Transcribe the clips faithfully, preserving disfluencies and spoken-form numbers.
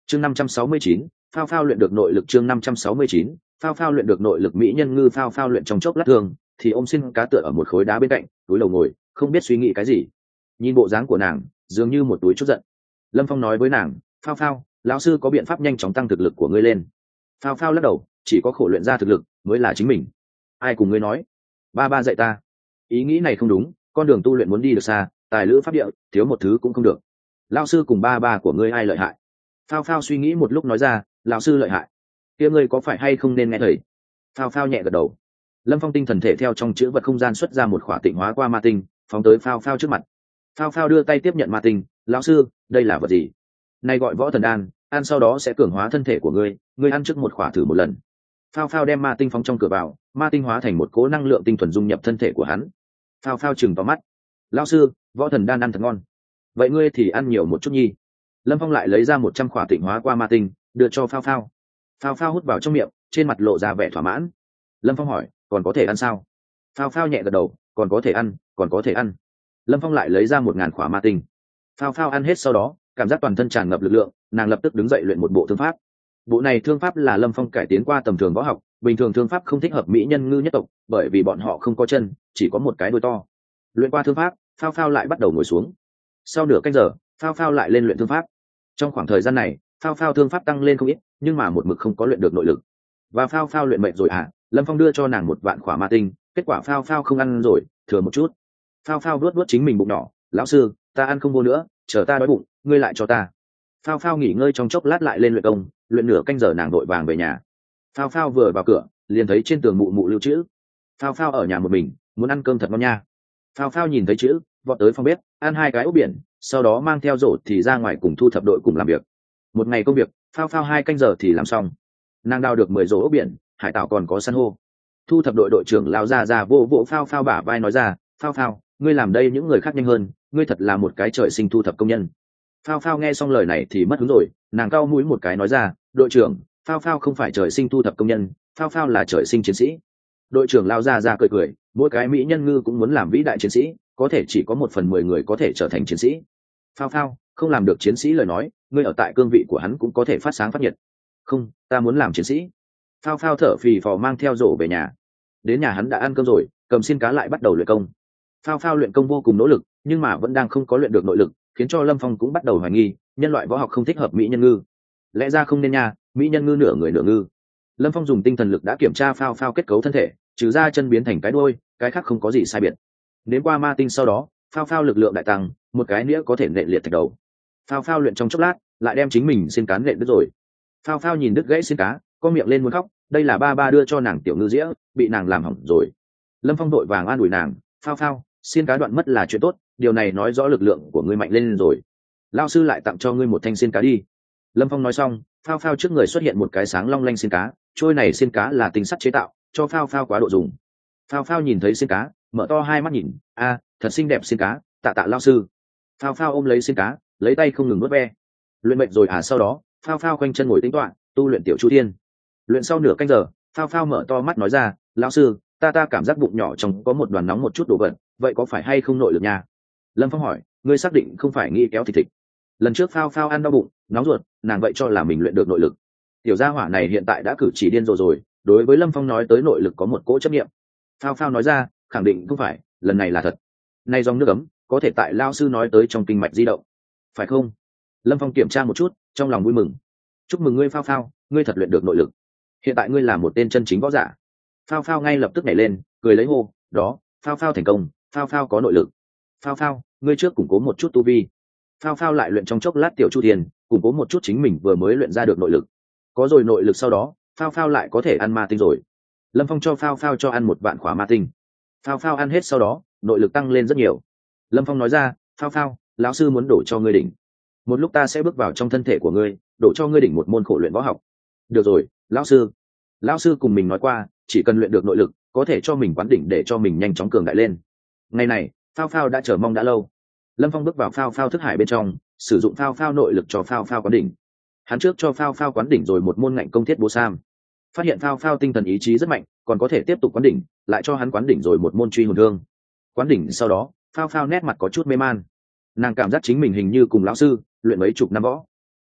chương năm trăm sáu mươi chín, phao phao luyện được nội lực. Chương năm trăm sáu mươi chín, phao phao luyện được nội lực. Mỹ nhân ngư phao phao luyện trong chốc lát thương thì ôm xin cá tựa ở một khối đá bên cạnh túi lầu ngồi, không biết suy nghĩ cái gì. Nhìn bộ dáng của nàng dường như một túi chút giận. Lâm Phong nói với nàng, phao phao, lão sư có biện pháp nhanh chóng tăng thực lực của ngươi lên. Phao phao lắc đầu, chỉ có khổ luyện ra thực lực mới là chính mình. Ai cùng ngươi nói? Ba ba dạy ta. Ý nghĩ này không đúng, con đường tu luyện muốn đi được xa, tài lữ pháp địa thiếu một thứ cũng không được. Lão sư cùng ba ba của ngươi ai lợi hại? Phao phao suy nghĩ một lúc nói ra, lão sư lợi hại. Kia ngươi có phải hay không nên nghe thầy? Phao phao nhẹ gật đầu. Lâm Phong tinh thần thể theo trong chữ vật không gian xuất ra một khỏa tịnh hóa qua ma tinh, phóng tới phao phao trước mặt. Phao phao đưa tay tiếp nhận ma tinh, lão sư, đây là vật gì? Này gọi võ thần đan, ăn sau đó sẽ cường hóa thân thể của ngươi, ngươi ăn trước một khỏa thử một lần. Phao phao đem ma tinh phóng trong cửa vào, ma tinh hóa thành một cỗ năng lượng tinh thuần dung nhập thân thể của hắn. Phao phao chừng vào mắt, lão sư, võ thần đan ăn thật ngon, vậy ngươi thì ăn nhiều một chút nhi. Lâm Phong lại lấy ra một trăm khỏa tịnh hóa qua ma tinh, đưa cho phao phao. Phao phao hút vào trong miệng, trên mặt lộ ra vẻ thỏa mãn. Lâm Phong hỏi, còn có thể ăn sao? Phao phao nhẹ gật đầu, còn có thể ăn, còn có thể ăn. Lâm Phong lại lấy ra một ngàn khỏa ma tinh. Phao phao ăn hết sau đó, cảm giác toàn thân tràn ngập lực lượng, nàng lập tức đứng dậy luyện một bộ thương pháp. Bộ này thương pháp là Lâm Phong cải tiến qua tầm thường võ học, bình thường thương pháp không thích hợp mỹ nhân ngư nhất tộc, bởi vì bọn họ không có chân, chỉ có một cái đuôi to. Luyện qua thương pháp, phao phao lại bắt đầu ngồi xuống. Sau nửa canh giờ, phao phao lại lên luyện thương pháp. Trong khoảng thời gian này, phao phao thương pháp tăng lên không ít, nhưng mà một mực không có luyện được nội lực. Và phao phao luyện mệt rồi à? Lâm Phong đưa cho nàng một vạn khỏa ma tinh, kết quả phao phao không ăn rồi, thừa một chút. Phao phao vuốt vuốt chính mình bụng nhỏ, lão sư, ta ăn không vô nữa, chờ ta đói bụng, ngươi lại cho ta. Phao phao nghỉ ngơi trong chốc lát lại lên luyện công, luyện nửa canh giờ nàng đội vàng về nhà. Phao phao vừa vào cửa, liền thấy trên tường mụ mụ lưu chữ. Phao phao ở nhà một mình, muốn ăn cơm thật ngon nha. Phao phao nhìn thấy chữ, vọt tới phòng bếp, ăn hai cái ốc biển, sau đó mang theo rổ thì ra ngoài cùng thu thập đội cùng làm việc. Một ngày công việc, phao phao hai canh giờ thì làm xong. Nàng đào được mười rổ ốc biển, hải tảo còn có san hô. Thu thập đội đội trưởng lao ra ra vô vỗ phao phao bả vai nói ra, phao phao, ngươi làm đây những người khác nhanh hơn, ngươi thật là một cái trời sinh thu thập công nhân. Phao phao nghe xong lời này thì mất hứng rồi, nàng cau mũi một cái nói ra, đội trưởng, phao phao không phải trời sinh thu thập công nhân, phao phao là trời sinh chiến sĩ. Đội trưởng lao ra ra cười cười, mỗi cái mỹ nhân ngư cũng muốn làm vĩ đại chiến sĩ, có thể chỉ có một phần mười người có thể trở thành chiến sĩ. Phao phao, không làm được chiến sĩ lời nói, ngươi ở tại cương vị của hắn cũng có thể phát sáng phát nhiệt. Không, ta muốn làm chiến sĩ. Phao phao thở phì phò mang theo rổ về nhà. Đến nhà hắn đã ăn cơm rồi, cầm xin cá lại bắt đầu luyện công. Phao phao luyện công vô cùng nỗ lực, nhưng mà vẫn đang không có luyện được nội lực, khiến cho Lâm Phong cũng bắt đầu hoài nghi, nhân loại võ học không thích hợp mỹ nhân ngư. Lẽ ra không nên nha, mỹ nhân ngư nửa người nửa ngư. Lâm Phong dùng tinh thần lực đã kiểm tra phao phao kết cấu thân thể, trừ ra chân biến thành cái đuôi, cái khác không có gì sai biệt. Đến qua ma tinh sau đó, phao phao lực lượng đại tăng, một cái nĩa có thể nện liệt thạch đầu. Phao phao luyện trong chốc lát, lại đem chính mình xin cá nện đứt rồi. Phao phao nhìn đứt gãy xin cá, có miệng lên muốn khóc, đây là ba ba đưa cho nàng tiểu ngư dĩa, bị nàng làm hỏng rồi. Lâm Phong đội vàng an ủi nàng, phao phao, xin cá đoạn mất là chuyện tốt, điều này nói rõ lực lượng của ngươi mạnh lên rồi. Lao sư lại tặng cho ngươi một thanh xin cá đi. Lâm Phong nói xong, phao phao trước người xuất hiện một cái sáng long lanh xin cá, trôi này xin cá là tinh sắt chế tạo, cho phao phao quá độ dùng. Phao phao nhìn thấy xin cá, mở to hai mắt nhìn, a, thật xinh đẹp xin cá, tạ tạ lao sư. Phao phao ôm lấy xin cá, lấy tay không ngừng nuốt ve. Luyện mệnh rồi à? Sau đó, phao phao quanh chân ngồi tĩnh tọa, tu luyện tiểu chu thiên. Luyện sau nửa canh giờ, phao phao mở to mắt nói ra, lão sư, ta ta cảm giác bụng nhỏ trong có một đoàn nóng một chút đồ vật, vậy có phải hay không nội lực nha? Lâm Phong hỏi, ngươi xác định không phải nghĩ kéo thịt thịt? Lần trước phao phao ăn đau bụng, nóng ruột, nàng vậy cho là mình luyện được nội lực. Tiểu gia hỏa này hiện tại đã cử chỉ điên rồ rồi, đối với Lâm Phong nói tới nội lực có một cỗ chấp niệm. Phao phao nói ra, khẳng định không phải, lần này là thật. Nay dòng nước ấm, có thể tại lao sư nói tới trong kinh mạch di động, phải không? Lâm Phong kiểm tra một chút, trong lòng vui mừng. Chúc mừng ngươi phao phao, ngươi thật luyện được nội lực. Hiện tại ngươi là một tên chân chính võ giả. Phao phao ngay lập tức nhảy lên, cười lấy hô, đó, phao phao thành công, phao phao có nội lực. Phao phao, ngươi trước củng cố một chút tu vi. Phao phao lại luyện trong chốc lát tiểu chu thiên, củng cố một chút chính mình vừa mới luyện ra được nội lực. Có rồi nội lực sau đó, phao phao lại có thể ăn ma tinh rồi. Lâm Phong cho phao phao cho ăn một vạn khỏa ma tinh. Phao phao ăn hết sau đó, nội lực tăng lên rất nhiều. Lâm Phong nói ra, phao phao, lão sư muốn đổ cho ngươi đỉnh. Một lúc ta sẽ bước vào trong thân thể của ngươi, đổ cho ngươi đỉnh một môn khổ luyện võ học. Được rồi, lão sư. Lão sư cùng mình nói qua, chỉ cần luyện được nội lực, có thể cho mình quán đỉnh để cho mình nhanh chóng cường đại lên. Ngày này, phao phao đã chờ mong đã lâu. Lâm Phong bước vào phao phao thức hải bên trong, sử dụng phao phao nội lực cho phao phao quán đỉnh. Hắn trước cho phao phao quán đỉnh rồi một môn ngạnh công thiết bố sam. Phát hiện phao phao tinh thần ý chí rất mạnh, còn có thể tiếp tục quán đỉnh, lại cho hắn quán đỉnh rồi một môn truy hồn thương. Quán đỉnh sau đó, phao phao nét mặt có chút mê man. Nàng cảm giác chính mình hình như cùng lão sư luyện mấy chục năm võ.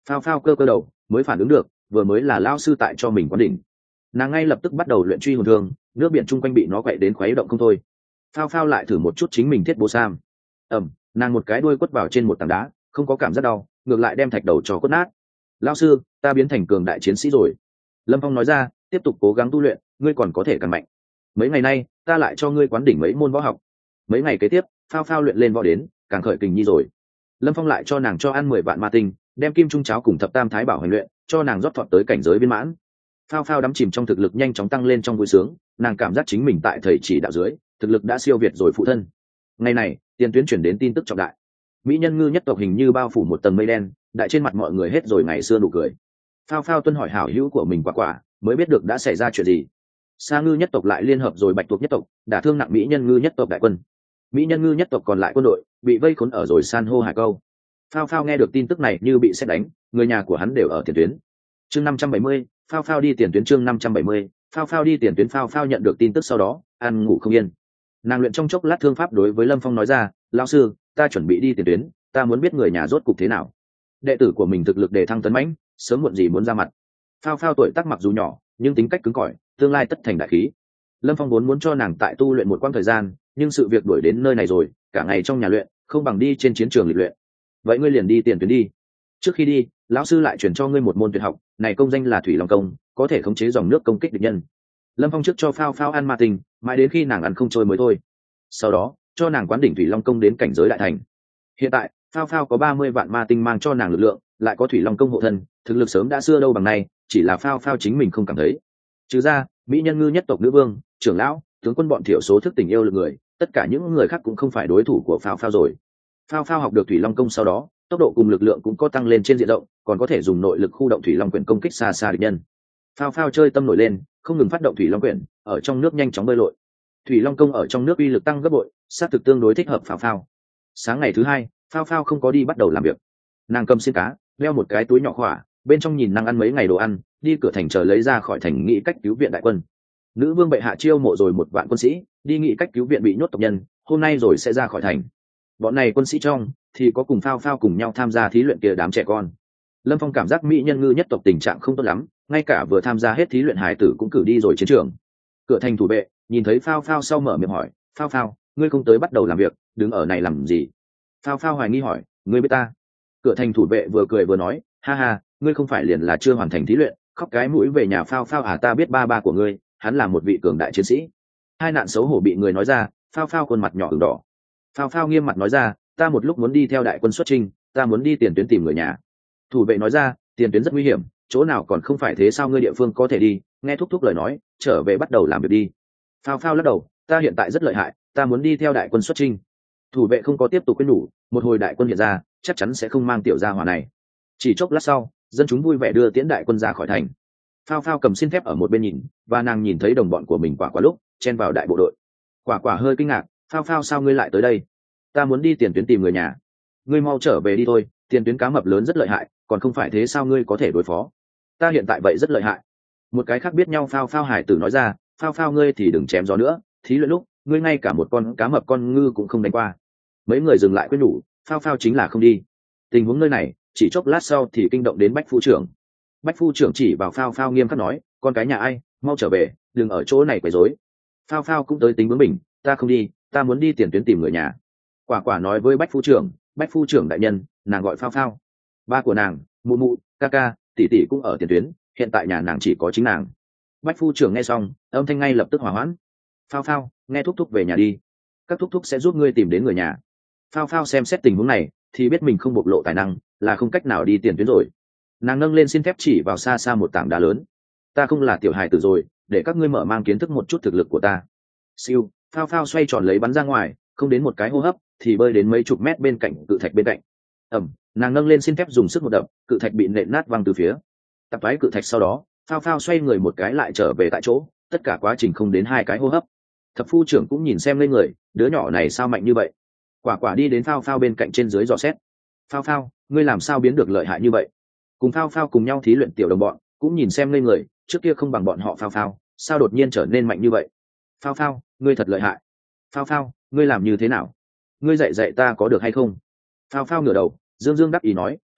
Phao phao cơ cơ đầu mới phản ứng được, vừa mới là lao sư tại cho mình quán đỉnh. Nàng ngay lập tức bắt đầu luyện truy hồn thương, nước biển chung quanh bị nó quậy đến khuấy động không thôi. Phao phao lại thử một chút chính mình thiết bố sam. Ẩm, nàng một cái đuôi quất vào trên một tảng đá, không có cảm giác đau, ngược lại đem thạch đầu cho quất nát. Lao sư, ta biến thành cường đại chiến sĩ rồi. Lâm Phong nói ra, tiếp tục cố gắng tu luyện, ngươi còn có thể càng mạnh. Mấy ngày nay ta lại cho ngươi quán đỉnh mấy môn võ học. Mấy ngày kế tiếp, phao phao luyện lên võ đến càng khởi kình nhi rồi. Lâm Phong lại cho nàng cho ăn mười vạn ma tinh, đem kim trung cháo cùng thập tam thái bảo hành luyện, cho nàng rót thọt tới cảnh giới viên mãn. Phao phao đắm chìm trong thực lực nhanh chóng tăng lên trong vui sướng, nàng cảm giác chính mình tại thầy chỉ đạo dưới thực lực đã siêu việt rồi phụ thân. Ngày này tiền tuyến chuyển đến tin tức trọng đại, mỹ nhân ngư nhất tộc hình như bao phủ một tầng mây đen, đại trên mặt mọi người hết rồi ngày xưa nụ cười. Phao phao tuân hỏi hảo hữu của mình quả quả, mới biết được đã xảy ra chuyện gì. Sa ngư nhất tộc lại liên hợp rồi bạch tuộc nhất tộc, đả thương nặng mỹ nhân ngư nhất tộc đại quân. Mỹ nhân ngư nhất tộc còn lại quân đội bị vây khốn ở rồi san hô hải câu. Phao phao nghe được tin tức này như bị sét đánh, người nhà của hắn đều ở tiền tuyến. Chương năm trăm bảy mươi, phao phao đi tiền tuyến. Chương năm trăm bảy mươi, phao phao đi tiền tuyến. Phao phao nhận được tin tức sau đó ăn ngủ không yên. Nàng luyện trong chốc lát thương pháp đối với Lâm Phong nói ra, lão sư, ta chuẩn bị đi tiền tuyến, ta muốn biết người nhà rốt cục thế nào. Đệ tử của mình thực lực đề thăng tấn mãnh, sớm muộn gì muốn ra mặt. Phao phao tuổi tác mặc dù nhỏ, nhưng tính cách cứng cỏi, tương lai tất thành đại khí. Lâm Phong vốn muốn cho nàng tại tu luyện một quãng thời gian, nhưng sự việc đuổi đến nơi này rồi, cả ngày trong nhà luyện, không bằng đi trên chiến trường lịch luyện. Vậy ngươi liền đi tiền tuyến đi. Trước khi đi, lão sư lại truyền cho ngươi một môn tuyệt học, này công danh là thủy long công, có thể khống chế dòng nước công kích địch nhân. Lâm Phong trước cho phao phao ăn ma tinh, mãi đến khi nàng ăn không trôi mới thôi. Sau đó cho nàng quán đỉnh thủy long công đến cảnh giới đại thành. Hiện tại phao phao có ba mươi vạn ma tinh mang cho nàng lực lượng, lại có thủy long công hộ thân, thực lực sớm đã xưa đâu bằng nay, chỉ là phao phao chính mình không cảm thấy. Trừ ra mỹ nhân ngư nhất tộc nữ vương, trưởng lão, tướng quân bọn thiểu số thức tình yêu lực người, tất cả những người khác cũng không phải đối thủ của phao phao rồi. Phao phao học được thủy long công sau đó, tốc độ cùng lực lượng cũng có tăng lên trên diện rộng, còn có thể dùng nội lực khu động thủy long quyển công kích xa xa địch nhân. Phao phao chơi tâm nổi lên, không ngừng phát động thủy long quyển, ở trong nước nhanh chóng bơi lội. Thủy long công ở trong nước uy lực tăng gấp bội, sát thực tương đối thích hợp phao phao. Sáng ngày thứ hai, phao phao không có đi bắt đầu làm việc. Nàng cầm xiên cá, đeo một cái túi nhỏ khỏa, bên trong nhìn năng ăn mấy ngày đồ ăn, đi cửa thành chờ lấy ra khỏi thành nghĩ cách cứu viện đại quân. Nữ vương bệ hạ chiêu mộ rồi một vạn quân sĩ, đi nghĩ cách cứu viện bị nhốt tộc nhân, hôm nay rồi sẽ ra khỏi thành. Bọn này quân sĩ trong thì có cùng phao phao cùng nhau tham gia thí luyện kia đám trẻ con. Lâm Phong cảm giác mỹ nhân ngư nhất tộc tình trạng không tốt lắm, ngay cả vừa tham gia hết thí luyện hải tử cũng cử đi rồi chiến trường. Cửa thành thủ vệ nhìn thấy phao phao sau mở miệng hỏi, phao phao, ngươi không tới bắt đầu làm việc, đứng ở này làm gì? Phao phao hoài nghi hỏi, ngươi biết ta? Cửa thành thủ vệ vừa cười vừa nói, ha ha, ngươi không phải liền là chưa hoàn thành thí luyện, khóc cái mũi về nhà phao phao à, ta biết ba ba của ngươi, hắn là một vị cường đại chiến sĩ. Hai nạn xấu hổ bị người nói ra, phao phao khuôn mặt nhỏ ửng đỏ. Phao phao nghiêm mặt nói ra, ta một lúc muốn đi theo đại quân xuất chinh, ta muốn đi tiền tuyến tìm người nhà. Thủ vệ nói ra, tiền tuyến rất nguy hiểm, chỗ nào còn không phải thế sao, ngươi địa phương có thể đi, nghe thúc thúc lời nói, trở về bắt đầu làm việc đi. Phao phao lắc đầu, ta hiện tại rất lợi hại, ta muốn đi theo đại quân xuất chinh. Thủ vệ không có tiếp tục khuyên nhủ, một hồi đại quân hiện ra, chắc chắn sẽ không mang tiểu gia hỏa này. Chỉ chốc lát sau, dân chúng vui vẻ đưa tiễn đại quân ra khỏi thành. Phao phao cầm xin phép ở một bên nhìn, và nàng nhìn thấy đồng bọn của mình quả quả lúc chen vào đại bộ đội. Quả quả hơi kinh ngạc, phao phao sao ngươi lại tới đây? Ta muốn đi tiền tuyến tìm người nhà. Ngươi mau trở về đi thôi, tiền tuyến cá mập lớn rất lợi hại, còn không phải thế sao ngươi có thể đối phó? Ta hiện tại vậy rất lợi hại. Một cái khác biết nhau phao phao hải tử nói ra, phao phao ngươi thì đừng chém gió nữa, thí luyện lúc ngươi ngay cả một con cá mập con ngư cũng không đánh qua. Mấy người dừng lại quyết nhủ, phao phao chính là không đi. Tình huống nơi này chỉ chốc lát sau thì kinh động đến bách phu trưởng. Bách phu trưởng chỉ vào phao phao nghiêm khắc nói, con cái nhà ai, mau trở về, đừng ở chỗ này quấy rối. Phao phao cũng tới tính bướng mình, ta không đi, ta muốn đi tiền tuyến tìm người nhà. Quả quả nói với bách phu trưởng, bách phu trưởng đại nhân, nàng gọi phao phao. Ba của nàng, mụ mụ, ca ca, tỷ tỷ cũng ở tiền tuyến, hiện tại nhà nàng chỉ có chính nàng. Bách phu trưởng nghe xong, âm thanh ngay lập tức hỏa hoãn. Phao phao, nghe thúc thúc về nhà đi, các thúc thúc sẽ giúp ngươi tìm đến người nhà. Phao phao xem xét tình huống này thì biết mình không bộc lộ tài năng, là không cách nào đi tiền tuyến rồi. Nàng nâng lên xin phép chỉ vào xa xa một tảng đá lớn, ta không là tiểu hài tử rồi, để các ngươi mở mang kiến thức một chút thực lực của ta. Siêu, phao phao xoay tròn lấy bắn ra ngoài, không đến một cái hô hấp thì bơi đến mấy chục mét bên cạnh cự thạch bên cạnh. Ẩm, nàng nâng lên xin phép dùng sức một đập, cự thạch bị nện nát văng từ phía. Tập toái cự thạch sau đó, phao phao xoay người một cái lại trở về tại chỗ, tất cả quá trình không đến hai cái hô hấp. Thập phu trưởng cũng nhìn xem lên người, đứa nhỏ này sao mạnh như vậy. Quả quả đi đến phao phao bên cạnh trên dưới dò xét. Phao phao, ngươi làm sao biến được lợi hại như vậy? Cùng phao phao cùng nhau thí luyện tiểu đồng bọn cũng nhìn xem lên người, trước kia không bằng bọn họ phao phao, sao đột nhiên trở nên mạnh như vậy? Phao phao, ngươi thật lợi hại. Phao phao, ngươi làm như thế nào? Ngươi dạy dạy ta có được hay không? Phao phao ngửa đầu, dương dương đắc ý nói, ừ,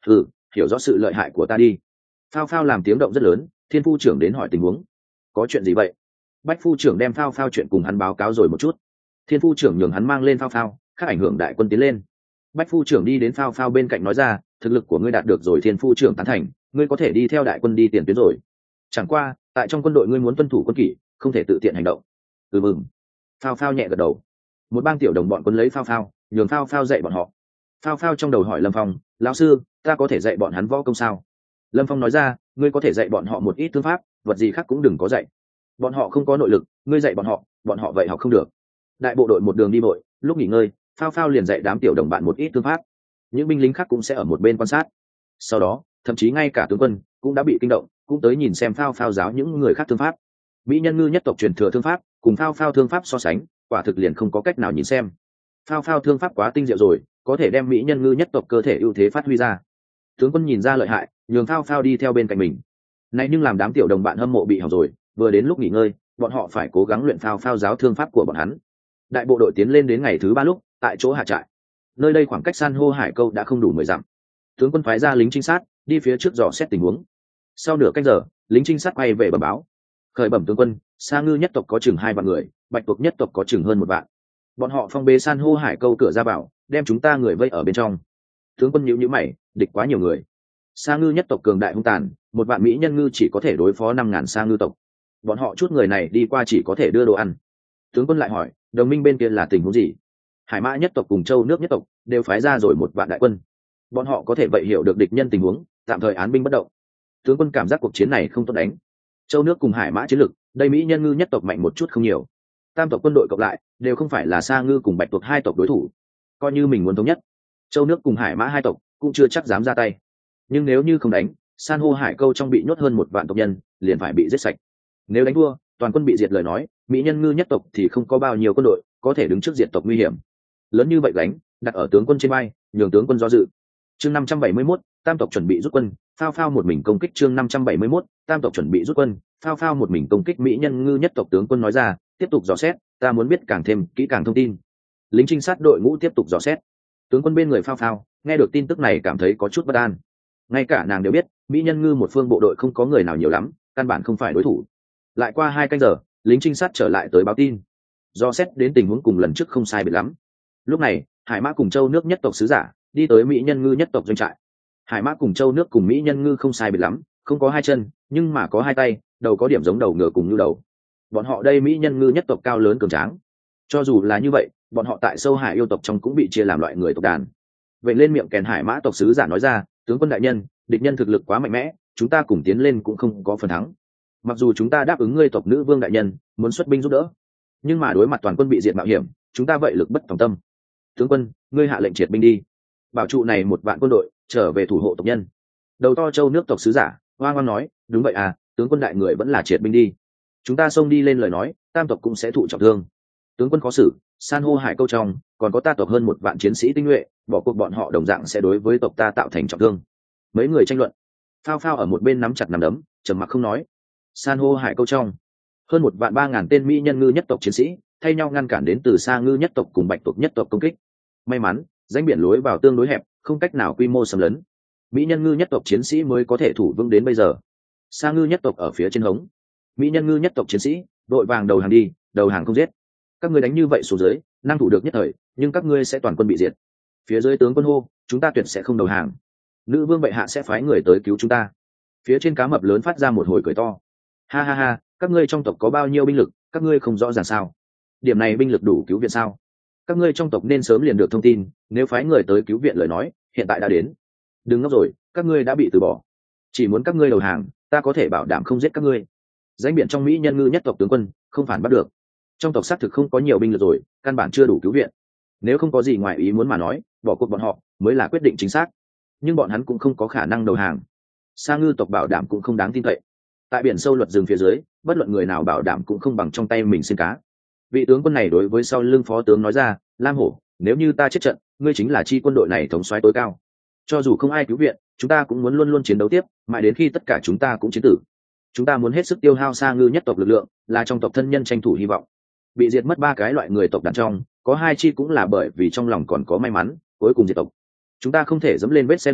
hiểu rõ sự lợi hại của ta đi. Phao phao làm tiếng động rất lớn, thiên phu trưởng đến hỏi tình huống. Có chuyện gì vậy? Bách phu trưởng đem phao phao chuyện cùng hắn báo cáo rồi một chút. Thiên phu trưởng nhường hắn mang lên phao phao, khác ảnh hưởng đại quân tiến lên. Bách phu trưởng đi đến phao phao bên cạnh nói ra, thực lực của ngươi đạt được rồi. Thiên phu trưởng tán thành, ngươi có thể đi theo đại quân đi tiền tuyến rồi. Chẳng qua tại trong quân đội ngươi muốn tuân thủ quân kỷ, không thể tự tiện hành động. Ừ mừng. Phao phao nhẹ gật đầu. Một bang tiểu đồng bọn quân lấy phao phao, nhường phao phao dạy bọn họ. Phao phao trong đầu hỏi Lâm Phong, lão sư, ta có thể dạy bọn hắn võ công sao? Lâm Phong nói ra, ngươi có thể dạy bọn họ một ít thương pháp, vật gì khác cũng đừng có dạy. Bọn họ không có nội lực, ngươi dạy bọn họ, bọn họ vậy học không được. Đại bộ đội một đường đi vội, lúc nghỉ ngơi, phao phao liền dạy đám tiểu đồng bạn một ít thương pháp. Những binh lính khác cũng sẽ ở một bên quan sát. Sau đó, thậm chí ngay cả tướng quân cũng đã bị kinh động, cũng tới nhìn xem phao phao giáo những người khác thương pháp. Mỹ nhân ngư nhất tộc truyền thừa thương pháp, cùng phao phao thương pháp so sánh, quả thực liền không có cách nào nhìn xem. Phao phao thương pháp quá tinh diệu rồi, có thể đem Mỹ nhân ngư nhất tộc cơ thể ưu thế phát huy ra. Tướng quân nhìn ra lợi hại, nhường phao phao đi theo bên cạnh mình. Này nhưng làm đám tiểu đồng bạn hâm mộ bị hỏng rồi, vừa đến lúc nghỉ ngơi, bọn họ phải cố gắng luyện phao phao giáo thương pháp của bọn hắn. Đại bộ đội tiến lên đến ngày thứ ba lúc, tại chỗ hạ trại. Nơi đây khoảng cách san hô hải câu đã không đủ mười dặm. Tướng quân phái ra lính trinh sát đi phía trước dò xét tình huống. Sau nửa canh giờ, lính trinh sát quay về bẩm báo. Khởi bẩm tướng quân, sa ngư nhất tộc có chừng hai vạn người, bạch tuộc nhất tộc có chừng hơn một vạn. Bọn họ phong bế san hô hải câu cửa ra vào, đem chúng ta người vây ở bên trong. Tướng quân nhíu nhíu mày, địch quá nhiều người. Sa ngư nhất tộc cường đại hung tàn, một vạn mỹ nhân ngư chỉ có thể đối phó năm ngàn sa ngư tộc. Bọn họ chút người này đi qua chỉ có thể đưa đồ ăn. Tướng quân lại hỏi, đồng minh bên kia là tình huống gì? Hải mã nhất tộc cùng châu nước nhất tộc đều phái ra rồi một vạn đại quân. Bọn họ có thể vậy hiểu được địch nhân tình huống, tạm thời án binh bất động. Tướng quân cảm giác cuộc chiến này không tốt đánh. Châu nước cùng hải mã chiến lực, đây mỹ nhân ngư nhất tộc mạnh một chút không nhiều. Tam tộc quân đội cộng lại đều không phải là sa ngư cùng bạch tuộc hai tộc đối thủ. Coi như mình muốn thống nhất, châu nước cùng hải mã hai tộc cũng chưa chắc dám ra tay. Nhưng nếu như không đánh, san hô hải câu trong bị nhốt hơn một vạn tộc nhân liền phải bị giết sạch. Nếu đánh thua, toàn quân bị diệt lời nói, mỹ nhân ngư nhất tộc thì không có bao nhiêu quân đội có thể đứng trước diệt tộc nguy hiểm. Lớn như vậy gánh đặt ở tướng quân trên bay, nhường tướng quân do dự. Chương năm trăm bảy mươi mốt, tam tộc chuẩn bị rút quân, phao phao một mình công kích. Chương năm trăm bảy mươi mốt, tam tộc chuẩn bị rút quân, phao phao một mình công kích. Mỹ nhân ngư nhất tộc tướng quân nói ra, tiếp tục dò xét, ta muốn biết càng thêm kỹ càng thông tin. Lính trinh sát đội ngũ tiếp tục dò xét. Tướng quân bên người phao phao nghe được tin tức này cảm thấy có chút bất an. Ngay cả nàng đều biết, mỹ nhân ngư một phương bộ đội không có người nào nhiều lắm, căn bản không phải đối thủ. Lại qua hai canh giờ, lính trinh sát trở lại tới báo tin. Do xét đến tình huống cùng lần trước không sai biệt lắm. Lúc này, hải mã cùng châu nước nhất tộc sứ giả đi tới mỹ nhân ngư nhất tộc doanh trại. Hải mã cùng châu nước cùng mỹ nhân ngư không sai biệt lắm, không có hai chân, nhưng mà có hai tay, đầu có điểm giống đầu ngựa cùng ngư đầu. Bọn họ đây mỹ nhân ngư nhất tộc cao lớn cường tráng. Cho dù là như vậy, bọn họ tại sâu hải yêu tộc trong cũng bị chia làm loại người tộc đàn. Vậy lên miệng kèn hải mã tộc sứ giả nói ra, tướng quân đại nhân, địch nhân thực lực quá mạnh mẽ, chúng ta cùng tiến lên cũng không có phần thắng. Mặc dù chúng ta đáp ứng ngươi tộc nữ vương đại nhân muốn xuất binh giúp đỡ, nhưng mà đối mặt toàn quân bị diệt mạo hiểm, chúng ta vậy lực bất tòng tâm. Tướng quân, ngươi hạ lệnh triệt binh đi, bảo trụ này một vạn quân đội trở về thủ hộ tộc nhân. Đầu to châu nước tộc sứ giả oang oang nói, đúng vậy à, tướng quân đại người vẫn là triệt binh đi. Chúng ta xông đi lên lời nói, tam tộc cũng sẽ thụ trọng thương. Tướng quân khó xử, san hô hải câu trong còn có ta tộc hơn một vạn chiến sĩ tinh nhuệ, bỏ cuộc bọn họ đồng dạng sẽ đối với tộc ta tạo thành trọng thương. Mấy người tranh luận. Phao phao ở một bên nắm chặt nắm đấm, trầm mặc không nói. San hô hải câu trong hơn một vạn ba ngàn tên mỹ nhân ngư nhất tộc chiến sĩ thay nhau ngăn cản đến từ sa ngư nhất tộc cùng bạch tộc nhất tộc công kích. May mắn rãnh biển lối vào tương đối hẹp, không cách nào quy mô xâm lấn, mỹ nhân ngư nhất tộc chiến sĩ mới có thể thủ vững đến bây giờ. Sa ngư nhất tộc ở phía trên hống, mỹ nhân ngư nhất tộc chiến sĩ đội vàng đầu hàng đi, đầu hàng không giết. Các ngươi đánh như vậy xuống dưới, năng thủ được nhất thời, nhưng các ngươi sẽ toàn quân bị diệt. Phía dưới tướng quân hô, chúng ta tuyệt sẽ không đầu hàng, nữ vương bệ hạ sẽ phái người tới cứu chúng ta. Phía trên cá mập lớn phát ra một hồi cười to, ha ha ha, các ngươi trong tộc có bao nhiêu binh lực, các ngươi không rõ ràng sao? Điểm này binh lực đủ cứu viện sao? Các ngươi trong tộc nên sớm liền được thông tin, nếu phái người tới cứu viện lời nói, hiện tại đã đến. Đừng ngốc rồi, các ngươi đã bị từ bỏ. Chỉ muốn các ngươi đầu hàng, ta có thể bảo đảm không giết các ngươi. Danh biển trong mỹ nhân ngư nhất tộc tướng quân không phản bắt được. Trong tộc xác thực không có nhiều binh lực rồi, căn bản chưa đủ cứu viện. Nếu không có gì ngoài ý muốn mà nói, bỏ cuộc bọn họ mới là quyết định chính xác. Nhưng bọn hắn cũng không có khả năng đầu hàng. Sa ngư tộc bảo đảm cũng không đáng tin cậy. Tại biển sâu luật rừng phía dưới, bất luận người nào bảo đảm cũng không bằng trong tay mình xin cá. Vị tướng quân này đối với sau lưng phó tướng nói ra, Lam Hổ, nếu như ta chết trận, ngươi chính là chi quân đội này thống soái tối cao. Cho dù không ai cứu viện, chúng ta cũng muốn luôn luôn chiến đấu tiếp, mãi đến khi tất cả chúng ta cũng chiến tử. Chúng ta muốn hết sức tiêu hao sa ngư nhất tộc lực lượng, là trong tộc thân nhân tranh thủ hy vọng. Bị diệt mất ba cái loại người tộc đàn trong, có hai chi cũng là bởi vì trong lòng còn có may mắn, cuối cùng diệt tộc. Chúng ta không thể dẫm lên vết xe đổ,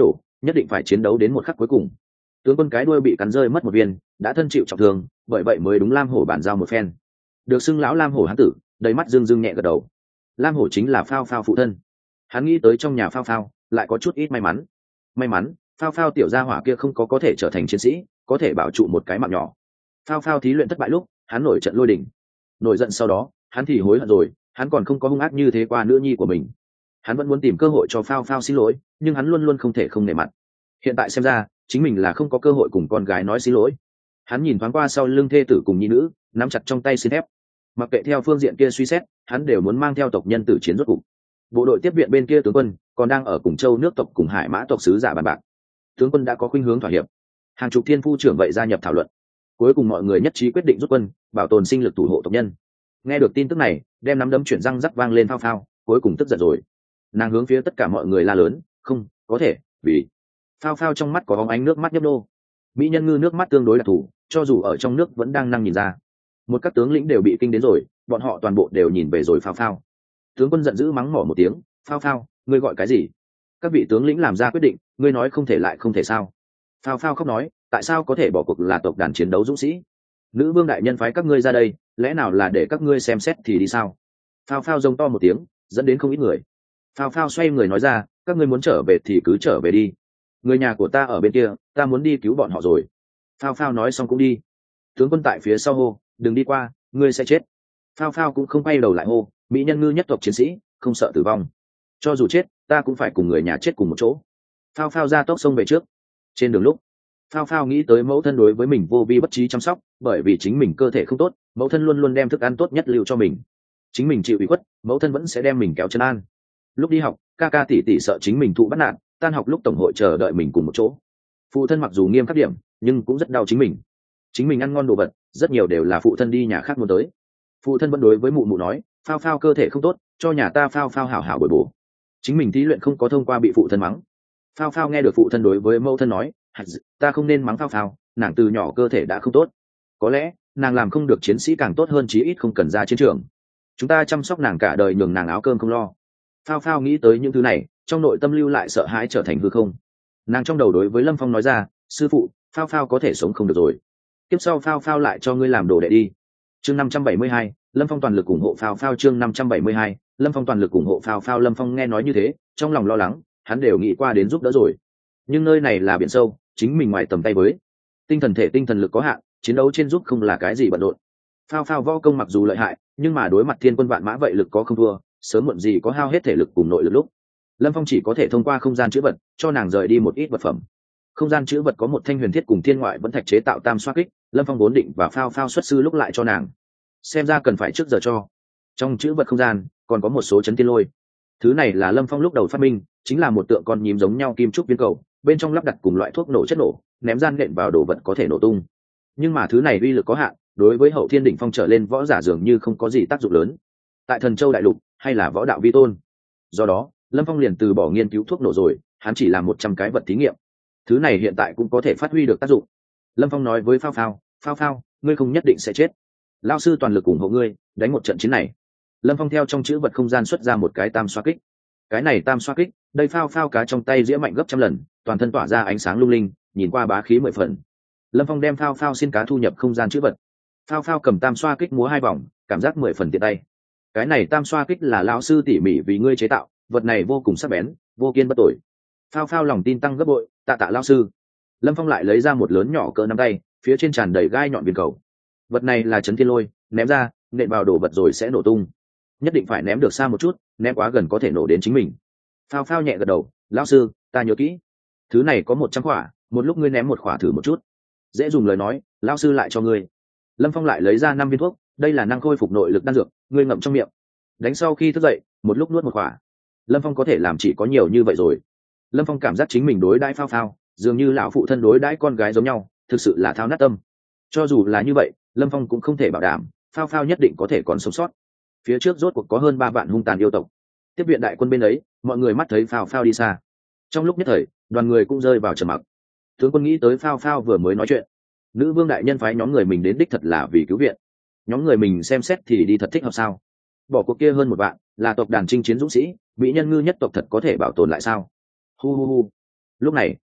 nhất định phải chiến đấu đến một khắc cuối cùng. Tướng quân cái đuôi bị cắn rơi mất một viên, đã thân chịu trọng thương, bởi vậy mới đúng Lam Hổ bản giao một phen. Được xưng lão Lam Hổ hán tử, đầy mắt dương dương nhẹ gật đầu. Lam Hổ chính là Phao Phao phụ thân. Hắn nghĩ tới trong nhà Phao Phao lại có chút ít may mắn. May mắn, Phao Phao tiểu gia hỏa kia không có có thể trở thành chiến sĩ, có thể bảo trụ một cái mạng nhỏ. Phao Phao thí luyện thất bại lúc, hắn nổi trận lôi đình. Nổi giận sau đó, hắn thì hối hận rồi, hắn còn không có hung ác như thế qua nữ nhi của mình. Hắn vẫn muốn tìm cơ hội cho Phao Phao xin lỗi, nhưng hắn luôn luôn không thể không nể mặt. Hiện tại xem ra, chính mình là không có cơ hội cùng con gái nói xin lỗi. Hắn nhìn thoáng qua sau lưng thê tử cùng nhi nữ, nắm chặt trong tay xin thép. Mặc kệ theo phương diện kia suy xét, hắn đều muốn mang theo tộc nhân tử chiến rốt cục. Bộ đội tiếp viện bên kia tướng quân còn đang ở cùng châu nước tộc cùng hải mã tộc sứ giả bàn bạc. Tướng quân đã có khuynh hướng thỏa hiệp, hàng chục thiên phu trưởng vậy gia nhập thảo luận. Cuối cùng mọi người nhất trí quyết định rút quân, bảo tồn sinh lực thủ hộ tộc nhân. Nghe được tin tức này, đem nắm đấm chuyển răng rắc vang lên Phao Phao, cuối cùng tức giận rồi. Nàng hướng phía tất cả mọi người la lớn, không có thể, vì Phao Phao trong mắt có bóng ánh nước mắt nhấp nô. Mỹ nhân ngư nước mắt tương đối đặc thù, cho dù ở trong nước vẫn đang năng nhìn ra. Một các tướng lĩnh đều bị kinh đến rồi, bọn họ toàn bộ đều nhìn về rồi Phao Phao. Tướng quân giận dữ mắng mỏ một tiếng, Phao Phao, ngươi gọi cái gì? Các vị tướng lĩnh làm ra quyết định, ngươi nói không thể lại không thể sao? Phao Phao khóc nói, tại sao có thể bỏ cuộc là tộc đàn chiến đấu dũng sĩ? Nữ vương đại nhân phái các ngươi ra đây, lẽ nào là để các ngươi xem xét thì đi sao? Phao Phao rống to một tiếng, dẫn đến không ít người. Phao Phao xoay người nói ra, các ngươi muốn trở về thì cứ trở về đi. Người nhà của ta ở bên kia, ta muốn đi cứu bọn họ rồi. Phao Phao nói xong cũng đi. Tướng quân tại phía sau hô, đừng đi qua, ngươi sẽ chết. Phao Phao cũng không quay đầu lại hô, mỹ nhân ngư nhất tộc chiến sĩ, không sợ tử vong. Cho dù chết, ta cũng phải cùng người nhà chết cùng một chỗ. Phao Phao ra tốc sông về trước. Trên đường lúc, Phao Phao nghĩ tới mẫu thân đối với mình vô vi bất trí chăm sóc, bởi vì chính mình cơ thể không tốt, mẫu thân luôn luôn đem thức ăn tốt nhất lưu cho mình. Chính mình chịu ủy khuất, mẫu thân vẫn sẽ đem mình kéo chân an. Lúc đi học, ca ca tỷ tỷ sợ chính mình thụ bắt nạt, tan học lúc tổng hội chờ đợi mình cùng một chỗ. Phụ thân mặc dù nghiêm khắc điểm, nhưng cũng rất đau chính mình. Chính mình ăn ngon đồ vật, rất nhiều đều là phụ thân đi nhà khác mua tới. Phụ thân vẫn đối với mụ mụ nói, Phao Phao cơ thể không tốt, cho nhà ta Phao Phao hảo hảo bồi bổ. Chính mình thí luyện không có thông qua bị phụ thân mắng. Phao Phao nghe được phụ thân đối với mẫu thân nói, ta không nên mắng Phao Phao, nàng từ nhỏ cơ thể đã không tốt. Có lẽ nàng làm không được chiến sĩ càng tốt hơn, chí ít không cần ra chiến trường. Chúng ta chăm sóc nàng cả đời, nhường nàng áo cơm không lo. Phao Phao nghĩ tới những thứ này, trong nội tâm lưu lại sợ hãi trở thành hư không. Nàng trong đầu đối với Lâm Phong nói ra, sư phụ, Phao Phao có thể sống không được rồi. Tiếp sau Phao Phao lại cho ngươi làm đồ đệ đi. Chương năm trăm bảy mươi hai, Lâm Phong toàn lực ủng hộ Phao Phao. Chương năm trăm bảy mươi hai, Lâm Phong toàn lực ủng hộ Phao Phao. Lâm Phong nghe nói như thế, trong lòng lo lắng, hắn đều nghĩ qua đến giúp đỡ rồi. Nhưng nơi này là biển sâu, chính mình ngoài tầm tay với. Tinh thần thể tinh thần lực có hạn, chiến đấu trên giúp không là cái gì bận rộn. Phao Phao võ công mặc dù lợi hại, nhưng mà đối mặt thiên quân vạn mã vậy lực có không thua, sớm muộn gì có hao hết thể lực cùng nội lực lúc. Lâm Phong chỉ có thể thông qua không gian chữ vật cho nàng rời đi một ít vật phẩm. Không gian chữ vật có một thanh huyền thiết cùng thiên ngoại vẫn thạch chế tạo tam xoa kích, Lâm Phong vốn định và Phao Phao xuất sư lúc lại cho nàng. Xem ra cần phải trước giờ cho. Trong chữ vật không gian còn có một số chấn thiên lôi. Thứ này là Lâm Phong lúc đầu phát minh, chính là một tượng con nhím giống nhau kim trúc viên cầu, bên trong lắp đặt cùng loại thuốc nổ chất nổ, ném gian nện vào đồ vật có thể nổ tung. Nhưng mà thứ này uy lực có hạn, đối với hậu thiên đỉnh phong trở lên võ giả dường như không có gì tác dụng lớn. Tại Thần Châu đại lục hay là võ đạo vi tôn. Do đó, Lâm Phong liền từ bỏ nghiên cứu thuốc nổ rồi, hắn chỉ làm một trăm cái vật thí nghiệm. Thứ này hiện tại cũng có thể phát huy được tác dụng. Lâm Phong nói với Phao Phao, Phao Phao, ngươi không nhất định sẽ chết. Lão sư toàn lực ủng hộ ngươi, đánh một trận chiến này. Lâm Phong theo trong chữ vật không gian xuất ra một cái tam xoa kích. Cái này tam xoa kích, đây Phao Phao cá trong tay dĩa mạnh gấp trăm lần, toàn thân tỏa ra ánh sáng lung linh, nhìn qua bá khí mười phần. Lâm Phong đem Phao Phao xin cá thu nhập không gian chữ vật. Phao Phao cầm tam xoa kích múa hai vòng, cảm giác mười phần tiện tay. Cái này tam xoa kích là lão sư tỉ mỉ vì ngươi chế tạo, vật này vô cùng sắc bén, vô kiên bất tồi. Phao Phao lòng tin tăng gấp bội, tạ tạ lão sư. Lâm Phong lại lấy ra một lớn nhỏ cỡ nắm tay, phía trên tràn đầy gai nhọn viên cầu. Vật này là chấn thiên lôi, ném ra, nện vào đồ vật rồi sẽ nổ tung. Nhất định phải ném được xa một chút, ném quá gần có thể nổ đến chính mình. Phao Phao nhẹ gật đầu, lão sư, ta nhớ kỹ. Thứ này có một trăm quả, một lúc ngươi ném một quả thử một chút. Dễ dùng lời nói, lão sư lại cho ngươi. Lâm Phong lại lấy ra năm viên thuốc, đây là năng khôi phục nội lực đan dược, ngươi ngậm trong miệng. Đánh sau khi thức dậy, một lúc nuốt một quả. Lâm Phong có thể làm chỉ có nhiều như vậy rồi. Lâm Phong cảm giác chính mình đối đãi Phao Phao, dường như lão phụ thân đối đãi con gái giống nhau, thực sự là thao nát tâm. Cho dù là như vậy, Lâm Phong cũng không thể bảo đảm Phao Phao nhất định có thể còn sống sót. Phía trước rốt cuộc có hơn ba vạn hung tàn yêu tộc. Tiếp viện đại quân bên ấy, mọi người mắt thấy Phao Phao đi xa. Trong lúc nhất thời, đoàn người cũng rơi vào trầm mặc. Tướng quân nghĩ tới Phao Phao vừa mới nói chuyện, nữ vương đại nhân phái nhóm người mình đến đích thật là vì cứu viện. Nhóm người mình xem xét thì đi thật thích hợp sao? Bỏ cuộc kia hơn một vạn, là tộc đàn chinh chiến dũng sĩ, mỹ nhân ngư nhất tộc thật có thể bảo tồn lại sao? Hu hu hu. Lúc này,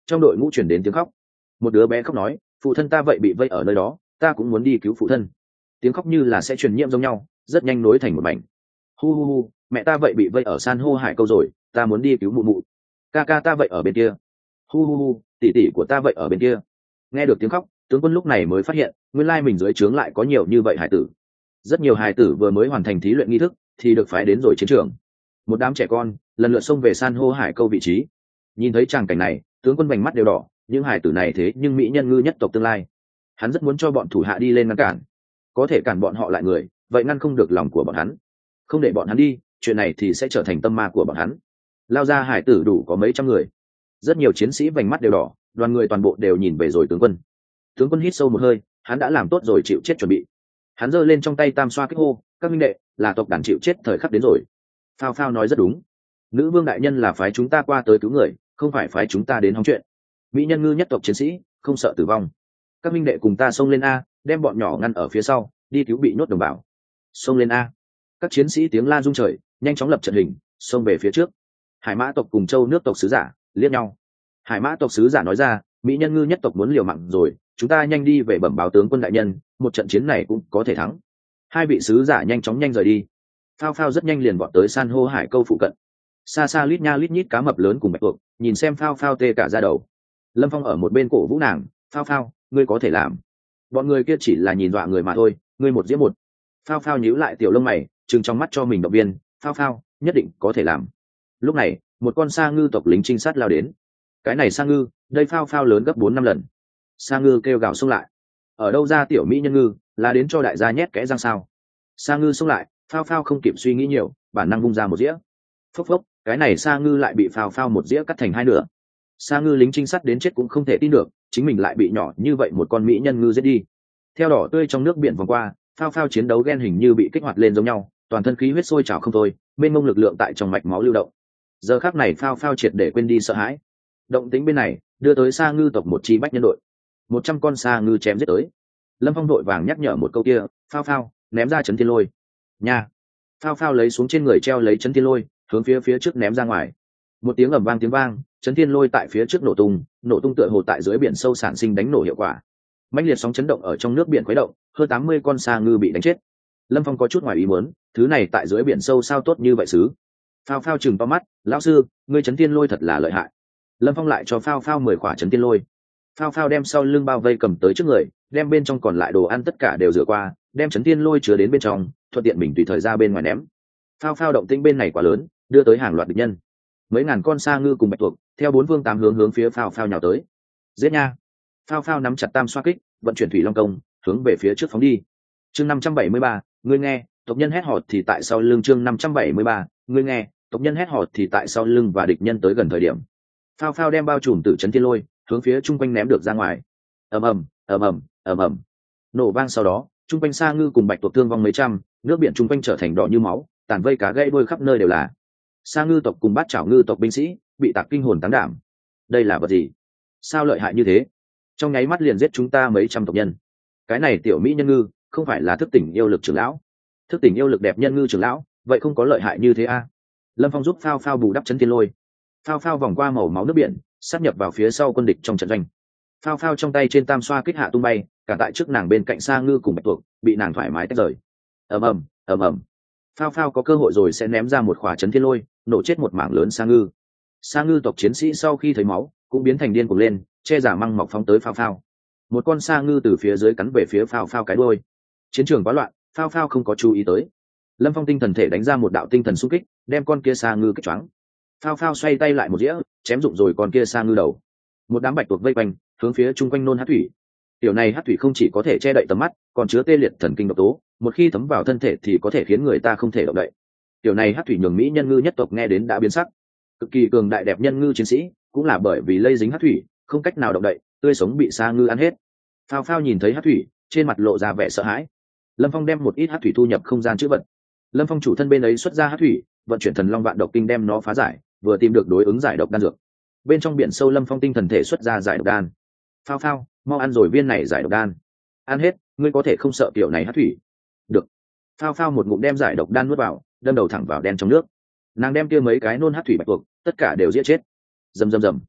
trong đội ngũ chuyển đến tiếng khóc. Một đứa bé khóc nói, phụ thân ta vậy bị vây ở nơi đó, ta cũng muốn đi cứu phụ thân. Tiếng khóc như là sẽ truyền nhiễm giống nhau, rất nhanh nối thành một mảnh. Hu hu hu, mẹ ta vậy bị vây ở san hô hải câu rồi, ta muốn đi cứu mụ mụ. Ca ca ta vậy ở bên kia. Hu hu hu, tỷ tỷ của ta vậy ở bên kia. Nghe được tiếng khóc, tướng quân lúc này mới phát hiện, nguyên lai mình dưới trướng lại có nhiều như vậy hải tử. Rất nhiều hải tử vừa mới hoàn thành thí luyện nghi thức, thì được phái đến rồi chiến trường. Một đám trẻ con lần lượt xông về san hô hải câu vị trí. Nhìn thấy tràng cảnh này, tướng quân vành mắt đều đỏ, những hải tử này thế nhưng mỹ nhân ngư nhất tộc tương lai. Hắn rất muốn cho bọn thủ hạ đi lên ngăn cản, có thể cản bọn họ lại người, vậy ngăn không được lòng của bọn hắn. Không để bọn hắn đi, chuyện này thì sẽ trở thành tâm ma của bọn hắn. Lao ra hải tử đủ có mấy trăm người, rất nhiều chiến sĩ vành mắt đều đỏ, đoàn người toàn bộ đều nhìn về rồi tướng quân. Tướng quân hít sâu một hơi, hắn đã làm tốt rồi chịu chết chuẩn bị. Hắn giơ lên trong tay tam xoa kích hô, các minh đệ, là tộc đàn chịu chết thời khắc đến rồi. Phao phao nói rất đúng, nữ vương đại nhân là phái chúng ta qua tới cứu người, không phải phái chúng ta đến hóng chuyện. Mỹ nhân ngư nhất tộc chiến sĩ không sợ tử vong, các minh đệ cùng ta xông lên a, đem bọn nhỏ ngăn ở phía sau, đi cứu bị nhốt đồng bào. Xông lên a. Các chiến sĩ tiếng la rung trời, nhanh chóng lập trận hình, xông về phía trước. Hải mã tộc cùng châu nước tộc sứ giả liếc nhau. Hải mã tộc sứ giả nói ra, mỹ nhân ngư nhất tộc muốn liều mạng rồi, chúng ta nhanh đi về bẩm báo tướng quân đại nhân, một trận chiến này cũng có thể thắng. Hai vị sứ giả nhanh chóng nhanh rời đi. Phao phao rất nhanh liền vọt tới san hô hải câu phụ cận. Xa xa lít nha lít nhít cá mập lớn cùng bạch tuộc, nhìn xem phao phao tê cả da đầu. Lâm Phong ở một bên cổ vũ nàng, phao phao, ngươi có thể làm. Bọn người kia chỉ là nhìn dọa người mà thôi, ngươi một giết một. Phao phao nhíu lại tiểu lông mày, trừng trong mắt cho mình động viên, phao phao, nhất định có thể làm. Lúc này, một con sa ngư tộc lính trinh sát lao đến. Cái này sa ngư, đây phao phao lớn gấp bốn năm lần. Sa ngư kêu gào xông lại. Ở đâu ra tiểu mỹ nhân ngư, là đến cho đại gia nhét kẽ răng sao? Sa ngư xông lại, phao phao không kịp suy nghĩ nhiều, bản năng vung ra một dĩa. Phốc phốc, cái này sa ngư lại bị phao phao một dĩa cắt thành hai nửa. Sa ngư lính trinh sát đến chết cũng không thể tin được, chính mình lại bị nhỏ như vậy một con mỹ nhân ngư giết đi. Theo đỏ tươi trong nước biển vòng qua, phao phao chiến đấu ghen hình như bị kích hoạt lên giống nhau, toàn thân khí huyết sôi trào không thôi, mênh mông lực lượng tại trong mạch máu lưu động. Giờ khắc này phao phao triệt để quên đi sợ hãi. Động tĩnh bên này đưa tới sa ngư tộc một chi bách nhân đội, một trăm con sa ngư chém giết tới. Lâm Phong đội vàng nhắc nhở một câu kia, phao phao ném ra chấn thiên lôi nha. Phao phao lấy xuống trên người treo lấy chấn thiên lôi, hướng phía phía trước ném ra ngoài. Một tiếng ầm vang tiếng vang, chấn thiên lôi tại phía trước nổ tung, nổ tung tựa hồ tại dưới biển sâu sản sinh đánh nổ hiệu quả. Mãnh liệt sóng chấn động ở trong nước biển khuấy động, hơn tám mươi con sa ngư bị đánh chết. Lâm Phong có chút ngoài ý muốn, thứ này tại dưới biển sâu sao tốt như vậy xứ. Phao phao chừng to mắt, lão sư, ngươi chấn thiên lôi thật là lợi hại. Lâm Phong lại cho phao phao mười quả chấn thiên lôi. Phao phao đem sau lưng bao vây cầm tới trước người, đem bên trong còn lại đồ ăn tất cả đều rửa qua, đem chấn thiên lôi chứa đến bên trong, thuận tiện mình tùy thời ra bên ngoài ném. Phao phao động tĩnh bên này quá lớn, đưa tới hàng loạt địch nhân. Mấy ngàn con sa ngư cùng bạch tuộc theo bốn phương tám hướng hướng phía phao phao nhào tới. Giết nha. Phao phao nắm chặt tam xoa kích, vận chuyển thủy long công, hướng về phía trước phóng đi. Chương năm trăm bảy mươi ba, ngươi nghe, tộc nhân hét hò thì tại sau lưng. Chương năm trăm bảy mươi ba, ngươi nghe, tộc nhân hét hò thì tại sau lưng và địch nhân tới gần thời điểm. Phao phao đem bao trùm tử chấn thiên lôi hướng phía chung quanh ném được ra ngoài. Ầm ầm, ầm ầm, ầm ầm. Nổ vang sau đó, chung quanh sa ngư cùng bạch tuộc thương vong mấy trăm, nước biển chung quanh trở thành đỏ như máu, tàn vây cá gãy đuôi khắp nơi đều là. Sa ngư tộc cùng bát chảo ngư tộc binh sĩ bị tạc kinh hồn táng đảm. Đây là vật gì? Sao lợi hại như thế? Trong nháy mắt liền giết chúng ta mấy trăm tộc nhân. Cái này tiểu mỹ nhân ngư không phải là thức tỉnh yêu lực trưởng lão? Thức tỉnh yêu lực đẹp nhân ngư trưởng lão, vậy không có lợi hại như thế a? À? Lâm Phong giúp phao phao bù đắp chấn thiên lôi. Phao phao vòng qua màu máu nước biển, sát nhập vào phía sau quân địch trong trận doanh. Phao phao trong tay trên tam xoa kích hạ tung bay, cả tại trước nàng bên cạnh sa ngư cùng bạch tuộc bị nàng thoải mái tách rời. Ầm ầm, ầm ầm. Phao phao có cơ hội rồi sẽ ném ra một khỏa chấn thiên lôi, nổ chết một mảng lớn sa ngư. Sa ngư tộc chiến sĩ sau khi thấy máu cũng biến thành điên cuồng lên, che giả măng mọc phóng tới phao phao. Một con sa ngư từ phía dưới cắn về phía phao phao cái đuôi. Chiến trường quá loạn, phao phao không có chú ý tới. Lâm Phong tinh thần thể đánh ra một đạo tinh thần xung kích, đem con kia sa ngư kích choáng. Phao phao xoay tay lại một dĩa, chém rụng rồi con kia sa ngư đầu. Một đám bạch tuộc vây quanh, hướng phía chung quanh nôn hắc thủy. Tiểu này hắc thủy không chỉ có thể che đậy tầm mắt, còn chứa tê liệt thần kinh độc tố, một khi thấm vào thân thể thì có thể khiến người ta không thể động đậy. Tiểu này hắc thủy nhường mỹ nhân ngư nhất tộc nghe đến đã biến sắc. Cực kỳ cường đại đẹp nhân ngư chiến sĩ, cũng là bởi vì lây dính hắc thủy, không cách nào động đậy, tươi sống bị sa ngư ăn hết. Phao phao nhìn thấy hắc thủy, trên mặt lộ ra vẻ sợ hãi. Lâm Phong đem một ít hắc thủy thu nhập không gian chữ vật. Lâm Phong chủ thân bên ấy xuất ra hắc thủy, vận chuyển thần long vạn độc kinh đem nó phá giải, vừa tìm được đối ứng giải độc đan dược. Bên trong biển sâu Lâm Phong tinh thần thể xuất ra giải độc đan. Phao phao, mau ăn rồi viên này giải độc đan. Ăn hết, ngươi có thể không sợ kiểu này hắc thủy. Được. Phao phao một ngụm đem giải độc đan nuốt vào, đâm đầu thẳng vào đen trong nước. Nàng đem kia mấy cái nôn hắc thủy bạch tuộc, tất cả đều giết chết. Rầm rầm rầm.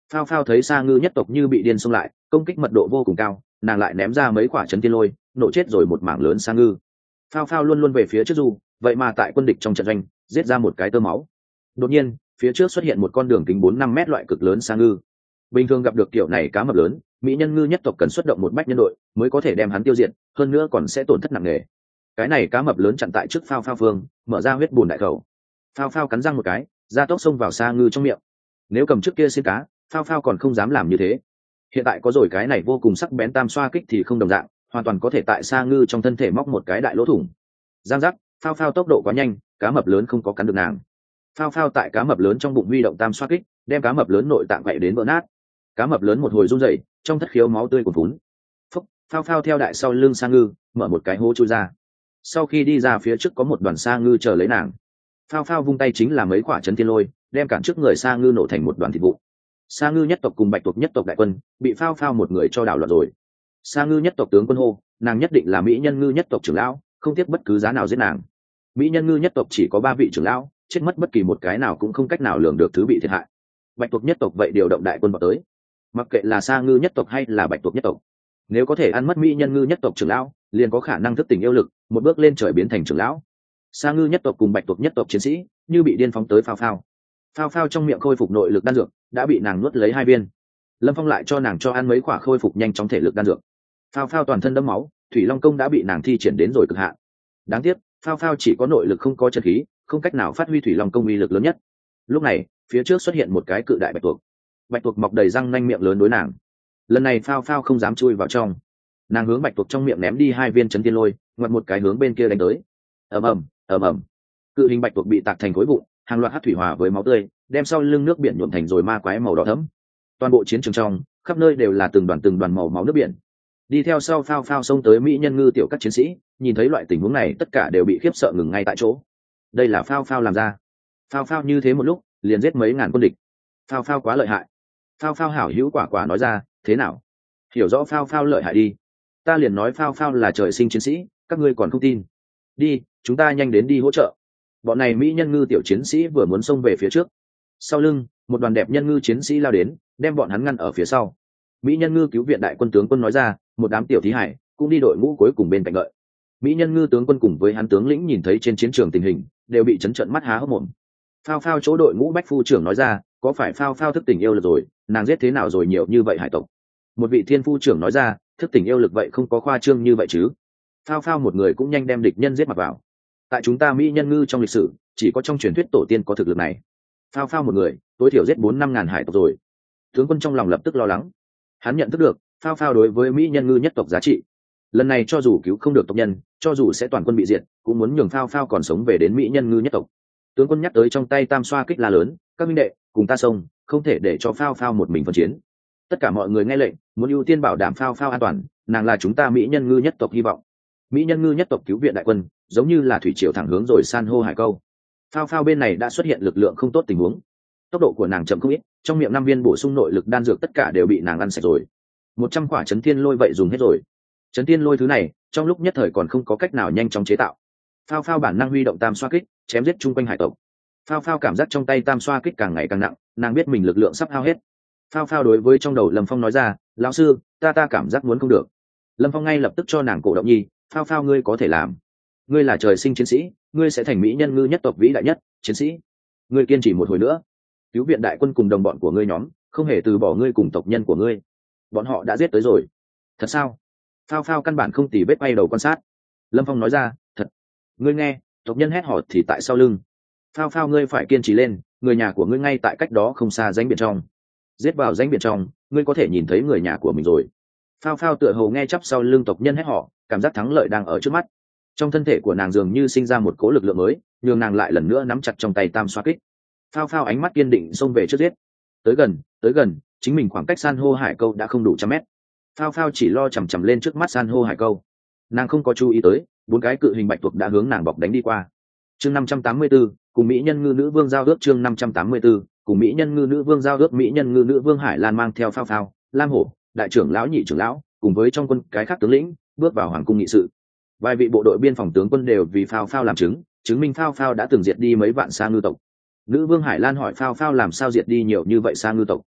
Phao phao thấy Sa Ngư nhất tộc như bị điên xông lại, công kích mật độ vô cùng cao, nàng lại ném ra mấy quả chấn thiên lôi, nổ chết rồi một mảng lớn Sa Ngư. Phao phao luôn luôn về phía trước du, vậy mà tại quân địch trong trận doanh giết ra một cái tơ máu. Đột nhiên phía trước xuất hiện một con đường kính bốn năm mét loại cực lớn Sa Ngư. Bình thường gặp được kiểu này cá mập lớn, mỹ nhân ngư nhất tộc cần xuất động một bách nhân đội mới có thể đem hắn tiêu diệt, hơn nữa còn sẽ tổn thất nặng nề. Cái này cá mập lớn chặn tại trước phao phao phương, mở ra huyết bùn đại khẩu. Phao phao cắn răng một cái, ra tốc xông vào Sa Ngư trong miệng. Nếu cầm trước kia xin cá, phao phao còn không dám làm như thế. Hiện tại có rồi cái này vô cùng sắc bén tam xoa kích thì không đồng dạng, hoàn toàn có thể tại Sa Ngư trong thân thể móc một cái đại lỗ thủng. Giang giác, phao phao tốc độ quá nhanh, cá mập lớn không có cắn được nàng. Phao phao tại cá mập lớn trong bụng huy động tam xoa kích, đem cá mập lớn nội tạng quậy đến vỡ nát. Cá mập lớn một hồi run rẩy, trong thất khiếu máu tươi cuồn phún. Phúc, phao phao theo đại sau lưng Sa Ngư, mở một cái hố chui ra. Sau khi đi ra phía trước có một đoàn Sa Ngư chờ lấy nàng. Phao phao vung tay chính là mấy quả chấn thiên lôi, đem cản trước người Sa Ngư nổ thành một đoàn thịt vụn. Sa Ngư nhất tộc cùng Bạch tuộc nhất tộc đại quân bị phao phao một người cho đảo loạn rồi. Sa Ngư nhất tộc tướng quân hô, nàng nhất định là mỹ nhân ngư nhất tộc trưởng lão, không tiếc bất cứ giá nào giết nàng. Mỹ nhân ngư nhất tộc chỉ có ba vị trưởng lão, chết mất bất kỳ một cái nào cũng không cách nào lường được thứ bị thiệt hại. Bạch tuộc nhất tộc vậy điều động đại quân vào tới. Mặc kệ là Sa Ngư nhất tộc hay là Bạch tuộc nhất tộc, nếu có thể ăn mất mỹ nhân ngư nhất tộc trưởng lão, liền có khả năng thức tỉnh yêu lực, một bước lên trời biến thành trưởng lão. Sa Ngư nhất tộc cùng Bạch tuộc nhất tộc chiến sĩ như bị điên phóng tới phao phao. Phao phao trong miệng khôi phục nội lực đan dược đã bị nàng nuốt lấy hai viên. Lâm Phong lại cho nàng cho ăn mấy quả khôi phục nhanh chóng thể lực đan dược. Phao phao toàn thân đẫm máu, thủy long công đã bị nàng thi triển đến rồi cực hạn. Đáng tiếc phao phao chỉ có nội lực không có chân khí, không cách nào phát huy thủy long công uy lực lớn nhất. Lúc này phía trước xuất hiện một cái cự đại bạch tuộc. Bạch tuộc mọc đầy răng nanh miệng lớn đối nàng. Lần này phao phao không dám chui vào trong, nàng hướng bạch tuộc trong miệng ném đi hai viên chấn tiên lôi, ngoặt một cái hướng bên kia đánh tới. ầm ầm ầm ầm, cự hình bạch tuộc bị tạc thành khối vụn, hàng loạt hắc thủy hòa với máu tươi đem sau lưng nước biển nhuộm thành rồi ma quái màu đỏ thẫm. Toàn bộ chiến trường trong khắp nơi đều là từng đoàn từng đoàn màu máu nước biển. Đi theo sau phao phao xông tới mỹ nhân ngư tiểu các chiến sĩ, nhìn thấy loại tình huống này tất cả đều bị khiếp sợ ngừng ngay tại chỗ. Đây là phao phao làm ra. Phao phao như thế một lúc liền giết mấy ngàn quân địch. Phao phao quá lợi hại. Phao phao hảo hữu quả quả nói ra, thế nào, hiểu rõ phao phao lợi hại đi. Ta liền nói phao phao là trời sinh chiến sĩ, các ngươi còn không tin. Đi, chúng ta nhanh đến đi hỗ trợ. Bọn này mỹ nhân ngư tiểu chiến sĩ vừa muốn xông về phía trước, sau lưng một đoàn đẹp nhân ngư chiến sĩ lao đến, đem bọn hắn ngăn ở phía sau. Mỹ nhân ngư cứu viện đại quân tướng quân nói ra, một đám tiểu thí hải cũng đi đội ngũ cuối cùng bên cạnh lợi. Mỹ nhân ngư tướng quân cùng với hắn tướng lĩnh nhìn thấy trên chiến trường tình hình, đều bị chấn trận mắt há hốc mồm. Phao phao chỗ đội ngũ bách phu trưởng nói ra, có phải phao phao thức tỉnh yêu lực rồi, nàng giết thế nào rồi nhiều như vậy hải tộc. Một vị thiên phu trưởng nói ra, thức tỉnh yêu lực vậy không có khoa trương như vậy chứ. Phao phao một người cũng nhanh đem địch nhân giết mặt vào. Tại chúng ta mỹ nhân ngư trong lịch sử chỉ có trong truyền thuyết tổ tiên có thực lực này. Phao phao một người tối thiểu giết bốn năm ngàn hải tộc rồi. Tướng quân trong lòng lập tức lo lắng, hắn nhận thức được phao phao đối với mỹ nhân ngư nhất tộc giá trị. Lần này cho dù cứu không được tộc nhân, cho dù sẽ toàn quân bị diệt, cũng muốn nhường phao phao còn sống về đến mỹ nhân ngư nhất tộc. Tướng quân nhắc tới trong tay tam xoa kích la lớn, các minh đệ cùng ta xông, không thể để cho phao phao một mình phân chiến. Tất cả mọi người nghe lệnh, muốn ưu tiên bảo đảm phao phao an toàn, nàng là chúng ta mỹ nhân ngư nhất tộc hy vọng. Mỹ nhân ngư nhất tộc cứu viện đại quân giống như là thủy triều thẳng hướng rồi san hô hải câu. Phao phao bên này đã xuất hiện lực lượng không tốt tình huống, tốc độ của nàng chậm không ít, trong miệng năm viên bổ sung nội lực đan dược tất cả đều bị nàng ăn sạch rồi. Một trăm quả chấn thiên lôi vậy dùng hết rồi. Chấn thiên lôi thứ này trong lúc nhất thời còn không có cách nào nhanh chóng chế tạo. Phao phao bản năng huy động tam xoa kích chém giết chung quanh hải tộc. Phao phao cảm giác trong tay tam xoa kích càng ngày càng nặng, nàng biết mình lực lượng sắp hao hết. Phao phao đối với trong đầu Lâm Phong nói ra, lão sư, ta ta cảm giác muốn không được. Lâm Phong ngay lập tức cho nàng cổ động nhi, phao phao ngươi có thể làm. Ngươi là trời sinh chiến sĩ, ngươi sẽ thành mỹ nhân ngư nhất tộc vĩ đại nhất chiến sĩ. Ngươi kiên trì một hồi nữa, cứu viện đại quân cùng đồng bọn của ngươi nhóm không hề từ bỏ ngươi cùng tộc nhân của ngươi. Bọn họ đã giết tới rồi. Thật sao? Phao phao căn bản không tì vết bay đầu quan sát. Lâm Phong nói ra, thật. Ngươi nghe, tộc nhân hét hò thì tại sau lưng. Phao phao ngươi phải kiên trì lên, người nhà của ngươi ngay tại cách đó không xa rãnh biển trong. Giết vào rãnh biển trong, ngươi có thể nhìn thấy người nhà của mình rồi. Phao phao tựa hồ nghe chắp sau lưng tộc nhân hét hò, cảm giác thắng lợi đang ở trước mắt. Trong thân thể của nàng dường như sinh ra một cỗ lực lượng mới, nhường nàng lại lần nữa nắm chặt trong tay tam xoa kích. Phao phao ánh mắt kiên định xông về trước giết. Tới gần, tới gần, chính mình khoảng cách san hô hải câu đã không đủ trăm mét. Phao phao chỉ lo chằm chằm lên trước mắt san hô hải câu, nàng không có chú ý tới bốn cái cự hình bạch tuộc đã hướng nàng bọc đánh đi qua. Chương năm trăm tám mươi 584, cùng mỹ nhân ngư nữ vương giao ước. Chương năm trăm tám mươi 584, cùng mỹ nhân ngư nữ vương giao ước. Mỹ nhân ngư nữ vương Hải Lan mang theo phao phao, Lam Hổ, đại trưởng lão, nhị trưởng lão cùng với trong quân cái khác tướng lĩnh bước vào hoàng cung nghị sự. Vài vị bộ đội biên phòng tướng quân đều vì phao phao làm chứng, chứng minh phao phao đã từng diệt đi mấy vạn sa ngư tộc. Nữ vương Hải Lan hỏi phao phao làm sao diệt đi nhiều như vậy sa ngư tộc.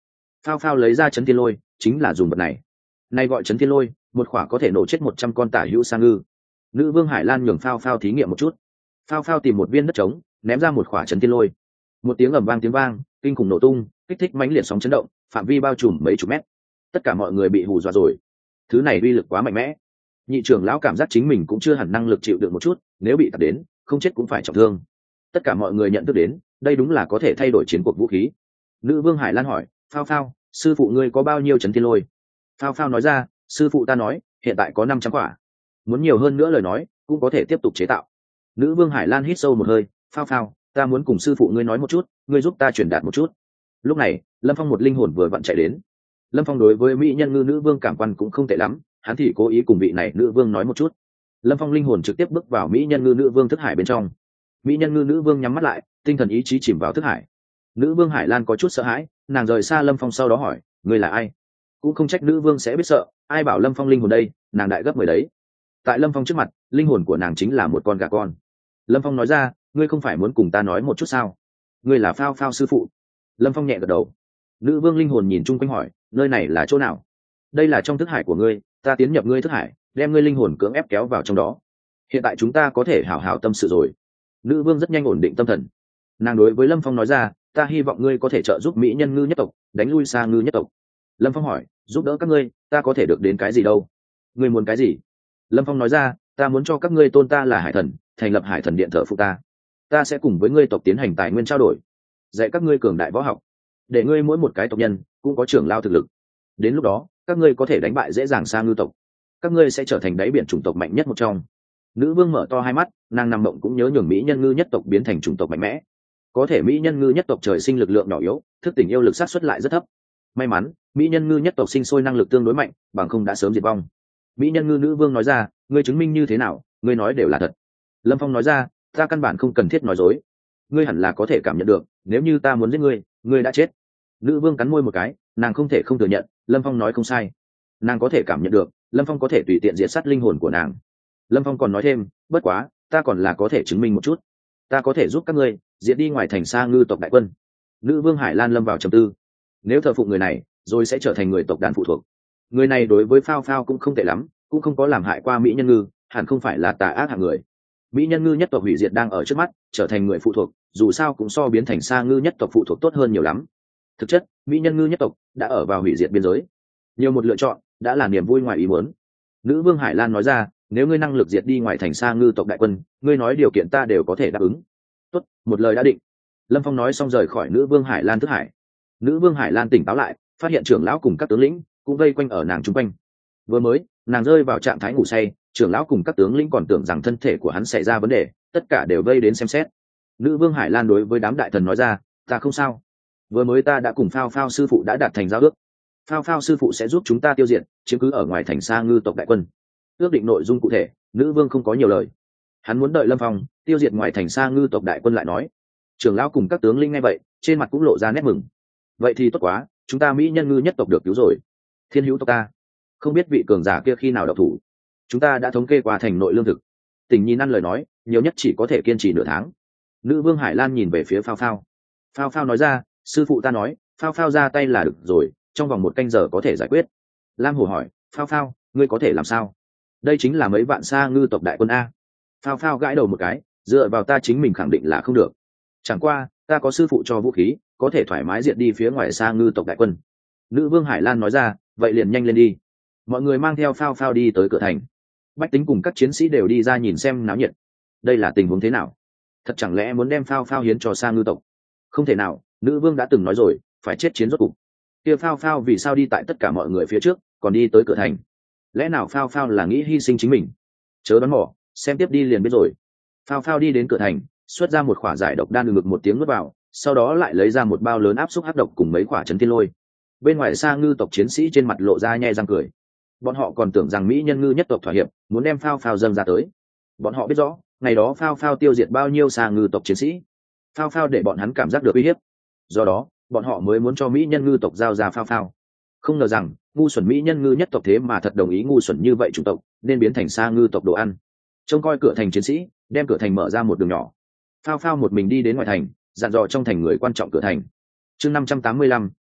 Phao phao lấy ra chấn thiên lôi, chính là dùng vật này. Nay gọi chấn thiên lôi, một khỏa có thể nổ chết một trăm con tả hữu sa ngư. Nữ vương Hải Lan nhường phao phao thí nghiệm một chút. Phao phao tìm một viên đất trống, ném ra một khỏa chấn thiên lôi. Một tiếng ầm vang tiếng vang, kinh khủng nổ tung, kích thích mãnh liệt sóng chấn động, phạm vi bao trùm mấy chục mét. Tất cả mọi người bị hù dọa rồi. Thứ này uy lực quá mạnh mẽ. Nhị trưởng lão cảm giác chính mình cũng chưa hẳn năng lực chịu đựng một chút, nếu bị tập đến, không chết cũng phải trọng thương. Tất cả mọi người nhận thức đến, đây đúng là có thể thay đổi chiến cuộc vũ khí. Nữ vương Hải Lan hỏi, phao phao, sư phụ ngươi có bao nhiêu chấn thiên lôi? Phao phao nói ra, sư phụ ta nói hiện tại có năm trăm quả, muốn nhiều hơn nữa lời nói cũng có thể tiếp tục chế tạo. Nữ vương Hải Lan hít sâu một hơi, phao phao, ta muốn cùng sư phụ ngươi nói một chút, ngươi giúp ta truyền đạt một chút. Lúc này Lâm Phong một linh hồn vừa vặn chạy đến. Lâm Phong đối với mỹ nhân ngư nữ vương cảm quan cũng không tệ lắm, hắn thì cố ý cùng vị này nữ vương nói một chút. Lâm Phong linh hồn trực tiếp bước vào mỹ nhân ngư nữ vương thức hải bên trong. Mỹ nhân ngư nữ vương nhắm mắt lại, tinh thần ý chí chìm vào thức hải. Nữ vương Hải Lan có chút sợ hãi, nàng rời xa Lâm Phong sau đó hỏi, ngươi là ai? Cũng không trách nữ vương sẽ biết sợ, ai bảo Lâm Phong linh hồn đây, nàng đại gấp mười đấy. Tại Lâm Phong trước mặt, linh hồn của nàng chính là một con gà con. Lâm Phong nói ra, ngươi không phải muốn cùng ta nói một chút sao? Ngươi là phao phao sư phụ. Lâm Phong nhẹ gật đầu. Nữ vương linh hồn nhìn chung quanh hỏi, nơi này là chỗ nào? Đây là trong thức hải của ngươi, ta tiến nhập ngươi thức hải, đem ngươi linh hồn cưỡng ép kéo vào trong đó. Hiện tại chúng ta có thể hảo hảo tâm sự rồi. Nữ vương rất nhanh ổn định tâm thần. Nàng đối với Lâm Phong nói ra, ta hy vọng ngươi có thể trợ giúp mỹ nhân ngư nhất tộc đánh lui xa ngư nhất tộc. Lâm Phong hỏi, giúp đỡ các ngươi, ta có thể được đến cái gì đâu? Ngươi muốn cái gì? Lâm Phong nói ra, ta muốn cho các ngươi tôn ta là hải thần, thành lập hải thần điện thờ phụ ta. Ta sẽ cùng với ngươi tộc tiến hành tài nguyên trao đổi, dạy các ngươi cường đại võ học, để ngươi mỗi một cái tộc nhân cũng có trưởng lao thực lực. Đến lúc đó các ngươi có thể đánh bại dễ dàng xa ngư tộc, các ngươi sẽ trở thành đáy biển chủng tộc mạnh nhất một trong. Nữ vương mở to hai mắt, nàng nằm mộng cũng nhớ nhường mỹ nhân ngư nhất tộc biến thành chủng tộc mạnh mẽ. Có thể mỹ nhân ngư nhất tộc trời sinh lực lượng nhỏ yếu, thức tỉnh yêu lực sát xuất lại rất thấp. May mắn mỹ nhân ngư nhất tộc sinh sôi năng lực tương đối mạnh, bằng không đã sớm diệt vong. Mỹ nhân ngư nữ vương nói ra, ngươi chứng minh như thế nào? Ngươi nói đều là thật. Lâm Phong nói ra, ta căn bản không cần thiết nói dối, ngươi hẳn là có thể cảm nhận được, nếu như ta muốn giết ngươi, ngươi đã chết. Nữ vương cắn môi một cái, nàng không thể không thừa nhận Lâm Phong nói không sai. Nàng có thể cảm nhận được Lâm Phong có thể tùy tiện diệt sát linh hồn của nàng. Lâm Phong còn nói thêm, bất quá ta còn là có thể chứng minh một chút, ta có thể giúp các ngươi diệt đi ngoài thành xa ngư tộc đại quân. Nữ vương Hải Lan lâm vào trầm tư. Nếu thờ phụng người này rồi sẽ trở thành người tộc đàn phụ thuộc. Người này đối với phao phao cũng không tệ lắm, cũng không có làm hại qua mỹ nhân ngư, hẳn không phải là tà ác hạng người. Mỹ nhân ngư nhất tộc hủy diệt đang ở trước mắt, trở thành người phụ thuộc dù sao cũng so biến thành xa ngư nhất tộc phụ thuộc tốt hơn nhiều lắm. Thực chất mỹ nhân ngư nhất tộc đã ở vào hủy diệt biên giới, nhiều một lựa chọn đã là niềm vui ngoài ý muốn. Nữ vương Hải Lan nói ra, nếu ngươi năng lực diệt đi ngoài thành xa ngư tộc đại quân, ngươi nói điều kiện ta đều có thể đáp ứng. Tốt, một lời đã định. Lâm Phong nói xong rời khỏi nữ vương Hải Lan thức hải. Nữ vương Hải Lan tỉnh táo lại, phát hiện trưởng lão cùng các tướng lĩnh cũng vây quanh ở nàng chung quanh. Vừa mới nàng rơi vào trạng thái ngủ say, trưởng lão cùng các tướng lĩnh còn tưởng rằng thân thể của hắn xảy ra vấn đề, tất cả đều vây đến xem xét. Nữ vương Hải Lan đối với đám đại thần nói ra, ta không sao, vừa mới ta đã cùng phao phao sư phụ đã đạt thành giao ước, phao phao sư phụ sẽ giúp chúng ta tiêu diệt chiếm cứ ở ngoài thành xa ngư tộc đại quân. Ước định nội dung cụ thể nữ vương không có nhiều lời, hắn muốn đợi Lâm Phong tiêu diệt ngoài thành xa ngư tộc đại quân lại nói. Trưởng lão cùng các tướng lĩnh nghe vậy trên mặt cũng lộ ra nét mừng. Vậy thì tốt quá, chúng ta mỹ nhân ngư nhất tộc được cứu rồi. Thiên hữu tộc ta không biết vị cường giả kia khi nào độc thủ, chúng ta đã thống kê qua thành nội lương thực, tình nhìn ăn lời nói nhiều nhất chỉ có thể kiên trì nửa tháng. Nữ vương Hải Lan nhìn về phía phao phao. Phao phao nói ra, sư phụ ta nói phao phao ra tay là được rồi, trong vòng một canh giờ có thể giải quyết. Lam Hổ hỏi, phao phao ngươi có thể làm sao? Đây chính là mấy vạn xa ngư tộc đại quân a. Phao phao gãi đầu một cái, dựa vào ta chính mình khẳng định là không được, chẳng qua ta có sư phụ cho vũ khí, có thể thoải mái diệt đi phía ngoài xa ngư tộc đại quân. Nữ vương Hải Lan nói ra, vậy liền nhanh lên đi. Mọi người mang theo phao phao đi tới cửa thành. Bách tính cùng các chiến sĩ đều đi ra nhìn xem náo nhiệt. Đây là tình huống thế nào? Thật chẳng lẽ muốn đem phao phao hiến cho xa ngư tộc? Không thể nào, nữ vương đã từng nói rồi, phải chết chiến rốt cục. Kia phao phao vì sao đi tại tất cả mọi người phía trước còn đi tới cửa thành? Lẽ nào phao phao là nghĩ hy sinh chính mình? Chớ đoán mò, xem tiếp đi liền biết rồi. Phao phao đi đến cửa thành, xuất ra một khỏa giải độc đan, ngực một tiếng nuốt vào, sau đó lại lấy ra một bao lớn áp xúc hắc độc cùng mấy khỏa chấn thiên lôi. Bên ngoài xa ngư tộc chiến sĩ trên mặt lộ ra nhe răng cười. Bọn họ còn tưởng rằng mỹ nhân ngư nhất tộc thỏa hiệp, muốn đem phao phao dâng ra tới. Bọn họ biết rõ ngày đó phao phao tiêu diệt bao nhiêu xa ngư tộc chiến sĩ, phao phao để bọn hắn cảm giác được uy hiếp, do đó bọn họ mới muốn cho mỹ nhân ngư tộc giao ra phao phao. Không ngờ rằng ngu xuẩn mỹ nhân ngư nhất tộc thế mà thật đồng ý ngu xuẩn như vậy chủng tộc, nên biến thành xa ngư tộc đồ ăn. Trông coi cửa thành chiến sĩ đem cửa thành mở ra một đường nhỏ. Phao phao một mình đi đến ngoài thành, dặn dò trong thành người quan trọng cửa thành. Chương năm trăm tám mươi lăm,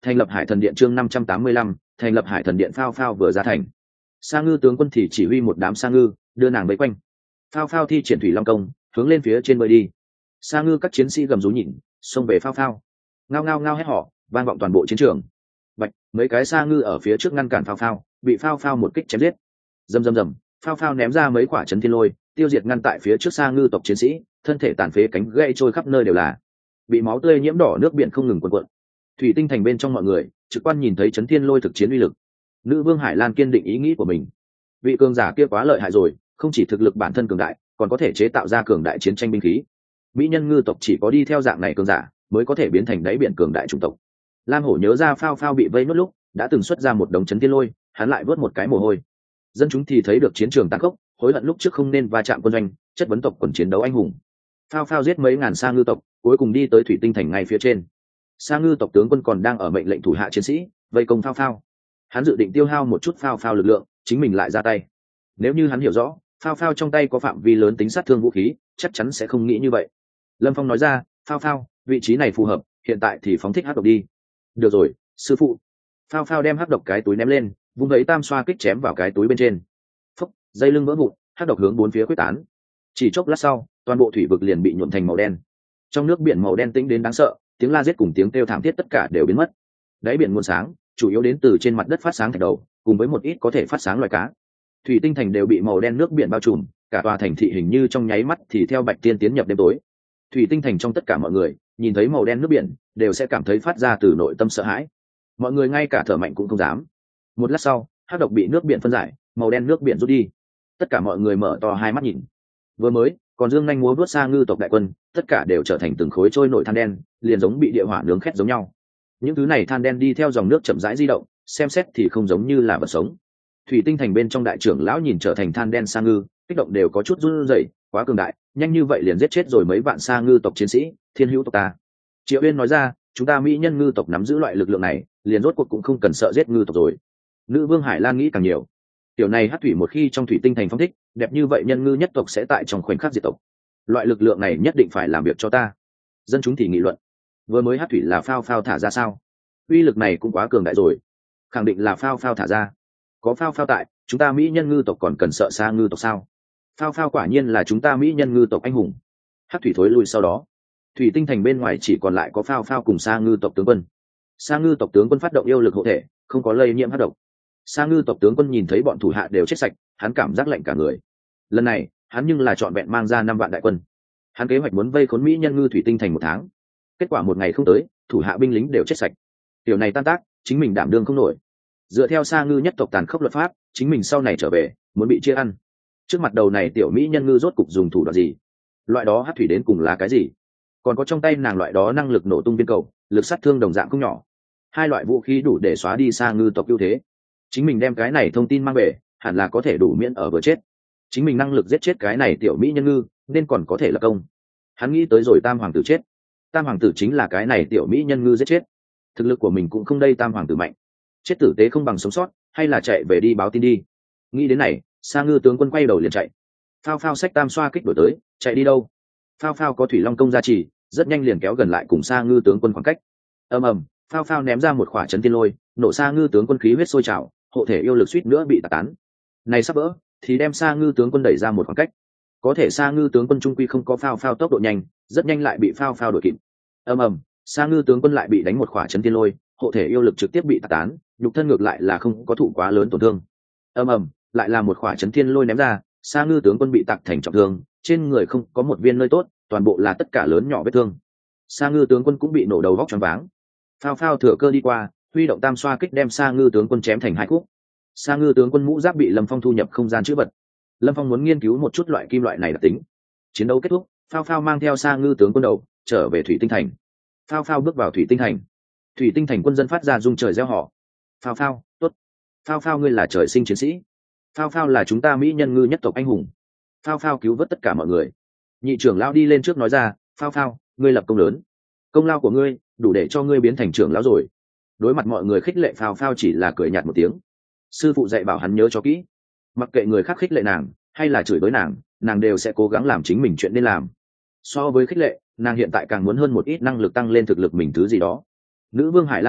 Thành lập Hải Thần Điện chương năm trăm tám mươi lăm, thành lập Hải Thần Điện. Phao Phao vừa ra thành, Sa Ngư tướng quân thì chỉ huy một đám sa ngư đưa nàng vây quanh. Phao Phao thi triển thủy long công hướng lên phía trên bơi đi. Sa ngư các chiến sĩ gầm rú nhịn xông về Phao Phao, ngao ngao ngao hét họ vang vọng toàn bộ chiến trường. Bạch, mấy cái sa ngư ở phía trước ngăn cản Phao Phao, bị Phao Phao một kích chém giết. Rầm rầm rầm, Phao Phao ném ra mấy quả chấn thiên lôi tiêu diệt ngăn tại phía trước sa ngư tộc chiến sĩ, thân thể tàn phế, cánh gãy trôi khắp nơi đều là, bị máu tươi nhiễm đỏ, nước biển không ngừng cuộn cuộn. Thủy tinh thành bên trong mọi người trực quan nhìn thấy chấn thiên lôi thực chiến uy lực. Nữ vương Hải Lan kiên định ý nghĩ của mình. Vị cường giả kia quá lợi hại rồi, không chỉ thực lực bản thân cường đại, còn có thể chế tạo ra cường đại chiến tranh binh khí. Mỹ nhân ngư tộc chỉ có đi theo dạng này cường giả mới có thể biến thành đáy biển cường đại chủng tộc. Lam Hổ nhớ ra Phao Phao bị vây nốt lúc đã từng xuất ra một đống chấn thiên lôi, hắn lại vớt một cái mồ hôi. Dân chúng thì thấy được chiến trường tàn khốc, hối hận lúc trước không nên va chạm quân doanh, chất vấn tộc quần chiến đấu anh hùng. Phao Phao giết mấy ngàn sa ngư tộc, cuối cùng đi tới thủy tinh thành ngay phía trên. Sa ngư tộc tướng quân còn đang ở mệnh lệnh thủ hạ chiến sĩ vây công Phao Phao. Hắn dự định tiêu hao một chút Phao Phao lực lượng, chính mình lại ra tay. Nếu như hắn hiểu rõ Phao Phao trong tay có phạm vi lớn tính sát thương vũ khí, chắc chắn sẽ không nghĩ như vậy. Lâm Phong nói ra, Phao Phao, vị trí này phù hợp, hiện tại thì phóng thích hắc độc đi. Được rồi, sư phụ. Phao Phao đem hắc độc cái túi ném lên, vung ấy tam xoa kích chém vào cái túi bên trên. Phốc, dây lưng vỡ vụn, hắc độc hướng bốn phía quyết tán. Chỉ chốc lát sau, toàn bộ thủy vực liền bị nhuộm thành màu đen. Trong nước biển màu đen tĩnh đến đáng sợ, tiếng la giết cùng tiếng kêu thảm thiết tất cả đều biến mất. Đáy biển nguồn sáng chủ yếu đến từ trên mặt đất phát sáng thạch đầu, cùng với một ít có thể phát sáng loài cá. Thủy tinh thành đều bị màu đen nước biển bao trùm, cả tòa thành thị hình như trong nháy mắt thì theo bạch tiên tiến nhập đêm tối. Thủy tinh thành trong tất cả mọi người nhìn thấy màu đen nước biển đều sẽ cảm thấy phát ra từ nội tâm sợ hãi. Mọi người ngay cả thở mạnh cũng không dám. Một lát sau, hắc độc bị nước biển phân giải, màu đen nước biển rút đi. Tất cả mọi người mở to hai mắt nhìn. Vừa mới còn dương nhanh múa vuốt sa ngư tộc đại quân, tất cả đều trở thành từng khối trôi nổi than đen, liền giống bị địa hỏa nướng khét giống nhau. Những thứ này than đen đi theo dòng nước chậm rãi di động, xem xét thì không giống như là vật sống. Thủy tinh thành bên trong đại trưởng lão nhìn trở thành than đen sa ngư, kích động đều có chút run rẩy, quá cường đại, nhanh như vậy liền giết chết rồi mấy vạn sa ngư tộc chiến sĩ, thiên hữu tộc ta. Triệu Uyên nói ra, chúng ta mỹ nhân ngư tộc nắm giữ loại lực lượng này, liền rốt cuộc cũng không cần sợ giết ngư tộc rồi. Nữ vương Hải Lan nghĩ càng nhiều. Tiểu này hắc thủy một khi trong thủy tinh thành phong thích, đẹp như vậy nhân ngư nhất tộc sẽ tại trong khoảnh khắc diệt tộc. Loại lực lượng này nhất định phải làm việc cho ta. Dân chúng thì nghị luận, vừa mới hắc thủy là Phao Phao thả ra sao? Uy lực này cũng quá cường đại rồi. Khẳng định là Phao Phao thả ra. Có Phao Phao tại, chúng ta mỹ nhân ngư tộc còn cần sợ sa ngư tộc sao? Phao Phao quả nhiên là chúng ta mỹ nhân ngư tộc anh hùng. Hắc thủy thối lui sau đó, thủy tinh thành bên ngoài chỉ còn lại có Phao Phao cùng sa ngư tộc tướng quân. Sa ngư tộc tướng quân phát động yêu lực hộ thể, không có lây nhiễm hắc độc. Sa ngư tộc tướng quân nhìn thấy bọn thủ hạ đều chết sạch, hắn cảm giác lạnh cả người. Lần này hắn nhưng là chọn vẹn mang ra năm vạn đại quân. Hắn kế hoạch muốn vây khốn mỹ nhân ngư thủy tinh thành một tháng, kết quả một ngày không tới, thủ hạ binh lính đều chết sạch. Điều này tan tác, chính mình đảm đương không nổi. Dựa theo sa ngư nhất tộc tàn khốc luật pháp, chính mình sau này trở về muốn bị chia ăn. Trước mặt đầu này tiểu mỹ nhân ngư rốt cục dùng thủ đoạn gì? Loại đó hắc thủy đến cùng là cái gì? Còn có trong tay nàng loại đó năng lực nổ tung viên cầu, lực sát thương đồng dạng không nhỏ. Hai loại vũ khí đủ để xóa đi sa ngư tộc ưu thế. Chính mình đem cái này thông tin mang về, hẳn là có thể đủ miễn ở vừa chết. Chính mình năng lực giết chết cái này tiểu mỹ nhân ngư, nên còn có thể là công. Hắn nghĩ tới rồi tam hoàng tử chết. Tam hoàng tử chính là cái này tiểu mỹ nhân ngư giết chết. Thực lực của mình cũng không đây tam hoàng tử mạnh. Chết tử tế không bằng sống sót, hay là chạy về đi báo tin đi. Nghĩ đến này, sa ngư tướng quân quay đầu liền chạy. Phao Phao xách tam xoa kích đổi tới, chạy đi đâu? Phao Phao có thủy long công gia trì, rất nhanh liền kéo gần lại cùng sa ngư tướng quân khoảng cách. Ầm ầm, Phao Phao ném ra một quả chấn thiên lôi, nổ sa ngư tướng quân khí huyết sôi trào, hộ thể yêu lực suýt nữa bị tạc tán. Này sắp vỡ, thì đem sa ngư tướng quân đẩy ra một khoảng cách. Có thể sa ngư tướng quân trung quy không có Phao Phao tốc độ nhanh, rất nhanh lại bị Phao Phao đuổi kịp. Ầm ầm, sa ngư tướng quân lại bị đánh một quả chấn thiên lôi, hộ thể yêu lực trực tiếp bị tạc tán, nhục thân ngược lại là không có thụ quá lớn tổn thương. Ầm ầm, lại là một quả chấn thiên lôi ném ra, sa ngư tướng quân bị tạc thành trọng thương, trên người không có một viên nơi tốt, toàn bộ là tất cả lớn nhỏ vết thương. Sa ngư tướng quân cũng bị nổ đầu vóc choáng váng. Phao Phao thừa cơ đi qua, huy động tam xoa kích đem sa ngư tướng quân chém thành hai khúc. Sa ngư tướng quân mũ giáp bị Lâm Phong thu nhập không gian chữ vật. Lâm Phong muốn nghiên cứu một chút loại kim loại này đặc tính. Chiến đấu kết thúc, Phao Phao mang theo sa ngư tướng quân đầu trở về thủy tinh thành. Phao Phao bước vào thủy tinh thành. Thủy tinh thành quân dân phát ra rung trời reo hò. Phao Phao, tốt. Phao Phao ngươi là trời sinh chiến sĩ. Phao Phao là chúng ta mỹ nhân ngư nhất tộc anh hùng. Phao Phao cứu vớt tất cả mọi người. Nhị trưởng lão đi lên trước nói ra, Phao Phao, ngươi lập công lớn. Công lao của ngươi đủ để cho ngươi biến thành trưởng lão rồi. Đối mặt mọi người khích lệ, Phao Phao chỉ là cười nhạt một tiếng. Sư phụ dạy bảo hắn nhớ cho kỹ, mặc kệ người khác khích lệ nàng hay là chửi bới nàng, nàng đều sẽ cố gắng làm chính mình chuyện nên làm. So với khích lệ, nàng hiện tại càng muốn hơn một ít năng lực tăng lên thực lực mình thứ gì đó. Nữ vương Hải Lan hỏi,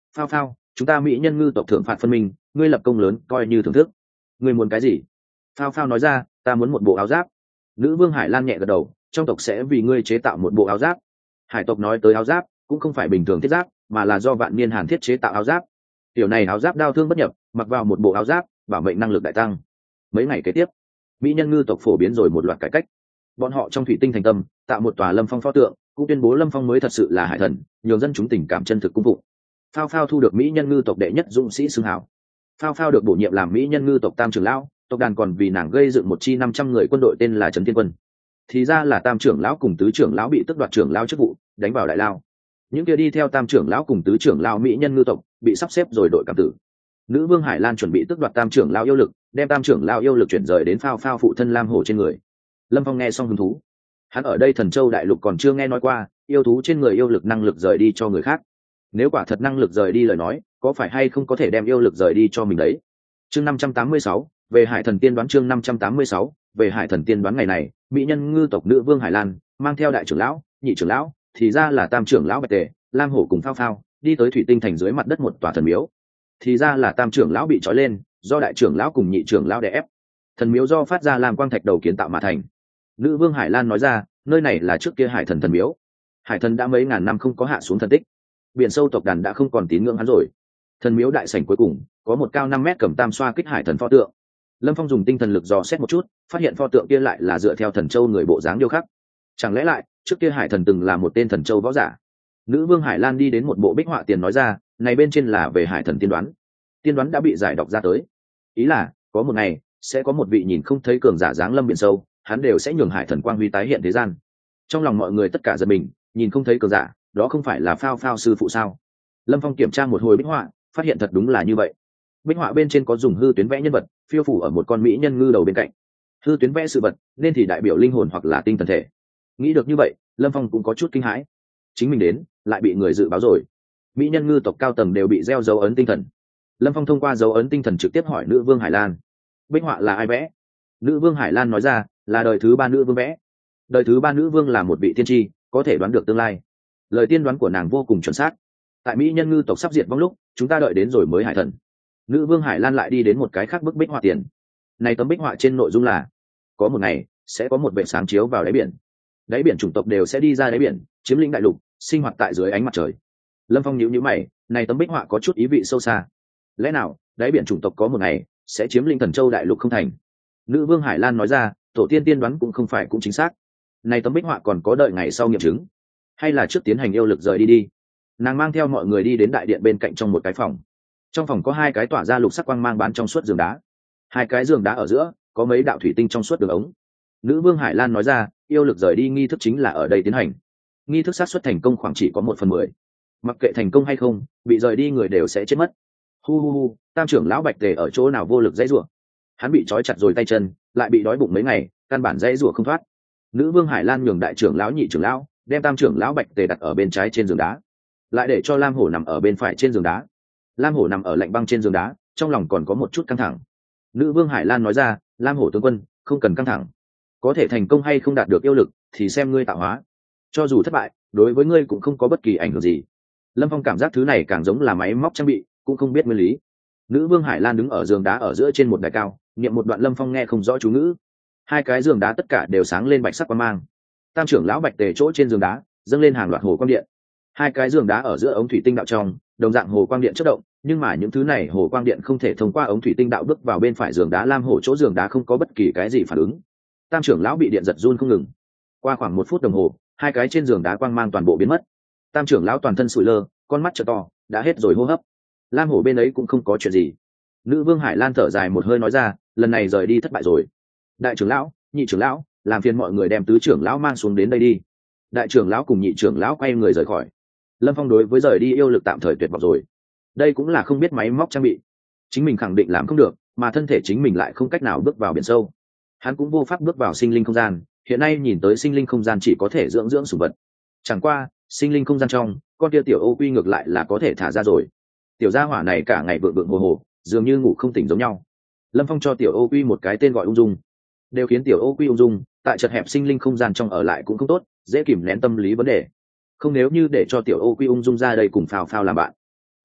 phao phao, chúng ta mỹ nhân ngư tộc thượng phạt phân minh, ngươi lập công lớn coi như thưởng thức. Ngươi muốn cái gì? Phao phao nói ra, ta muốn một bộ áo giáp. Nữ vương Hải Lan nhẹ gật đầu, trong tộc sẽ vì ngươi chế tạo một bộ áo giáp. Hải tộc nói tới áo giáp cũng không phải bình thường thiết giáp, mà là do vạn niên hàn thiết chế tạo áo giáp. Tiểu này áo giáp đao thương bất nhập, mặc vào một bộ áo giáp, bảo mệnh năng lực đại tăng. Mấy ngày kế tiếp, mỹ nhân ngư tộc phổ biến rồi một loạt cải cách. Bọn họ trong thủy tinh thành tâm tạo một tòa lâm phong pho tượng, cũng tuyên bố lâm phong mới thật sự là hải thần, nhường dân chúng tình cảm chân thực cung phụng. Phao phao thu được mỹ nhân ngư tộc đệ nhất dũng sĩ xưng hảo. Phao phao được bổ nhiệm làm mỹ nhân ngư tộc tam trưởng lão, tộc đàn còn vì nàng gây dựng một chi năm trăm người quân đội tên là Trấn Thiên Quân. Thì ra là tam trưởng lão cùng tứ trưởng lão bị tước đoạt trưởng lão chức vụ, đánh vào đại lao. Những kia đi theo tam trưởng lão cùng tứ trưởng lão mỹ nhân ngư tộc bị sắp xếp rồi đội cảm tử. Nữ vương Hải Lan chuẩn bị tước đoạt tam trưởng lão yêu lực, đem tam trưởng lão yêu lực chuyển rời đến phao phao phụ thân lam hổ trên người. Lâm Phong nghe xong hứng thú. Hắn ở đây Thần Châu đại lục còn chưa nghe nói qua yêu thú trên người yêu lực năng lực rời đi cho người khác. Nếu quả thật năng lực rời đi lời nói, có phải hay không có thể đem yêu lực rời đi cho mình đấy? Chương năm trăm tám mươi sáu, về Hải Thần Tiên đoán. Chương năm trăm tám mươi sáu, về Hải Thần Tiên đoán. Ngày này, mỹ nhân ngư tộc nữ vương Hải Lan mang theo đại trưởng lão, nhị trưởng lão, thì ra là tam trưởng lão Bạch Tề, lam hổ cùng phao phao, đi tới thủy tinh thành dưới mặt đất một tòa thần miếu. Thì ra là tam trưởng lão bị trói lên, do đại trưởng lão cùng nhị trưởng lão đè ép. Thần miếu do phát ra làm quang thạch đầu kiến tạo mà thành. Nữ vương Hải Lan nói ra, nơi này là trước kia hải thần thần miếu. Hải thần đã mấy ngàn năm không có hạ xuống thần tích, biển sâu tộc đàn đã không còn tín ngưỡng hắn rồi. Thần miếu đại sảnh cuối cùng có một cao năm mét cầm tam xoa kích hải thần pho tượng. Lâm Phong dùng tinh thần lực dò xét một chút, phát hiện pho tượng kia lại là dựa theo thần châu người bộ dáng điêu khắc. Chẳng lẽ lại trước kia hải thần từng là một tên thần châu võ giả? Nữ vương Hải Lan đi đến một bộ bích họa tiền nói ra, này bên trên là về hải thần tiên đoán. Tiên đoán đã bị giải đọc ra tới, ý là có một ngày sẽ có một vị nhìn không thấy cường giả giáng lâm biển sâu, hắn đều sẽ nhường hải thần quang huy tái hiện thế gian. Trong lòng mọi người tất cả giật mình, nhìn không thấy cường giả, đó không phải là phao phao sư phụ sao? Lâm Phong kiểm tra một hồi bích họa, phát hiện thật đúng là như vậy. Bích họa bên trên có dùng hư tuyến vẽ nhân vật phiêu phủ ở một con mỹ nhân ngư đầu bên cạnh. Hư tuyến vẽ sự vật nên thì đại biểu linh hồn hoặc là tinh thần thể. Nghĩ được như vậy, Lâm Phong cũng có chút kinh hãi. Chính mình đến lại bị người dự báo rồi. Mỹ nhân ngư tộc cao tầng đều bị gieo dấu ấn tinh thần. Lâm Phong thông qua dấu ấn tinh thần trực tiếp hỏi nữ vương Hải Lan, bích họa là ai vẽ? Nữ vương Hải Lan nói ra, là đời thứ ba nữ vương vẽ. Đời thứ ba nữ vương là một vị tiên tri, có thể đoán được tương lai. Lời tiên đoán của nàng vô cùng chuẩn xác. Tại mỹ nhân ngư tộc sắp diệt vong lúc, chúng ta đợi đến rồi mới hải thần. Nữ vương Hải Lan lại đi đến một cái khác bức bích họa tiền. Này tấm bích họa trên nội dung là, có một ngày sẽ có một vệ sáng chiếu vào đáy biển. Đáy biển chủng tộc đều sẽ đi ra đáy biển, chiếm lĩnh đại lục, sinh hoạt tại dưới ánh mặt trời. Lâm Phong nhíu nhíu mày, này tấm bích họa có chút ý vị sâu xa. Lẽ nào đáy biển chủng tộc có một ngày sẽ chiếm lĩnh Thần Châu đại lục không thành? Nữ vương Hải Lan nói ra, tổ tiên tiên đoán cũng không phải cũng chính xác. Này tấm bích họa còn có đợi ngày sau nghiệm chứng, hay là trước tiến hành yêu lực rời đi đi? Nàng mang theo mọi người đi đến đại điện bên cạnh trong một cái phòng. Trong phòng có hai cái tỏa ra lục sắc quang mang bán trong suốt giường đá. Hai cái giường đá ở giữa có mấy đạo thủy tinh trong suốt đường ống. Nữ vương Hải Lan nói ra, yêu lực rời đi nghi thức chính là ở đây tiến hành. Nghi thức xác suất thành công khoảng chỉ có một phần mười. Mặc kệ thành công hay không, bị rời đi người đều sẽ chết mất. Hu hu hu, tam trưởng lão Bạch Tề ở chỗ nào vô lực dãy rủa. Hắn bị trói chặt rồi tay chân, lại bị đói bụng mấy ngày, căn bản dãy rủa không thoát. Nữ vương Hải Lan nhường đại trưởng lão nhị trưởng lão đem tam trưởng lão Bạch Tề đặt ở bên trái trên giường đá, lại để cho lam hổ nằm ở bên phải trên giường đá. Lam hổ nằm ở lạnh băng trên giường đá, trong lòng còn có một chút căng thẳng. Nữ vương Hải Lan nói ra, lam hổ tướng quân, không cần căng thẳng, có thể thành công hay không đạt được yêu lực thì xem ngươi tạo hóa, cho dù thất bại đối với ngươi cũng không có bất kỳ ảnh hưởng gì. Lâm Phong cảm giác thứ này càng giống là máy móc trang bị, cũng không biết nguyên lý. Nữ vương Hải Lan đứng ở giường đá ở giữa trên một đài cao, niệm một đoạn Lâm Phong nghe không rõ chú ngữ. Hai cái giường đá tất cả đều sáng lên bạch sắc quang mang. Tam trưởng lão Bạch Tề chỗ trên giường đá dâng lên hàng loạt hồ quang điện. Hai cái giường đá ở giữa ống thủy tinh đạo trong, đồng dạng hồ quang điện chớp động, nhưng mà những thứ này hồ quang điện không thể thông qua ống thủy tinh đạo bước vào bên phải giường đá lam hổ chỗ giường đá không có bất kỳ cái gì phản ứng. Tam trưởng lão bị điện giật run không ngừng. Qua khoảng một phút đồng hồ, hai cái trên giường đá quang mang toàn bộ biến mất. Tam trưởng lão toàn thân sụi lơ, con mắt trợ to, đã hết rồi hô hấp. Lam hổ bên ấy cũng không có chuyện gì. Nữ vương Hải Lan thở dài một hơi nói ra, lần này rời đi thất bại rồi. Đại trưởng lão, nhị trưởng lão, làm phiền mọi người đem tứ trưởng lão mang xuống đến đây đi. Đại trưởng lão cùng nhị trưởng lão quay người rời khỏi. Lâm Phong đối với rời đi yêu lực tạm thời tuyệt vọng rồi. Đây cũng là không biết máy móc trang bị, chính mình khẳng định làm không được, mà thân thể chính mình lại không cách nào bước vào biển sâu. Hắn cũng vô pháp bước vào sinh linh không gian, hiện nay nhìn tới sinh linh không gian chỉ có thể dưỡng dưỡng sủng vật. Chẳng qua sinh linh không gian trong, con kia tiểu ô quy ngược lại là có thể thả ra rồi. Tiểu gia hỏa này cả ngày vượng vượng hồ hồ, dường như ngủ không tỉnh giống nhau. Lâm Phong cho tiểu ô quy một cái tên gọi ung dung, đều khiến tiểu ô quy ung dung tại chật hẹp sinh linh không gian trong ở lại cũng không tốt, dễ kìm nén tâm lý vấn đề. Không nếu như để cho tiểu ô quy ung dung ra đây cùng phào phào làm bạn,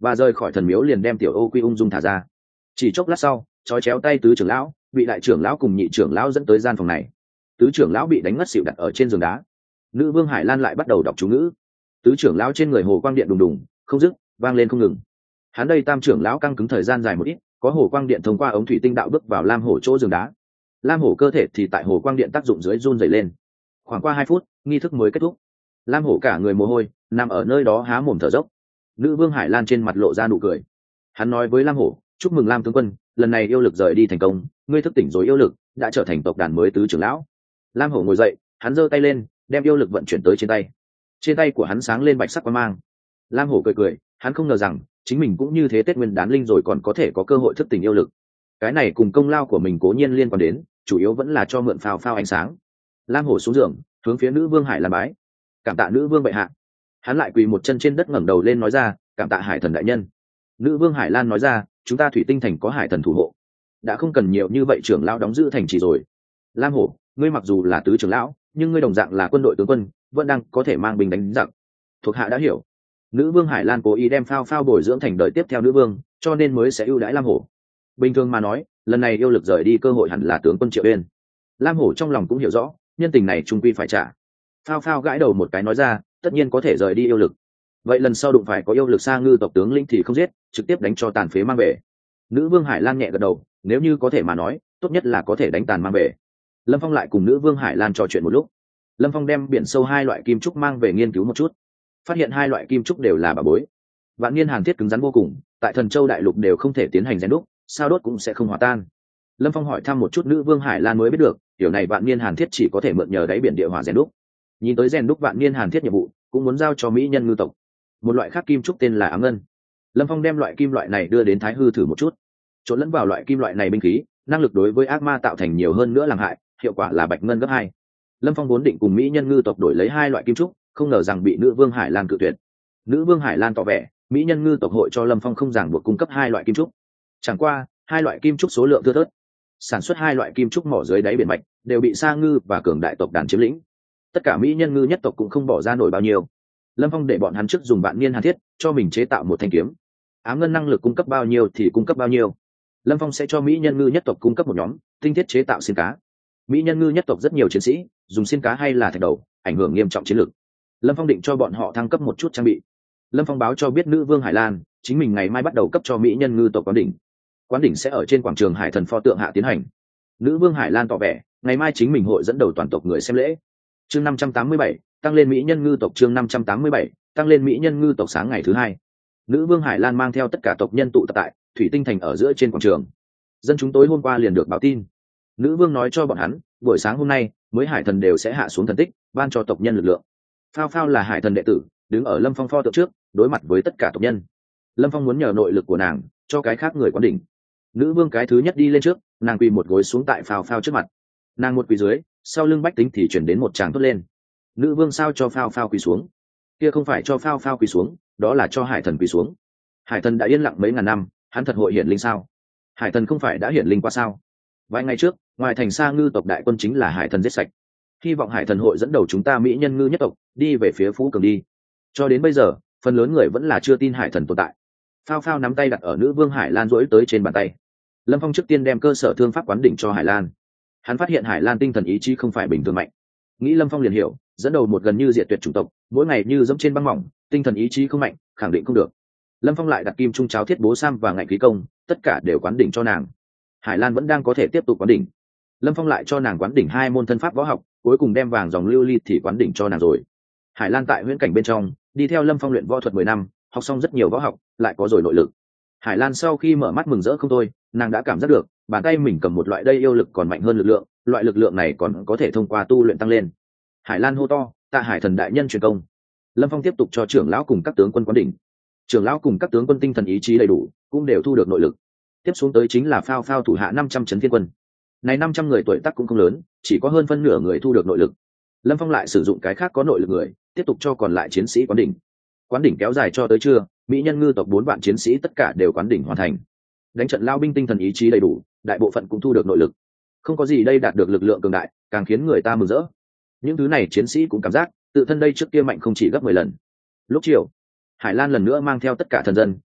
và rời khỏi thần miếu liền đem tiểu ô quy ung dung thả ra. Chỉ chốc lát sau, trói chéo tay tứ trưởng lão bị đại trưởng lão cùng nhị trưởng lão dẫn tới gian phòng này. Tứ trưởng lão bị đánh ngất xỉu đặt ở trên giường đá. Nữ vương Hải Lan lại bắt đầu đọc chú ngữ. Tứ trưởng lão trên người hồ quang điện đùng đùng không dứt vang lên không ngừng. Hắn đây tam trưởng lão căng cứng thời gian dài một ít, có hồ quang điện thông qua ống thủy tinh đạo bước vào lam hổ chỗ giường đá. Lam hổ cơ thể thì tại hồ quang điện tác dụng dưới run rẩy lên. Khoảng qua hai phút, nghi thức mới kết thúc. Lam hổ cả người mồ hôi, nằm ở nơi đó há mồm thở dốc. Nữ vương Hải Lan trên mặt lộ ra nụ cười. Hắn nói với Lam hổ, chúc mừng Lam tướng quân, lần này yêu lực rời đi thành công, ngươi thức tỉnh rồi yêu lực, đã trở thành tộc đàn mới tứ trưởng lão. Lam hổ ngồi dậy, hắn giơ tay lên, đem yêu lực vận chuyển tới trên tay. Trên tay của hắn sáng lên bạch sắc quang mang. Lam hổ cười cười, hắn không ngờ rằng chính mình cũng như thế Tết Nguyên Đán linh rồi còn có thể có cơ hội thức tỉnh yêu lực. Cái này cùng công lao của mình cố nhiên liên quan đến, chủ yếu vẫn là cho mượn phao phao ánh sáng. Lam hổ xuống giường, hướng phía nữ vương Hải Lan bái. Cảm tạ nữ vương bệ hạ. Hắn lại quỳ một chân trên đất ngẩng đầu lên nói ra, cảm tạ Hải thần đại nhân. Nữ vương Hải Lan nói ra, chúng ta thủy tinh thành có hải thần thủ hộ, đã không cần nhiều như vậy trưởng lão đóng giữ thành trì rồi. Lam hổ, ngươi mặc dù là tứ trưởng lão, nhưng ngươi đồng dạng là quân đội tướng quân, vẫn đang có thể mang binh đánh giặc. Thuộc hạ đã hiểu. Nữ vương Hải Lan cố ý đem phao phao bồi dưỡng thành đời tiếp theo nữ vương, cho nên mới sẽ ưu đãi Lam hổ. Bình thường mà nói, lần này yêu lực rời đi cơ hội hẳn là tướng quân Triệu Uyên. Lam hổ trong lòng cũng hiểu rõ, nhân tình này trung quy phải trả. Phao phao gãi đầu một cái nói ra, tất nhiên có thể rời đi yêu lực, vậy lần sau đụng phải có yêu lực xa ngư tộc tướng lĩnh thì không giết, trực tiếp đánh cho tàn phế mang về. Nữ vương Hải Lan nhẹ gật đầu, nếu như có thể mà nói, tốt nhất là có thể đánh tàn mang về. Lâm Phong lại cùng nữ vương Hải Lan trò chuyện một lúc. Lâm Phong đem biển sâu hai loại kim trúc mang về nghiên cứu một chút, phát hiện hai loại kim trúc đều là bảo bối. Vạn niên hàn thiết cứng rắn vô cùng, tại Thần Châu đại lục đều không thể tiến hành rèn đúc, sao đốt cũng sẽ không hòa tan. Lâm Phong hỏi thăm một chút nữ vương Hải Lan mới biết được, điều này vạn niên hàn thiết chỉ có thể mượn nhờ đáy biển địa hỏa rèn đúc. Nhìn tới rèn đúc vạn niên hàn thiết nhiệm vụ cũng muốn giao cho mỹ nhân ngư tộc. Một loại khác kim trúc tên là ám ngân. Lâm Phong đem loại kim loại này đưa đến Thái Hư thử một chút, trộn lẫn vào loại kim loại này binh khí, năng lực đối với ác ma tạo thành nhiều hơn nữa làm hại, hiệu quả là bạch ngân gấp hai. Lâm Phong vốn định cùng mỹ nhân ngư tộc đổi lấy hai loại kim trúc, không ngờ rằng bị nữ vương Hải Lan cự tuyệt. Nữ vương Hải Lan tỏ vẻ mỹ nhân ngư tộc hội cho Lâm Phong không ràng buộc cung cấp hai loại kim trúc. Chẳng qua hai loại kim trúc số lượng thưa thớt, sản xuất hai loại kim trúc mỏ dưới đáy biển mạch đều bị sa ngư và cường đại tộc đàn chiếm lĩnh, tất cả mỹ nhân ngư nhất tộc cũng không bỏ ra nổi bao nhiêu. Lâm Phong để bọn hắn trước dùng vạn niên hàn thiết cho mình chế tạo một thanh kiếm, ám ngân năng lực cung cấp bao nhiêu thì cung cấp bao nhiêu. Lâm Phong sẽ cho mỹ nhân ngư nhất tộc cung cấp một nhóm tinh thiết chế tạo xiên cá. Mỹ nhân ngư nhất tộc rất nhiều chiến sĩ dùng xiên cá hay là thạch đầu, ảnh hưởng nghiêm trọng chiến lược. Lâm Phong định cho bọn họ thăng cấp một chút trang bị. Lâm Phong báo cho biết nữ vương Hải Lan chính mình ngày mai bắt đầu cấp cho mỹ nhân ngư tộc quán đỉnh. Quán đỉnh sẽ ở trên quảng trường hải thần pho tượng hạ tiến hành. Nữ vương Hải Lan tỏ vẻ ngày mai chính mình hội dẫn đầu toàn tộc người xem lễ. Chương năm trăm tám mươi bảy, tăng lên mỹ nhân ngư tộc. Chương năm trăm tám mươi bảy, tăng lên mỹ nhân ngư tộc. Sáng ngày thứ hai, nữ vương Hải Lan mang theo tất cả tộc nhân tụ tập tại thủy tinh thành ở giữa trên quảng trường. Dân chúng tối hôm qua liền được báo tin. Nữ vương nói cho bọn hắn buổi sáng hôm nay mới hải thần đều sẽ hạ xuống thần tích, ban cho tộc nhân lực lượng. Phao Phao là hải thần đệ tử, đứng ở Lâm Phong pho tượng trước, đối mặt với tất cả tộc nhân. Lâm Phong muốn nhờ nội lực của nàng cho cái khác người quán đỉnh. Nữ vương cái thứ nhất đi lên trước, nàng quỳ một gối xuống tại Phao Phao trước mặt. Nàng một quỳ dưới, sau lưng bách tính thì chuyển đến một tràng thốt lên. Nữ vương sao cho Phao Phao quỳ xuống? Kia không phải cho Phao Phao quỳ xuống, đó là cho hải thần quỳ xuống. Hải thần đã yên lặng mấy ngàn năm, hắn thật hội hiển linh sao? Hải thần không phải đã hiển linh qua sao? Vài ngày trước, ngoài thành Sa ngư tộc đại quân chính là hải thần giết sạch. Hy vọng hải thần hội dẫn đầu chúng ta mỹ nhân ngư nhất tộc đi về phía Phú Cường đi. Cho đến bây giờ, phần lớn người vẫn là chưa tin hải thần tồn tại. Phao Phao nắm tay đặt ở nữ vương Hải Lan duỗi tới trên bàn tay. Lâm Phong trước tiên đem cơ sở thương pháp quán đỉnh cho Hải Lan. Hắn phát hiện Hải Lan tinh thần ý chí không phải bình thường mạnh. Nghĩ Lâm Phong liền hiểu, dẫn đầu một gần như diệt tuyệt chủng tộc, mỗi ngày như dẫm trên băng mỏng, tinh thần ý chí không mạnh, khẳng định không được. Lâm Phong lại đặt kim trung cháo thiết bố sam và ngạnh khí công, tất cả đều quán đỉnh cho nàng. Hải Lan vẫn đang có thể tiếp tục quán đỉnh. Lâm Phong lại cho nàng quán đỉnh hai môn thân pháp võ học, cuối cùng đem vàng dòng lưu ly thì quán đỉnh cho nàng rồi. Hải Lan tại huyễn cảnh bên trong, đi theo Lâm Phong luyện võ thuật mười năm, học xong rất nhiều võ học, lại có rồi nội lực. Hải Lan sau khi mở mắt mừng rỡ không thôi, nàng đã cảm giác được, bàn tay mình cầm một loại đây yêu lực còn mạnh hơn lực lượng, loại lực lượng này còn có thể thông qua tu luyện tăng lên. Hải Lan hô to, tạ Hải thần đại nhân truyền công. Lâm Phong tiếp tục cho trưởng lão cùng các tướng quân quán đỉnh. Trưởng lão cùng các tướng quân tinh thần ý chí đầy đủ, cũng đều thu được nội lực. Tiếp xuống tới chính là Phao Phao thủ hạ năm trăm trấn thiên quân. Này năm trăm người tuổi tác cũng không lớn, chỉ có hơn phân nửa người thu được nội lực. Lâm Phong lại sử dụng cái khác có nội lực người, tiếp tục cho còn lại chiến sĩ quán đỉnh. Quán đỉnh kéo dài cho tới trưa, mỹ nhân ngư tộc bốn vạn chiến sĩ tất cả đều quán đỉnh hoàn thành. Đánh trận lao binh tinh thần ý chí đầy đủ, đại bộ phận cũng thu được nội lực. Không có gì đây đạt được lực lượng cường đại, càng khiến người ta mừng rỡ. Những thứ này chiến sĩ cũng cảm giác tự thân đây trước kia mạnh không chỉ gấp mười lần. Lúc chiều, Hải Lan lần nữa mang theo tất cả thần dân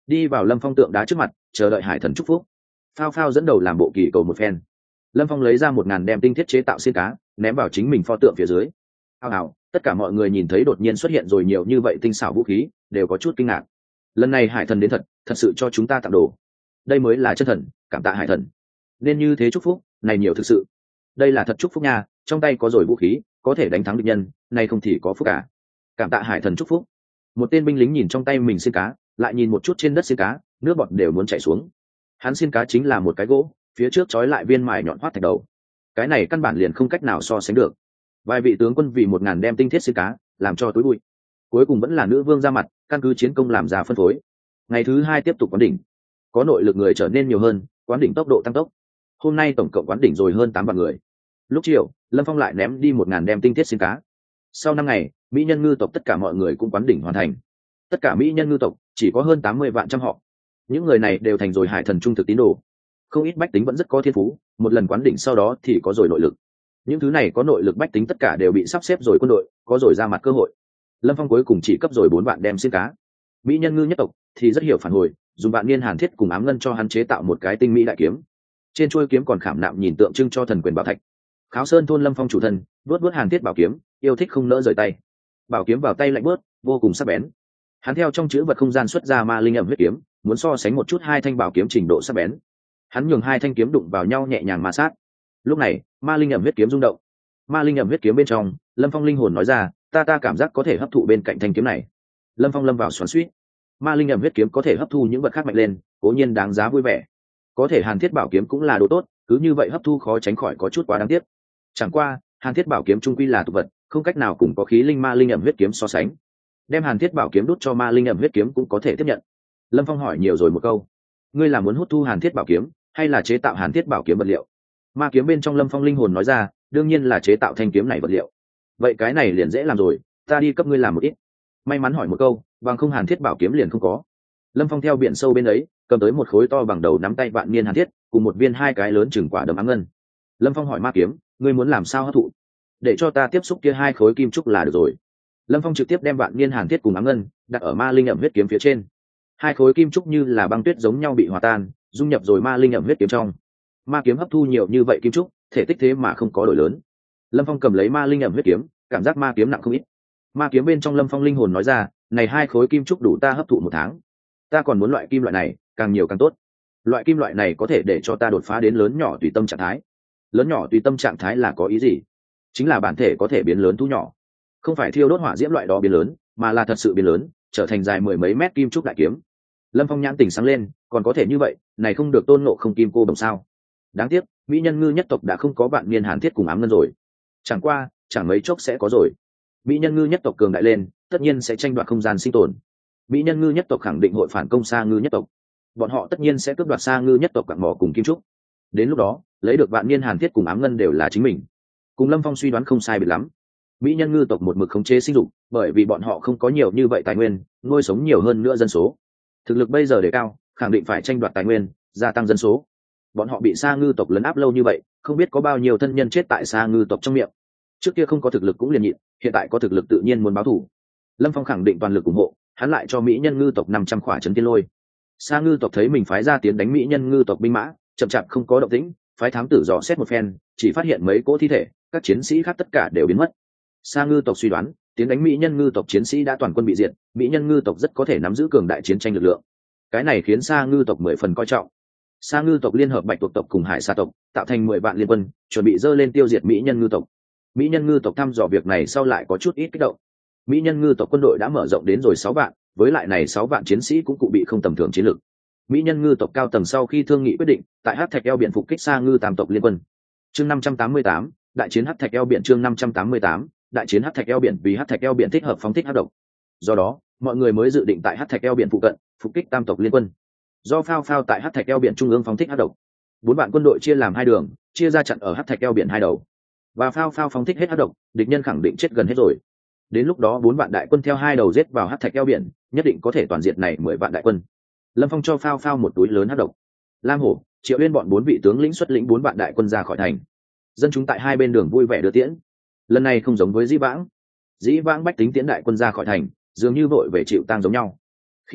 đi vào Lâm Phong tượng đá trước mặt chờ đợi hải thần chúc phúc. Phao phao dẫn đầu làm bộ kỳ cầu một phen. Lâm Phong lấy ra một ngàn đem tinh thiết chế tạo xiên cá ném vào chính mình pho tượng phía dưới. Ao ào, tất cả mọi người nhìn thấy đột nhiên xuất hiện rồi nhiều như vậy tinh xảo vũ khí đều có chút kinh ngạc. Lần này hải thần đến thật thật sự cho chúng ta tặng đồ. Đây mới là chân thần, cảm tạ hải thần. Nên như thế chúc phúc này nhiều thực sự. Đây là thật chúc phúc nha, trong tay có rồi vũ khí có thể đánh thắng địch nhân, này không thì có phúc cả. Cảm tạ hải thần chúc phúc. Một tên binh lính nhìn trong tay mình xiên cá lại nhìn một chút trên đất xiên cá, nước bọt đều muốn chảy xuống. Hắn xiên cá chính là một cái gỗ, phía trước trói lại viên mài nhọn hoắt thạch đầu, cái này căn bản liền không cách nào so sánh được. Vài vị tướng quân vì một ngàn đem tinh thiết xiên cá làm cho túi bụi, cuối cùng vẫn là nữ vương ra mặt căn cứ chiến công làm ra phân phối. Ngày thứ hai tiếp tục quán đỉnh, có nội lực người trở nên nhiều hơn, quán đỉnh tốc độ tăng tốc. Hôm nay tổng cộng quán đỉnh rồi hơn tám vạn người. Lúc chiều Lâm Phong lại ném đi một ngàn đem tinh thiết xiên cá. Sau năm ngày mỹ nhân ngư tộc tất cả mọi người cũng quán đỉnh hoàn thành. Tất cả mỹ nhân ngư tộc chỉ có hơn tám mươi vạn trăm họ, những người này đều thành rồi hải thần trung thực tín đồ. Không ít bách tính vẫn rất có thiên phú, một lần quán đỉnh sau đó thì có rồi nội lực. Những thứ này có nội lực bách tính tất cả đều bị sắp xếp rồi quân đội, có rồi ra mặt cơ hội. Lâm Phong cuối cùng chỉ cấp rồi bốn vạn đem xiên cá. Mỹ nhân ngư nhất tộc thì rất hiểu phản hồi, dùng vạn niên hàn thiết cùng ám ngân cho hắn chế tạo một cái tinh mỹ đại kiếm. Trên chuôi kiếm còn khảm nạm nhìn tượng trưng cho thần quyền bảo thạch. Kháo Sơn thôn Lâm Phong chủ thân vuốt vuốt hàn thiết bảo kiếm, yêu thích không nỡ rời tay. Bảo kiếm vào tay lạnh bớt, vô cùng sắc bén. Hắn theo trong chữ vật không gian xuất ra ma linh ẩm huyết kiếm, muốn so sánh một chút hai thanh bảo kiếm trình độ sắc bén. Hắn nhường hai thanh kiếm đụng vào nhau nhẹ nhàng ma sát. Lúc này ma linh ẩm huyết kiếm rung động. Ma linh ẩm huyết kiếm bên trong Lâm Phong linh hồn nói ra, ta ta cảm giác có thể hấp thụ bên cạnh thanh kiếm này. Lâm Phong lâm vào xoắn xuýt. Ma linh ẩm huyết kiếm có thể hấp thu những vật khác mạnh lên, cố nhiên đáng giá vui vẻ. Có thể hàn thiết bảo kiếm cũng là đồ tốt, cứ như vậy hấp thu khó tránh khỏi có chút quá đáng tiếc. Chẳng qua hàn thiết bảo kiếm trung quy là tục vật, không cách nào cùng có khí linh ma linh ẩm huyết kiếm so sánh. Đem hàn thiết bảo kiếm đút cho ma linh ẩm huyết kiếm cũng có thể tiếp nhận. Lâm Phong hỏi nhiều rồi một câu, ngươi là muốn hút thu hàn thiết bảo kiếm hay là chế tạo hàn thiết bảo kiếm vật liệu? Ma kiếm bên trong Lâm Phong linh hồn nói ra, đương nhiên là chế tạo thanh kiếm này vật liệu. Vậy cái này liền dễ làm rồi, ta đi cấp ngươi làm một ít. May mắn hỏi một câu, bằng không hàn thiết bảo kiếm liền không có. Lâm Phong theo biển sâu bên ấy cầm tới một khối to bằng đầu nắm tay vạn niên hàn thiết cùng một viên hai cái lớn chừng quả đấm ám ngân. Lâm Phong hỏi ma kiếm, ngươi muốn làm sao hấp thụ? Để cho ta tiếp xúc kia hai khối kim trúc là được rồi. Lâm Phong trực tiếp đem vạn niên hàn thiết cùng ám ngân đặt ở ma linh ẩm huyết kiếm phía trên. Hai khối kim trúc như là băng tuyết giống nhau bị hòa tan, dung nhập rồi ma linh ẩm huyết kiếm trong. Ma kiếm hấp thu nhiều như vậy kim trúc, thể tích thế mà không có đổi lớn. Lâm Phong cầm lấy ma linh ẩm huyết kiếm, cảm giác ma kiếm nặng không ít. Ma kiếm bên trong Lâm Phong linh hồn nói ra, này hai khối kim trúc đủ ta hấp thụ một tháng. Ta còn muốn loại kim loại này, càng nhiều càng tốt. Loại kim loại này có thể để cho ta đột phá đến lớn nhỏ tùy tâm trạng thái. Lớn nhỏ tùy tâm trạng thái là có ý gì? Chính là bản thể có thể biến lớn thu nhỏ, không phải thiêu đốt hỏa diễm loại đó biến lớn, mà là thật sự biến lớn, trở thành dài mười mấy mét kim trúc đại kiếm. Lâm Phong nhãn tỉnh sáng lên, còn có thể như vậy, này không được tôn ngộ không kim cô đồng sao? Đáng tiếc mỹ nhân ngư nhất tộc đã không có vạn niên hàn thiết cùng ám ngân rồi. Chẳng qua chẳng mấy chốc sẽ có rồi. Mỹ nhân ngư nhất tộc cường đại lên, tất nhiên sẽ tranh đoạt không gian sinh tồn. Mỹ nhân ngư nhất tộc khẳng định hội phản công Sa ngư nhất tộc, bọn họ tất nhiên sẽ cướp đoạt Sa ngư nhất tộc quặng mỏ cùng kim trúc. Đến lúc đó lấy được vạn niên hàn thiết cùng ám ngân đều là chính mình. Cùng Lâm Phong suy đoán không sai biệt lắm. Mỹ nhân ngư tộc một mực khống chế sinh dục, bởi vì bọn họ không có nhiều như vậy tài nguyên, nuôi sống nhiều hơn nữa dân số. Thực lực bây giờ đề cao, khẳng định phải tranh đoạt tài nguyên, gia tăng dân số. Bọn họ bị Sa ngư tộc lấn áp lâu như vậy, không biết có bao nhiêu thân nhân chết tại Sa ngư tộc trong miệng. Trước kia không có thực lực cũng liền nhịn, hiện tại có thực lực tự nhiên muốn báo thù. Lâm Phong khẳng định toàn lực ủng hộ, hắn lại cho mỹ nhân ngư tộc năm trăm khỏa trấn tiên lôi. Sa ngư tộc thấy mình phái ra tiến đánh mỹ nhân ngư tộc binh mã, chậm chạp không có động tĩnh, phái thám tử dò xét một phen, chỉ phát hiện mấy cỗ thi thể, các chiến sĩ khác tất cả đều biến mất. Sa ngư tộc suy đoán, tiến đánh mỹ nhân ngư tộc chiến sĩ đã toàn quân bị diệt, mỹ nhân ngư tộc rất có thể nắm giữ cường đại chiến tranh lực lượng. Cái này khiến Sa ngư tộc mười phần coi trọng. Sa ngư tộc liên hợp bạch tuộc tộc cùng hải sa tộc, tạo thành mười vạn liên quân, chuẩn bị dơ lên tiêu diệt mỹ nhân ngư tộc. Mỹ nhân ngư tộc thăm dò việc này sau lại có chút ít kích động. Mỹ nhân ngư tộc quân đội đã mở rộng đến rồi sáu vạn, với lại này sáu vạn chiến sĩ cũng cụ bị không tầm thường chiến lược. Mỹ nhân ngư tộc cao tầng sau khi thương nghị quyết định, tại Hắc Thạch eo biển phục kích Sa ngư tam tộc liên quân. Chương năm trăm tám mươi tám, đại chiến Hắc Thạch eo biển chương năm trăm tám mươi tám, đại chiến Hắc Thạch eo biển vì Hắc Thạch eo biển thích hợp phóng thích hắc độc. Do đó, mọi người mới dự định tại Hắc Thạch eo biển phụ cận phục kích tam tộc liên quân. Do phao phao tại Hắc Thạch eo biển trung ương phóng thích hắc độc. Bốn vạn quân đội chia làm hai đường, chia ra chặn ở Hắc Thạch eo biển hai đầu. Và phao phao phóng thích hết hắc độc, địch nhân khẳng định chết gần hết rồi. Đến lúc đó bốn vạn đại quân theo hai đầu giết vào Hắc Thạch eo biển, nhất định có thể toàn diệt này mười vạn đại quân. Lâm Phong cho phao phao một túi lớn hắc độc. Lam Hổ, Triệu Uyên bọn bốn vị tướng lĩnh xuất lĩnh bốn vạn đại quân ra khỏi thành. Dân chúng tại hai bên đường vui vẻ đưa tiễn. Lần này không giống với Dĩ Vãng. Dĩ Vãng bách tính tiễn đại quân ra khỏi thành, dường như vội về chịu tang giống nhau. Khi đó,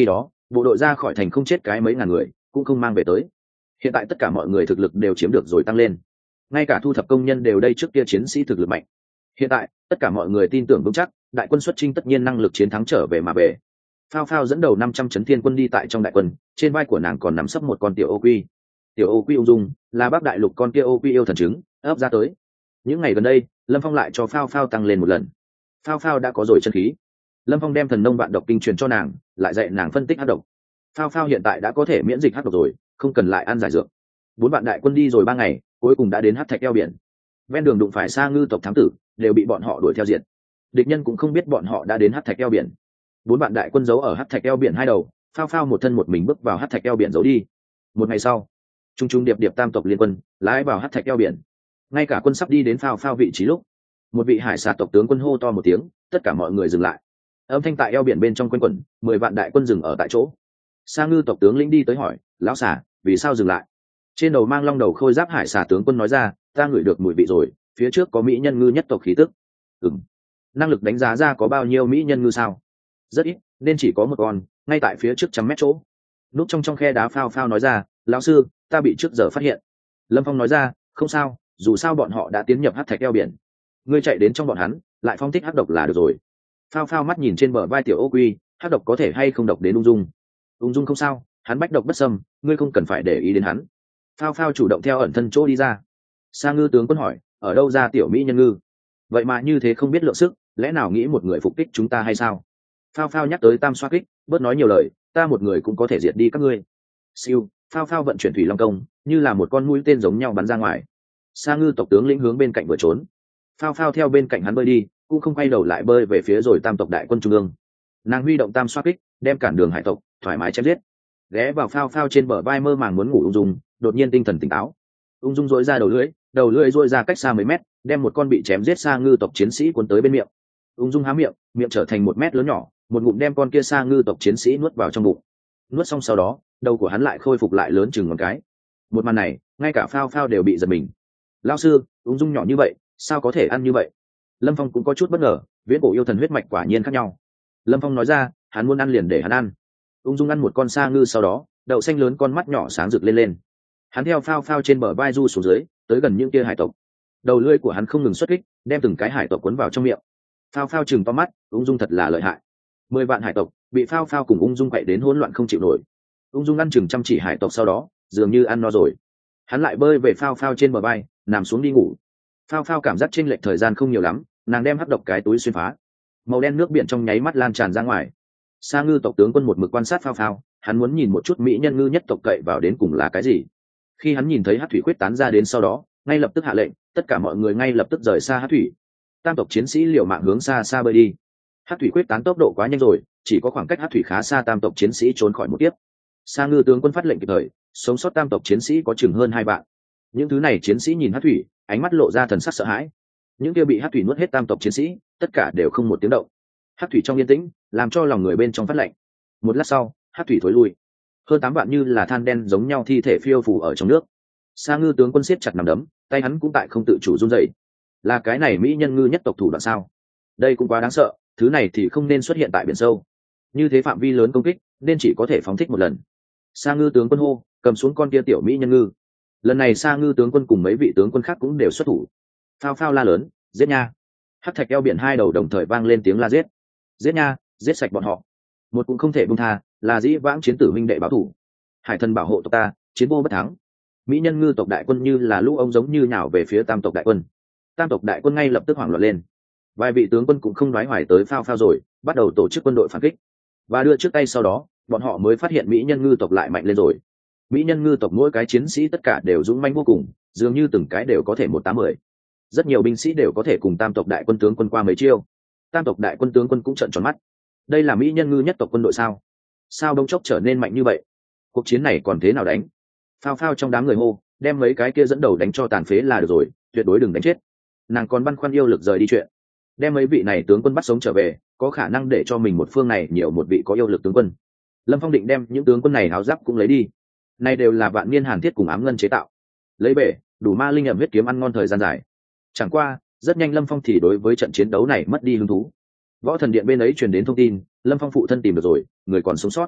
bộ đội ra khỏi thành không chết cái mấy ngàn người cũng không mang về tới. Hiện tại tất cả mọi người thực lực đều chiếm được rồi tăng lên, ngay cả thu thập công nhân đều đây trước kia chiến sĩ thực lực mạnh. Hiện tại tất cả mọi người tin tưởng vững chắc đại quân xuất chinh tất nhiên năng lực chiến thắng trở về mà về. Phao Phao dẫn đầu năm trăm chấn thiên quân đi tại trong đại quân, trên vai của nàng còn nằm sấp một con tiểu ô quy. Tiểu ô quy ung dung là Bắc đại lục con kia ô quy yêu thần trứng ấp ra tới. Những ngày gần đây Lâm Phong lại cho Phao Phao tăng lên một lần. Phao Phao đã có rồi chân khí. Lâm Phong đem thần nông vạn độc kinh truyền cho nàng, lại dạy nàng phân tích hắc độc. Phao Phao hiện tại đã có thể miễn dịch hắc độc rồi, không cần lại ăn giải dược. Bốn vạn đại quân đi rồi ba ngày, cuối cùng đã đến hắc thạch eo biển. Ven đường đụng phải Sa Ngư tộc thám tử, đều bị bọn họ đuổi theo diện. Địch nhân cũng không biết bọn họ đã đến hắc thạch eo biển. Bốn vạn đại quân giấu ở hắc thạch eo biển hai đầu, Phao Phao một thân một mình bước vào hắc thạch eo biển giấu đi. Một ngày sau, trung trung điệp điệp tam tộc liên quân lái vào hắc thạch eo biển. Ngay cả quân sắp đi đến Phao Phao vị trí lúc, một vị hải xà tộc tướng quân hô to một tiếng, tất cả mọi người dừng lại. Âm thanh tại eo biển bên trong quanh quẩn, mười vạn đại quân dừng ở tại chỗ. Sa Ngư tộc tướng lĩnh đi tới hỏi, lão xà, vì sao dừng lại? Trên đầu mang long đầu khôi giáp hải xà tướng quân nói ra, ta ngửi được mùi vị rồi, phía trước có mỹ nhân ngư nhất tộc khí tức. Ừm. Năng lực đánh giá ra có bao nhiêu mỹ nhân ngư sao? Rất ít, nên chỉ có một con, ngay tại phía trước trăm mét chỗ. Núp trong trong khe đá Phao Phao nói ra, lão sư, ta bị trước giờ phát hiện. Lâm Phong nói ra, không sao, dù sao bọn họ đã tiến nhập hắc thạch eo biển, ngươi chạy đến trong bọn hắn, lại phong thích hắc độc là được rồi. Phao Phao mắt nhìn trên bờ vai tiểu ô quy, hắc độc có thể hay không độc đến ung dung? Ung dung không sao, hắn bách độc bất xâm, ngươi không cần phải để ý đến hắn. Phao Phao chủ động theo ẩn thân chỗ đi ra. Sa Ngư tướng quân hỏi, ở đâu ra tiểu mỹ nhân ngư? Vậy mà như thế không biết lượng sức, lẽ nào nghĩ một người phục kích chúng ta hay sao? Phao Phao nhắc tới tam xoa kích, bớt nói nhiều lời, ta một người cũng có thể diệt đi các ngươi. Siêu, Phao Phao vận chuyển thủy long công, như là một con mũi tên giống nhau bắn ra ngoài. Sa Ngư tộc tướng lĩnh hướng bên cạnh vừa trốn. Phao Phao theo bên cạnh hắn bơi đi, cũng không quay đầu lại bơi về phía rồi tam tộc đại quân trung ương. Nàng huy động tam xoa kích, đem cản đường hải tộc thoải mái chém giết. Ghé vào Phao Phao trên bờ vai mơ màng muốn ngủ ung dung, đột nhiên tinh thần tỉnh táo. Ung dung dỗi ra đầu lưỡi, đầu lưỡi dỗi ra cách xa mấy mét, đem một con bị chém giết Sa Ngư tộc chiến sĩ cuốn tới bên miệng. Ung dung há miệng, miệng trở thành một mét lớn nhỏ, một ngụm đem con kia Sa Ngư tộc chiến sĩ nuốt vào trong bụng. Nuốt xong sau đó, đầu của hắn lại khôi phục lại lớn chừng ngón cái. Một màn này, ngay cả Phao Phao đều bị giật mình. Lão sư, ung dung nhỏ như vậy, sao có thể ăn như vậy? Lâm Phong cũng có chút bất ngờ, viễn cổ yêu thần huyết mạch quả nhiên khác nhau. Lâm Phong nói ra, hắn muốn ăn liền để hắn ăn. Ung dung ăn một con Sa Ngư sau đó, đậu xanh lớn con mắt nhỏ sáng rực lên lên. Hắn theo Phao Phao trên bờ vai du xuống dưới, tới gần những kia hải tộc. Đầu lưỡi của hắn không ngừng xuất kích, đem từng cái hải tộc cuốn vào trong miệng. Phao Phao chừng to mắt, ung dung thật là lợi hại. Mười vạn hải tộc bị Phao Phao cùng ung dung quậy đến hỗn loạn không chịu nổi. Ung dung ăn chừng chăm chỉ hải tộc sau đó, dường như ăn no rồi. Hắn lại bơi về Phao Phao trên bờ vai, nằm xuống đi ngủ. Phao Phao cảm giác chênh lệch thời gian không nhiều lắm, nàng đem hấp độc cái túi xuyên phá. Màu đen nước biển trong nháy mắt lan tràn ra ngoài. Sa Ngư tộc tướng quân một mực quan sát Phao Phao, hắn muốn nhìn một chút mỹ nhân ngư nhất tộc cậy vào đến cùng là cái gì. Khi hắn nhìn thấy hắc thủy quyết tán ra đến sau đó, ngay lập tức hạ lệnh, tất cả mọi người ngay lập tức rời xa hắc thủy. Tam tộc chiến sĩ liều mạng hướng xa xa bơi đi. Hắc thủy quyết tán tốc độ quá nhanh rồi, chỉ có khoảng cách hắc thủy khá xa tam tộc chiến sĩ trốn khỏi một tiếp. Sa Ngư tướng quân phát lệnh kịp thời, sống sót tam tộc chiến sĩ có chừng hơn hai vạn. Những thứ này chiến sĩ nhìn hắc thủy, ánh mắt lộ ra thần sắc sợ hãi. Những kia bị hắc thủy nuốt hết tam tộc chiến sĩ, tất cả đều không một tiếng động. Hắc thủy trong yên tĩnh, làm cho lòng người bên trong phát lạnh. Một lát sau, hắc thủy thối lui. Hơn tám vạn như là than đen giống nhau thi thể phiêu phù ở trong nước. Sa Ngư tướng quân siết chặt nắm đấm, tay hắn cũng tại không tự chủ run rẩy. Là cái này mỹ nhân ngư nhất tộc thủ đoạn sao? Đây cũng quá đáng sợ, thứ này thì không nên xuất hiện tại biển sâu. Như thế phạm vi lớn công kích, nên chỉ có thể phóng thích một lần. Sa Ngư tướng quân hô, cầm xuống con kia tiểu mỹ nhân ngư. Lần này Sa Ngư tướng quân cùng mấy vị tướng quân khác cũng đều xuất thủ. Phao Phao la lớn, giết nha! Hắc thạch eo biển hai đầu đồng thời vang lên tiếng la giết. Giết nha, giết sạch bọn họ. Một cũng không thể buông tha, là dĩ vãng chiến tử minh đệ báo thủ. Hải thần bảo hộ tộc ta, chiến vô bất thắng. Mỹ nhân ngư tộc đại quân như là lũ ông giống như nhào về phía tam tộc đại quân. Tam tộc đại quân ngay lập tức hoảng loạn lên. Vài vị tướng quân cũng không đoái hoài tới Phao Phao rồi, bắt đầu tổ chức quân đội phản kích. Và đưa trước tay sau đó, bọn họ mới phát hiện mỹ nhân ngư tộc lại mạnh lên rồi. Mỹ nhân ngư tộc mỗi cái chiến sĩ tất cả đều dũng mãnh vô cùng, dường như từng cái đều có thể một tám mười. Rất nhiều binh sĩ đều có thể cùng tam tộc đại quân tướng quân qua mấy chiêu. Tam tộc đại quân tướng quân cũng trợn tròn mắt. Đây là mỹ nhân ngư nhất tộc quân đội sao? Sao đông chốc trở nên mạnh như vậy? Cuộc chiến này còn thế nào đánh? Phao Phao trong đám người hô, đem mấy cái kia dẫn đầu đánh cho tàn phế là được rồi, tuyệt đối đừng đánh chết. Nàng còn băn khoăn yêu lực rời đi chuyện, đem mấy vị này tướng quân bắt sống trở về, có khả năng để cho mình một phương này nhiều một vị có yêu lực tướng quân. Lâm Phong định đem những tướng quân này áo giáp cũng lấy đi. Này đều là vạn niên hàn thiết cùng ám ngân chế tạo, lấy bể đủ ma linh ẩm huyết kiếm ăn ngon thời gian dài. Chẳng qua rất nhanh Lâm Phong thì đối với trận chiến đấu này mất đi hứng thú. Võ thần điện bên ấy truyền đến thông tin, Lâm Phong phụ thân tìm được rồi, người còn sống sót.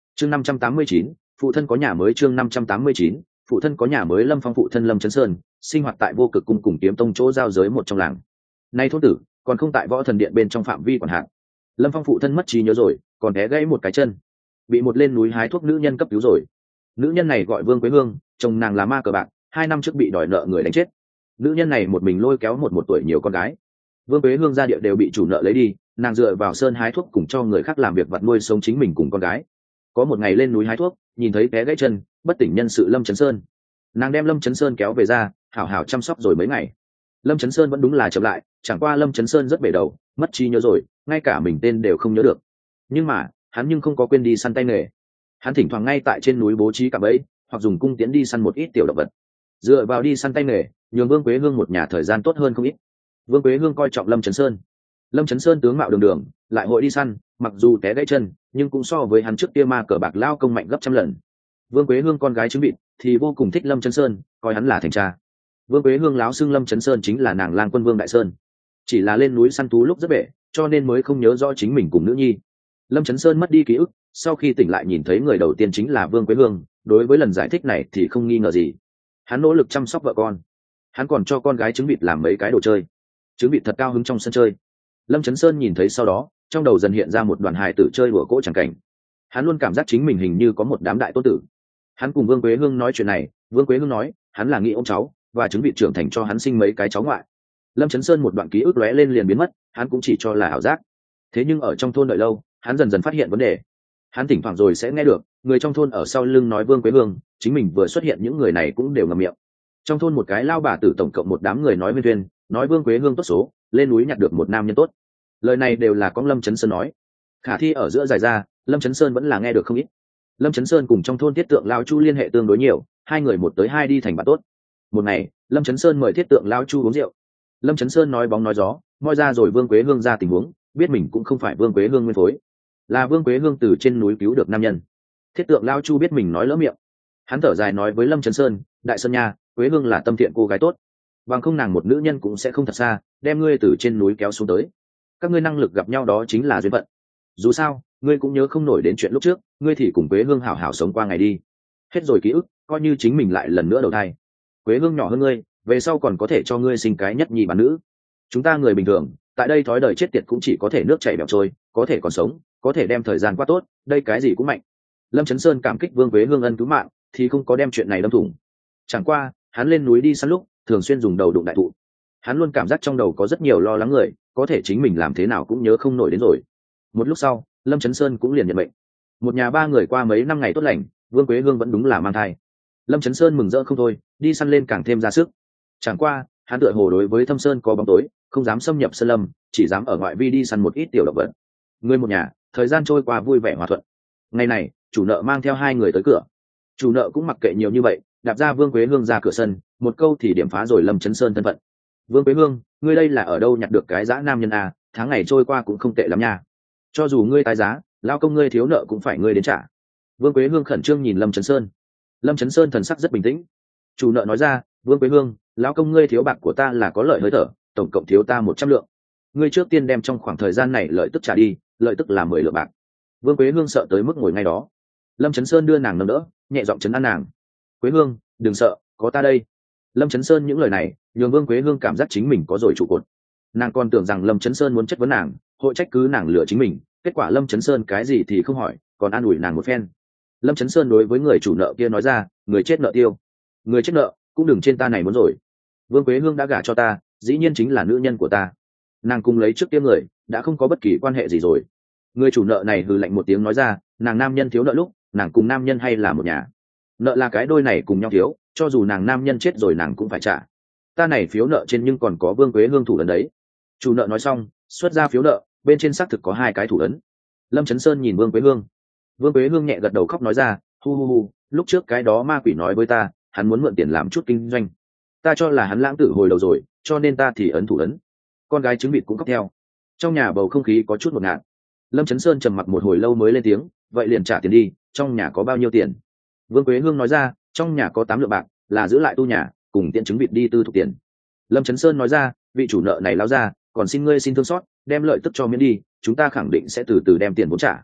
chương năm trăm tám mươi chín, phụ thân có nhà mới. Chương năm trăm tám mươi chín, phụ thân có nhà mới. Lâm Phong phụ thân Lâm Chấn Sơn sinh hoạt tại Vô Cực cung cùng Kiếm Tông chỗ giao giới một trong làng. Nay thôn tử còn không tại Võ Thần Điện bên trong phạm vi quản hạt. Lâm Phong phụ thân mất trí nhớ rồi, còn té gãy một cái chân, bị một lên núi hái thuốc nữ nhân cấp cứu rồi. Nữ nhân này gọi Vương Quế Hương, chồng nàng là ma cờ bạc, hai năm trước bị đòi nợ người đánh chết. Nữ nhân này một mình lôi kéo một một tuổi nhiều con gái. Vương Quế Hương gia địa đều bị chủ nợ lấy đi, nàng dựa vào sơn hái thuốc cùng cho người khác làm việc vặt nuôi sống chính mình cùng con gái. Có một ngày lên núi hái thuốc, nhìn thấy té gãy chân, bất tỉnh nhân sự Lâm Chấn Sơn. Nàng đem Lâm Chấn Sơn kéo về ra, hảo hảo chăm sóc rồi mấy ngày. Lâm Chấn Sơn vẫn đúng là chậm lại, chẳng qua Lâm Chấn Sơn rất bể đầu, mất trí nhớ rồi, ngay cả mình tên đều không nhớ được. Nhưng mà hắn nhưng không có quên đi săn tay nghề. Hắn thỉnh thoảng ngay tại trên núi bố trí cạm bẫy, hoặc dùng cung tiễn đi săn một ít tiểu động vật. Dựa vào đi săn tay nghề, nhường Vương Quế Hương một nhà thời gian tốt hơn không ít. Vương Quế Hương coi trọng Lâm Chấn Sơn. Lâm Chấn Sơn tướng mạo đường đường, lại hội đi săn, mặc dù té gãy chân, nhưng cũng so với hắn trước kia ma cờ bạc lao công mạnh gấp trăm lần. Vương Quế Hương con gái trứng vịt thì vô cùng thích Lâm Chấn Sơn, coi hắn là thành cha. Vương Quế Hương láo xưng Lâm Chấn Sơn chính là nàng lang quân Vương Đại Sơn, chỉ là lên núi săn thú lúc rất bể, cho nên mới không nhớ rõ chính mình cùng nữ nhi. Lâm Chấn Sơn mất đi ký ức, sau khi tỉnh lại nhìn thấy người đầu tiên chính là Vương Quế Hương, đối với lần giải thích này thì không nghi ngờ gì. Hắn nỗ lực chăm sóc vợ con, hắn còn cho con gái trứng vịt làm mấy cái đồ chơi. Trứng vịt thật cao hứng trong sân chơi. Lâm Chấn Sơn nhìn thấy sau đó, trong đầu dần hiện ra một đoàn hài tử chơi đùa cỗ chẳng cảnh. Hắn luôn cảm giác chính mình hình như có một đám đại tôn tử. Hắn cùng Vương Quế Hương nói chuyện này, Vương Quế Hương nói hắn là nghĩ ông cháu và trứng vịt trưởng thành cho hắn sinh mấy cái cháu ngoại. Lâm Chấn Sơn một đoạn ký ức lóe lên liền biến mất, hắn cũng chỉ cho là ảo giác. Thế nhưng ở trong thôn đợi lâu, hắn dần dần phát hiện vấn đề. Hắn thỉnh thoảng rồi sẽ nghe được người trong thôn ở sau lưng nói Vương Quế Hương, chính mình vừa xuất hiện những người này cũng đều ngậm miệng. Trong thôn một cái lao bà tử tổng cộng một đám người nói viên viên, nói Vương Quế Hương tốt số, lên núi nhặt được một nam nhân tốt. Lời này đều là con Lâm Chấn Sơn nói. Khả thi ở giữa dài ra, Lâm Chấn Sơn vẫn là nghe được không ít. Lâm Chấn Sơn cùng trong thôn Thiết Tượng Lao Chu liên hệ tương đối nhiều, hai người một tới hai đi thành bạn tốt. Một ngày, Lâm Chấn Sơn mời Thiết Tượng Lao Chu uống rượu. Lâm Chấn Sơn nói bóng nói gió, moi ra rồi Vương Quế Hương ra tình huống, biết mình cũng không phải Vương Quế Hương nguyên phối, là Vương Quế Hương từ trên núi cứu được nam nhân. Thiết Tượng Lao Chu biết mình nói lỡ miệng, hắn thở dài nói với Lâm Chấn Sơn, đại sơn nha, Quế Hương là tâm thiện cô gái tốt, bằng không nàng một nữ nhân cũng sẽ không thật xa đem ngươi từ trên núi kéo xuống tới. Các ngươi năng lực gặp nhau đó chính là duyên phận. Dù sao ngươi cũng nhớ không nổi đến chuyện lúc trước, ngươi thì cùng Quế Hương hảo hảo sống qua ngày đi. Hết rồi ký ức, coi như chính mình lại lần nữa đầu thai. Quế Hương nhỏ hơn ngươi, về sau còn có thể cho ngươi sinh cái nhất nhì bán nữ. Chúng ta người bình thường tại đây thói đời chết tiệt cũng chỉ có thể nước chảy bẹo trôi, có thể còn sống, có thể đem thời gian qua tốt, đây cái gì cũng mạnh. Lâm Chấn Sơn cảm kích Vương Quế Hương ân cứu mạng, thì không có đem chuyện này đâm thủng. Chẳng qua hắn lên núi đi săn lúc thường xuyên dùng đầu đụng đại thụ, hắn luôn cảm giác trong đầu có rất nhiều lo lắng người, có thể chính mình làm thế nào cũng nhớ không nổi đến rồi. Một lúc sau Lâm Chấn Sơn cũng liền nhận bệnh. Một nhà ba người qua mấy năm ngày tốt lành, Vương Quế Hương vẫn đúng là mang thai. Lâm Chấn Sơn mừng rỡ không thôi, đi săn lên càng thêm ra sức. Chẳng qua hắn tựa hồ đối với Thâm Sơn có bóng tối, không dám xâm nhập sơn lâm, chỉ dám ở ngoại vi đi săn một ít tiểu động vật. Người một nhà thời gian trôi qua vui vẻ hòa thuận. Ngày này chủ nợ mang theo hai người tới cửa. Chủ nợ cũng mặc kệ nhiều như vậy, đạp ra Vương Quế Hương ra cửa sân, một câu thì điểm phá rồi Lâm Chấn Sơn thân phận. Vương Quế Hương, ngươi đây là ở đâu nhặt được cái dã nam nhân à, tháng ngày trôi qua cũng không tệ lắm nha. Cho dù ngươi tái giá, lao công ngươi thiếu nợ cũng phải ngươi đến trả. Vương Quế Hương khẩn trương nhìn Lâm Chấn Sơn. Lâm Chấn Sơn thần sắc rất bình tĩnh. Chủ nợ nói ra, Vương Quế Hương, lão công ngươi thiếu bạc của ta là có lợi hơi thở, tổng cộng thiếu ta một trăm lượng. Ngươi trước tiên đem trong khoảng thời gian này lợi tức trả đi, lợi tức là mười lượng bạc. Vương Quế Hương sợ tới mức ngồi ngay đó. Lâm Chấn Sơn đưa nàng nâng đỡ, nhẹ giọng trấn an nàng. Quế Hương, đừng sợ, có ta đây. Lâm Chấn Sơn những lời này nhường Vương Quế Hương cảm giác chính mình có rồi trụ cột. Nàng còn tưởng rằng Lâm Chấn Sơn muốn chất vấn nàng, hội trách cứ nàng lừa chính mình, kết quả Lâm Chấn Sơn cái gì thì không hỏi, còn an ủi nàng một phen. Lâm Chấn Sơn đối với người chủ nợ kia nói ra, người chết nợ tiêu, người chết nợ cũng đừng trên ta này muốn rồi. Vương Quế Hương đã gả cho ta, dĩ nhiên chính là nữ nhân của ta. Nàng cùng lấy trước kia người đã không có bất kỳ quan hệ gì rồi. Người chủ nợ này hừ lạnh một tiếng nói ra, nàng nam nhân thiếu nợ lúc, nàng cùng nam nhân hay là một nhà. Nợ là cái đôi này cùng nhau thiếu, cho dù nàng nam nhân chết rồi nàng cũng phải trả. Ta này phiếu nợ trên nhưng còn có Vương Quế Hương thủ ấn đấy. Chủ nợ nói xong, xuất ra phiếu nợ, bên trên xác thực có hai cái thủ ấn. Lâm Chấn Sơn nhìn Vương Quế Hương. Vương Quế Hương nhẹ gật đầu khóc nói ra, hu hu hu, lúc trước cái đó ma quỷ nói với ta, hắn muốn mượn tiền làm chút kinh doanh. Ta cho là hắn lãng tử hồi đầu rồi, cho nên ta thì ấn thủ ấn. Con gái trứng vịt cũng khóc theo. Trong nhà bầu không khí có chút ngột ngạt. Lâm Chấn Sơn trầm mặc một hồi lâu mới lên tiếng, vậy liền trả tiền đi, trong nhà có bao nhiêu tiền? Vương Quế Hương nói ra, trong nhà có tám lượng bạc, là giữ lại tu nhà, cùng tiện trứng vịt đi tư thuộc tiền. Lâm Chấn Sơn nói ra, vị chủ nợ này lao ra, còn xin ngươi xin thương xót, đem lợi tức cho miễn đi, chúng ta khẳng định sẽ từ từ đem tiền vốn trả.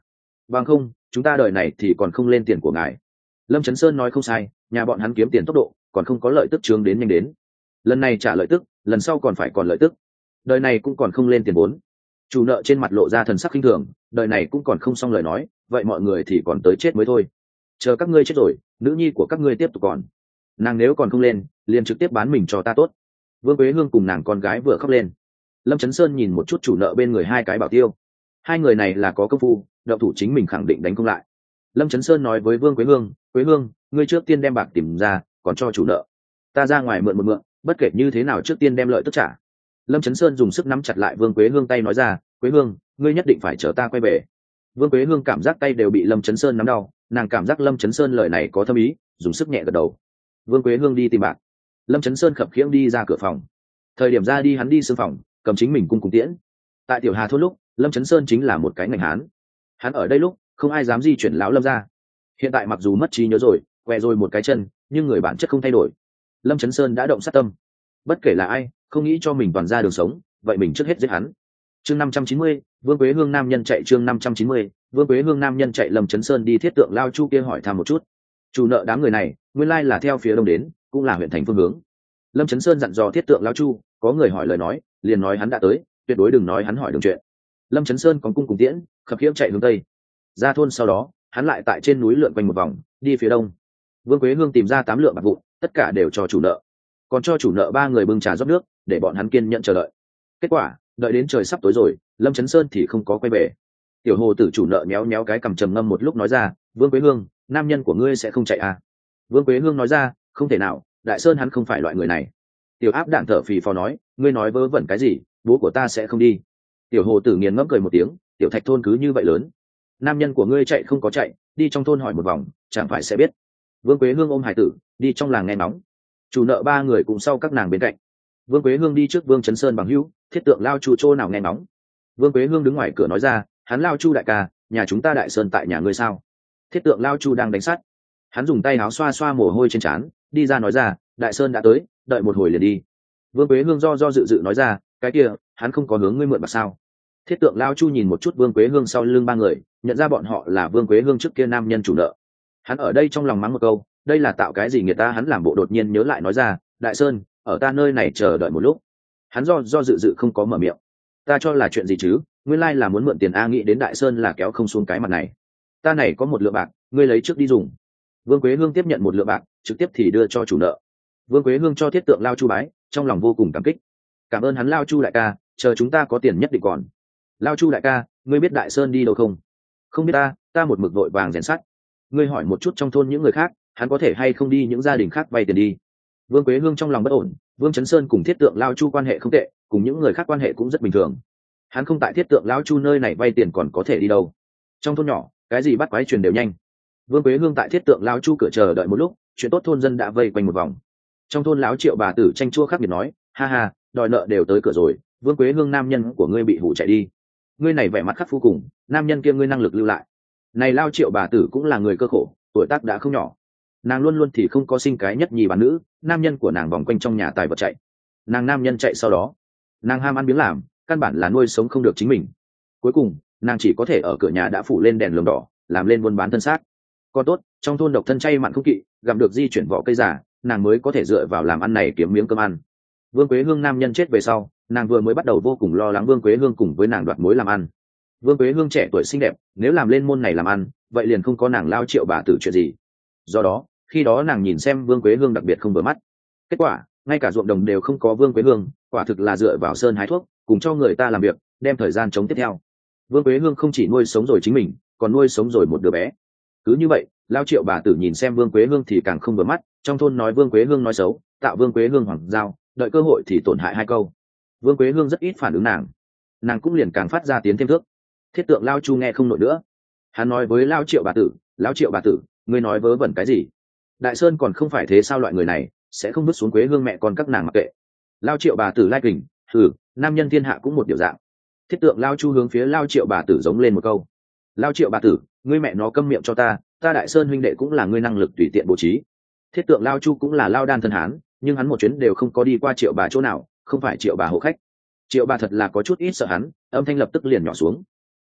Bằng không chúng ta đời này thì còn không lên tiền của ngài. Lâm Chấn Sơn nói không sai, nhà bọn hắn kiếm tiền tốc độ còn không có lợi tức trướng đến nhanh đến. Lần này trả lợi tức, lần sau còn phải còn lợi tức. Đời này cũng còn không lên tiền vốn. Chủ nợ trên mặt lộ ra thần sắc khinh thường, đời này cũng còn không xong lời nói, vậy mọi người thì còn tới chết mới thôi. Chờ các ngươi chết rồi, nữ nhi của các ngươi tiếp tục còn. Nàng nếu còn không lên, liền trực tiếp bán mình cho ta tốt. Vương Quế Hương cùng nàng con gái vừa khóc lên. Lâm Chấn Sơn nhìn một chút chủ nợ bên người hai cái bảo tiêu. Hai người này là có công phu, động thủ chính mình khẳng định đánh không lại. Lâm Chấn Sơn nói với Vương Quế Hương, Quế Hương, ngươi trước tiên đem bạc tìm ra, còn cho chủ nợ. Ta ra ngoài mượn một mượn, bất kể như thế nào trước tiên đem lợi tức trả. Lâm Chấn Sơn dùng sức nắm chặt lại Vương Quế Hương tay nói ra, Quế Hương, ngươi nhất định phải chờ ta quay về. Vương Quế Hương cảm giác tay đều bị Lâm Chấn Sơn nắm đau, nàng cảm giác Lâm Chấn Sơn lời này có thâm ý, dùng sức nhẹ gật đầu. Vương Quế Hương đi tìm bạc. Lâm Chấn Sơn khập khiễng đi ra cửa phòng. Thời điểm ra đi hắn đi sương phòng, cầm chính mình cung cùng tiễn. Tại Tiểu Hà thôn lúc, Lâm Chấn Sơn chính là một cái ngành hán. Hắn ở đây lúc, không ai dám di chuyển lão Lâm ra. Hiện tại mặc dù mất trí nhớ rồi, què rồi một cái chân, nhưng người bản chất không thay đổi. Lâm Chấn Sơn đã động sát tâm. Bất kể là ai, không nghĩ cho mình toàn ra đường sống, vậy mình trước hết giết hắn. Chương năm trăm chín mươi, Vương Quế Hương nam nhân chạy. Chương năm trăm chín mươi, Vương Quế Hương nam nhân chạy. Lâm Chấn Sơn đi thiết tượng lao chu kia hỏi thăm một chút. Chủ nợ đám người này, nguyên lai là theo phía đông đến, cũng là huyện thành phương hướng. Lâm Chấn Sơn dặn dò thiết tượng lao chu, có người hỏi lời nói, liền nói hắn đã tới, tuyệt đối đừng nói hắn hỏi đường chuyện. Lâm Chấn Sơn còn cung cùng tiễn, khập khiễng chạy hướng tây. Ra thôn sau đó, hắn lại tại trên núi lượn quanh một vòng, đi phía đông. Vương Quế Hương tìm ra tám lượng bạc vụn, tất cả đều cho chủ nợ, còn cho chủ nợ ba người bưng trà rót nước, để bọn hắn kiên nhẫn chờ đợi. Kết quả, đợi đến trời sắp tối rồi, Lâm Chấn Sơn thì không có quay về. Tiểu Hồ tử chủ nợ méo méo cái cằm trầm ngâm một lúc nói ra, Vương Quế Hương, nam nhân của ngươi sẽ không chạy à? Vương Quế Hương nói ra, không thể nào, Đại Sơn hắn không phải loại người này. Tiểu Áp đạn thở phì phò nói, ngươi nói vớ vẩn cái gì, bố của ta sẽ không đi. Tiểu Hồ tử nghiền ngẫm cười một tiếng, tiểu Thạch thôn cứ như vậy lớn, nam nhân của ngươi chạy không có chạy, đi trong thôn hỏi một vòng, chẳng phải sẽ biết. Vương Quế Hương ôm hải tử, đi trong làng nghe ngóng. Chủ nợ ba người cùng sau các nàng bên cạnh. Vương Quế Hương đi trước Vương Chấn Sơn bằng hữu, thiết tượng lao chu chỗ nào nghe ngóng. Vương Quế Hương đứng ngoài cửa nói ra, hắn lao chu đại ca, nhà chúng ta Đại Sơn tại nhà ngươi sao? Thiết tượng lao chu đang đánh sắt, hắn dùng tay áo xoa xoa mồ hôi trên trán, đi ra nói ra, Đại Sơn đã tới, đợi một hồi liền đi. Vương Quế Hương do do dự dự nói ra, cái kia, hắn không có hướng ngươi mượn bạc sao? Thiết tượng lao chu nhìn một chút Vương Quế Hương sau lưng ba người, nhận ra bọn họ là Vương Quế Hương trước kia nam nhân chủ nợ. Hắn ở đây trong lòng mắng một câu, đây là tạo cái gì người ta, hắn làm bộ đột nhiên nhớ lại nói ra, Đại Sơn, ở ta nơi này chờ đợi một lúc. Hắn do do dự dự không có mở miệng. Ta cho là chuyện gì chứ, nguyên lai là muốn mượn tiền a, nghĩ đến Đại Sơn là kéo không xuống cái mặt này. Ta này có một lượng bạc, ngươi lấy trước đi dùng. Vương Quế Hương tiếp nhận một lượng bạc, trực tiếp thì đưa cho chủ nợ. Vương Quế Hương cho thiết tượng lao chu bái, trong lòng vô cùng cảm kích. Cảm ơn hắn lao chu đại ca, chờ chúng ta có tiền nhất định còn. Lao chu đại ca, ngươi biết Đại Sơn đi đâu không? Không biết ta, ta một mực vội vàng rèn sắt. Ngươi hỏi một chút trong thôn những người khác, hắn có thể hay không đi những gia đình khác vay tiền đi. Vương Quế Hương trong lòng bất ổn, Vương Chấn Sơn cùng thiết tượng lao chu quan hệ không tệ, cùng những người khác quan hệ cũng rất bình thường. Hắn không tại thiết tượng lao chu nơi này vay tiền còn có thể đi đâu. Trong thôn nhỏ, cái gì bắt quái truyền đều nhanh. Vương Quế Hương tại thiết tượng lao chu cửa chờ đợi một lúc, chuyện tốt thôn dân đã vây quanh một vòng. Trong thôn lão Triệu bà tử tranh chua khắc biệt nói, ha ha, đòi nợ đều tới cửa rồi, Vương Quế Hương nam nhân của ngươi bị hủ chạy đi. Ngươi này vẻ mặt khắc phu cùng, nam nhân kia ngươi năng lực lưu lại. Này lao Triệu bà tử cũng là người cơ khổ, tuổi tác đã không nhỏ, nàng luôn luôn thì không có sinh cái nhất nhì bán nữ, nam nhân của nàng vòng quanh trong nhà tài vật chạy. Nàng nam nhân chạy sau đó, nàng ham ăn biếng làm, căn bản là nuôi sống không được chính mình. Cuối cùng nàng chỉ có thể ở cửa nhà đã phủ lên đèn lồng đỏ, làm lên buôn bán thân xác. Còn tốt trong thôn độc thân chay mặn không kỵ, gặp được di chuyển vỏ cây giả, nàng mới có thể dựa vào làm ăn này kiếm miếng cơm ăn. Vương Quế Hương nam nhân chết về sau, nàng vừa mới bắt đầu vô cùng lo lắng Vương Quế Hương cùng với nàng đoạt mối làm ăn. Vương Quế Hương trẻ tuổi xinh đẹp, nếu làm lên môn này làm ăn, vậy liền không có nàng lao Triệu bà tử chuyện gì. Do đó khi đó nàng nhìn xem Vương Quế Hương đặc biệt không vừa mắt. Kết quả ngay cả ruộng đồng đều không có Vương Quế Hương, quả thực là dựa vào sơn hái thuốc, cùng cho người ta làm việc, đem thời gian chống tiếp theo. Vương Quế Hương không chỉ nuôi sống rồi chính mình, còn nuôi sống rồi một đứa bé. Cứ như vậy lao Triệu bà tử nhìn xem Vương Quế Hương thì càng không vừa mắt, trong thôn nói Vương Quế Hương nói xấu, tạo Vương Quế Hương hoàng giao, đợi cơ hội thì tổn hại hai câu. Vương Quế Hương rất ít phản ứng nàng, nàng cũng liền càng phát ra tiến thêm thước. Thiết tượng lao chu nghe không nổi nữa, hắn nói với lao Triệu bà tử, lao Triệu bà tử, ngươi nói vớ vẩn cái gì? Đại Sơn còn không phải thế sao, loại người này sẽ không vứt xuống Quế Hương mẹ con các nàng mặc kệ. Lao Triệu bà tử lai kình, thử nam nhân thiên hạ cũng một điều dạng. Thiết tượng lao chu hướng phía lao Triệu bà tử giống lên một câu, lao Triệu bà tử, ngươi mẹ nó câm miệng cho ta, ta Đại Sơn huynh đệ cũng là ngươi năng lực tùy tiện bố trí. Thiết tượng lao chu cũng là lao đan thân hán, nhưng hắn một chuyến đều không có đi qua Triệu bà chỗ nào, không phải Triệu bà hộ khách. Triệu bà thật là có chút ít sợ hắn, âm thanh lập tức liền nhỏ xuống.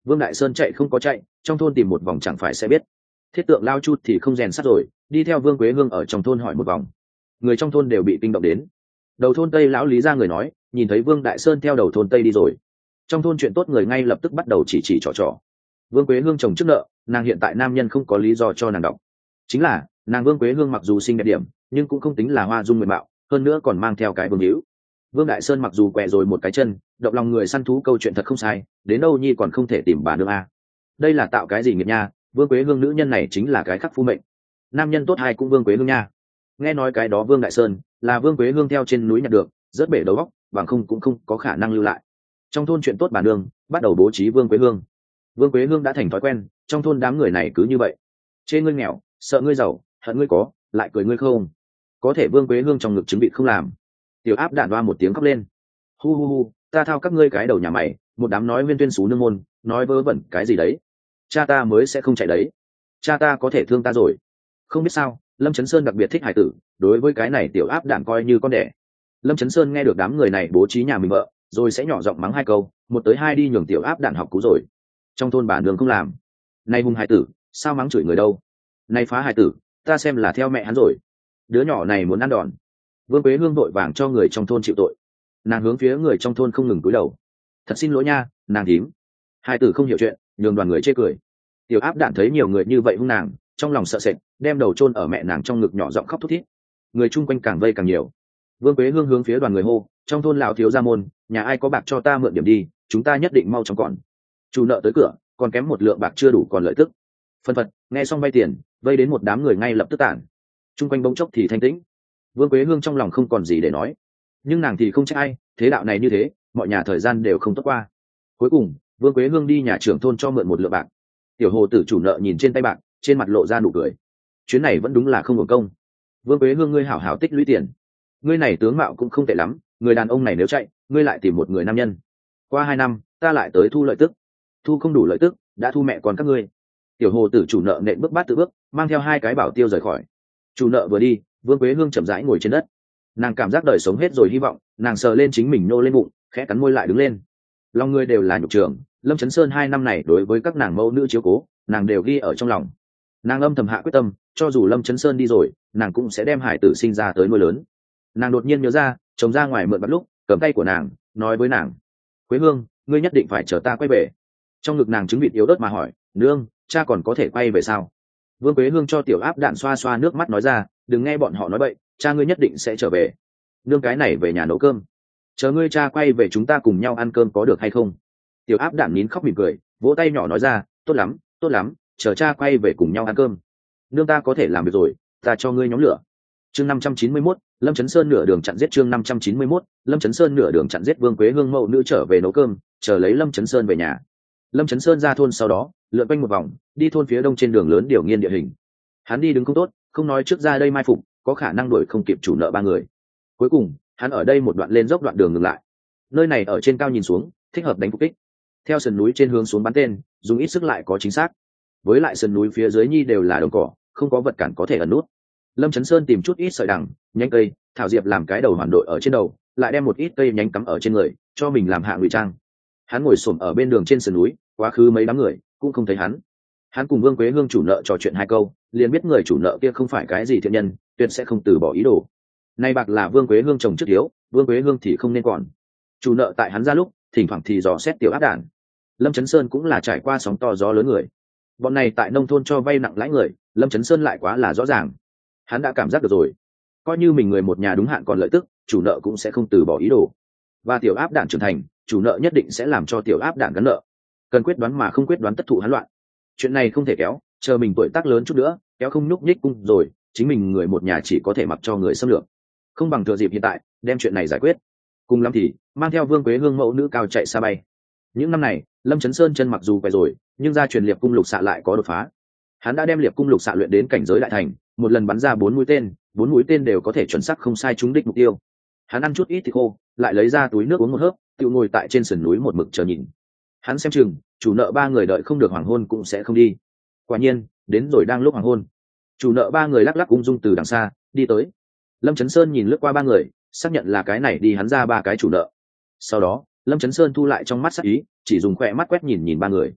Vương Đại Sơn chạy không có chạy, trong thôn tìm một vòng chẳng phải sẽ biết. Thiết tượng lao chút thì không rèn sắt rồi, đi theo Vương Quế Hương ở trong thôn hỏi một vòng. Người trong thôn đều bị kinh động đến. Đầu thôn Tây lão Lý ra người nói, nhìn thấy Vương Đại Sơn theo đầu thôn Tây đi rồi. Trong thôn chuyện tốt người ngay lập tức bắt đầu chỉ chỉ trò trò. Vương Quế Hương chồng trước nợ, nàng hiện tại nam nhân không có lý do cho nàng đọc. Chính là, nàng Vương Quế Hương mặc dù xinh đẹp điểm, nhưng cũng không tính là hoa dung nguyện mạo, hơn nữa còn mang theo cái vương hữu. Vương Đại Sơn mặc dù quẹ rồi một cái chân, động lòng người săn thú câu chuyện thật không sai, đến đâu nhi còn không thể tìm bà nương a. Đây là tạo cái gì nghiệp nha, Vương Quế Hương nữ nhân này chính là cái khắc phu mệnh. Nam nhân tốt hai cũng Vương Quế Hương nha. Nghe nói cái đó Vương Đại Sơn là Vương Quế Hương theo trên núi nhặt được, rất bể đầu óc, bằng không cũng không có khả năng lưu lại. Trong thôn chuyện tốt bà nương, bắt đầu bố trí Vương Quế Hương. Vương Quế Hương đã thành thói quen, trong thôn đám người này cứ như vậy. Chê ngươi nghèo, sợ ngươi giàu, hận ngươi có, lại cười ngươi không. Có thể Vương Quế Hương trong ngực chứng bị không làm. Tiểu Áp đạn đoa một tiếng khóc lên. Hu hu hu, ta thao các ngươi cái đầu nhà mày, một đám nói viên tuyên xú nương môn, nói vớ vẩn cái gì đấy. Cha ta mới sẽ không chạy đấy. Cha ta có thể thương ta rồi. Không biết sao, Lâm Chấn Sơn đặc biệt thích hải tử, đối với cái này Tiểu Áp đạn coi như con đẻ. Lâm Chấn Sơn nghe được đám người này bố trí nhà mình vợ, rồi sẽ nhỏ giọng mắng hai câu, một tới hai đi nhường Tiểu Áp đạn học cú rồi. Trong thôn bà nương không làm. Này hung hải tử, sao mắng chửi người đâu? Này phá hải tử, ta xem là theo mẹ hắn rồi. Đứa nhỏ này muốn ăn đòn. Vương Quế Hương vội vàng cho người trong thôn chịu tội. Nàng hướng phía người trong thôn không ngừng cúi đầu. Thật xin lỗi nha, nàng thím. Hai tử không hiểu chuyện, nhường đoàn người chê cười. Tiểu Áp đạn thấy nhiều người như vậy hung nàng, trong lòng sợ sệt, đem đầu chôn ở mẹ nàng trong ngực nhỏ giọng khóc thút thít. Người chung quanh càng vây càng nhiều. Vương Quế Hương hướng phía đoàn người hô, trong thôn lão thiếu gia môn, nhà ai có bạc cho ta mượn điểm đi, chúng ta nhất định mau chóng còn. Chủ nợ tới cửa, còn kém một lượng bạc chưa đủ còn lợi tức. Phân phật, nghe xong vay tiền, vây đến một đám người ngay lập tức tản. Chung quanh bỗng chốc thì thanh tĩnh. Vương Quế Hương trong lòng không còn gì để nói, nhưng nàng thì không trách ai, thế đạo này như thế, mọi nhà thời gian đều không tốt qua. Cuối cùng, Vương Quế Hương đi nhà trưởng thôn cho mượn một lượng bạc. Tiểu Hồ tử chủ nợ nhìn trên tay bạc, trên mặt lộ ra nụ cười. Chuyến này vẫn đúng là không hưởng công. Vương Quế Hương ngươi hảo hảo tích lũy tiền. Ngươi này tướng mạo cũng không tệ lắm, người đàn ông này nếu chạy, ngươi lại tìm một người nam nhân. Qua hai năm, ta lại tới thu lợi tức. Thu không đủ lợi tức, đã thu mẹ con các ngươi. Tiểu Hồ tử chủ nợ nện bước bát tự bước, mang theo hai cái bảo tiêu rời khỏi. Chủ nợ vừa đi, Vương Quế Hương chậm rãi ngồi trên đất. Nàng cảm giác đời sống hết rồi hy vọng, nàng sờ lên chính mình nô lên bụng, khẽ cắn môi lại đứng lên. Lòng người đều là nhục trường, Lâm Chấn Sơn hai năm này đối với các nàng mẫu nữ chiếu cố, nàng đều ghi ở trong lòng. Nàng âm thầm hạ quyết tâm, cho dù Lâm Chấn Sơn đi rồi, nàng cũng sẽ đem hải tử sinh ra tới nuôi lớn. Nàng đột nhiên nhớ ra, chồng ra ngoài mượn bắt lúc, cầm tay của nàng, nói với nàng: Quế Hương, ngươi nhất định phải chờ ta quay về. Trong ngực nàng trứng vịt yếu ớt mà hỏi: Nương, cha còn có thể quay về sao? Vương Quế Hương cho Tiểu Áp đạn xoa xoa nước mắt nói ra: Đừng nghe bọn họ nói bậy, cha ngươi nhất định sẽ trở về. Nương cái này về nhà nấu cơm, chờ ngươi cha quay về chúng ta cùng nhau ăn cơm có được hay không? Tiểu Áp đạn nín khóc mỉm cười, vỗ tay nhỏ nói ra: Tốt lắm, tốt lắm, chờ cha quay về cùng nhau ăn cơm. Nương ta có thể làm việc rồi, ta cho ngươi nhóm lửa. Chương năm trăm chín mươi mốt, Lâm Chấn Sơn nửa đường chặn giết. Chương năm trăm chín mươi mốt, Lâm Chấn Sơn nửa đường chặn giết. Vương Quế Hương mẫu nữ trở về nấu cơm, chờ lấy Lâm Chấn Sơn về nhà. Lâm Chấn Sơn ra thôn sau đó, lượn quanh một vòng, đi thôn phía đông trên đường lớn điều nghiên địa hình. Hắn đi đứng không tốt, không nói trước ra đây mai phục, có khả năng đuổi không kịp chủ nợ ba người. Cuối cùng, hắn ở đây một đoạn lên dốc đoạn đường ngừng lại. Nơi này ở trên cao nhìn xuống, thích hợp đánh phục kích. Theo sườn núi trên hướng xuống bắn tên, dùng ít sức lại có chính xác. Với lại sườn núi phía dưới nhi đều là đồng cỏ, không có vật cản có thể ẩn nút. Lâm Chấn Sơn tìm chút ít sợi đằng, nhánh cây, thảo diệp làm cái đầu hoàn đội ở trên đầu, lại đem một ít cây nhánh cắm ở trên người, cho mình làm hạ ngụy trang. Hắn ngồi xổm ở bên đường trên sườn núi, quá khứ mấy đám người cũng không thấy hắn. Hắn cùng Vương Quế Hương chủ nợ trò chuyện hai câu, liền biết người chủ nợ kia không phải cái gì thiện nhân, tuyệt sẽ không từ bỏ ý đồ. Nay bạc là Vương Quế Hương chồng trước thiếu, Vương Quế Hương thì không nên còn. Chủ nợ tại hắn ra lúc, thỉnh thoảng thì dò xét Tiểu Áp đản. Lâm Chấn Sơn cũng là trải qua sóng to gió lớn người. Bọn này tại nông thôn cho vay nặng lãi người, Lâm Chấn Sơn lại quá là rõ ràng. Hắn đã cảm giác được rồi, coi như mình người một nhà đúng hạn còn lợi tức, chủ nợ cũng sẽ không từ bỏ ý đồ. Và Tiểu Áp đản trưởng thành, chủ nợ nhất định sẽ làm cho Tiểu Áp đản gắn nợ. Cần quyết đoán mà không quyết đoán tất thụ hắn loạn. Chuyện này không thể kéo, chờ mình tuổi tác lớn chút nữa, kéo không nhúc nhích cung rồi, chính mình người một nhà chỉ có thể mặc cho người xâm lược. Không bằng thừa dịp hiện tại, đem chuyện này giải quyết. Cùng lắm thì mang theo Vương Quế Hương mẫu nữ cao chạy xa bay. Những năm này, Lâm Chấn Sơn chân mặc dù quẻ rồi, nhưng gia truyền liệp cung lục xạ lại có đột phá. Hắn đã đem liệp cung lục xạ luyện đến cảnh giới đại thành, một lần bắn ra bốn mũi tên, bốn mũi tên đều có thể chuẩn xác không sai trúng đích mục tiêu. Hắn ăn chút ít thịt khô, lại lấy ra túi nước uống một hớp, tự ngồi tại trên sườn núi một mực chờ nhìn. Hắn xem chừng, chủ nợ ba người đợi không được hoàng hôn cũng sẽ không đi. Quả nhiên, đến rồi đang lúc hoàng hôn, chủ nợ ba người lắc lắc ung dung từ đằng xa đi tới. Lâm Chấn Sơn nhìn lướt qua ba người, xác nhận là cái này đi hắn ra ba cái chủ nợ. Sau đó, Lâm Chấn Sơn thu lại trong mắt sắc ý, chỉ dùng khỏe mắt quét nhìn nhìn ba người.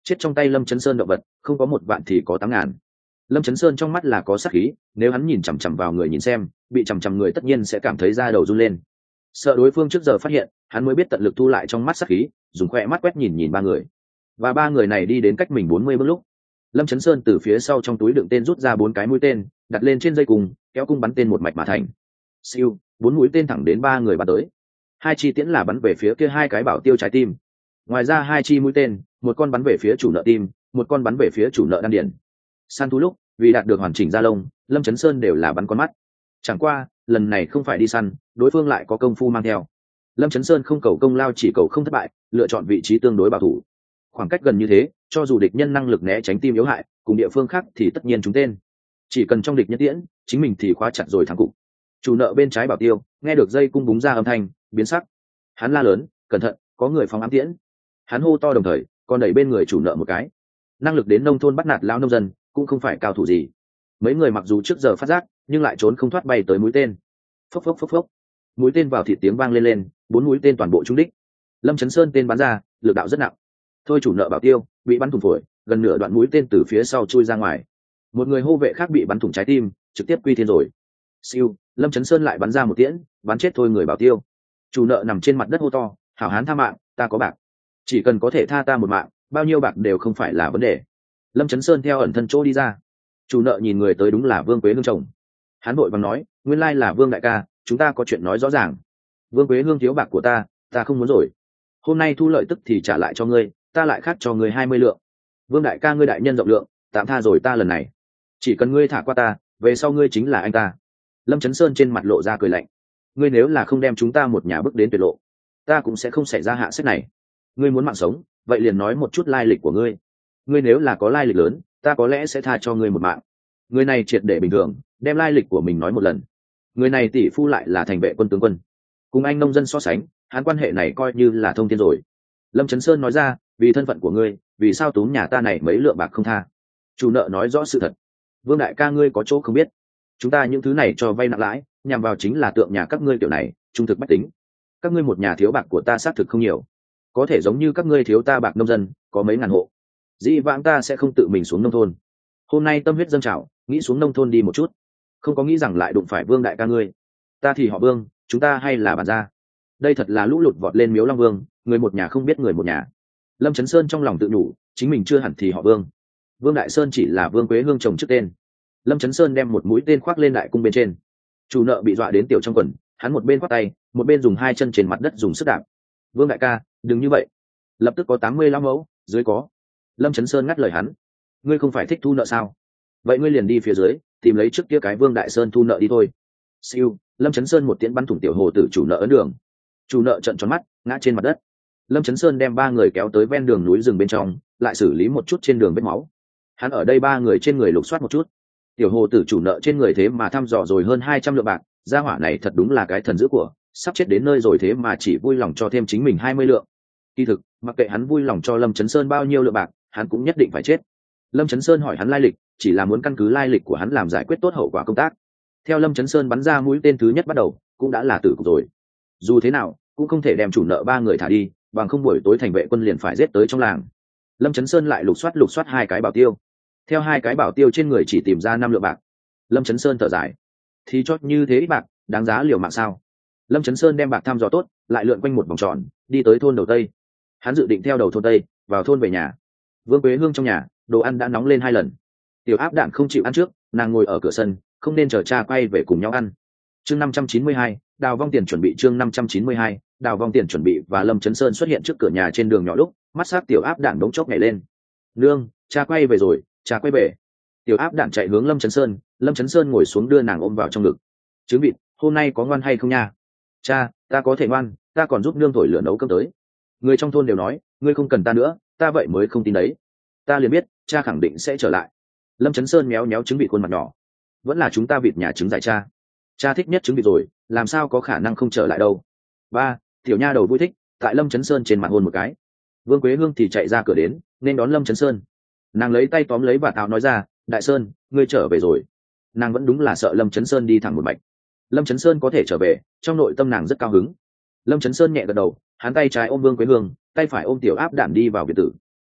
chết trong tay Lâm Chấn Sơn động vật không có một vạn thì có tám ngàn. Lâm Chấn Sơn trong mắt là có sát khí, nếu hắn nhìn chằm chằm vào người nhìn xem, bị chằm chằm người tất nhiên sẽ cảm thấy da đầu run lên. Sợ đối phương trước giờ phát hiện, hắn mới biết tận lực thu lại trong mắt sát khí, dùng khoe mắt quét nhìn nhìn ba người. Và ba người này đi đến cách mình bốn mươi bước lúc, Lâm Chấn Sơn từ phía sau trong túi đựng tên rút ra bốn cái mũi tên, đặt lên trên dây cung, kéo cung bắn tên một mạch mà thành. Siêu, bốn mũi tên thẳng đến ba người bắn tới. Hai chi tiễn là bắn về phía kia hai cái bảo tiêu trái tim. Ngoài ra hai chi mũi tên, một con bắn về phía chủ nợ tim, một con bắn về phía chủ nợ đan điền. Săn thú lúc, vì đạt được hoàn chỉnh da lông, Lâm Chấn Sơn đều là bắn con mắt. Chẳng qua, lần này không phải đi săn, đối phương lại có công phu mang theo. Lâm Chấn Sơn không cầu công lao chỉ cầu không thất bại, lựa chọn vị trí tương đối bảo thủ. Khoảng cách gần như thế, cho dù địch nhân năng lực né tránh tim yếu hại, cùng địa phương khác thì tất nhiên trúng tên. Chỉ cần trong địch nhân tiễn, chính mình thì khóa chặt rồi thắng cục. Chủ nợ bên trái bảo tiêu, nghe được dây cung búng ra âm thanh, biến sắc. Hắn la lớn, cẩn thận, có người phóng ám tiễn. Hắn hô to đồng thời, còn đẩy bên người chủ nợ một cái. Năng lực đến nông thôn bắt nạt lão nông dân, cũng không phải cao thủ gì. Mấy người mặc dù trước giờ phát giác, nhưng lại trốn không thoát bay tới mũi tên. Phốc phốc phốc phốc. Mũi tên vào thịt tiếng vang lên lên, bốn mũi tên toàn bộ trúng đích. Lâm Chấn Sơn tên bắn ra, lực đạo rất nặng. Thôi chủ nợ bảo tiêu, bị bắn thủng phổi, gần nửa đoạn mũi tên từ phía sau chui ra ngoài. Một người hô vệ khác bị bắn thủng trái tim, trực tiếp quy thiên rồi. Siêu, Lâm Chấn Sơn lại bắn ra một tiễn, bắn chết thôi người bảo tiêu. Chủ nợ nằm trên mặt đất hô to, hảo hán tha mạng, ta có bạc. Chỉ cần có thể tha ta một mạng, bao nhiêu bạc đều không phải là vấn đề. Lâm Chấn Sơn theo ẩn thân chỗ đi ra. Chủ nợ nhìn người tới đúng là Vương Quế Hương chồng. Hắn vội vàng nói, nguyên lai là Vương đại ca, chúng ta có chuyện nói rõ ràng. Vương Quế Hương thiếu bạc của ta, ta không muốn rồi. Hôm nay thu lợi tức thì trả lại cho ngươi, ta lại khác cho ngươi hai mươi lượng. Vương đại ca ngươi đại nhân rộng lượng, tạm tha rồi ta lần này. Chỉ cần ngươi thả qua ta, về sau ngươi chính là anh ta. Lâm Chấn Sơn trên mặt lộ ra cười lạnh. Ngươi nếu là không đem chúng ta một nhà bước đến tuyệt lộ, ta cũng sẽ không xảy ra hạ sách này. Ngươi muốn mạng sống, vậy liền nói một chút lai lịch của ngươi. Ngươi nếu là có lai lịch lớn, ta có lẽ sẽ tha cho ngươi một mạng. Người này triệt để bình thường, đem lai lịch của mình nói một lần. Người này tỷ phu lại là thành vệ quân tướng quân, cùng anh nông dân so sánh, hắn quan hệ này coi như là thông thiên rồi. Lâm Chấn Sơn nói ra, vì thân phận của ngươi, vì sao túm nhà ta này mấy lượng bạc không tha? Chủ nợ nói rõ sự thật. Vương đại ca ngươi có chỗ không biết, chúng ta những thứ này cho vay nặng lãi, nhằm vào chính là tượng nhà các ngươi kiểu này, trung thực bách tính. Các ngươi một nhà thiếu bạc của ta xác thực không nhiều, có thể giống như các ngươi thiếu ta bạc nông dân, có mấy ngàn hộ. Dĩ vãng ta sẽ không tự mình xuống nông thôn. Hôm nay tâm huyết dâng trào, nghĩ xuống nông thôn đi một chút, không có nghĩ rằng lại đụng phải Vương đại ca ngươi. Ta thì họ Vương, chúng ta hay là bàn ra. Đây thật là lũ lụt vọt lên miếu Long Vương, người một nhà không biết người một nhà. Lâm Chấn Sơn trong lòng tự nhủ, chính mình chưa hẳn thì họ Vương. Vương Đại Sơn chỉ là Vương Quế Hương chồng trước tên. Lâm Chấn Sơn đem một mũi tên khoác lên đại cung bên trên. Chủ nợ bị dọa đến tiểu trong quần, hắn một bên khoác tay, một bên dùng hai chân trên mặt đất dùng sức đạp. Vương đại ca, đừng như vậy. Lập tức có tám mươi lăm mẫu, dưới có. Lâm Chấn Sơn ngắt lời hắn. Ngươi không phải thích thu nợ sao? Vậy ngươi liền đi phía dưới, tìm lấy trước kia cái Vương Đại Sơn thu nợ đi thôi. Siêu, Lâm Chấn Sơn một tiễn bắn thủng tiểu hồ tử chủ nợ ấn đường. Chủ nợ trợn tròn mắt, ngã trên mặt đất. Lâm Chấn Sơn đem ba người kéo tới ven đường núi rừng bên trong, lại xử lý một chút trên đường vết máu. Hắn ở đây ba người trên người lục soát một chút. Tiểu hồ tử chủ nợ trên người thế mà thăm dò rồi hơn hai trăm lượng bạc, gia hỏa này thật đúng là cái thần dữ của, sắp chết đến nơi rồi thế mà chỉ vui lòng cho thêm chính mình hai mươi lượng. Kỳ thực, mặc kệ hắn vui lòng cho Lâm Chấn Sơn bao nhiêu lượng bạc, hắn cũng nhất định phải chết. Lâm Chấn Sơn hỏi hắn lai lịch, chỉ là muốn căn cứ lai lịch của hắn làm giải quyết tốt hậu quả công tác. Theo Lâm Chấn Sơn bắn ra mũi tên thứ nhất bắt đầu, cũng đã là tử cục rồi. Dù thế nào, cũng không thể đem chủ nợ ba người thả đi, bằng không buổi tối thành vệ quân liền phải giết tới trong làng. Lâm Chấn Sơn lại lục soát lục soát hai cái bảo tiêu. Theo hai cái bảo tiêu trên người chỉ tìm ra năm lượng bạc. Lâm Chấn Sơn thở dài, thì chót như thế ít bạc, đáng giá liều mạng sao? Lâm Chấn Sơn đem bạc thăm dò tốt, lại lượn quanh một vòng tròn, đi tới thôn đầu tây. Hắn dự định theo đầu thôn tây, vào thôn về nhà. Vương Quế Hương trong nhà, đồ ăn đã nóng lên hai lần. Tiểu Áp Đạn không chịu ăn trước, nàng ngồi ở cửa sân, không nên chờ cha quay về cùng nhau ăn. Chương năm trăm chín mươi hai, Đào Vong Tiền chuẩn bị chương năm trăm chín mươi hai, Đào Vong Tiền chuẩn bị và Lâm Chấn Sơn xuất hiện trước cửa nhà trên đường nhỏ lúc, mắt sắc Tiểu Áp Đạn bỗng chốc nhảy lên. Nương, cha quay về rồi, cha quay về. Tiểu Áp Đạn chạy hướng Lâm Chấn Sơn, Lâm Chấn Sơn ngồi xuống đưa nàng ôm vào trong ngực. Trứng vịt, hôm nay có ngoan hay không nha? Cha, ta có thể ngoan, ta còn giúp nương thổi lửa nấu cơm tới. Người trong thôn đều nói, ngươi không cần ta nữa, ta vậy mới không tin đấy. Ta liền biết, cha khẳng định sẽ trở lại. Lâm Chấn Sơn méo méo trứng vịt khuôn mặt nhỏ. Vẫn là chúng ta vịt nhà trứng dài cha. Cha thích nhất trứng vịt rồi, làm sao có khả năng không trở lại đâu. Ba, tiểu nha đầu vui thích, tại Lâm Chấn Sơn trên mặt hôn một cái. Vương Quế Hương thì chạy ra cửa đến, nên đón Lâm Chấn Sơn. Nàng lấy tay tóm lấy và táo nói ra, Đại Sơn, ngươi trở về rồi. Nàng vẫn đúng là sợ Lâm Chấn Sơn đi thẳng một mạch. Lâm Chấn Sơn có thể trở về, trong nội tâm nàng rất cao hứng. Lâm Chấn Sơn nhẹ gật đầu, hắn tay trái ôm Vương Quế Hương, tay phải ôm Tiểu Áp Đản đi vào biệt tử.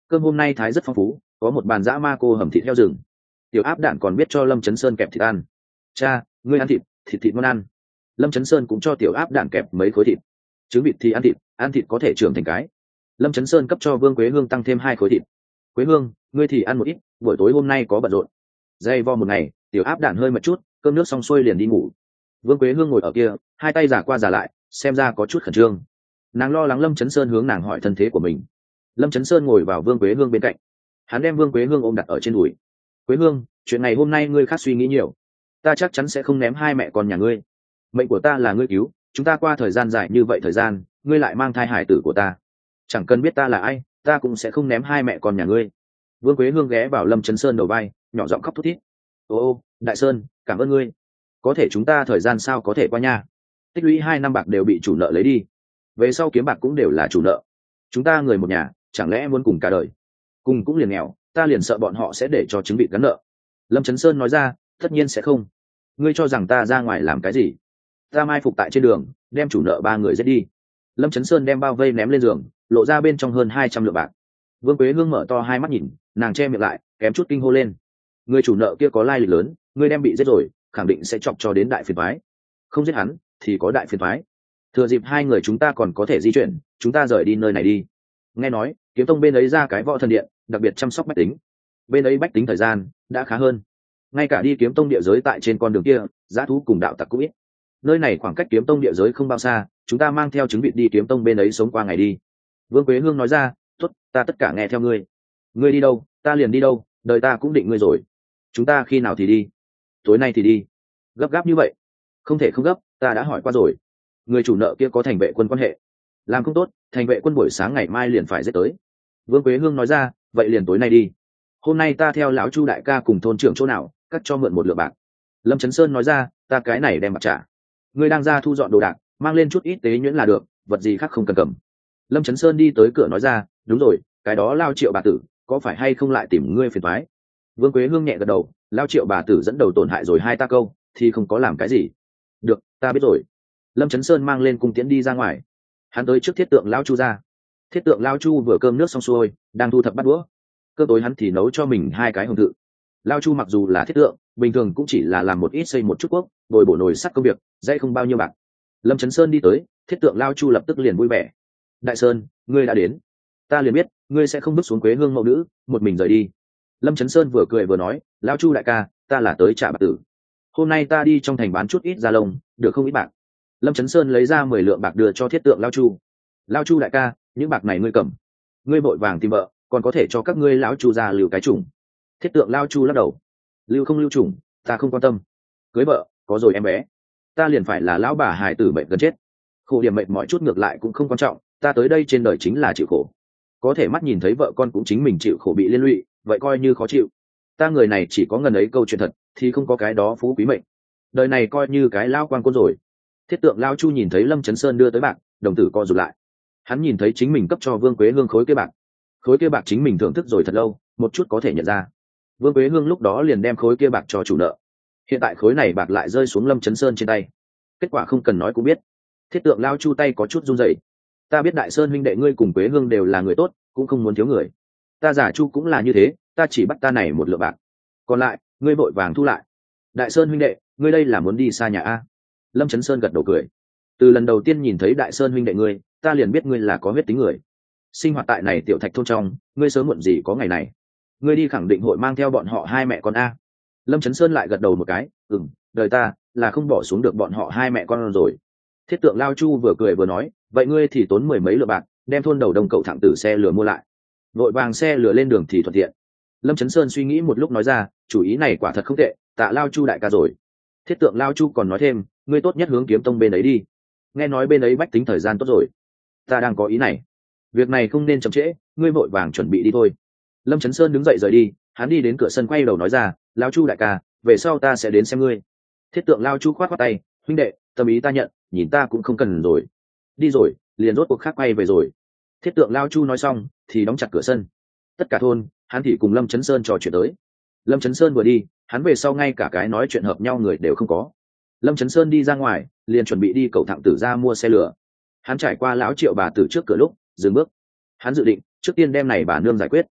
cơm hôm nay thái rất phong phú, có một bàn dã ma cô hầm thịt heo rừng. Tiểu áp đản còn biết cho Lâm Chấn Sơn kẹp thịt ăn. Cha, ngươi ăn thịt, thịt thịt ngon ăn. Lâm Chấn Sơn cũng cho tiểu áp đản kẹp mấy khối thịt. Trứng vịt thì ăn thịt, ăn thịt có thể trưởng thành cái. Lâm Chấn Sơn cấp cho Vương Quế Hương tăng thêm hai khối thịt. Quế Hương, ngươi thì ăn một ít, buổi tối hôm nay có bận rộn. Dây vo một ngày, tiểu áp đản hơi mệt chút, cơm nước xong xuôi liền đi ngủ. Vương Quế Hương ngồi ở kia, hai tay giả qua giả lại, xem ra có chút khẩn trương. Nàng lo lắng Lâm Chấn Sơn hướng nàng hỏi thân thế của mình. Lâm Chấn Sơn ngồi vào Vương Quế Hương bên cạnh, hắn đem Vương Quế Hương ôm đặt ở trên đùi. Quế Hương, chuyện này hôm nay ngươi khác suy nghĩ nhiều, ta chắc chắn sẽ không ném hai mẹ con nhà ngươi. Mệnh của ta là ngươi cứu, chúng ta qua thời gian dài như vậy thời gian, ngươi lại mang thai hải tử của ta, chẳng cần biết ta là ai, ta cũng sẽ không ném hai mẹ con nhà ngươi. Vương Quế Hương ghé vào Lâm Chấn Sơn đầu vai, nhỏ giọng khóc thút thít. Ô ô, Đại Sơn, cảm ơn ngươi. Có thể chúng ta thời gian sao có thể qua nha? Tích lũy hai năm bạc đều bị chủ nợ lấy đi, về sau kiếm bạc cũng đều là chủ nợ. Chúng ta người một nhà, chẳng lẽ muốn cùng cả đời? Cùng cũng liền nghèo, ta liền sợ bọn họ sẽ để cho trứng vịt gắn nợ. Lâm Chấn Sơn nói ra, tất nhiên sẽ không. Ngươi cho rằng ta ra ngoài làm cái gì? Ta mai phục tại trên đường, đem chủ nợ ba người giết đi. Lâm Chấn Sơn đem bao vây ném lên giường, lộ ra bên trong hơn hai trăm lượng bạc. Vương Quế Hương mở to hai mắt nhìn, nàng che miệng lại, kém chút kinh hô lên. Người chủ nợ kia có lai lịch lớn, ngươi đem bị giết rồi, khẳng định sẽ chọc cho đến đại phiền toái. Không giết hắn, thì có đại phiền toái. Thừa dịp hai người chúng ta còn có thể di chuyển, chúng ta rời đi nơi này đi. Nghe nói, Kiếm Tông bên ấy ra cái võ thần điện, đặc biệt chăm sóc bách tính. Bên ấy bách tính thời gian đã khá hơn. Ngay cả đi Kiếm Tông địa giới tại trên con đường kia, giá thú cùng đạo tặc cũng ít. Nơi này khoảng cách Kiếm Tông địa giới không bao xa, chúng ta mang theo trứng vịt đi Kiếm Tông bên ấy sống qua ngày đi. Vương Quế Hương nói ra, tốt, ta tất cả nghe theo ngươi. Ngươi đi đâu, ta liền đi đâu, đời ta cũng định ngươi rồi. Chúng ta khi nào thì đi? Tối nay thì đi. Gấp gáp như vậy? Không thể không gấp, ta đã hỏi qua rồi. Người chủ nợ kia có thành vệ quân quan hệ, làm không tốt, thành vệ quân buổi sáng ngày mai liền phải giết tới. Vương Quế Hương nói ra, vậy liền tối nay đi. Hôm nay ta theo lão Chu đại ca cùng thôn trưởng chỗ nào, cắt cho mượn một lượng bạc. Lâm Chấn Sơn nói ra, ta cái này đem bạc trả. Ngươi đang ra thu dọn đồ đạc, mang lên chút ít tế nhuyễn là được, vật gì khác không cần cầm. Lâm Chấn Sơn đi tới cửa nói ra, đúng rồi, cái đó Lao Triệu bà tử, có phải hay không lại tìm ngươi phiền toái? Vương Quế Hương nhẹ gật đầu, Lao Triệu bà tử dẫn đầu tổn hại rồi hai ta câu, thì không có làm cái gì. Được, ta biết rồi. Lâm Chấn Sơn mang lên cung tiễn đi ra ngoài. Hắn tới trước thiết tượng Lao Chu ra. Thiết tượng Lao Chu vừa cơm nước xong xuôi, đang thu thập bát đũa. Cơ tối hắn thì nấu cho mình hai cái hồng tự. Lao Chu mặc dù là thiết tượng, bình thường cũng chỉ là làm một ít xây một chút quốc, bồi bổ nồi sắt công việc, dây không bao nhiêu bạc. Lâm Chấn Sơn đi tới, thiết tượng Lao Chu lập tức liền vui vẻ. Đại Sơn, ngươi đã đến, ta liền biết ngươi sẽ không bước xuống Quế Hương mẫu nữ, một mình rời đi. Lâm Chấn Sơn vừa cười vừa nói, Lao Chu đại ca, ta là tới trả bạc tử. Hôm nay ta đi trong thành bán chút ít da lông, được không ít bạc. Lâm Chấn Sơn lấy ra mười lượng bạc đưa cho thiết tượng Lao Chu. Lao Chu đại ca, những bạc này ngươi cầm, ngươi vội vàng tìm vợ, còn có thể cho các ngươi lão Chu ra lưu cái chủng. Thiết tượng Lao Chu lắc đầu, lưu không lưu chủng, ta không quan tâm. Cưới vợ, có rồi em bé, ta liền phải là lão bà hài tử mệnh gần chết. Khổ điểm mệnh mọi chút ngược lại cũng không quan trọng, ta tới đây trên đời chính là chịu khổ. Có thể mắt nhìn thấy vợ con cũng chính mình chịu khổ bị liên lụy, vậy coi như khó chịu. Ta người này chỉ có ngần ấy câu chuyện thật, thì không có cái đó phú quý mệnh. Đời này coi như cái lao quan côn rồi. Thiết tượng Lao Chu nhìn thấy Lâm Chấn Sơn đưa tới bạc, đồng tử co rụt lại. Hắn nhìn thấy chính mình cấp cho Vương Quế Hương khối kia bạc. Khối kia bạc chính mình thưởng thức rồi thật lâu, một chút có thể nhận ra. Vương Quế Hương lúc đó liền đem khối kia bạc cho chủ nợ. Hiện tại khối này bạc lại rơi xuống Lâm Chấn Sơn trên tay. Kết quả không cần nói cũng biết. Thiết tượng Lao Chu tay có chút run rẩy. Ta biết Đại Sơn huynh đệ ngươi cùng Quế Hương đều là người tốt, cũng không muốn thiếu người. Ta giả Chu cũng là như thế, ta chỉ bắt ta này một lượng bạc, còn lại ngươi vội vàng thu lại. Đại Sơn huynh đệ, ngươi đây là muốn đi xa nhà a? Lâm Chấn Sơn gật đầu cười. Từ lần đầu tiên nhìn thấy Đại Sơn huynh đệ ngươi, ta liền biết ngươi là có huyết tính người. Sinh hoạt tại này tiểu thạch thôn trong, ngươi sớm muộn gì có ngày này. Ngươi đi khẳng định hội mang theo bọn họ hai mẹ con a. Lâm Chấn Sơn lại gật đầu một cái, ừm, đời ta là không bỏ xuống được bọn họ hai mẹ con rồi. Thiết tượng Lao Chu vừa cười vừa nói, vậy ngươi thì tốn mười mấy lượng bạc, đem thôn đầu đồng cậu thẳng tử xe lửa mua lại. Vội vàng xe lửa lên đường thì thuận tiện. Lâm Chấn Sơn suy nghĩ một lúc nói ra, chủ ý này quả thật không tệ, tạ Lao Chu đại ca rồi. Thiết tượng Lao Chu còn nói thêm, ngươi tốt nhất hướng Kiếm Tông bên ấy đi. Nghe nói bên ấy bách tính thời gian tốt rồi. Ta đang có ý này. Việc này không nên chậm trễ, ngươi vội vàng chuẩn bị đi thôi. Lâm Chấn Sơn đứng dậy rời đi, hắn đi đến cửa sân quay đầu nói ra, Lao Chu đại ca, về sau ta sẽ đến xem ngươi. Thiết tượng Lao Chu khoát khoát tay, huynh đệ, tâm ý ta nhận, nhìn ta cũng không cần rồi. Đi rồi, liền rốt cuộc khác quay về rồi. Thiết tượng Lao Chu nói xong thì đóng chặt cửa sân. Tất cả thôn, hắn thì cùng Lâm Chấn Sơn trò chuyện tới. Lâm Chấn Sơn vừa đi, hắn về sau ngay cả cái nói chuyện hợp nhau người đều không có. Lâm Chấn Sơn đi ra ngoài, liền chuẩn bị đi cầu thẳng tử ra mua xe lửa. Hắn trải qua lão Triệu bà tử trước cửa lúc dừng bước. Hắn dự định trước tiên đem này bà nương giải quyết,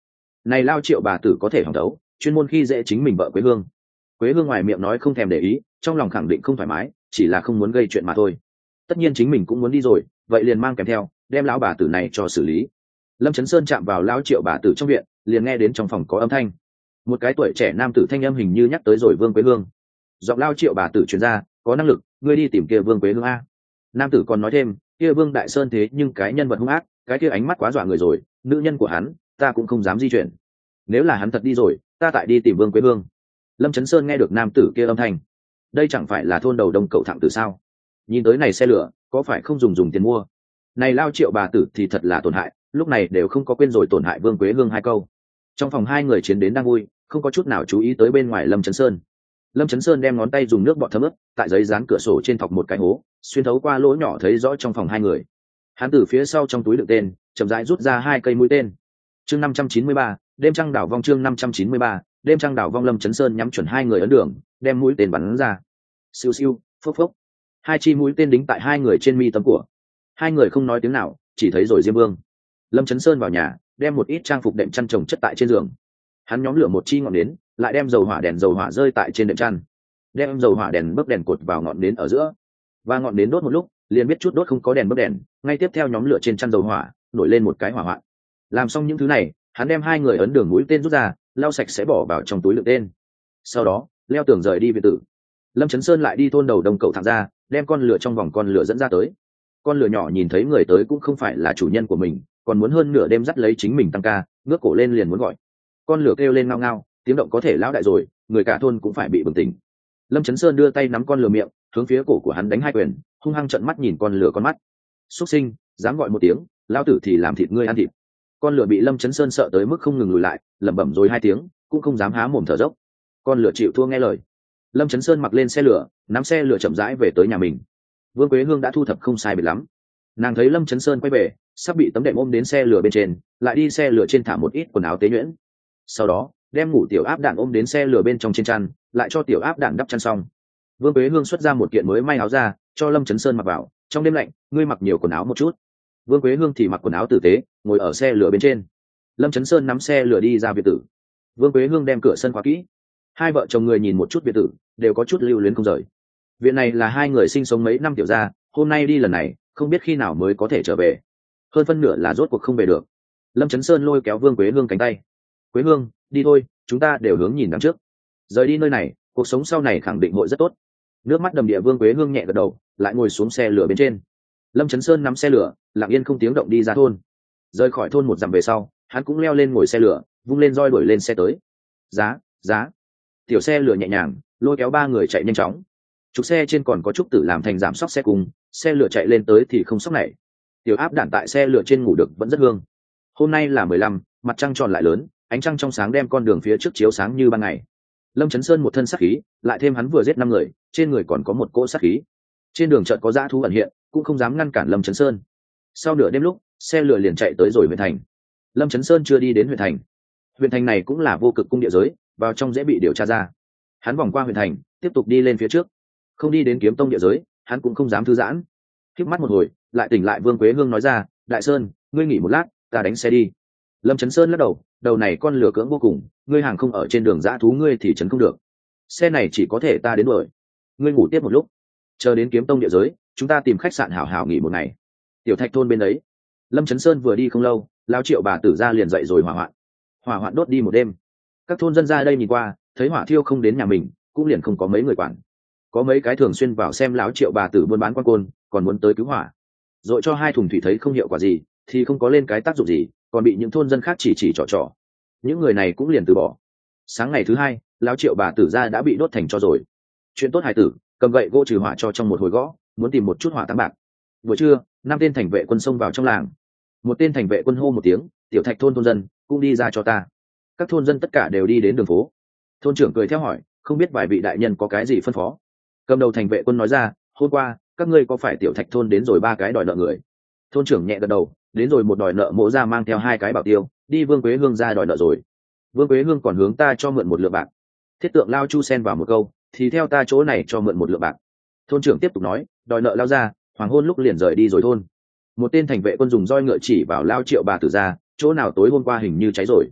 này lao triệu bà tử có thể hỏng đấu, chuyên môn khi dễ chính mình vợ Quế Hương. Quế Hương ngoài miệng nói không thèm để ý, trong lòng khẳng định không thoải mái, chỉ là không muốn gây chuyện mà thôi. Tất nhiên chính mình cũng muốn đi rồi, vậy liền mang kèm theo, đem lão bà tử này cho xử lý. Lâm Chấn Sơn chạm vào lão triệu bà tử trong viện, liền nghe đến trong phòng có âm thanh. Một cái tuổi trẻ nam tử thanh âm hình như nhắc tới rồi Vương Quế Hương. Giọng lao triệu bà tử truyền ra, có năng lực, ngươi đi tìm kia Vương Quế Hương a. Nam tử còn nói thêm, kia Vương Đại Sơn thế nhưng cái nhân vật hung ác, cái kia ánh mắt quá dọa người rồi, nữ nhân của hắn, ta cũng không dám di chuyển. Nếu là hắn thật đi rồi, ta tại đi tìm Vương Quế Hương. Lâm Chấn Sơn nghe được nam tử kia âm thanh, đây chẳng phải là thôn đầu đông cậu thẳng tử sao? Nhìn tới này xe lửa, có phải không dùng dùng tiền mua? Này lao triệu bà tử thì thật là tổn hại, lúc này đều không có quên rồi tổn hại Vương Quế Hương hai câu. Trong phòng hai người chiến đến đang vui, không có chút nào chú ý tới bên ngoài Lâm Chấn Sơn. Lâm Chấn Sơn đem ngón tay dùng nước bọt thấm ướt, tại giấy dán cửa sổ trên thọc một cái hố, xuyên thấu qua lỗ nhỏ thấy rõ trong phòng hai người. Hắn từ phía sau trong túi đựng tên, chậm rãi rút ra hai cây mũi tên. Chương năm trăm chín mươi ba, đêm trăng đảo vong chương năm trăm chín mươi ba, đêm trăng đảo vong. Lâm Chấn Sơn nhắm chuẩn hai người ấn đường, đem mũi tên bắn ra. Siêu siêu, phốc phốc. Hai chi mũi tên đính tại hai người trên mi tâm của. Hai người không nói tiếng nào, chỉ thấy rồi Diêm Vương. Lâm Chấn Sơn vào nhà, đem một ít trang phục đệm chăn chồng chất tại trên giường. Hắn nhóm lửa một chi ngọn nến, lại đem dầu hỏa đèn dầu hỏa rơi tại trên đệm chăn, đem dầu hỏa đèn bấc đèn cột vào ngọn nến ở giữa, và ngọn nến đốt một lúc, liền biết chút đốt không có đèn bấc đèn, ngay tiếp theo nhóm lửa trên chăn dầu hỏa nổi lên một cái hỏa hoạn. Làm xong những thứ này, hắn đem hai người ấn đường mũi tên rút ra, lau sạch sẽ bỏ vào trong túi đựng tên. Sau đó leo tường rời đi biệt tử. Lâm Chấn Sơn lại đi thôn đầu đông cậu thẳng ra, đem con lửa trong vòng con lửa dẫn ra tới. Con lửa nhỏ nhìn thấy người tới cũng không phải là chủ nhân của mình, còn muốn hơn nửa đêm dắt lấy chính mình tăng ca, ngước cổ lên liền muốn gọi. Con lửa kêu lên ngao ngao, tiếng động có thể lão đại rồi, người cả thôn cũng phải bị bừng tỉnh. Lâm Chấn Sơn đưa tay nắm con lửa miệng, hướng phía cổ của hắn đánh hai quyền, hung hăng trợn mắt nhìn con lửa con mắt. Xuất sinh, dám gọi một tiếng, lão tử thì làm thịt ngươi ăn thịt. Con lửa bị Lâm Chấn Sơn sợ tới mức không ngừng lùi lại, lẩm bẩm rồi hai tiếng, cũng không dám há mồm thở dốc. Con lửa chịu thua nghe lời. Lâm Chấn Sơn mặc lên xe lửa, nắm xe lửa chậm rãi về tới nhà mình. Vương Quế Hương đã thu thập không sai biệt lắm. Nàng thấy Lâm Chấn Sơn quay về, sắp bị tấm đệm ôm đến xe lửa bên trên, lại đi xe lửa trên thả một ít quần áo tế nhuyễn. Sau đó đem ngủ tiểu áp đạn ôm đến xe lửa bên trong trên chăn, lại cho tiểu áp đạn đắp chăn xong. Vương Quế Hương xuất ra một kiện mới may áo ra, cho Lâm Chấn Sơn mặc vào. Trong đêm lạnh, ngươi mặc nhiều quần áo một chút. Vương Quế Hương thì mặc quần áo tử tế, ngồi ở xe lửa bên trên. Lâm Chấn Sơn nắm xe lửa đi ra biệt tử. Vương Quế Hương đem cửa sân khóa kỹ. Hai vợ chồng người nhìn một chút biệt tử, đều có chút lưu luyến không rời. Viện này là hai người sinh sống mấy năm tiểu gia, hôm nay đi lần này, không biết khi nào mới có thể trở về. Hơn phân nửa là rốt cuộc không về được. Lâm Chấn Sơn lôi kéo Vương Quế Hương cánh tay. Quế Hương, đi thôi, chúng ta đều hướng nhìn đằng trước. Rời đi nơi này, cuộc sống sau này khẳng định hội rất tốt. Nước mắt đầm địa Vương Quế Hương nhẹ gật đầu, lại ngồi xuống xe lửa bên trên. Lâm Chấn Sơn nắm xe lửa, lặng yên không tiếng động đi ra thôn. Rời khỏi thôn một dặm về sau, hắn cũng leo lên ngồi xe lửa, vung lên roi đuổi lên xe tới. Giá, giá. Tiểu xe lửa nhẹ nhàng, lôi kéo ba người chạy nhanh chóng. Trục xe trên còn có trúc tử làm thành giảm sóc xe cùng, xe lửa chạy lên tới thì không sóc này. Tiểu áp đạn tại xe lửa trên ngủ được vẫn rất hương. Hôm nay là mười lăm, mặt trăng tròn lại lớn, ánh trăng trong sáng đem con đường phía trước chiếu sáng như ban ngày. Lâm Chấn Sơn một thân sát khí, lại thêm hắn vừa giết năm người, trên người còn có một cỗ sát khí. Trên đường chợt có dã thú ẩn hiện, cũng không dám ngăn cản Lâm Chấn Sơn. Sau nửa đêm lúc, xe lửa liền chạy tới rồi huyện thành. Lâm Chấn Sơn chưa đi đến huyện thành. Huyện thành này cũng là vô cực cung địa giới, vào trong dễ bị điều tra ra. Hắn vòng qua huyện thành, tiếp tục đi lên phía trước. Không đi đến kiếm tông địa giới, hắn cũng không dám thư giãn. Khép mắt một hồi, lại tỉnh lại Vương Quế Hương nói ra, Đại Sơn, ngươi nghỉ một lát, ta đánh xe đi. Lâm Chấn Sơn lắc đầu, đầu này con lửa cưỡng vô cùng, ngươi hàng không ở trên đường dã thú ngươi thì chấn không được. Xe này chỉ có thể ta đến đuổi. Ngươi ngủ tiếp một lúc, chờ đến kiếm tông địa giới, chúng ta tìm khách sạn hảo hảo nghỉ một ngày. Tiểu Thạch thôn bên đấy. Lâm Chấn Sơn vừa đi không lâu, lao triệu bà tử ra liền dậy rồi hỏa hoạn. Hỏa hoạn đốt đi một đêm. Các thôn dân ra đây nhìn qua, thấy hỏa thiêu không đến nhà mình, cũng liền không có mấy người quản. Có mấy cái thường xuyên vào xem láo triệu bà tử buôn bán quan côn, còn muốn tới cứu hỏa. Rồi cho hai thùng thủy thấy không hiệu quả gì, thì không có lên cái tác dụng gì, còn bị những thôn dân khác chỉ chỉ trò trò. Những người này cũng liền từ bỏ. Sáng ngày thứ hai, láo triệu bà tử ra đã bị đốt thành cho rồi. Chuyện tốt hài tử, cầm gậy gỗ trừ hỏa cho trong một hồi gõ, muốn tìm một chút hỏa tăng bạc. Buổi trưa, năm tên thành vệ quân xông vào trong làng. Một tên thành vệ quân hô một tiếng, Tiểu Thạch thôn thôn dân, cũng đi ra cho ta. Các thôn dân tất cả đều đi đến đường phố. Thôn trưởng cười theo hỏi, không biết vài vị đại nhân có cái gì phân phó. Cầm đầu thành vệ quân nói ra, hôm qua các ngươi có phải Tiểu Thạch thôn đến rồi ba cái đòi nợ người. Thôn trưởng nhẹ gật đầu, đến rồi một đòi nợ mộ ra mang theo hai cái bảo tiêu, đi Vương Quế Hương ra đòi nợ rồi. Vương Quế Hương còn hướng ta cho mượn một lượng bạc. Thiết tượng lao chu sen vào một câu, thì theo ta chỗ này cho mượn một lượng bạc. Thôn trưởng tiếp tục nói, đòi nợ lao ra, hoàng hôn lúc liền rời đi rồi thôn. Một tên thành vệ quân dùng roi ngựa chỉ vào lao triệu bà tử ra, chỗ nào tối hôm qua hình như cháy rồi.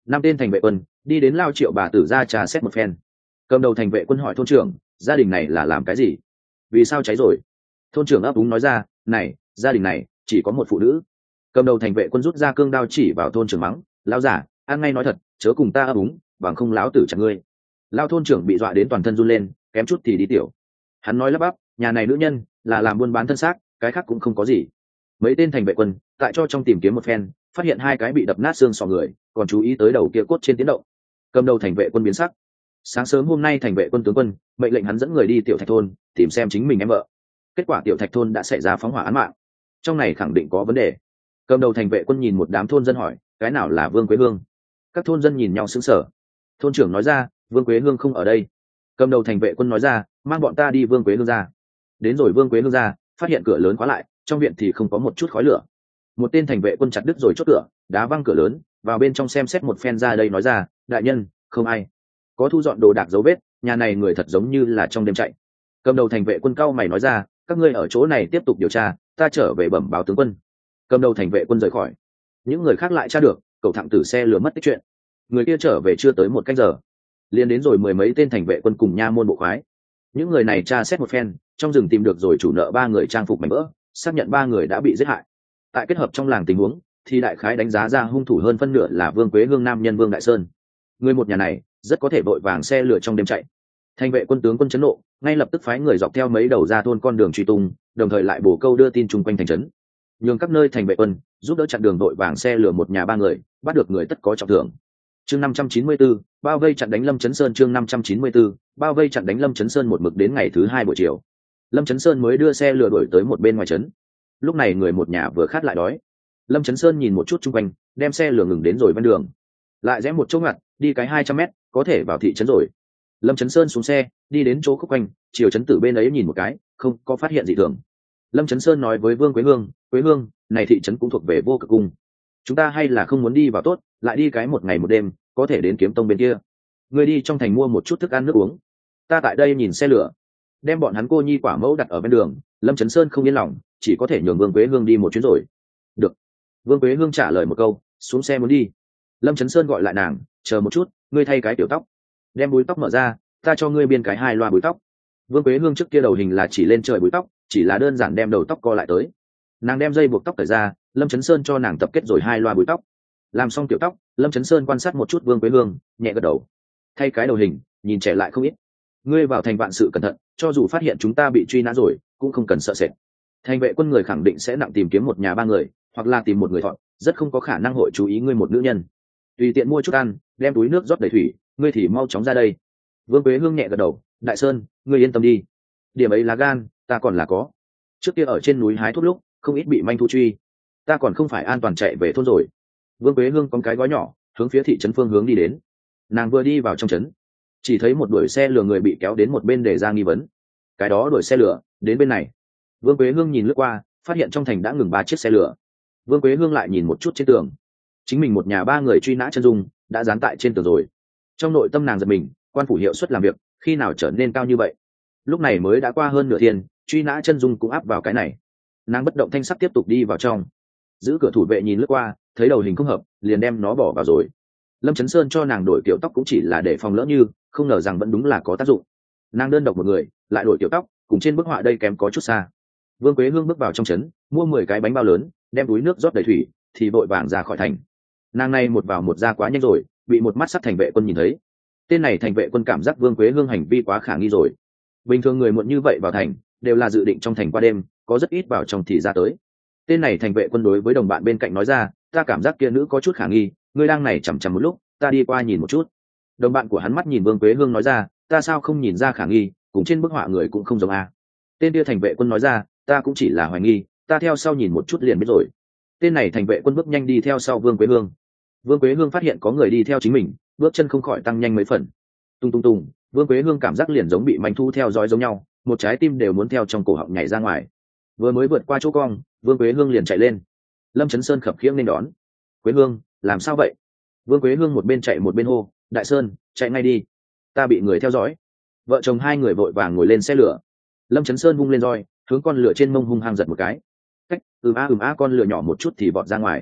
năm tên thành vệ quân đi đến lao triệu bà tử ra trà xét một phen. Cầm đầu thành vệ quân hỏi thôn trưởng, gia đình này là làm cái gì, vì sao cháy rồi? Thôn trưởng ấp úng nói ra, này, gia đình này chỉ có một phụ nữ. Cầm đầu thành vệ quân rút ra cương đao chỉ vào thôn trưởng mắng, lão giả, ăn ngay nói thật, chớ cùng ta ấp úng, bằng không lão tử chặt ngươi. Lao thôn trưởng bị dọa đến toàn thân run lên, kém chút thì đi tiểu. Hắn nói lắp bắp, nhà này nữ nhân là làm buôn bán thân xác, cái khác cũng không có gì. Mấy tên thành vệ quân tại cho trong tìm kiếm một phen, phát hiện hai cái bị đập nát xương sọ người, còn chú ý tới đầu kia cốt trên tiến động. Cầm đầu thành vệ quân biến sắc. Sáng sớm hôm nay thành vệ quân tướng quân mệnh lệnh hắn dẫn người đi tiểu thạch thôn tìm xem chính mình em vợ. Kết quả tiểu thạch thôn đã xảy ra phóng hỏa án mạng, trong này khẳng định có vấn đề. Cầm đầu thành vệ quân nhìn một đám thôn dân hỏi, cái nào là Vương Quế Hương? Các thôn dân nhìn nhau sững sờ. Thôn trưởng nói ra, Vương Quế Hương không ở đây. Cầm đầu thành vệ quân nói ra, mang bọn ta đi Vương Quế Hương ra. Đến rồi Vương Quế Hương ra, phát hiện cửa lớn khóa lại, trong viện thì không có một chút khói lửa. Một tên thành vệ quân chặt đứt rồi chốt cửa, đá văng cửa lớn, vào bên trong xem xét một phen ra đây nói ra, đại nhân, không ai. Có thu dọn đồ đạc dấu vết, nhà này người thật giống như là trong đêm chạy. Cầm đầu thành vệ quân cao mày nói ra, các ngươi ở chỗ này tiếp tục điều tra, ta trở về bẩm báo tướng quân. Cầm đầu thành vệ quân rời khỏi. Những người khác lại tra được, cậu thẳng tử xe lừa mất tích chuyện. Người kia trở về chưa tới một canh giờ, liền đến rồi mười mấy tên thành vệ quân cùng nha môn bộ khoái. Những người này tra xét một phen, trong rừng tìm được rồi chủ nợ ba người trang phục mảnh vỡ, xác nhận ba người đã bị giết hại. Tại kết hợp trong làng tình huống, thì đại khái đánh giá ra hung thủ hơn phân nửa là Vương Quế Hương nam nhân Vương Đại Sơn. Người một nhà này rất có thể vội vàng xe lửa trong đêm chạy. Thành vệ quân tướng quân chấn nộ, ngay lập tức phái người dọc theo mấy đầu ra thôn con đường truy tung, đồng thời lại bổ câu đưa tin chung quanh thành trấn, nhường các nơi thành vệ quân giúp đỡ chặn đường vội vàng xe lửa một nhà ba người, bắt được người tất có trọng thưởng. Chương năm trăm chín mươi tư, bao vây chặn đánh Lâm Chấn Sơn. Chương năm trăm chín mươi tư, bao vây chặn đánh Lâm Chấn Sơn. Một mực đến ngày thứ hai buổi chiều, Lâm Chấn Sơn mới đưa xe lửa đuổi tới một bên ngoài trấn. Lúc này người một nhà vừa khát lại đói. Lâm Chấn Sơn nhìn một chút chung quanh, đem xe lửa ngừng đến rồi ven đường, lại rẽ một chỗ ngặt, đi cái hai trăm mét có thể vào thị trấn rồi. Lâm Chấn Sơn xuống xe, đi đến chỗ khúc quanh, chiều trấn tử bên ấy nhìn một cái, không có phát hiện gì thường. Lâm Chấn Sơn nói với Vương Quế Hương, Quế Hương, này thị trấn cũng thuộc về Vô Cực Cung, chúng ta hay là không muốn đi vào tốt, lại đi cái một ngày một đêm, có thể đến Kiếm Tông bên kia. Người đi trong thành mua một chút thức ăn nước uống, ta tại đây nhìn xe lửa. Đem bọn hắn cô nhi quả mẫu đặt ở bên đường. Lâm Chấn Sơn không yên lòng, chỉ có thể nhường Vương Quế Hương đi một chuyến rồi. Được. Vương Quế Hương trả lời một câu, xuống xe muốn đi. Lâm Chấn Sơn gọi lại nàng, chờ một chút, ngươi thay cái tiểu tóc, đem búi tóc mở ra, ta cho ngươi biên cái hai loa búi tóc. Vương Quế Hương trước kia đầu hình là chỉ lên trời búi tóc, chỉ là đơn giản đem đầu tóc co lại tới. Nàng đem dây buộc tóc cởi ra, Lâm Chấn Sơn cho nàng tập kết rồi hai loa búi tóc. Làm xong tiểu tóc, Lâm Chấn Sơn quan sát một chút Vương Quế Hương, nhẹ gật đầu. Thay cái đầu hình, nhìn trẻ lại không ít. Ngươi vào thành vạn sự cẩn thận, cho dù phát hiện chúng ta bị truy nã rồi, cũng không cần sợ sệt. Thành vệ quân người khẳng định sẽ nặng tìm kiếm một nhà ba người, hoặc là tìm một người thọn, rất không có khả năng hội chú ý ngươi một nữ nhân. Tùy tiện mua chút ăn, đem túi nước rót đầy thủy, ngươi thì mau chóng ra đây. Vương Quế Hương nhẹ gật đầu, Đại Sơn, ngươi yên tâm đi, điểm ấy là gan, ta còn là có. Trước kia ở trên núi hái thuốc lúc, không ít bị manh thu truy, ta còn không phải an toàn chạy về thôn rồi. Vương Quế Hương có cái gói nhỏ, hướng phía thị trấn phương hướng đi đến. Nàng vừa đi vào trong trấn, chỉ thấy một đuổi xe lừa người bị kéo đến một bên để ra nghi vấn. Cái đó đuổi xe lửa đến bên này. Vương Quế Hương nhìn lướt qua, phát hiện trong thành đã ngừng ba chiếc xe lửa. Vương Quế Hương lại nhìn một chút trên tường, chính mình một nhà ba người truy nã chân dung đã dán tại trên tường rồi. Trong nội tâm nàng giật mình, quan phủ hiệu suất làm việc khi nào trở nên cao như vậy? Lúc này mới đã qua hơn nửa thiên, truy nã chân dung cũng áp vào cái này. Nàng bất động thanh sắc tiếp tục đi vào trong. Giữ cửa thủ vệ nhìn lướt qua, thấy đầu hình không hợp, liền đem nó bỏ vào rồi. Lâm Chấn Sơn cho nàng đổi kiểu tóc cũng chỉ là để phòng lỡ như, không ngờ rằng vẫn đúng là có tác dụng. Nàng đơn độc một người lại đổi kiểu tóc, cùng trên bức họa đây kém có chút xa. Vương Quế Hương bước vào trong trấn, mua mười cái bánh bao lớn, đem túi nước rót đầy thủy, thì vội vàng ra khỏi thành. Nàng này một vào một ra quá nhanh rồi, bị một mắt sắt thành vệ quân nhìn thấy. Tên này thành vệ quân cảm giác Vương Quế Hương hành vi quá khả nghi rồi. Bình thường người muộn như vậy vào thành, đều là dự định trong thành qua đêm, có rất ít vào trong thì ra tới. Tên này thành vệ quân đối với đồng bạn bên cạnh nói ra, ta cảm giác kia nữ có chút khả nghi, ngươi đang này chằm chằm một lúc, ta đi qua nhìn một chút. Đồng bạn của hắn mắt nhìn Vương Quế Hương nói ra, ta sao không nhìn ra khả nghi, cùng trên bức họa người cũng không giống a. Tên kia thành vệ quân nói ra, ta cũng chỉ là hoài nghi, ta theo sau nhìn một chút liền biết rồi. Tên này thành vệ quân bước nhanh đi theo sau Vương Quế Hương. Vương Quế Hương phát hiện có người đi theo chính mình, bước chân không khỏi tăng nhanh mấy phần. Tung tung tung, Vương Quế Hương cảm giác liền giống bị manh thu theo dõi giống nhau, một trái tim đều muốn theo trong cổ họng nhảy ra ngoài. Vừa mới vượt qua chỗ cong, Vương Quế Hương liền chạy lên. Lâm Chấn Sơn khập khiễng nên đón. Quế Hương, làm sao vậy? Vương Quế Hương một bên chạy một bên hô, Đại Sơn, chạy ngay đi, ta bị người theo dõi. Vợ chồng hai người vội vàng ngồi lên xe lửa. Lâm Chấn Sơn vung lên roi, hướng con lửa trên mông hung hăng giật một cái. Cách, ừm a ừm a con lửa nhỏ một chút thì vọt ra ngoài.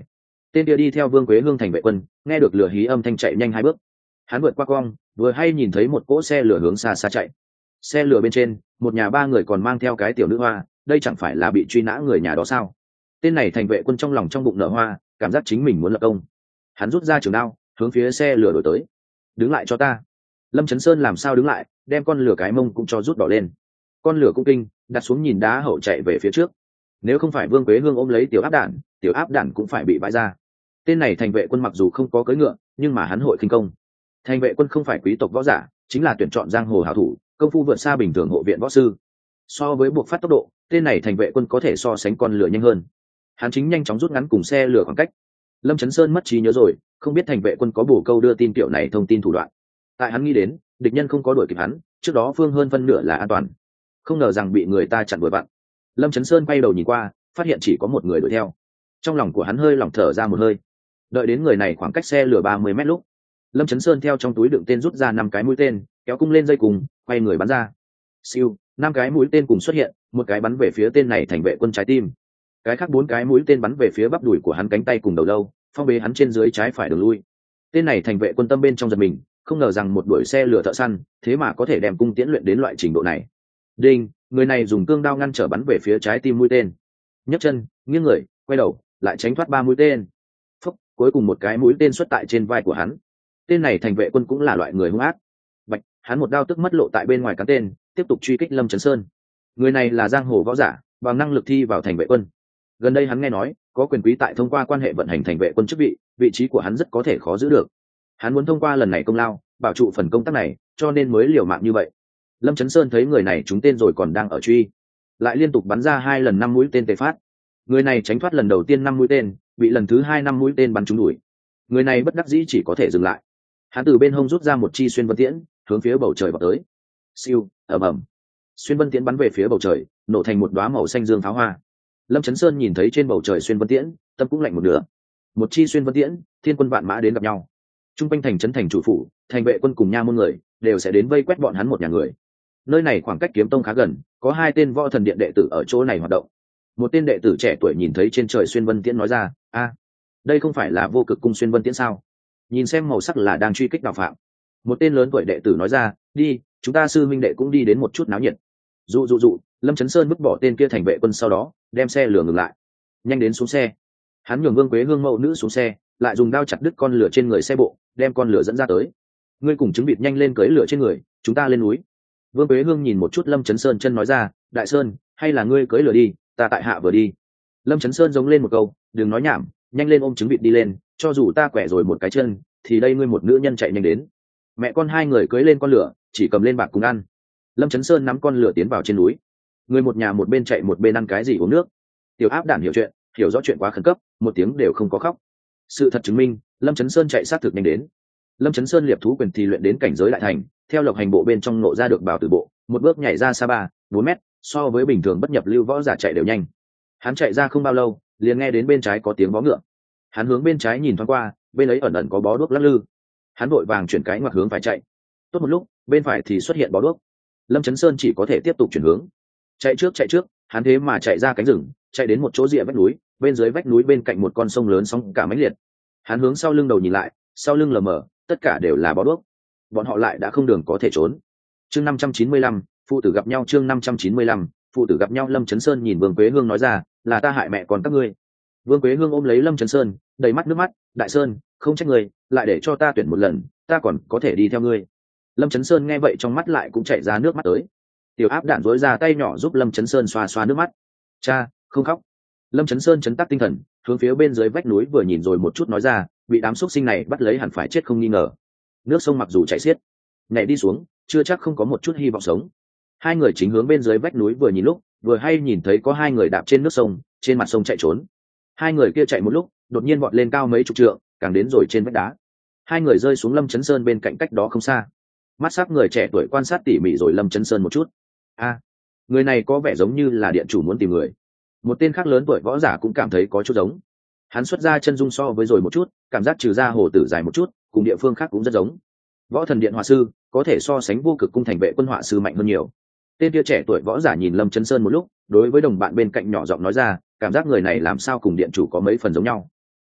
Tên kia đi theo Vương Quế Hương thành vệ quân, nghe được lửa hí âm thanh chạy nhanh hai bước. Hắn vượt qua cong, vừa hay nhìn thấy một cỗ xe lửa hướng xa xa chạy. Xe lửa bên trên, một nhà ba người còn mang theo cái tiểu nữ hoa, đây chẳng phải là bị truy nã người nhà đó sao? Tên này thành vệ quân trong lòng trong bụng nở hoa, cảm giác chính mình muốn lập công. Hắn rút ra trường đao, hướng phía xe lửa đổi tới. Đứng lại cho ta. Lâm Chấn Sơn làm sao đứng lại, đem con lửa cái mông cũng cho rút đỏ lên. Con lửa cũng kinh, đặt xuống nhìn đá hậu chạy về phía trước. Nếu không phải Vương Quế Hương ôm lấy tiểu áp đạn, tiểu áp đạn cũng phải bị bãi ra. Tên này thành vệ quân mặc dù không có cưỡi ngựa, nhưng mà hắn hội khinh công. Thành vệ quân không phải quý tộc võ giả, chính là tuyển chọn giang hồ hảo thủ, công phu vượt xa bình thường hộ viện võ sư. So với buộc phát tốc độ, tên này thành vệ quân có thể so sánh con lửa nhanh hơn. Hắn chính nhanh chóng rút ngắn cùng xe lửa khoảng cách. Lâm Chấn Sơn mất trí nhớ rồi, không biết thành vệ quân có bổ câu đưa tin kiểu này thông tin thủ đoạn. Tại hắn nghĩ đến, địch nhân không có đuổi kịp hắn, trước đó phương hơn phân nửa là an toàn. Không ngờ rằng bị người ta chặn đuổi vặn. Lâm Chấn Sơn quay đầu nhìn qua, phát hiện chỉ có một người đuổi theo. Trong lòng của hắn hơi lỏng thở ra một hơi. Đợi đến người này khoảng cách xe lửa ba mươi mét lúc, Lâm Chấn Sơn theo trong túi đựng tên rút ra năm cái mũi tên, kéo cung lên dây cùng, quay người bắn ra. Siêu, năm cái mũi tên cùng xuất hiện, một cái bắn về phía tên này thành vệ quân trái tim, cái khác bốn cái mũi tên bắn về phía bắp đùi của hắn cánh tay cùng đầu lâu, phong bế hắn trên dưới trái phải đường lui. Tên này thành vệ quân tâm bên trong giật mình, không ngờ rằng một đuổi xe lửa thợ săn, thế mà có thể đem cung tiễn luyện đến loại trình độ này. Đinh, người này dùng cương đao ngăn trở bắn về phía trái tim mũi tên. Nhấc chân, nghiêng người, quay đầu, lại tránh thoát ba mũi tên. Phúc, cuối cùng một cái mũi tên xuất tại trên vai của hắn. Tên này thành vệ quân cũng là loại người hung ác. Bạch, hắn một đao tức mất lộ tại bên ngoài cán tên, tiếp tục truy kích Lâm Chấn Sơn. Người này là giang hồ võ giả, bằng năng lực thi vào thành vệ quân. Gần đây hắn nghe nói có quyền quý tại thông qua quan hệ vận hành thành vệ quân chức vị, vị trí của hắn rất có thể khó giữ được. Hắn muốn thông qua lần này công lao, bảo trụ phần công tác này, cho nên mới liều mạng như vậy. Lâm Chấn Sơn thấy người này trúng tên rồi còn đang ở truy, lại liên tục bắn ra hai lần năm mũi tên tề phát. Người này tránh thoát lần đầu tiên năm mũi tên, bị lần thứ hai năm mũi tên bắn trúng đuổi. Người này bất đắc dĩ chỉ có thể dừng lại. Hắn từ bên hông rút ra một chi xuyên vân tiễn, hướng phía bầu trời bắn tới. Siêu, ầm ầm. Xuyên vân tiễn bắn về phía bầu trời, nổ thành một đóa màu xanh dương pháo hoa. Lâm Chấn Sơn nhìn thấy trên bầu trời xuyên vân tiễn, tâm cũng lạnh một nửa. Một chi xuyên vân tiễn, thiên quân vạn mã đến gặp nhau. Trung quanh thành trấn thành chủ phủ, thành vệ quân cùng nha môn người đều sẽ đến vây quét bọn hắn một nhà người. Nơi này khoảng cách kiếm tông khá gần, có hai tên võ thần điện đệ tử ở chỗ này hoạt động. Một tên đệ tử trẻ tuổi nhìn thấy trên trời xuyên vân tiễn nói ra, a, đây không phải là vô cực cung xuyên vân tiễn sao? Nhìn xem màu sắc là đang truy kích đạo phạm. Một tên lớn tuổi đệ tử nói ra, đi, chúng ta sư minh đệ cũng đi đến một chút náo nhiệt. Dụ dụ dụ, Lâm Chấn Sơn vứt bỏ tên kia thành vệ quân, sau đó đem xe lửa ngừng lại. Nhanh đến xuống xe. Hắn nhường Vương Quế Hương mẫu nữ xuống xe, lại dùng đao chặt đứt con lửa trên người xe bộ, đem con lửa dẫn ra tới. Ngươi cùng chứng vịt nhanh lên cưỡi lửa trên người, chúng ta lên núi. Vương Quế Hương nhìn một chút Lâm Chấn Sơn chân nói ra, Đại Sơn, hay là ngươi cưỡi lửa đi, ta tại hạ vừa đi. Lâm Chấn Sơn giống lên một câu, đừng nói nhảm, nhanh lên ôm chứng vịt đi lên, cho dù ta quẻ rồi một cái chân, thì đây ngươi một nữ nhân chạy nhanh đến. Mẹ con hai người cưỡi lên con lửa, chỉ cầm lên bạc cùng ăn. Lâm Chấn Sơn nắm con lửa tiến vào trên núi. Người một nhà một bên chạy một bên ăn cái gì uống nước. Tiểu Áp Đản hiểu chuyện, hiểu rõ chuyện quá khẩn cấp, một tiếng đều không có khóc. Sự thật chứng minh, Lâm Chấn Sơn chạy sát thực nhanh đến. Lâm Chấn Sơn liệp thú quyền thì luyện đến cảnh giới đại thành, theo lộc hành bộ bên trong nộ ra được bảo tử bộ, một bước nhảy ra xa ba, bốn mét, so với bình thường bất nhập lưu võ giả chạy đều nhanh. Hắn chạy ra không bao lâu, liền nghe đến bên trái có tiếng vó ngựa. Hắn hướng bên trái nhìn thoáng qua, bên ấy ẩn ẩn có bó đuốc lắc lư. Hắn vội vàng chuyển cái ngoặt hướng phải chạy. Tốt một lúc, bên phải thì xuất hiện bó đuốc. Lâm Chấn Sơn chỉ có thể tiếp tục chuyển hướng. Chạy trước chạy trước, hắn thế mà chạy ra cánh rừng, chạy đến một chỗ rìa vách núi, bên dưới vách núi bên cạnh một con sông lớn sóng cả mãnh liệt. Hắn hướng sau lưng đầu nhìn lại, sau lưng lờ mờ, tất cả đều là bó đuốc. Bọn họ lại đã không đường có thể trốn. Chương năm trăm chín mươi lăm, phụ tử gặp nhau. Chương năm trăm chín mươi lăm, phụ tử gặp nhau. Lâm Chấn Sơn nhìn Vương Quế Hương nói ra, là ta hại mẹ con các ngươi. Vương Quế Hương ôm lấy Lâm Chấn Sơn, đầy mắt nước mắt, Đại Sơn, không trách ngươi, lại để cho ta tuyển một lần, ta còn có thể đi theo ngươi. Lâm Chấn Sơn nghe vậy trong mắt lại cũng chảy ra nước mắt tới. Tiểu Áp Đản rối ra tay nhỏ giúp Lâm Chấn Sơn xoa xoa nước mắt. Cha, không khóc. Lâm Chấn Sơn chấn tác tinh thần, hướng phía bên dưới vách núi vừa nhìn rồi một chút nói ra, bị đám xúc sinh này bắt lấy hẳn phải chết không nghi ngờ. Nước sông mặc dù chảy xiết, nhảy đi xuống, chưa chắc không có một chút hy vọng sống. Hai người chính hướng bên dưới vách núi vừa nhìn lúc, vừa hay nhìn thấy có hai người đạp trên nước sông, trên mặt sông chạy trốn. Hai người kia chạy một lúc, đột nhiên vọt lên cao mấy chục trượng, càng đến rồi trên vách đá. Hai người rơi xuống Lâm Chấn Sơn bên cạnh cách đó không xa. Mắt sắc người trẻ tuổi quan sát tỉ mỉ rồi Lâm Chấn Sơn một chút. A, người này có vẻ giống như là điện chủ muốn tìm người. Một tên khác lớn tuổi võ giả cũng cảm thấy có chút giống. Hắn xuất ra chân dung so với rồi một chút, cảm giác trừ ra hồ tử dài một chút, cùng địa phương khác cũng rất giống. Võ thần điện họa sư có thể so sánh vô cực cung thành vệ quân họa sư mạnh hơn nhiều. Tên kia trẻ tuổi võ giả nhìn Lâm Chấn Sơn một lúc, đối với đồng bạn bên cạnh nhỏ giọng nói ra, cảm giác người này làm sao cùng điện chủ có mấy phần giống nhau.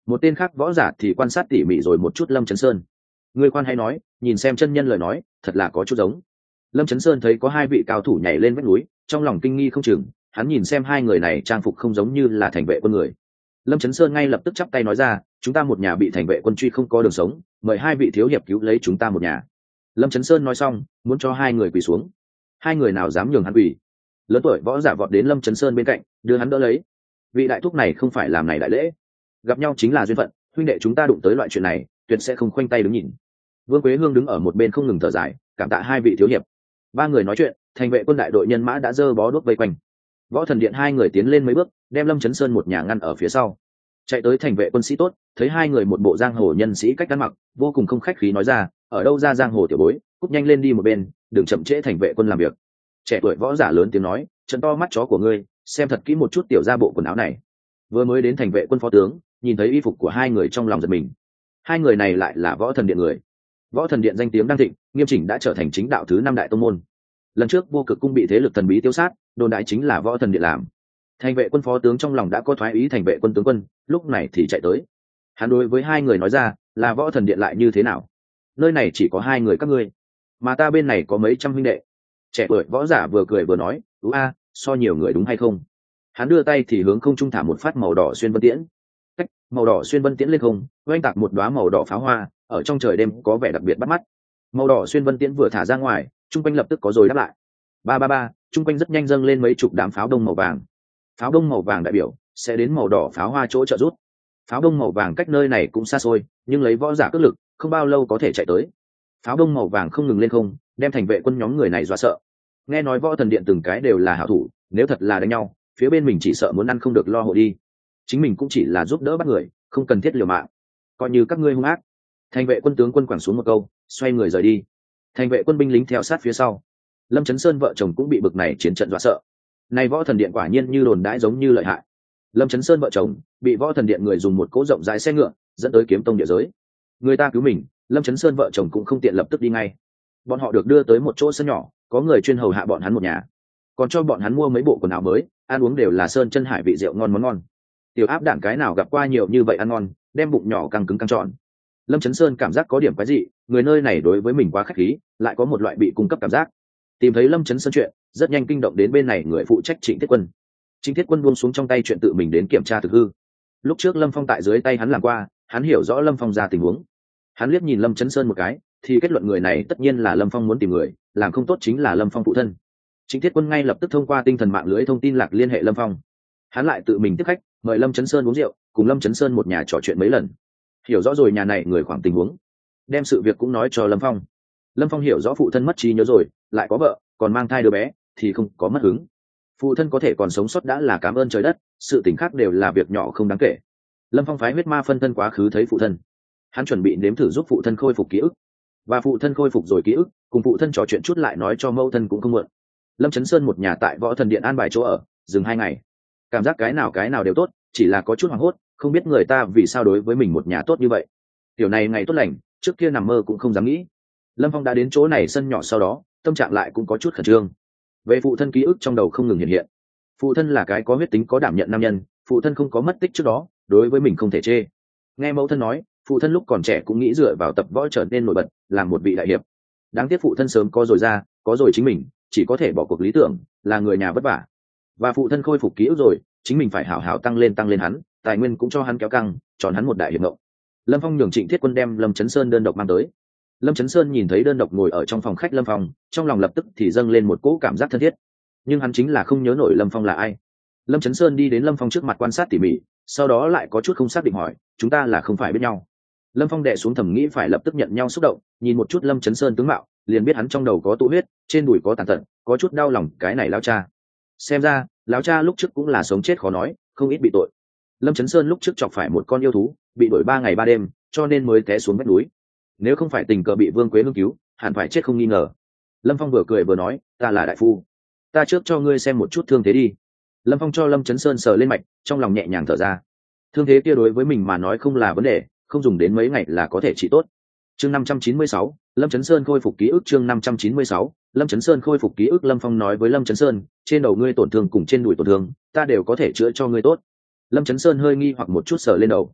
Một tên khác võ giả thì quan sát tỉ mỉ rồi một chút Lâm Chấn Sơn. Người khoan hay nói, nhìn xem chân nhân lời nói thật là có chút giống. Lâm Chấn Sơn thấy có hai vị cao thủ nhảy lên vách núi, trong lòng kinh nghi không chừng. Hắn nhìn xem hai người này trang phục không giống như là thành vệ quân người. Lâm Chấn Sơn ngay lập tức chắp tay nói ra, chúng ta một nhà bị thành vệ quân truy không có đường sống, mời hai vị thiếu hiệp cứu lấy chúng ta một nhà. Lâm Chấn Sơn nói xong muốn cho hai người quỳ xuống. Hai người nào dám nhường hắn quỳ. Lớn tuổi võ giả vọt đến Lâm Chấn Sơn bên cạnh đưa hắn đỡ lấy. Vị đại thúc này không phải làm này đại lễ, gặp nhau chính là duyên phận, huynh đệ chúng ta đụng tới loại chuyện này tuyệt sẽ không khoanh tay đứng nhìn. Vương Quế Hương đứng ở một bên không ngừng thở dài, cảm tạ hai vị thiếu hiệp. Ba người nói chuyện, thành vệ quân đại đội nhân mã đã dơ bó đuốc vây quanh. Võ Thần Điện hai người tiến lên mấy bước, đem Lâm Chấn Sơn một nhà ngăn ở phía sau. Chạy tới thành vệ quân sĩ tốt, thấy hai người một bộ giang hồ nhân sĩ cách ăn mặc, vô cùng không khách khí nói ra, ở đâu ra giang hồ tiểu bối, cút nhanh lên đi một bên, đừng chậm trễ thành vệ quân làm việc. Trẻ tuổi võ giả lớn tiếng nói, trận to mắt chó của ngươi, xem thật kỹ một chút tiểu gia bộ quần áo này. Vừa mới đến thành vệ quân phó tướng, nhìn thấy y phục của hai người trong lòng giật mình. Hai người này lại là Võ Thần Điện người. Võ Thần Điện danh tiếng đang thịnh, nghiêm chỉnh đã trở thành chính đạo thứ năm đại tông môn. Lần trước Vô Cực cung bị thế lực thần bí tiêu sát, đồn đại chính là Võ Thần Điện làm. Thành vệ quân phó tướng trong lòng đã có thoái ý thành vệ quân tướng quân, lúc này thì chạy tới. Hắn đối với hai người nói ra, là Võ Thần Điện lại như thế nào? Nơi này chỉ có hai người các ngươi, mà ta bên này có mấy trăm huynh đệ. Trẻ tuổi võ giả vừa cười vừa nói, ú a, so nhiều người đúng hay không? Hắn đưa tay thì hướng không trung thả một phát màu đỏ xuyên vân tiễn. Cách màu đỏ xuyên vân tiễn lên không, oanh tạc một đóa màu đỏ pháo hoa, ở trong trời đêm có vẻ đặc biệt bắt mắt. Màu đỏ xuyên vân tiễn vừa thả ra ngoài, trung quanh lập tức có rồi đáp lại. Ba ba ba, trung quanh rất nhanh dâng lên mấy chục đám pháo đông màu vàng. Pháo đông màu vàng đại biểu sẽ đến màu đỏ pháo hoa chỗ trợ rút. Pháo đông màu vàng cách nơi này cũng xa xôi, nhưng lấy võ giả cước lực, không bao lâu có thể chạy tới. Pháo đông màu vàng không ngừng lên không, đem thành vệ quân nhóm người này dọa sợ. Nghe nói Võ Thần Điện từng cái đều là hảo thủ, nếu thật là đánh nhau, phía bên mình chỉ sợ muốn ăn không được lo hộ đi. Chính mình cũng chỉ là giúp đỡ bắt người, không cần thiết liều mạng. Coi như các ngươi hung ác. Thành vệ quân tướng quân quẳng xuống một câu, xoay người rời đi. Thành vệ quân binh lính theo sát phía sau. Lâm Chấn Sơn vợ chồng cũng bị bực này chiến trận dọa sợ. Này Võ Thần Điện quả nhiên như đồn đãi giống như lợi hại. Lâm Chấn Sơn vợ chồng bị Võ Thần Điện người dùng một cỗ rộng rãi xe ngựa dẫn tới Kiếm Tông địa giới. Người ta cứu mình, Lâm Chấn Sơn vợ chồng cũng không tiện lập tức đi ngay. Bọn họ được đưa tới một chỗ sân nhỏ, có người chuyên hầu hạ bọn hắn một nhà, còn cho bọn hắn mua mấy bộ quần áo mới, ăn uống đều là sơn chân hải vị rượu ngon món ngon. Tiểu áp đạn cái nào gặp qua nhiều như vậy ăn ngon, đem bụng nhỏ căng cứng căng tròn. Lâm Chấn Sơn cảm giác có điểm quái dị, người nơi này đối với mình quá khách khí, lại có một loại bị cung cấp cảm giác. Tìm thấy Lâm Chấn Sơn chuyện, rất nhanh kinh động đến bên này người phụ trách Trịnh Thiết Quân. Trịnh Thiết Quân buông xuống trong tay chuyện tự mình đến kiểm tra thực hư. Lúc trước Lâm Phong tại dưới tay hắn làm qua, hắn hiểu rõ Lâm Phong ra tình huống. Hắn liếc nhìn Lâm Chấn Sơn một cái, thì kết luận người này tất nhiên là Lâm Phong muốn tìm người, làm không tốt chính là Lâm Phong phụ thân. Trịnh Thiết Quân ngay lập tức thông qua tinh thần mạng lưới thông tin lạc liên hệ Lâm Phong. Hắn lại tự mình tiếp khách, mời Lâm Chấn Sơn uống rượu, cùng Lâm Chấn Sơn một nhà trò chuyện mấy lần. Hiểu rõ rồi nhà này người khoảng tình huống, đem sự việc cũng nói cho Lâm Phong. Lâm Phong hiểu rõ phụ thân mất trí nhớ rồi, lại có vợ, còn mang thai đứa bé, thì không có mất hứng. Phụ thân có thể còn sống sót đã là cảm ơn trời đất, sự tình khác đều là việc nhỏ không đáng kể. Lâm Phong phái huyết ma phân thân quá khứ thấy phụ thân. Hắn chuẩn bị nếm thử giúp phụ thân khôi phục ký ức, và phụ thân khôi phục rồi ký ức, cùng phụ thân trò chuyện chút lại nói cho mẫu thân cũng không muộn. Lâm Chấn Sơn một nhà tại Võ Thần Điện an bài chỗ ở, dừng hai ngày. Cảm giác cái nào cái nào đều tốt, chỉ là có chút hoảng hốt, không biết người ta vì sao đối với mình một nhà tốt như vậy. Tiểu này ngày tốt lành, trước kia nằm mơ cũng không dám nghĩ. Lâm Phong đã đến chỗ này sân nhỏ sau đó, tâm trạng lại cũng có chút khẩn trương. Về phụ thân ký ức trong đầu không ngừng hiện hiện. Phụ thân là cái có huyết tính có đảm nhận nam nhân, phụ thân không có mất tích trước đó, đối với mình không thể chê. Nghe mẫu thân nói, phụ thân lúc còn trẻ cũng nghĩ dựa vào tập võ trở nên nổi bật, làm một vị đại hiệp. Đáng tiếc phụ thân sớm có rồi ra, có rồi chính mình, chỉ có thể bỏ cuộc lý tưởng, là người nhà vất vả. Và phụ thân khôi phục ký ức rồi, chính mình phải hảo hảo tăng lên tăng lên hắn, tài nguyên cũng cho hắn kéo căng, chọn hắn một đại hiệp ngộng. Lâm Phong nhường Trịnh Thiết Quân đem Lâm Chấn Sơn đơn độc mang tới. Lâm Chấn Sơn nhìn thấy đơn độc ngồi ở trong phòng khách Lâm Phong, trong lòng lập tức thì dâng lên một cỗ cảm giác thân thiết. Nhưng hắn chính là không nhớ nổi Lâm Phong là ai. Lâm Chấn Sơn đi đến Lâm Phong trước mặt quan sát tỉ mỉ, sau đó lại có chút không xác định hỏi, chúng ta là không phải biết nhau. Lâm Phong đệ xuống thầm nghĩ phải lập tức nhận nhau xúc động, nhìn một chút Lâm Chấn Sơn tướng mạo, liền biết hắn trong đầu có tụ huyết, trên đùi có tàn tật, có chút đau lòng cái này lão cha. Xem ra, lão cha lúc trước cũng là sống chết khó nói, không ít bị tội. Lâm Chấn Sơn lúc trước chọc phải một con yêu thú, bị đuổi ba ngày ba đêm, cho nên mới té xuống vách núi. Nếu không phải tình cờ bị Vương Quế Hương cứu, hẳn phải chết không nghi ngờ. Lâm Phong vừa cười vừa nói, ta là đại phu, ta trước cho ngươi xem một chút thương thế đi. Lâm Phong cho Lâm Chấn Sơn sờ lên mạch, trong lòng nhẹ nhàng thở ra. Thương thế kia đối với mình mà nói không là vấn đề, không dùng đến mấy ngày là có thể trị tốt. Chương năm trăm chín mươi sáu, Lâm Chấn Sơn khôi phục ký ức. Chương năm trăm chín mươi sáu, Lâm Chấn Sơn khôi phục ký ức. Lâm Phong nói với Lâm Chấn Sơn, trên đầu ngươi tổn thương cùng trên đùi tổn thương, ta đều có thể chữa cho ngươi tốt. Lâm Chấn Sơn hơi nghi hoặc một chút sờ lên đầu.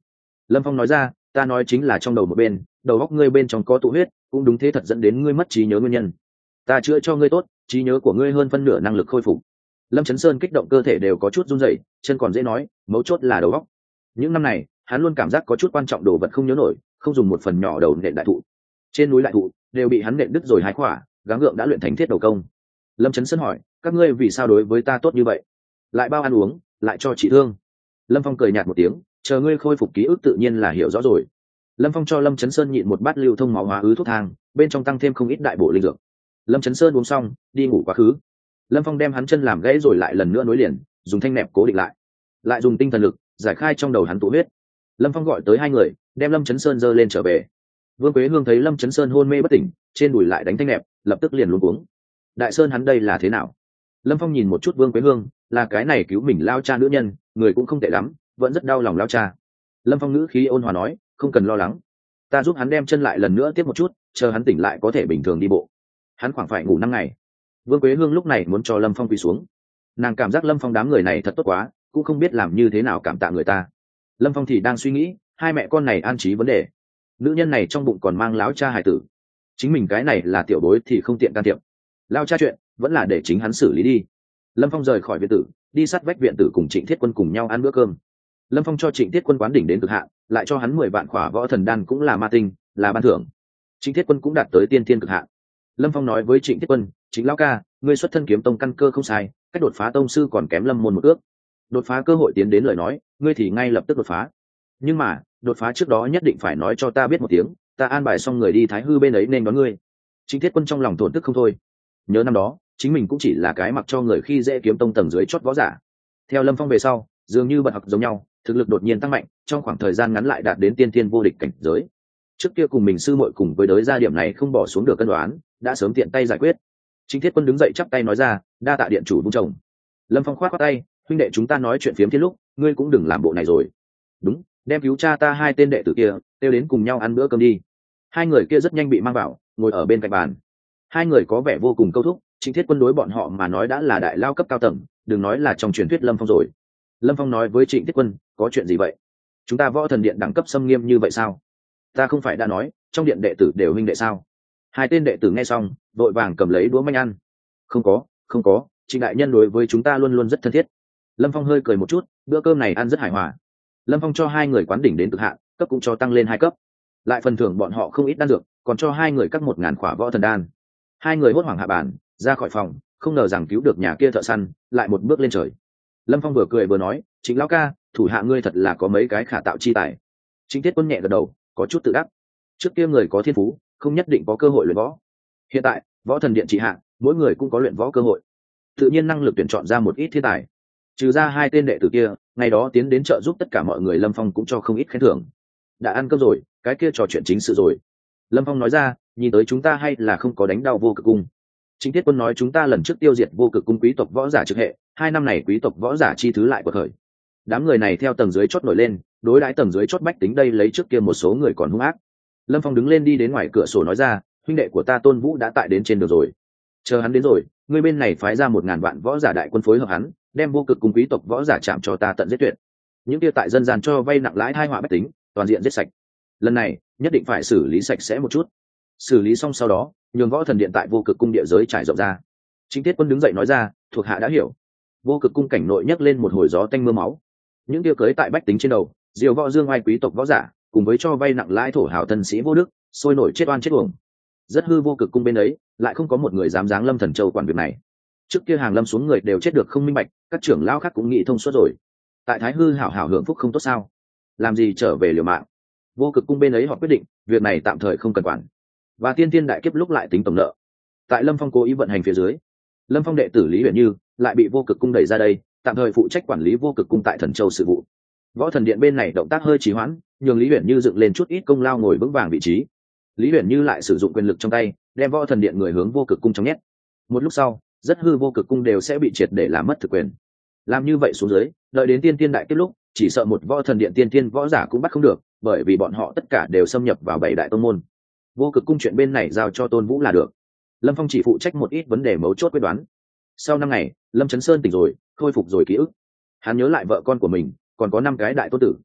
Lâm Phong nói ra, ta nói chính là trong đầu một bên, đầu óc ngươi bên trong có tụ huyết, cũng đúng thế thật dẫn đến ngươi mất trí nhớ nguyên nhân. Ta chữa cho ngươi tốt, trí nhớ của ngươi hơn phân nửa năng lực khôi phục. Lâm Chấn Sơn kích động cơ thể đều có chút run rẩy, chân còn dễ nói, mấu chốt là đầu óc. Những năm này, hắn luôn cảm giác có chút quan trọng đồ vật không nhớ nổi, không dùng một phần nhỏ đầu nện đại thụ. Trên núi đại thụ đều bị hắn nện đứt rồi hai khỏa, gắng gượng đã luyện thành thiết đầu công. Lâm Chấn Sơn hỏi, các ngươi vì sao đối với ta tốt như vậy, lại bao ăn uống, lại cho trị thương? Lâm Phong cười nhạt một tiếng, chờ ngươi khôi phục ký ức tự nhiên là hiểu rõ rồi. Lâm Phong cho Lâm Chấn Sơn nhịn một bát lưu thông máu hóa ứ thuốc thang, bên trong tăng thêm không ít đại bộ linh dược. Lâm Chấn Sơn uống xong, đi ngủ quá khứ. Lâm Phong đem hắn chân làm gãy rồi lại lần nữa nối liền, dùng thanh nẹp cố định lại, lại dùng tinh thần lực giải khai trong đầu hắn tụ huyết. Lâm Phong gọi tới hai người, đem Lâm Chấn Sơn giơ lên trở về. Vương Quế Hương thấy Lâm Chấn Sơn hôn mê bất tỉnh, trên đùi lại đánh thanh nẹp, lập tức liền luống cuống. Đại Sơn hắn đây là thế nào? Lâm Phong nhìn một chút Vương Quế Hương, là cái này cứu mình lao cha nữ nhân, người cũng không tệ lắm, vẫn rất đau lòng lao cha. Lâm Phong ngữ khí ôn hòa nói, không cần lo lắng, ta giúp hắn đem chân lại lần nữa tiếp một chút, chờ hắn tỉnh lại có thể bình thường đi bộ. Hắn khoảng phải ngủ năm ngày. Vương Quế Hương lúc này muốn cho Lâm Phong quỳ xuống, nàng cảm giác Lâm Phong đám người này thật tốt quá, cũng không biết làm như thế nào cảm tạ người ta. Lâm Phong thì đang suy nghĩ, hai mẹ con này an trí vấn đề, nữ nhân này trong bụng còn mang láo cha hài tử, chính mình cái này là tiểu bối thì không tiện can thiệp, lao cha chuyện vẫn là để chính hắn xử lý đi. Lâm Phong rời khỏi viện tử, đi sát vách viện tử cùng Trịnh Thiết Quân cùng nhau ăn bữa cơm. Lâm Phong cho Trịnh Thiết Quân quán đỉnh đến cực hạn, lại cho hắn mười vạn khỏa võ thần đan cũng là ma tinh, là ban thưởng. Trịnh Thiết Quân cũng đạt tới tiên thiên cực hạn. Lâm Phong nói với Trịnh Thiết Quân, chính lão ca, ngươi xuất thân kiếm tông căn cơ không sai, cách đột phá tông sư còn kém Lâm môn một ước. Đột phá cơ hội tiến đến lời nói, ngươi thì ngay lập tức đột phá. Nhưng mà, đột phá trước đó nhất định phải nói cho ta biết một tiếng, ta an bài xong người đi Thái Hư bên ấy nên đón ngươi. Trịnh Thiết Quân trong lòng thổn thức không thôi. Nhớ năm đó, chính mình cũng chỉ là cái mặc cho người khi dễ kiếm tông tầng dưới chót võ giả. Theo Lâm Phong về sau, dường như bật học giống nhau, thực lực đột nhiên tăng mạnh, trong khoảng thời gian ngắn lại đạt đến tiên thiên vô địch cảnh giới. Trước kia cùng mình sư muội cùng với đới gia điểm này không bỏ xuống được cân đoán, đã sớm tiện tay giải quyết. Trịnh Thiết Quân đứng dậy chắp tay nói ra, đa tạ điện chủ vung chồng. Lâm Phong khoát khoát tay, huynh đệ chúng ta nói chuyện phiếm thiên lúc, ngươi cũng đừng làm bộ này rồi. Đúng, đem cứu cha ta hai tên đệ tử kia kêu đến cùng nhau ăn bữa cơm đi. Hai người kia rất nhanh bị mang vào, ngồi ở bên cạnh bàn. Hai người có vẻ vô cùng câu thúc, Trịnh Thiết Quân đối bọn họ mà nói đã là đại lao cấp cao tầng, đừng nói là trong truyền thuyết Lâm Phong rồi. Lâm Phong nói với Trịnh Thiết Quân, có chuyện gì vậy? Chúng ta võ thần điện đẳng cấp xâm nghiêm như vậy sao? Ta không phải đã nói, trong điện đệ tử đều huynh đệ sao? Hai tên đệ tử nghe xong, vội vàng cầm lấy đũa manh ăn. Không có, không có, Trịnh đại nhân đối với chúng ta luôn luôn rất thân thiết. Lâm Phong hơi cười một chút, bữa cơm này ăn rất hài hòa. Lâm Phong cho hai người quán đỉnh đến cực hạn, cấp cũng cho tăng lên hai cấp, lại phần thưởng bọn họ không ít đan dược, còn cho hai người cắt một ngàn khỏa võ thần đan. Hai người hốt hoảng hạ bàn, ra khỏi phòng, không ngờ rằng cứu được nhà kia thợ săn, lại một bước lên trời. Lâm Phong vừa cười vừa nói, Trịnh lão ca, thủ hạ ngươi thật là có mấy cái khả tạo chi tài. Trịnh Thiết Quân nhẹ gật đầu, có chút tự đắc. Trước kia người có thiên phú, không nhất định có cơ hội luyện võ. Hiện tại, võ thần điện trị hạ, mỗi người cũng có luyện võ cơ hội, tự nhiên năng lực tuyển chọn ra một ít thiên tài. Trừ ra hai tên đệ tử kia, ngày đó tiến đến trợ giúp tất cả mọi người, Lâm Phong cũng cho không ít khen thưởng. Đã ăn cơm rồi, cái kia trò chuyện chính sự rồi. Lâm Phong nói ra, nhìn tới chúng ta hay là không có đánh đau vô cực cung. Trịnh Thiết Quân nói chúng ta lần trước tiêu diệt vô cực cung quý tộc võ giả trực hệ, hai năm này quý tộc võ giả chi thứ lại của thời. Đám người này theo tầng dưới chót nổi lên, đối đãi tầng dưới chót bách tính đây lấy trước kia một số người còn hung ác. Lâm Phong đứng lên đi đến ngoài cửa sổ nói ra, huynh đệ của ta Tôn Vũ đã tại đến trên đường rồi. Chờ hắn đến rồi, ngươi bên này phái ra một ngàn vạn võ giả đại quân phối hợp hắn, đem vô cực cung quý tộc võ giả chạm cho ta tận giết tuyệt. Những kia tại dân gian cho vay nặng lãi thai họa bách tính, toàn diện giết sạch. Lần này nhất định phải xử lý sạch sẽ một chút. Xử lý xong sau đó, nhường võ thần điện tại vô cực cung địa giới trải rộng ra. Trịnh Thiết Quân đứng dậy nói ra, thuộc hạ đã hiểu. Vô cực cung cảnh nội nhấc lên một hồi gió tanh mưa máu. Những tiêu cưới tại bách tính trên đầu, diều võ dương oai quý tộc võ giả, cùng với cho vay nặng lãi thổ hào thân sĩ vô đức, sôi nổi chết oan chết uổng. Rất hư vô cực cung bên ấy, lại không có một người dám giáng lâm thần châu quản việc này. Trước kia hàng lâm xuống người đều chết được không minh bạch, các trưởng lão khác cũng nghĩ thông suốt rồi. Tại Thái Hư hảo hảo hưởng phúc không tốt sao? Làm gì trở về liều mạng? Vô cực cung bên ấy họ quyết định, việc này tạm thời không cần quản. Và tiên tiên đại kiếp lúc lại tính tổng nợ. Tại Lâm Phong cố ý vận hành phía dưới, Lâm Phong đệ tử Lý Huyền Như lại bị vô cực cung đẩy ra đây, tạm thời phụ trách quản lý vô cực cung tại Thần Châu sự vụ. Võ thần điện bên này động tác hơi trì hoãn, nhường Lý Huyền Như dựng lên chút ít công lao ngồi vững vàng vị trí. Lý Huyền Như lại sử dụng quyền lực trong tay, đem võ thần điện người hướng vô cực cung trong nhét. Một lúc sau, rất hư vô cực cung đều sẽ bị triệt để làm mất thực quyền. Làm như vậy xuống dưới, đợi đến tiên tiên đại kiếp lúc, chỉ sợ một võ thần điện tiên tiên võ giả cũng bắt không được, bởi vì bọn họ tất cả đều xâm nhập vào bảy đại tông môn. Vô cực cung chuyện bên này giao cho Tôn Vũ là được. Lâm Phong chỉ phụ trách một ít vấn đề mấu chốt quyết đoán. Sau năm ngày, Lâm Chấn Sơn tỉnh rồi, khôi phục rồi ký ức. Hắn nhớ lại vợ con của mình, còn có năm cái đại tôn tử.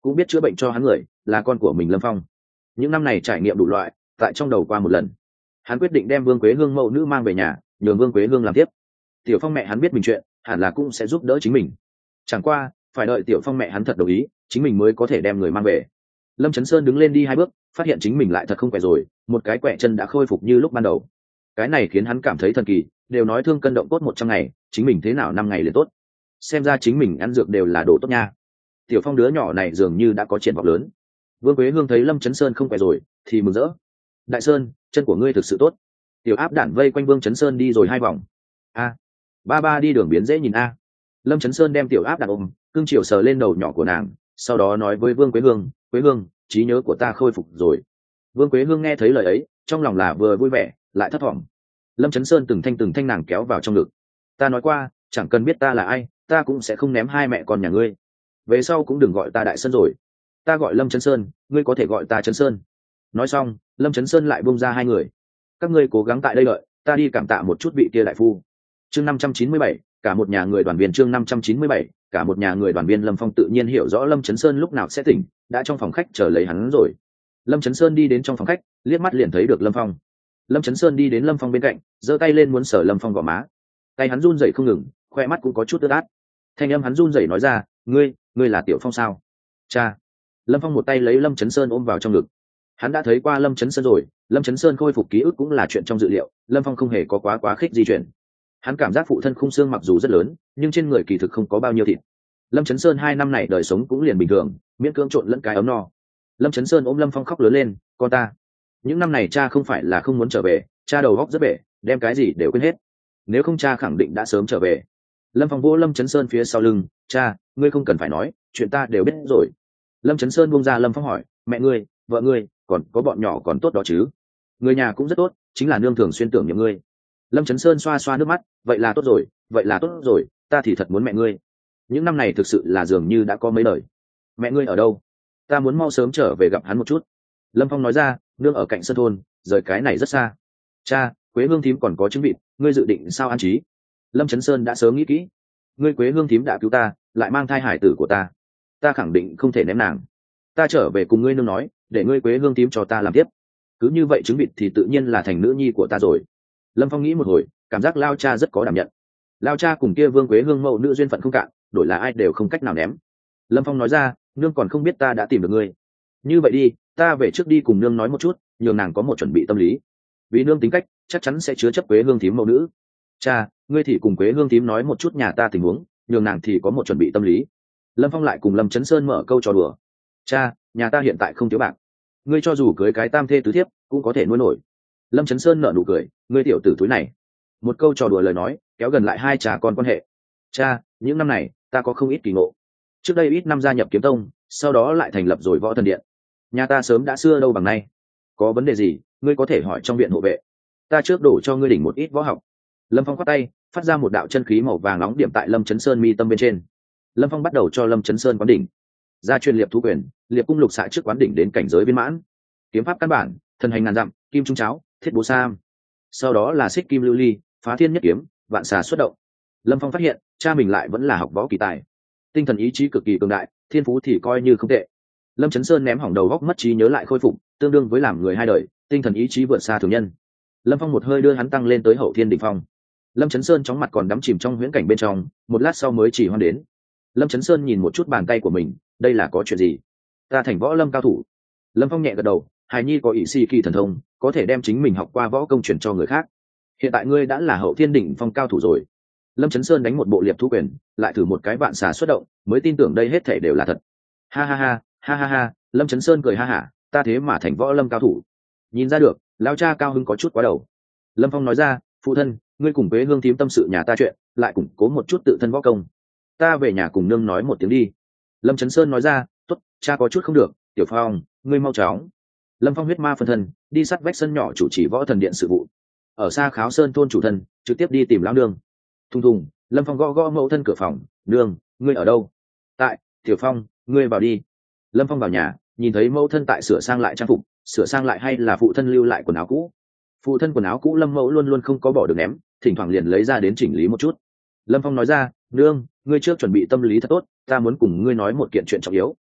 cũng biết chữa bệnh cho hắn người là con của mình Lâm Phong. Những năm này trải nghiệm đủ loại, tại trong đầu qua một lần, hắn quyết định đem Vương Quế Hương mẫu nữ mang về nhà, nhường Vương Quế Hương làm tiếp. Tiểu Phong mẹ hắn biết mình chuyện, hẳn là cũng sẽ giúp đỡ chính mình. Chẳng qua phải đợi Tiểu Phong mẹ hắn thật đồng ý, chính mình mới có thể đem người mang về. Lâm Chấn Sơn đứng lên đi hai bước, phát hiện chính mình lại thật không khỏe rồi, một cái quẹ chân đã khôi phục như lúc ban đầu. Cái này khiến hắn cảm thấy thần kỳ, đều nói thương cân động cốt một trăm ngày, chính mình thế nào năm ngày liền tốt. Xem ra chính mình ăn dược đều là đồ tốt nha. Tiểu Phong đứa nhỏ này dường như đã có triển vọng lớn. Vương Quế Hương thấy Lâm Chấn Sơn không khỏe rồi thì mừng rỡ. Đại Sơn, chân của ngươi thực sự tốt. Tiểu Áp đản vây quanh Vương Chấn Sơn đi rồi hai vòng. A, ba ba đi đường biến dễ nhìn a. Lâm Chấn Sơn đem Tiểu Áp đản ôm, cưng chiều sờ lên đầu nhỏ của nàng, sau đó nói với Vương Quế Hương, Quế Hương, trí nhớ của ta khôi phục rồi. Vương Quế Hương nghe thấy lời ấy, trong lòng là vừa vui vẻ lại thất vọng. Lâm Chấn Sơn từng thanh từng thanh nàng kéo vào trong ngực. Ta nói qua, chẳng cần biết ta là ai, ta cũng sẽ không ném hai mẹ con nhà ngươi. Về sau cũng đừng gọi ta Đại Sơn rồi, ta gọi Lâm Chấn Sơn, ngươi có thể gọi ta Chấn Sơn. Nói xong, Lâm Chấn Sơn lại buông ra hai người. Các ngươi cố gắng tại đây đợi, ta đi cảm tạ một chút vị kia đại phu. Chương năm trăm chín mươi bảy, cả một nhà người đoàn viên. Chương năm trăm chín mươi bảy, cả một nhà người đoàn viên. Lâm Phong tự nhiên hiểu rõ Lâm Chấn Sơn lúc nào sẽ tỉnh, đã trong phòng khách chờ lấy hắn rồi. Lâm Chấn Sơn đi đến trong phòng khách, liếc mắt liền thấy được Lâm Phong. Lâm Chấn Sơn đi đến Lâm Phong bên cạnh, giơ tay lên muốn sờ Lâm Phong gò má. Tay hắn run rẩy không ngừng, khoe mắt cũng có chút ướt át. Thanh âm hắn run rẩy nói ra, ngươi, ngươi là Tiểu Phong sao? Cha. Lâm Phong một tay lấy Lâm Chấn Sơn ôm vào trong ngực. Hắn đã thấy qua Lâm Chấn Sơn rồi, Lâm Chấn Sơn khôi phục ký ức cũng là chuyện trong dự liệu, Lâm Phong không hề có quá quá khích di chuyển. Hắn cảm giác phụ thân khung xương mặc dù rất lớn, nhưng trên người kỳ thực không có bao nhiêu thịt. Lâm Chấn Sơn hai năm này đời sống cũng liền bình thường, miễn cưỡng trộn lẫn cái ấm no. Lâm Chấn Sơn ôm Lâm Phong khóc lớn lên, con ta. Những năm này cha không phải là không muốn trở về, cha đầu óc rất bể, đem cái gì đều quên hết. Nếu không cha khẳng định đã sớm trở về. Lâm Phong vỗ Lâm Chấn Sơn phía sau lưng, cha, ngươi không cần phải nói, chuyện ta đều biết rồi. Lâm Chấn Sơn buông ra Lâm Phong hỏi, mẹ ngươi, vợ ngươi, còn có bọn nhỏ còn tốt đó chứ? Người nhà cũng rất tốt, chính là nương thường xuyên tưởng nhầm ngươi. Lâm Chấn Sơn xoa xoa nước mắt, vậy là tốt rồi, vậy là tốt rồi, ta thì thật muốn mẹ ngươi. Những năm này thực sự là dường như đã có mấy lời. Mẹ ngươi ở đâu? Ta muốn mau sớm trở về gặp hắn một chút. Lâm Phong nói ra, nương ở cạnh sân thôn, rời cái này rất xa. Cha, Quế Hương thím còn có trứng vịt, ngươi dự định sao an trí? Lâm Chấn Sơn đã sớm nghĩ kỹ. Ngươi Quế Hương thím đã cứu ta, lại mang thai hải tử của ta, ta khẳng định không thể ném nàng. Ta trở về cùng ngươi nương nói, để ngươi Quế Hương thím cho ta làm tiếp. Cứ như vậy trứng vịt thì tự nhiên là thành nữ nhi của ta rồi. Lâm Phong nghĩ một hồi, cảm giác lao cha rất có đảm nhận. Lao cha cùng kia Vương Quế Hương mẫu nữ duyên phận không cạn, đổi là ai đều không cách nào ném. Lâm Phong nói ra, nương còn không biết ta đã tìm được ngươi. Như vậy đi, ta về trước đi cùng nương nói một chút, nhường nàng có một chuẩn bị tâm lý. Vì nương tính cách chắc chắn sẽ chứa chấp Quế Hương thím mẫu nữ. Cha, ngươi thì cùng Quế Hương thím nói một chút nhà ta tình huống, nhường nàng thì có một chuẩn bị tâm lý. Lâm Phong lại cùng Lâm Chấn Sơn mở câu trò đùa. Cha, nhà ta hiện tại không thiếu bạc, ngươi cho dù cưới cái tam thê tứ thiếp cũng có thể nuôi nổi. Lâm Chấn Sơn nở nụ cười, ngươi tiểu tử túi này. Một câu trò đùa lời nói kéo gần lại hai cha con quan hệ. Cha, những năm này ta có không ít kỳ ngộ. Trước đây ít năm gia nhập kiếm tông, sau đó lại thành lập rồi võ thần điện. Nhà ta sớm đã xưa đâu bằng nay. Có vấn đề gì ngươi có thể hỏi trong viện hộ vệ, ta trước đổ cho ngươi đỉnh một ít võ học. Lâm Phong khoát tay, phát ra một đạo chân khí màu vàng nóng điểm tại Lâm Chấn Sơn mi tâm bên trên. Lâm Phong bắt đầu cho Lâm Chấn Sơn quán đỉnh. Gia truyền liệp thú quyền, liệp cung lục xạ trước quán đỉnh đến cảnh giới viên mãn. Kiếm pháp căn bản, thần hành ngàn dặm, kim trung cháo, thiết bố sam. Sau đó là xích kim lưu ly, phá thiên nhất kiếm, vạn xà xuất động. Lâm Phong phát hiện cha mình lại vẫn là học võ kỳ tài, tinh thần ý chí cực kỳ cường đại, thiên phú thì coi như không tệ. Lâm Chấn Sơn ném hỏng đầu góc mất trí nhớ lại khôi phục, tương đương với làm người hai đời, tinh thần ý chí vượt xa thường nhân. Lâm Phong một hơi đưa hắn tăng lên tới hậu thiên đỉnh phong. Lâm Chấn Sơn chóng mặt còn đắm chìm trong huyễn cảnh bên trong, một lát sau mới chỉ hoan đến. Lâm Chấn Sơn nhìn một chút bàn tay của mình, đây là có chuyện gì? Ta thành võ lâm cao thủ. Lâm Phong nhẹ gật đầu, hài nhi có ỷ si kỳ thần thông, có thể đem chính mình học qua võ công truyền cho người khác. Hiện tại ngươi đã là hậu thiên đỉnh phong cao thủ rồi. Lâm Chấn Sơn đánh một bộ liệp thú quyền, lại thử một cái vạn xà xuất động, mới tin tưởng đây hết thể đều là thật. Ha ha ha, ha ha ha, Lâm Chấn Sơn cười ha hả, ta thế mà thành võ lâm cao thủ. Nhìn ra được, lão cha cao hứng có chút quá đầu. Lâm Phong nói ra, phụ thân, ngươi cùng Quế Hương thím tâm sự nhà ta chuyện, lại củng cố một chút tự thân võ công. Ta về nhà cùng nương nói một tiếng đi. Lâm Chấn Sơn nói ra, tốt, cha có chút không được, Tiểu Phong, ngươi mau chóng. Lâm Phong huyết ma phân thân, đi sát vách sân nhỏ chủ trì võ thần điện sự vụ. Ở xa Kháo Sơn thôn chủ thân, trực tiếp đi tìm lão nương. Thùng thùng, Lâm Phong gõ gõ mẫu thân cửa phòng, nương, ngươi ở đâu? Tại, Tiểu Phong, ngươi vào đi. Lâm Phong vào nhà, nhìn thấy mẫu thân tại sửa sang lại trang phục, sửa sang lại hay là phụ thân lưu lại quần áo cũ. Phụ thân quần áo cũ Lâm mẫu luôn luôn không có bỏ được ném, thỉnh thoảng liền lấy ra đến chỉnh lý một chút. Lâm Phong nói ra, nương, ngươi trước chuẩn bị tâm lý thật tốt, ta muốn cùng ngươi nói một kiện chuyện trọng yếu.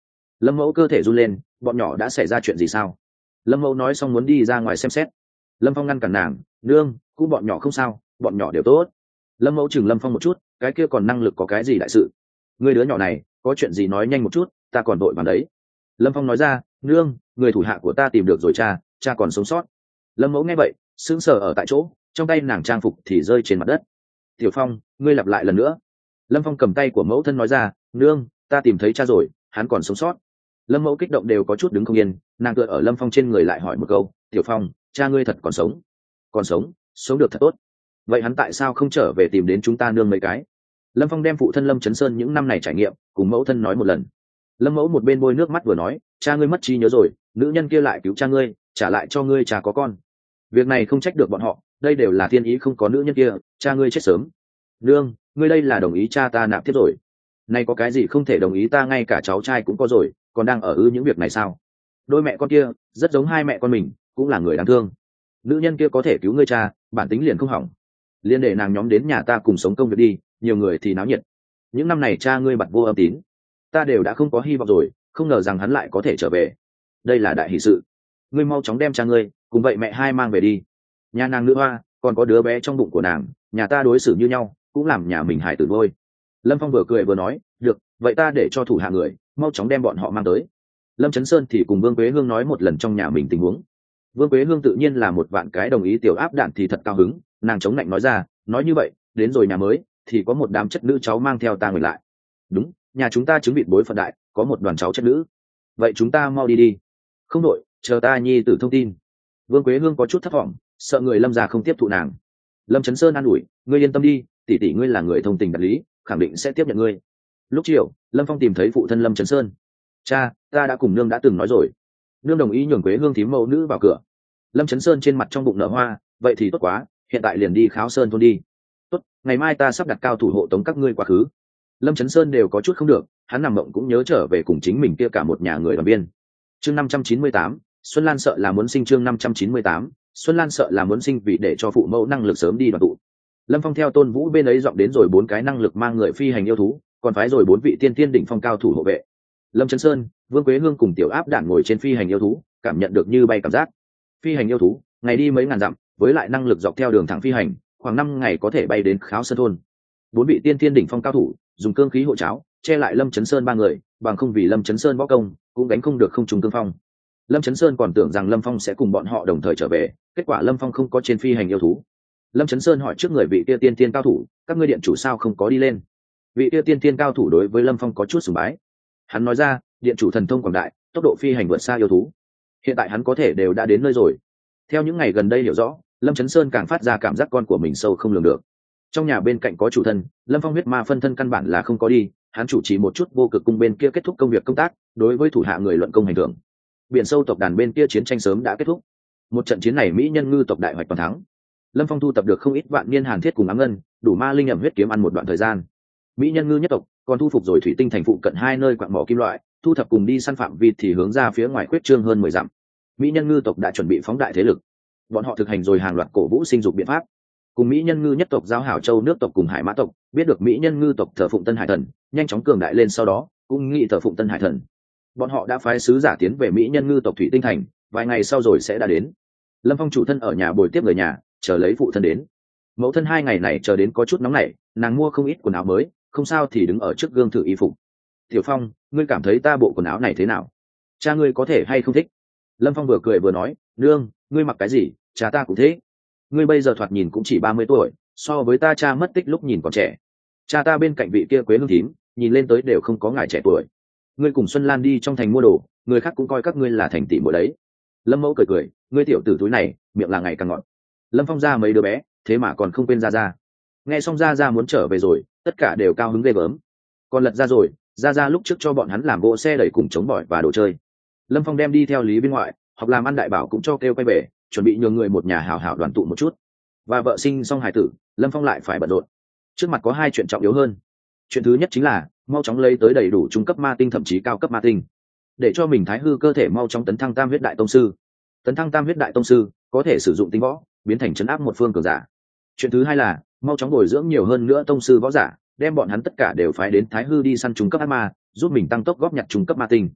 Lâm mẫu cơ thể run lên, bọn nhỏ đã xảy ra chuyện gì sao? Lâm mẫu nói xong muốn đi ra ngoài xem xét. Lâm Phong ngăn cản nàng, nương, cũng bọn nhỏ không sao, bọn nhỏ đều tốt. Lâm mẫu chừng Lâm Phong một chút, cái kia còn năng lực có cái gì đại sự? Người đứa nhỏ này có chuyện gì nói nhanh một chút, ta còn đội vào đấy. Lâm Phong nói ra, nương, người thủ hạ của ta tìm được rồi cha, cha còn sống sót. Lâm mẫu nghe vậy sững sờ ở tại chỗ, trong tay nàng trang phục thì rơi trên mặt đất. Tiểu Phong, ngươi lặp lại lần nữa. Lâm Phong cầm tay của mẫu thân nói ra, nương, ta tìm thấy cha rồi, hắn còn sống sót. Lâm mẫu kích động đều có chút đứng không yên, nàng tựa ở Lâm Phong trên người lại hỏi một câu, Tiểu Phong, cha ngươi thật còn sống? Còn sống, sống được thật tốt. Vậy hắn tại sao không trở về tìm đến chúng ta nương mấy cái? Lâm Phong đem phụ thân Lâm Chấn Sơn những năm này trải nghiệm cùng mẫu thân nói một lần. Lâm mẫu một bên bôi nước mắt vừa nói, cha ngươi mất trí nhớ rồi, nữ nhân kia lại cứu cha ngươi, trả lại cho ngươi cha có con. Việc này không trách được bọn họ, đây đều là thiên ý, không có nữ nhân kia cha ngươi chết sớm. Nương, ngươi đây là đồng ý cha ta nạp tiếp rồi? Nay có cái gì không thể đồng ý, ta ngay cả cháu trai cũng có rồi, còn đang ở ư những việc này sao? Đôi mẹ con kia rất giống hai mẹ con mình, cũng là người đáng thương. Nữ nhân kia có thể cứu ngươi cha, bản tính liền không hỏng, liên để nàng nhóm đến nhà ta cùng sống công việc đi, nhiều người thì náo nhiệt. Những năm này cha ngươi bặt vô âm tín, ta đều đã không có hy vọng rồi, không ngờ rằng hắn lại có thể trở về, đây là đại hỷ sự. Ngươi mau chóng đem cha ngươi cùng vậy mẹ hai mang về đi. Nhà nàng nữ hoa còn có đứa bé trong bụng của nàng, nhà ta đối xử như nhau, cũng làm nhà mình hài tử vôi. Lâm Phong vừa cười vừa nói, được, vậy ta để cho thủ hạ người mau chóng đem bọn họ mang tới. Lâm Chấn Sơn thì cùng Vương Quế Hương nói một lần trong nhà mình tình huống. Vương Quế Hương tự nhiên là một vạn cái đồng ý, tiểu áp đạn thì thật cao hứng, nàng chống lạnh nói ra, nói như vậy đến rồi nhà mới thì có một đám chất nữ cháu mang theo ta người lại. Đúng, nhà chúng ta chứng vịt bối phận đại, có một đoàn cháu chất nữ. Vậy chúng ta mau đi đi. Không đội, chờ ta nhi tử thông tin. Vương Quế Hương có chút thất vọng, sợ người Lâm già không tiếp thụ nàng. Lâm Chấn Sơn an ủi, ngươi yên tâm đi, tỷ tỷ ngươi là người thông tình đạt lý, khẳng định sẽ tiếp nhận ngươi. Lúc chiều Lâm Phong tìm thấy phụ thân Lâm Chấn Sơn. Cha, ta đã cùng nương đã từng nói rồi. Nương đồng ý nhường Quế Hương thím mẫu nữ vào cửa. Lâm Chấn Sơn trên mặt trong bụng nở hoa, vậy thì tốt quá, hiện tại liền đi Kháo Sơn thôn đi. Tốt, ngày mai ta sắp đặt cao thủ hộ tống các ngươi quá khứ. Lâm Chấn Sơn đều có chút không được, hắn nằm mộng cũng nhớ trở về cùng chính mình kia cả một nhà người đoàn viên. Chương năm trăm chín mươi tám, Xuân Lan sợ là muốn sinh. Chương năm trăm chín mươi tám, Xuân Lan sợ là muốn sinh vì để cho phụ mẫu năng lực sớm đi đoàn tụ. Lâm Phong theo Tôn Vũ bên ấy dọn đến rồi bốn cái năng lực mang người phi hành yêu thú, còn phái rồi bốn vị tiên tiên đỉnh phong cao thủ hộ vệ. Lâm Chấn Sơn, Vương Quế Hương cùng tiểu áp đản ngồi trên phi hành yêu thú, cảm nhận được như bay cảm giác. Phi hành yêu thú ngày đi mấy ngàn dặm, với lại năng lực dọc theo đường thẳng phi hành, khoảng năm ngày có thể bay đến Kháo Sơn thôn. Bốn vị tiên tiên đỉnh phong cao thủ dùng cương khí hộ cháo che lại Lâm Chấn Sơn ba người, bằng không vì Lâm Chấn Sơn võ công cũng đánh không được không trùng cương phong. Lâm Chấn Sơn còn tưởng rằng Lâm Phong sẽ cùng bọn họ đồng thời trở về, kết quả Lâm Phong không có trên phi hành yêu thú. Lâm Chấn Sơn hỏi trước người vị kia tiên tiên cao thủ, các ngươi điện chủ sao không có đi lên? Vị kia tiên tiên cao thủ đối với Lâm Phong có chút sùng bái. Hắn nói ra, điện chủ thần thông quảng đại, tốc độ phi hành vượt xa yêu thú, hiện tại hắn có thể đều đã đến nơi rồi. Theo những ngày gần đây hiểu rõ, Lâm Chấn Sơn càng phát ra cảm giác con của mình sâu không lường được. Trong nhà bên cạnh có chủ thân, Lâm Phong huyết ma phân thân căn bản là không có đi, hắn chủ trì một chút vô cực cung bên kia kết thúc công việc công tác, đối với thủ hạ người luận công hành thưởng. Biển sâu tộc đàn bên kia chiến tranh sớm đã kết thúc, một trận chiến này mỹ nhân ngư tộc đại hoạch toàn thắng. Lâm Phong thu tập được không ít vạn niên hàn thiết cùng ám ngân, đủ ma linh ẩm huyết kiếm ăn một đoạn thời gian. Mỹ nhân ngư nhất tộc còn thu phục rồi thủy tinh thành phụ cận hai nơi quặng mỏ kim loại, thu thập cùng đi săn phạm vi thì hướng ra phía ngoài khuyết trương hơn mười dặm. Mỹ nhân ngư tộc đã chuẩn bị phóng đại thế lực, bọn họ thực hành rồi hàng loạt cổ vũ sinh dục biện pháp. Cùng Mỹ nhân ngư nhất tộc giao hảo châu nước tộc cùng hải mã tộc, biết được Mỹ nhân ngư tộc thờ phụng Tân Hải Thần, nhanh chóng cường đại lên, sau đó cũng nghĩ thờ phụng Tân Hải Thần. Bọn họ đã phái sứ giả tiến về Mỹ nhân ngư tộc thủy tinh thành, vài ngày sau rồi sẽ đã đến. Lâm Phong chủ thân ở nhà bồi tiếp người nhà, chờ lấy phụ thân đến. Mẫu thân hai ngày này chờ đến có chút nóng nảy, nàng mua không ít quần áo mới, không sao thì đứng ở trước gương thử y phục. Tiểu Phong, ngươi cảm thấy ta bộ quần áo này thế nào? Cha ngươi có thể hay không thích? Lâm Phong vừa cười vừa nói, nương, ngươi mặc cái gì, cha ta cũng thế. Ngươi bây giờ thoạt nhìn cũng chỉ ba mươi tuổi, so với ta cha mất tích lúc nhìn còn trẻ. Cha ta bên cạnh vị kia Quế Hương thím, nhìn lên tới đều không có ngài trẻ tuổi. Ngươi cùng Xuân Lan đi trong thành mua đồ, người khác cũng coi các ngươi là thành tỷ muội đấy. Lâm Mẫu cười cười, ngươi tiểu tử túi này miệng là ngày càng ngọt. Lâm Phong ra mấy đứa bé, thế mà còn không quên ra ra. Nghe xong ra ra muốn trở về rồi, tất cả đều cao hứng ghê gớm. Còn lật ra rồi, ra ra lúc trước cho bọn hắn làm gỗ xe đẩy cùng chống bỏi và đồ chơi. Lâm Phong đem đi theo Lý bên ngoại, học làm ăn đại bảo cũng cho kêu quay về, chuẩn bị nhường người một nhà hảo hảo đoàn tụ một chút. Và vợ sinh xong hài tử, Lâm Phong lại phải bận rộn. Trước mặt có hai chuyện trọng yếu hơn. Chuyện thứ nhất chính là mau chóng lấy tới đầy đủ trung cấp ma tinh, thậm chí cao cấp ma tinh, để cho mình thái hư cơ thể mau chóng tấn thăng tam huyết đại tông sư. Tấn thăng tam huyết đại tông sư có thể sử dụng tinh võ, biến thành chấn áp một phương cường giả. Chuyện thứ hai là mau chóng bồi dưỡng nhiều hơn nữa tông sư võ giả, đem bọn hắn tất cả đều phái đến thái hư đi săn trung cấp ác ma, giúp mình tăng tốc góp nhặt trung cấp ma tinh.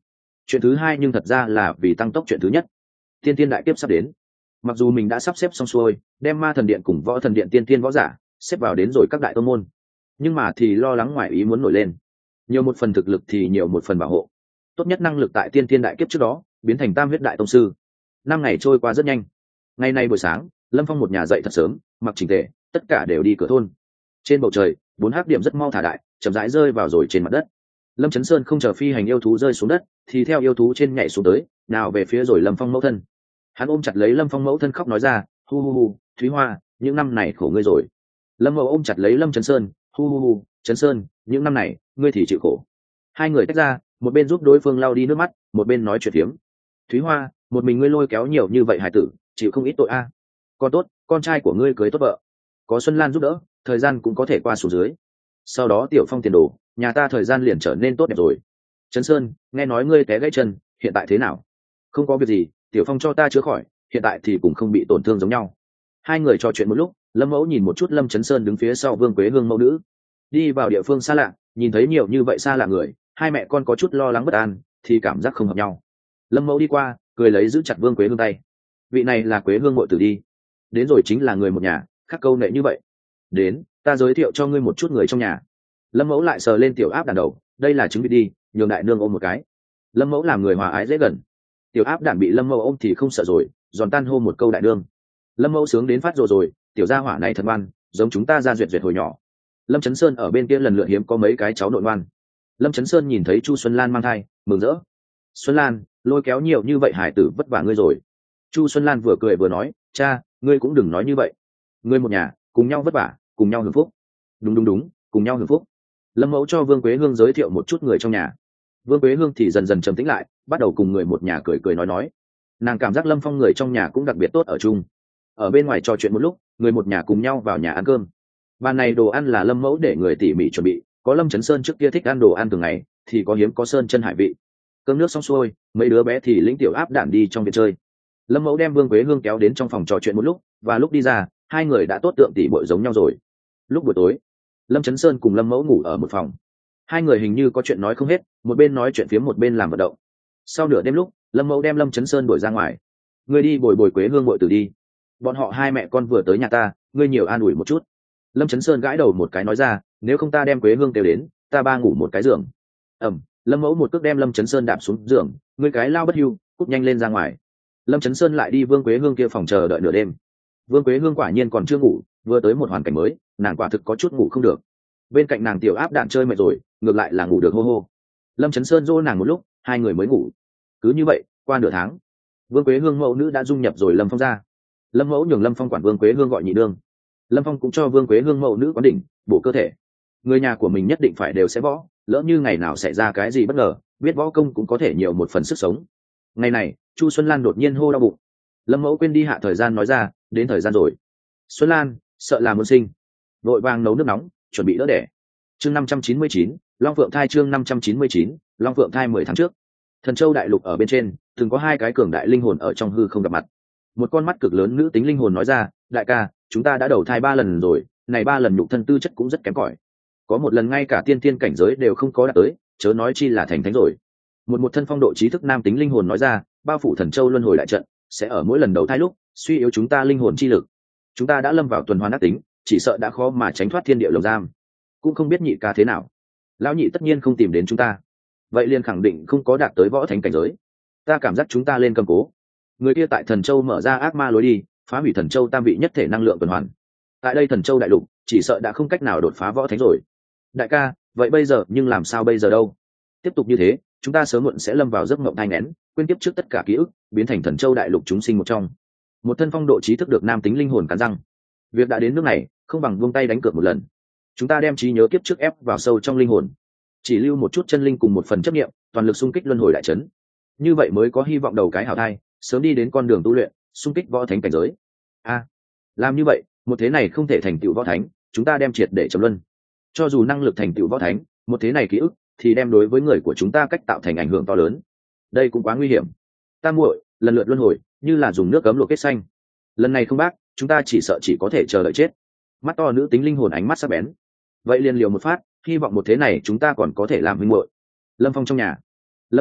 chuyện thứ hai nhưng thật ra là vì tăng tốc chuyện thứ nhất. Tiên tiên đại kiếp sắp đến, mặc dù mình đã sắp xếp xong xuôi, đem ma thần điện cùng võ thần điện tiên tiên võ giả xếp vào đến rồi các đại tông môn, nhưng mà thì lo lắng ngoại ý muốn nổi lên, nhiều một phần thực lực thì nhiều một phần bảo hộ, tốt nhất năng lực tại tiên tiên đại kiếp trước đó biến thành tam huyết đại tông sư. Năm ngày trôi qua rất nhanh. Ngày nay buổi sáng, Lâm Phong một nhà dậy thật sớm, mặc chỉnh tề, tất cả đều đi cửa thôn. Trên bầu trời, bốn hắc điểm rất mau thả đại, chậm rãi rơi vào rồi trên mặt đất. Lâm Chấn Sơn không chờ phi hành yêu thú rơi xuống đất, thì theo yêu thú trên nhảy xuống tới, nào về phía rồi Lâm Phong mẫu thân. Hắn ôm chặt lấy Lâm Phong mẫu thân khóc nói ra, hu hu hu, Thúy Hoa, những năm này khổ ngươi rồi. Lâm Mậu ôm chặt lấy Lâm Chấn Sơn, hu hu hu, Chấn Sơn, những năm này ngươi thì chịu khổ. Hai người tách ra, một bên giúp đối phương lau đi nước mắt, một bên nói chuyện phiếm. Thúy Hoa, một mình ngươi lôi kéo nhiều như vậy hải tử, chịu không ít tội a. Con tốt, con trai của ngươi cưới tốt vợ, có Xuân Lan giúp đỡ, thời gian cũng có thể qua xuống dưới. Sau đó Tiểu Phong tiền đồ, nhà ta thời gian liền trở nên tốt đẹp rồi. Trấn Sơn, nghe nói ngươi té gãy chân, hiện tại thế nào? Không có việc gì, Tiểu Phong cho ta chữa khỏi, hiện tại thì cũng không bị tổn thương giống nhau. Hai người trò chuyện một lúc, Lâm Mẫu nhìn một chút Lâm Trấn Sơn đứng phía sau Vương Quế Hương mẫu nữ, đi vào địa phương xa lạ, nhìn thấy nhiều như vậy xa lạ người, hai mẹ con có chút lo lắng bất an, thì cảm giác không hợp nhau. Lâm Mẫu đi qua, cười lấy giữ chặt Vương Quế Hương tay. Vị này là Quế Hương muội tử đi, đến rồi chính là người một nhà, khắc câu nệ như vậy. Đến, ta giới thiệu cho ngươi một chút người trong nhà. Lâm Mẫu lại sờ lên Tiểu Áp đàn đầu, đây là trứng vịt đi, nhường đại nương ôm một cái. Lâm Mẫu làm người hòa ái dễ gần. Tiểu Áp đàn bị Lâm Mẫu ôm thì không sợ rồi, giòn tan hô một câu đại nương. Lâm Mẫu sướng đến phát rồi rồi, tiểu gia hỏa này thật ngoan, giống chúng ta ra duyệt duyệt hồi nhỏ. Lâm Chấn Sơn ở bên kia lần lượt hiếm có mấy cái cháu nội ngoan. Lâm Chấn Sơn nhìn thấy Chu Xuân Lan mang thai, mừng rỡ. Xuân Lan, lôi kéo nhiều như vậy hải tử vất vả ngươi rồi. Chu Xuân Lan vừa cười vừa nói, cha, ngươi cũng đừng nói như vậy. Ngươi một nhà, cùng nhau vất vả, cùng nhau hưởng phúc. Đúng đúng đúng, cùng nhau hưởng phúc. Lâm Mẫu cho Vương Quế Hương giới thiệu một chút người trong nhà. Vương Quế Hương thì dần dần trầm tĩnh lại, bắt đầu cùng người một nhà cười cười nói nói. Nàng cảm giác Lâm Phong người trong nhà cũng đặc biệt tốt ở chung. Ở bên ngoài trò chuyện một lúc, người một nhà cùng nhau vào nhà ăn cơm. Bàn này đồ ăn là Lâm Mẫu để người tỉ mỉ chuẩn bị, có Lâm Chấn Sơn trước kia thích ăn đồ ăn thường ngày, thì có hiếm có sơn chân hải vị. Cơm nước xong xuôi, mấy đứa bé thì lĩnh Tiểu Áp đản đi trong viện chơi. Lâm Mẫu đem Vương Quế Hương kéo đến trong phòng trò chuyện một lúc, và lúc đi ra, hai người đã tốt tượng tỉ muội giống nhau rồi. Lúc buổi tối, Lâm Chấn Sơn cùng Lâm Mẫu ngủ ở một phòng. Hai người hình như có chuyện nói không hết, một bên nói chuyện phiếm một bên làm vận động. Sau nửa đêm lúc, Lâm Mẫu đem Lâm Chấn Sơn đuổi ra ngoài. Ngươi đi bồi bồi Quế Hương muội tử đi. Bọn họ hai mẹ con vừa tới nhà ta, ngươi nhiều an ủi một chút. Lâm Chấn Sơn gãi đầu một cái nói ra, nếu không ta đem Quế Hương kêu đến, ta ba ngủ một cái giường. Ẩm, Lâm Mẫu một cước đem Lâm Chấn Sơn đạp xuống giường, ngươi cái lao bất hiu, cút nhanh lên ra ngoài. Lâm Chấn Sơn lại đi Vương Quế Hương kia phòng chờ đợi nửa đêm. Vương Quế Hương quả nhiên còn chưa ngủ, vừa tới một hoàn cảnh mới, nàng quả thực có chút ngủ không được. Bên cạnh nàng Tiểu Áp đạn chơi mệt rồi, ngược lại là ngủ được hô hô. Lâm Chấn Sơn dỗ nàng một lúc, hai người mới ngủ. Cứ như vậy, qua nửa tháng, Vương Quế Hương mẫu nữ đã dung nhập rồi Lâm Phong ra. Lâm Mẫu nhường Lâm Phong quản Vương Quế Hương gọi nhị nương. Lâm Phong cũng cho Vương Quế Hương mẫu nữ quán đỉnh, bổ cơ thể. Người nhà của mình nhất định phải đều sẽ võ, lỡ như ngày nào xảy ra cái gì bất ngờ, biết võ công cũng có thể nhiều một phần sức sống. Ngày này, Chu Xuân Lan đột nhiên hô đau bụng. Lâm Mẫu quên đi hạ thời gian nói ra, đến thời gian rồi. Xuân Lan, sợ là muốn sinh, vội vàng nấu nước nóng, chuẩn bị đỡ đẻ. Chương năm trăm chín mươi chín, Long Phượng thai chương năm trăm chín mươi chín, Long Phượng thai mười tháng trước. Thần Châu đại lục ở bên trên, từng có hai cái cường đại linh hồn ở trong hư không gặp mặt. Một con mắt cực lớn nữ tính linh hồn nói ra, đại ca, chúng ta đã đầu thai ba lần rồi, này ba lần nhục thân tư chất cũng rất kém cỏi. Có một lần ngay cả tiên tiên cảnh giới đều không có đạt tới, chớ nói chi là thành thánh rồi. Một một thân phong độ trí thức nam tính linh hồn nói ra, bao phủ Thần Châu luân hồi đại trận, sẽ ở mỗi lần đầu thai lúc suy yếu chúng ta linh hồn chi lực. Chúng ta đã lâm vào tuần hoàn ác tính, chỉ sợ đã khó mà tránh thoát thiên địa lồng giam. Cũng không biết nhị ca thế nào. Lão nhị tất nhiên không tìm đến chúng ta, vậy liền khẳng định không có đạt tới võ thánh cảnh giới. Ta cảm giác chúng ta lên cầm cố. Người kia tại Thần Châu mở ra ác ma lối đi, phá hủy Thần Châu tam vị nhất thể năng lượng tuần hoàn. Tại đây Thần Châu đại lục, chỉ sợ đã không cách nào đột phá võ thánh rồi. Đại ca, vậy bây giờ nhưng làm sao bây giờ đâu? Tiếp tục như thế, chúng ta sớm muộn sẽ lâm vào giấc mộng thai nghén, quên tiếp trước tất cả ký ức, biến thành Thần Châu đại lục chúng sinh một trong. Một thân phong độ trí thức được nam tính linh hồn cắn răng. Việc đã đến nước này, không bằng buông tay đánh cược một lần. Chúng ta đem trí nhớ kiếp trước ép vào sâu trong linh hồn, chỉ lưu một chút chân linh cùng một phần chấp niệm, toàn lực xung kích luân hồi đại chấn. Như vậy mới có hy vọng đầu cái hảo thai, sớm đi đến con đường tu luyện, xung kích võ thánh cảnh giới. A, à, làm như vậy, một thế này không thể thành tựu võ thánh, chúng ta đem triệt để trầm luân. Cho dù năng lực thành tựu võ thánh, một thế này ký ức thì đem đối với người của chúng ta cách tạo thành ảnh hưởng to lớn. Đây cũng quá nguy hiểm. Tam muội, lần lượt luân hồi, như là dùng nước cấm luộc kết xanh. Lần này không bác, chúng ta chỉ sợ chỉ có thể chờ đợi chết. Mắt to nữ tính linh hồn ánh mắt sắc bén. Vậy liền liều một phát, hy vọng một thế này chúng ta còn có thể làm huynh muội. Lâm Phong trong nhà. Lâm Mẫu,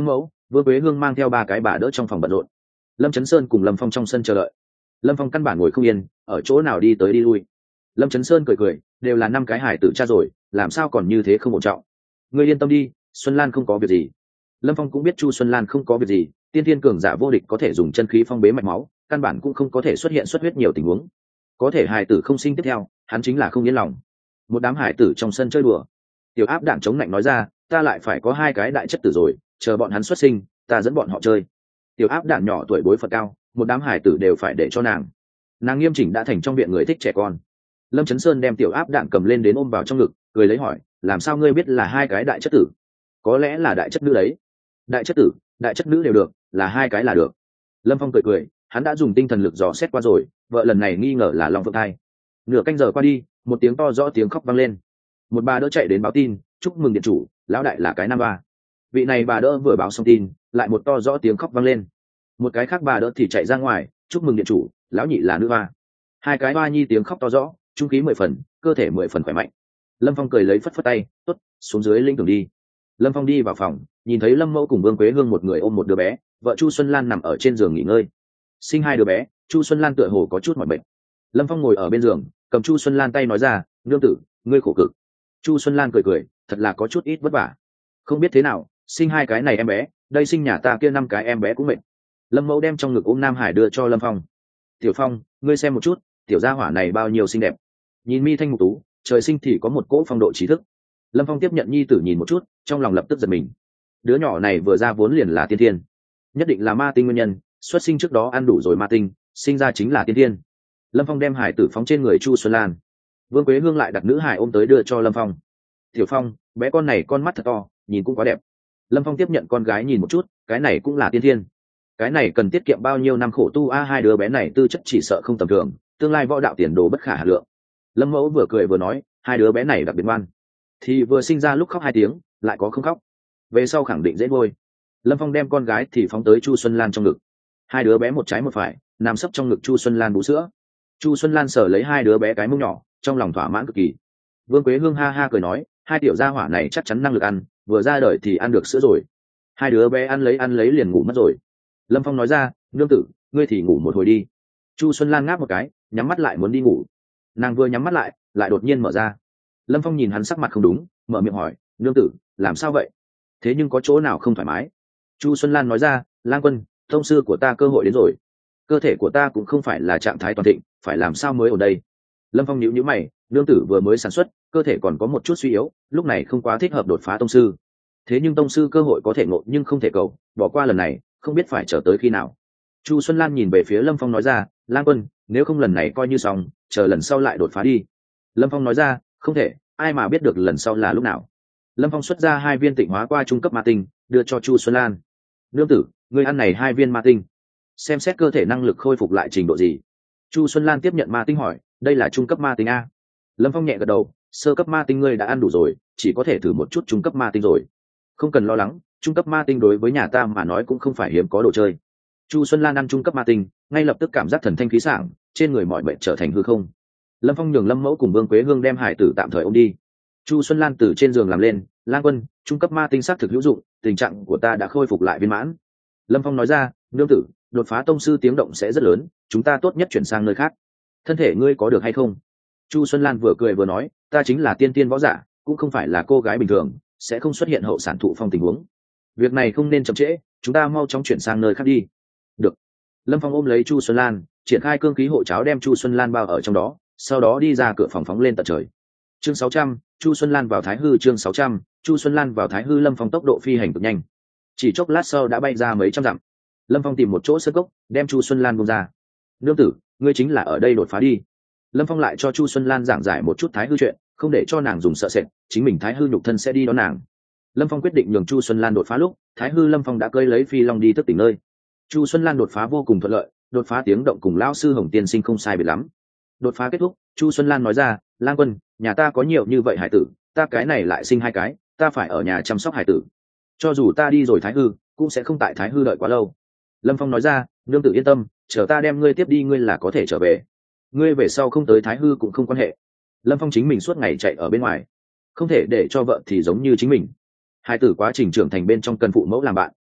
Vương Quế Hương mang theo ba cái bà đỡ trong phòng bận rộn. Lâm Chấn Sơn cùng Lâm Phong trong sân chờ đợi. Lâm Phong căn bản ngồi không yên, ở chỗ nào đi tới đi lui. Lâm Chấn Sơn cười cười, đều là năm cái hải tử cha rồi, làm sao còn như thế không ổn trọng. Ngươi yên tâm đi, Xuân Lan không có việc gì. Lâm Phong cũng biết Chu Xuân Lan không có việc gì, tiên thiên cường giả vô địch có thể dùng chân khí phong bế mạch máu, căn bản cũng không có thể xuất hiện xuất huyết nhiều tình huống. Có thể hải tử không sinh tiếp theo, hắn chính là không yên lòng. Một đám hải tử trong sân chơi đùa. Tiểu Áp Đảng chống lạnh nói ra, ta lại phải có hai cái đại chất tử rồi, chờ bọn hắn xuất sinh, ta dẫn bọn họ chơi. Tiểu Áp Đảng nhỏ tuổi bối phận cao, một đám hải tử đều phải để cho nàng. Nàng nghiêm chỉnh đã thành trong viện người thích trẻ con. Lâm Chấn Sơn đem Tiểu Áp Đảng cầm lên đến ôm vào trong ngực, cười lấy hỏi, làm sao ngươi biết là hai cái đại chất tử? Có lẽ là đại chất nữ đấy. Đại chất tử, đại chất nữ đều được, là hai cái là được. Lâm Phong cười cười, hắn đã dùng tinh thần lực dò xét qua rồi, vợ lần này nghi ngờ là Long Phượng Thai. Nửa canh giờ qua đi, một tiếng to rõ tiếng khóc vang lên. Một bà đỡ chạy đến báo tin, chúc mừng điện chủ, lão đại là cái nam ba. Vị này bà đỡ vừa báo xong tin, lại một to rõ tiếng khóc vang lên. Một cái khác bà đỡ thì chạy ra ngoài, chúc mừng điện chủ, lão nhị là nữ ba. Hai cái ba nhi tiếng khóc to rõ, trung khí mười phần, cơ thể mười phần khỏe mạnh. Lâm Phong cười lấy phất phất tay, tốt, xuống dưới linh tưởng đi. Lâm Phong đi vào phòng, nhìn thấy Lâm Mẫu cùng Vương Quế Hương một người ôm một đứa bé, vợ Chu Xuân Lan nằm ở trên giường nghỉ ngơi. Sinh hai đứa bé, Chu Xuân Lan tựa hồ có chút mỏi mệt. Lâm Phong ngồi ở bên giường, cầm Chu Xuân Lan tay nói ra, nương tử, ngươi khổ cực. Chu Xuân Lan cười cười, thật là có chút ít vất vả. Không biết thế nào, sinh hai cái này em bé, đây sinh nhà ta kia năm cái em bé cũng mệt. Lâm Mẫu đem trong ngực ôm Nam Hải đưa cho Lâm Phong. Tiểu Phong, ngươi xem một chút, tiểu gia hỏa này bao nhiêu xinh đẹp. Nhìn mi thanh mục tú, trời sinh thì có một cỗ phong độ trí thức. Lâm Phong tiếp nhận nhi tử nhìn một chút, trong lòng lập tức giật mình. Đứa nhỏ này vừa ra vốn liền là tiên thiên, nhất định là ma tinh nguyên nhân, xuất sinh trước đó ăn đủ rồi ma tinh, sinh ra chính là tiên thiên. Lâm Phong đem hải tử phóng trên người Chu Xuân Lan. Vương Quế Hương lại đặt nữ hải ôm tới đưa cho Lâm Phong. Tiểu Phong, bé con này con mắt thật to, nhìn cũng quá đẹp. Lâm Phong tiếp nhận con gái nhìn một chút, cái này cũng là tiên thiên. Cái này cần tiết kiệm bao nhiêu năm khổ tu a, hai đứa bé này tư chất chỉ sợ không tầm thường, tương lai võ đạo tiền đồ bất khả hà lượng. Lâm Mẫu vừa cười vừa nói, hai đứa bé này đặc biệt ngoan, thì vừa sinh ra lúc khóc hai tiếng, lại có không khóc, về sau khẳng định dễ nuôi. Lâm Phong đem con gái thì phóng tới Chu Xuân Lan trong ngực. Hai đứa bé một trái một phải nằm sấp trong ngực Chu Xuân Lan bú sữa. Chu Xuân Lan sờ lấy hai đứa bé cái mông nhỏ, trong lòng thỏa mãn cực kỳ. Vương Quế Hương ha ha cười nói, hai tiểu gia hỏa này chắc chắn năng lực ăn, vừa ra đời thì ăn được sữa rồi. Hai đứa bé ăn lấy ăn lấy liền ngủ mất rồi. Lâm Phong nói ra, nương tử, ngươi thì ngủ một hồi đi. Chu Xuân Lan ngáp một cái, nhắm mắt lại muốn đi ngủ. Nàng vừa nhắm mắt lại, lại đột nhiên mở ra. Lâm Phong nhìn hắn sắc mặt không đúng, mở miệng hỏi, nương tử, làm sao vậy? Thế nhưng có chỗ nào không thoải mái? Chu Xuân Lan nói ra, Lang Quân, thông sư của ta cơ hội đến rồi. Cơ thể của ta cũng không phải là trạng thái toàn thịnh, phải làm sao mới ở đây? Lâm Phong nhíu nhíu mày, nương tử vừa mới sản xuất, cơ thể còn có một chút suy yếu, lúc này không quá thích hợp đột phá tông sư. Thế nhưng tông sư cơ hội có thể ngộ nhưng không thể cầu, bỏ qua lần này, không biết phải chờ tới khi nào. Chu Xuân Lan nhìn về phía Lâm Phong nói ra, Lang Quân, nếu không lần này coi như xong, chờ lần sau lại đột phá đi. Lâm Phong nói ra, không thể, ai mà biết được lần sau là lúc nào. Lâm Phong xuất ra hai viên tịnh hóa qua trung cấp ma tinh, đưa cho Chu Xuân Lan. Nương tử, ngươi ăn này hai viên ma tinh, xem xét cơ thể năng lực khôi phục lại trình độ gì. Chu Xuân Lan tiếp nhận ma tinh hỏi, đây là trung cấp ma tinh a? Lâm Phong nhẹ gật đầu, sơ cấp ma tinh ngươi đã ăn đủ rồi, chỉ có thể thử một chút trung cấp ma tinh rồi. Không cần lo lắng, trung cấp ma tinh đối với nhà ta mà nói cũng không phải hiếm có đồ chơi. Chu Xuân Lan ăn trung cấp ma tinh, ngay lập tức cảm giác thần thanh khí sảng, trên người mọi bệnh trở thành hư không. Lâm Phong nhường Lâm Mẫu cùng Vương Quế Hương đem hải tử tạm thời ôm đi. Chu Xuân Lan từ trên giường làm lên, Lang Quân, trung cấp ma tinh xác thực hữu dụng, tình trạng của ta đã khôi phục lại viên mãn. Lâm Phong nói ra, nương tử, đột phá tông sư tiếng động sẽ rất lớn, chúng ta tốt nhất chuyển sang nơi khác. Thân thể ngươi có được hay không? Chu Xuân Lan vừa cười vừa nói, ta chính là tiên tiên võ giả, cũng không phải là cô gái bình thường, sẽ không xuất hiện hậu sản thụ phong tình huống. Việc này không nên chậm trễ, chúng ta mau chóng chuyển sang nơi khác đi. Được. Lâm Phong ôm lấy Chu Xuân Lan, triển khai cương khí hộ cháo đem Chu Xuân Lan bao ở trong đó, sau đó đi ra cửa phòng phóng lên tận trời. Chương sáu trăm, Chu Xuân Lan vào Thái Hư. Chương sáu trăm, Chu Xuân Lan vào Thái Hư. Lâm Phong tốc độ phi hành cực nhanh, chỉ chốc lát sau đã bay ra mấy trăm dặm. Lâm Phong tìm một chỗ sơ cốc, đem Chu Xuân Lan buông ra. Nương tử, ngươi chính là ở đây đột phá đi. Lâm Phong lại cho Chu Xuân Lan giảng giải một chút Thái Hư chuyện, không để cho nàng dùng sợ sệt, chính mình Thái Hư nhục thân sẽ đi đón nàng. Lâm Phong quyết định nhường Chu Xuân Lan đột phá lúc, Thái Hư Lâm Phong đã cưỡi lấy phi long đi thức tỉnh nơi. Chu Xuân Lan đột phá vô cùng thuận lợi, đột phá tiếng động cùng lão sư Hồng Tiên Sinh không sai biệt lắm. Đột phá kết thúc, Chu Xuân Lan nói ra, Lang Quân, nhà ta có nhiều như vậy hải tử, ta cái này lại sinh hai cái, ta phải ở nhà chăm sóc hải tử. Cho dù ta đi rồi Thái Hư, cũng sẽ không tại Thái Hư đợi quá lâu. Lâm Phong nói ra, nương tử yên tâm, chờ ta đem ngươi tiếp đi ngươi là có thể trở về. Ngươi về sau không tới Thái Hư cũng không quan hệ. Lâm Phong chính mình suốt ngày chạy ở bên ngoài, không thể để cho vợ thì giống như chính mình. Hải tử quá trình trưởng thành bên trong cần phụ mẫu làm bạn.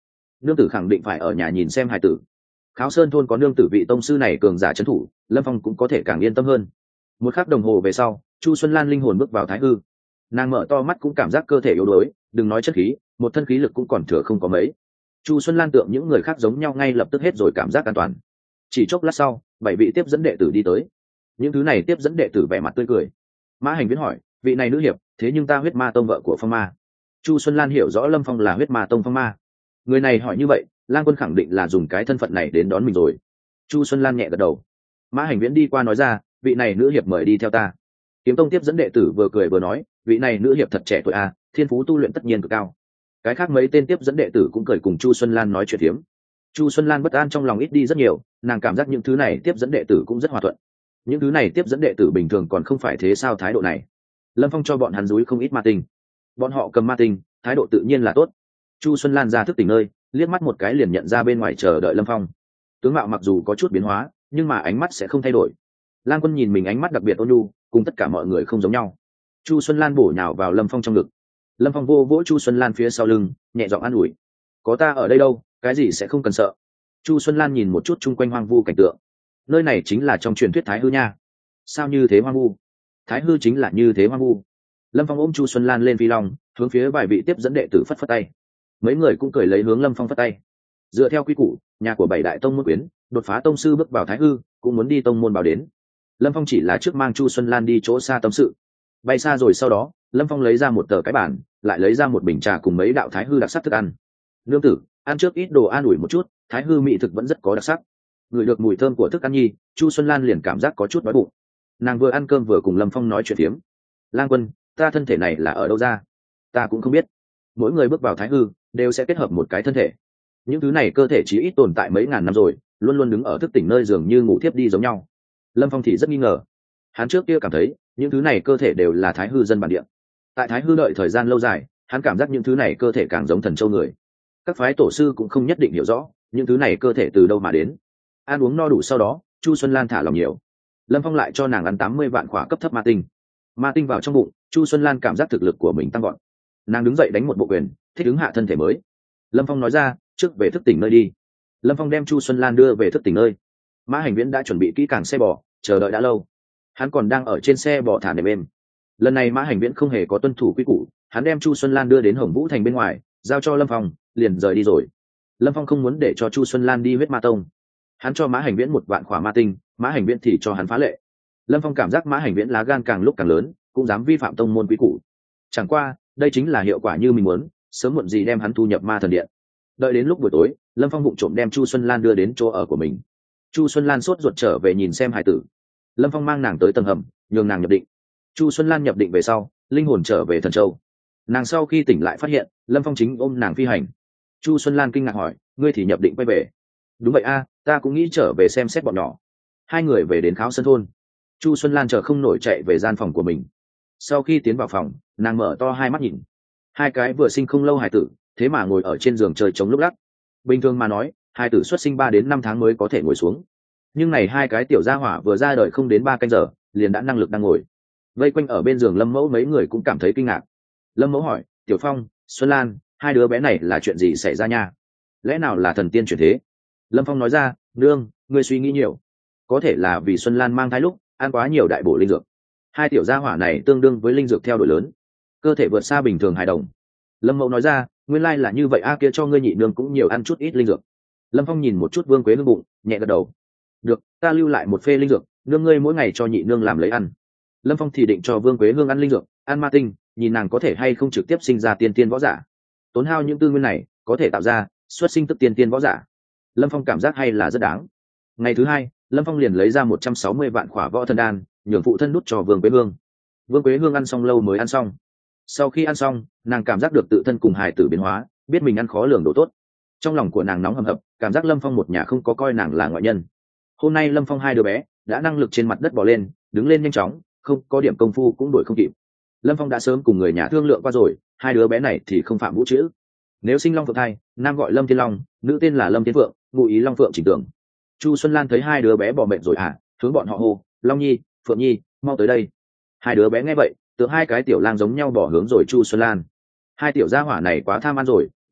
nương tử khẳng định phải ở nhà nhìn xem hài tử. Kháo Sơn thôn có nương tử vị tông sư này cường giả trấn thủ, Lâm Phong cũng có thể càng yên tâm hơn. Một khắc đồng hồ về sau, Chu Xuân Lan linh hồn bước vào thái hư. Nàng mở to mắt cũng cảm giác cơ thể yếu đuối, đừng nói chất khí, một thân khí lực cũng còn thừa không có mấy. Chu Xuân Lan tượng những người khác giống nhau ngay lập tức hết rồi cảm giác an toàn. Chỉ chốc lát sau, bảy vị tiếp dẫn đệ tử đi tới. Những thứ này tiếp dẫn đệ tử vẻ mặt tươi cười. Mã Hành Viễn hỏi, vị này nữ hiệp, thế nhưng ta huyết ma tông vợ của Phong Ma. Chu Xuân Lan hiểu rõ Lâm Phong là huyết ma tông Phong Ma. Người này hỏi như vậy, Lang Quân khẳng định là dùng cái thân phận này đến đón mình rồi. Chu Xuân Lan nhẹ gật đầu. Mã Hành Viễn đi qua nói ra, vị này nữ hiệp mời đi theo ta. Kiếm Tông tiếp dẫn đệ tử vừa cười vừa nói, vị này nữ hiệp thật trẻ tuổi a, thiên phú tu luyện tất nhiên cực cao. Cái khác mấy tên tiếp dẫn đệ tử cũng cười cùng Chu Xuân Lan nói chuyện thiếm. Chu Xuân Lan bất an trong lòng ít đi rất nhiều, nàng cảm giác những thứ này tiếp dẫn đệ tử cũng rất hòa thuận. Những thứ này tiếp dẫn đệ tử bình thường còn không phải thế sao thái độ này. Lâm Phong cho bọn hắn dúi không ít ma tinh, bọn họ cầm ma tinh, thái độ tự nhiên là tốt. Chu Xuân Lan ra thức tỉnh nơi, liếc mắt một cái liền nhận ra bên ngoài chờ đợi Lâm Phong. Tướng mạo mặc dù có chút biến hóa, nhưng mà ánh mắt sẽ không thay đổi. Lang Quân nhìn mình ánh mắt đặc biệt ôn nhu, cùng tất cả mọi người không giống nhau. Chu Xuân Lan bổ nhào vào Lâm Phong trong ngực. Lâm Phong vô vỗ Chu Xuân Lan phía sau lưng, nhẹ giọng an ủi, có ta ở đây đâu, cái gì sẽ không cần sợ. Chu Xuân Lan nhìn một chút chung quanh hoang vu cảnh tượng. Nơi này chính là trong truyền thuyết Thái Hư nha. Sao như thế hoang vu? Thái Hư chính là như thế hoang vu. Lâm Phong ôm Chu Xuân Lan lên phi long, hướng phía vài vị tiếp dẫn đệ tử phất phất tay. Mấy người cũng cười lấy hướng Lâm Phong phất tay. Dựa theo quy củ, nhà của bảy đại tông môn quyến, đột phá tông sư bước vào Thái Hư, cũng muốn đi tông môn báo đến. Lâm Phong chỉ là trước mang Chu Xuân Lan đi chỗ xa tâm sự. Bay xa rồi sau đó, Lâm Phong lấy ra một tờ cái bản, lại lấy ra một bình trà cùng mấy đạo Thái Hư đặc sắc thức ăn. Nương tử, ăn trước ít đồ an ủi một chút, Thái Hư mỹ thực vẫn rất có đặc sắc. Ngửi được mùi thơm của thức ăn nhi, Chu Xuân Lan liền cảm giác có chút đói bụng. Nàng vừa ăn cơm vừa cùng Lâm Phong nói chuyện phiếm. Lang Quân, ta thân thể này là ở đâu ra? Ta cũng không biết. Mỗi người bước vào Thái Hư đều sẽ kết hợp một cái thân thể. Những thứ này cơ thể chỉ ít tồn tại mấy ngàn năm rồi, luôn luôn đứng ở thức tỉnh nơi dường như ngủ thiếp đi giống nhau. Lâm Phong thì rất nghi ngờ. Hắn trước kia cảm thấy những thứ này cơ thể đều là Thái Hư dân bản địa. Tại Thái Hư đợi thời gian lâu dài, hắn cảm giác những thứ này cơ thể càng giống thần châu người. Các phái tổ sư cũng không nhất định hiểu rõ những thứ này cơ thể từ đâu mà đến. Ăn uống no đủ sau đó, Chu Xuân Lan thả lòng nhiều. Lâm Phong lại cho nàng ăn tám mươi vạn khỏa cấp thấp ma tinh. Ma tinh vào trong bụng, Chu Xuân Lan cảm giác thực lực của mình tăng gọn. Nàng đứng dậy đánh một bộ quyền, thích ứng hạ thân thể mới. Lâm Phong nói ra, trước về thức tỉnh nơi đi. Lâm Phong đem Chu Xuân Lan đưa về thức tỉnh nơi. Mã Hành Viễn đã chuẩn bị kỹ càng xe bò, chờ đợi đã lâu. Hắn còn đang ở trên xe bò thả nệm êm. Lần này Mã Hành Viễn không hề có tuân thủ quy củ, hắn đem Chu Xuân Lan đưa đến Hồng Vũ Thành bên ngoài, giao cho Lâm Phong, liền rời đi rồi. Lâm Phong không muốn để cho Chu Xuân Lan đi huyết ma tông. Hắn cho Mã Hành Viễn một vạn khỏa ma tinh, Mã Hành Viễn thì cho hắn phá lệ. Lâm Phong cảm giác Mã Hành Viễn lá gan càng lúc càng lớn, cũng dám vi phạm tông môn quy củ. Chẳng qua, đây chính là hiệu quả như mình muốn, sớm muộn gì đem hắn thu nhập ma thần điện. Đợi đến lúc buổi tối, Lâm Phong vụng trộm đem Chu Xuân Lan đưa đến chỗ ở của mình. Chu Xuân Lan sốt ruột trở về nhìn xem hài tử. Lâm Phong mang nàng tới tầng hầm, nhường nàng nhập định. Chu Xuân Lan nhập định về sau, linh hồn trở về thần châu. Nàng sau khi tỉnh lại phát hiện Lâm Phong chính ôm nàng phi hành. Chu Xuân Lan kinh ngạc hỏi, ngươi thì nhập định quay về? Đúng vậy a, ta cũng nghĩ trở về xem xét bọn nhỏ. Hai người về đến Kháo Sơn thôn. Chu Xuân Lan chờ không nổi chạy về gian phòng của mình. Sau khi tiến vào phòng, nàng mở to hai mắt nhìn. Hai cái vừa sinh không lâu hài tử, thế mà ngồi ở trên giường chơi chống lúc lắc. Bình thường mà nói, hài tử xuất sinh ba đến năm tháng mới có thể ngồi xuống. Nhưng này hai cái tiểu gia hỏa vừa ra đời không đến ba canh giờ, liền đã năng lực đang ngồi. Vây quanh ở bên giường Lâm Mẫu mấy người cũng cảm thấy kinh ngạc. Lâm Mẫu hỏi, Tiểu Phong, Xuân Lan, hai đứa bé này là chuyện gì xảy ra nha? Lẽ nào là thần tiên chuyển thế? Lâm Phong nói ra, nương, ngươi suy nghĩ nhiều. Có thể là vì Xuân Lan mang thai lúc ăn quá nhiều đại bổ linh dược. Hai tiểu gia hỏa này tương đương với linh dược theo đuổi lớn, cơ thể vượt xa bình thường hài đồng. Lâm Mẫu nói ra, nguyên lai là như vậy a, kia cho ngươi nhị nương cũng nhiều ăn chút ít linh dược. Lâm Phong nhìn một chút Vương Quế Hương bụng, nhẹ gật đầu. Được, ta lưu lại một phê linh dược, nương ngươi mỗi ngày cho nhị nương làm lấy ăn. Lâm Phong thì định cho Vương Quế Hương ăn linh dược, ăn ma tinh, nhìn nàng có thể hay không trực tiếp sinh ra tiên tiên võ giả. Tốn hao những tư nguyên này có thể tạo ra xuất sinh tức tiên tiên võ giả. Lâm Phong cảm giác hay là rất đáng. Ngày thứ hai, Lâm Phong liền lấy ra một trăm sáu mươi vạn khỏa võ thần đan, nhường phụ thân đút cho Vương Quế Hương. Vương Quế Hương ăn xong lâu mới ăn xong. Sau khi ăn xong, nàng cảm giác được tự thân cùng hài tử biến hóa, biết mình ăn khó lường độ tốt. Trong lòng của nàng nóng hầm hập, cảm giác Lâm Phong một nhà không có coi nàng là ngoại nhân. Hôm nay Lâm Phong hai đứa bé đã năng lực trên mặt đất bò lên, đứng lên nhanh chóng, không có điểm công phu cũng đuổi không kịp. Lâm Phong đã sớm cùng người nhà thương lượng qua rồi, hai đứa bé này thì không phạm vũ chữ. Nếu sinh long phượng thai, nam gọi Lâm Thiên Long, nữ tên là Lâm Thiên Phượng, ngụ ý Long Phượng chỉnh tưởng. Chu Xuân Lan thấy hai đứa bé bò mệt rồi à, hướng bọn họ hô, Long Nhi, Phượng Nhi, mau tới đây. Hai đứa bé nghe vậy, tưởng hai cái tiểu lang giống nhau bỏ hướng rồi Chu Xuân Lan. Hai tiểu gia hỏa này quá tham ăn rồi,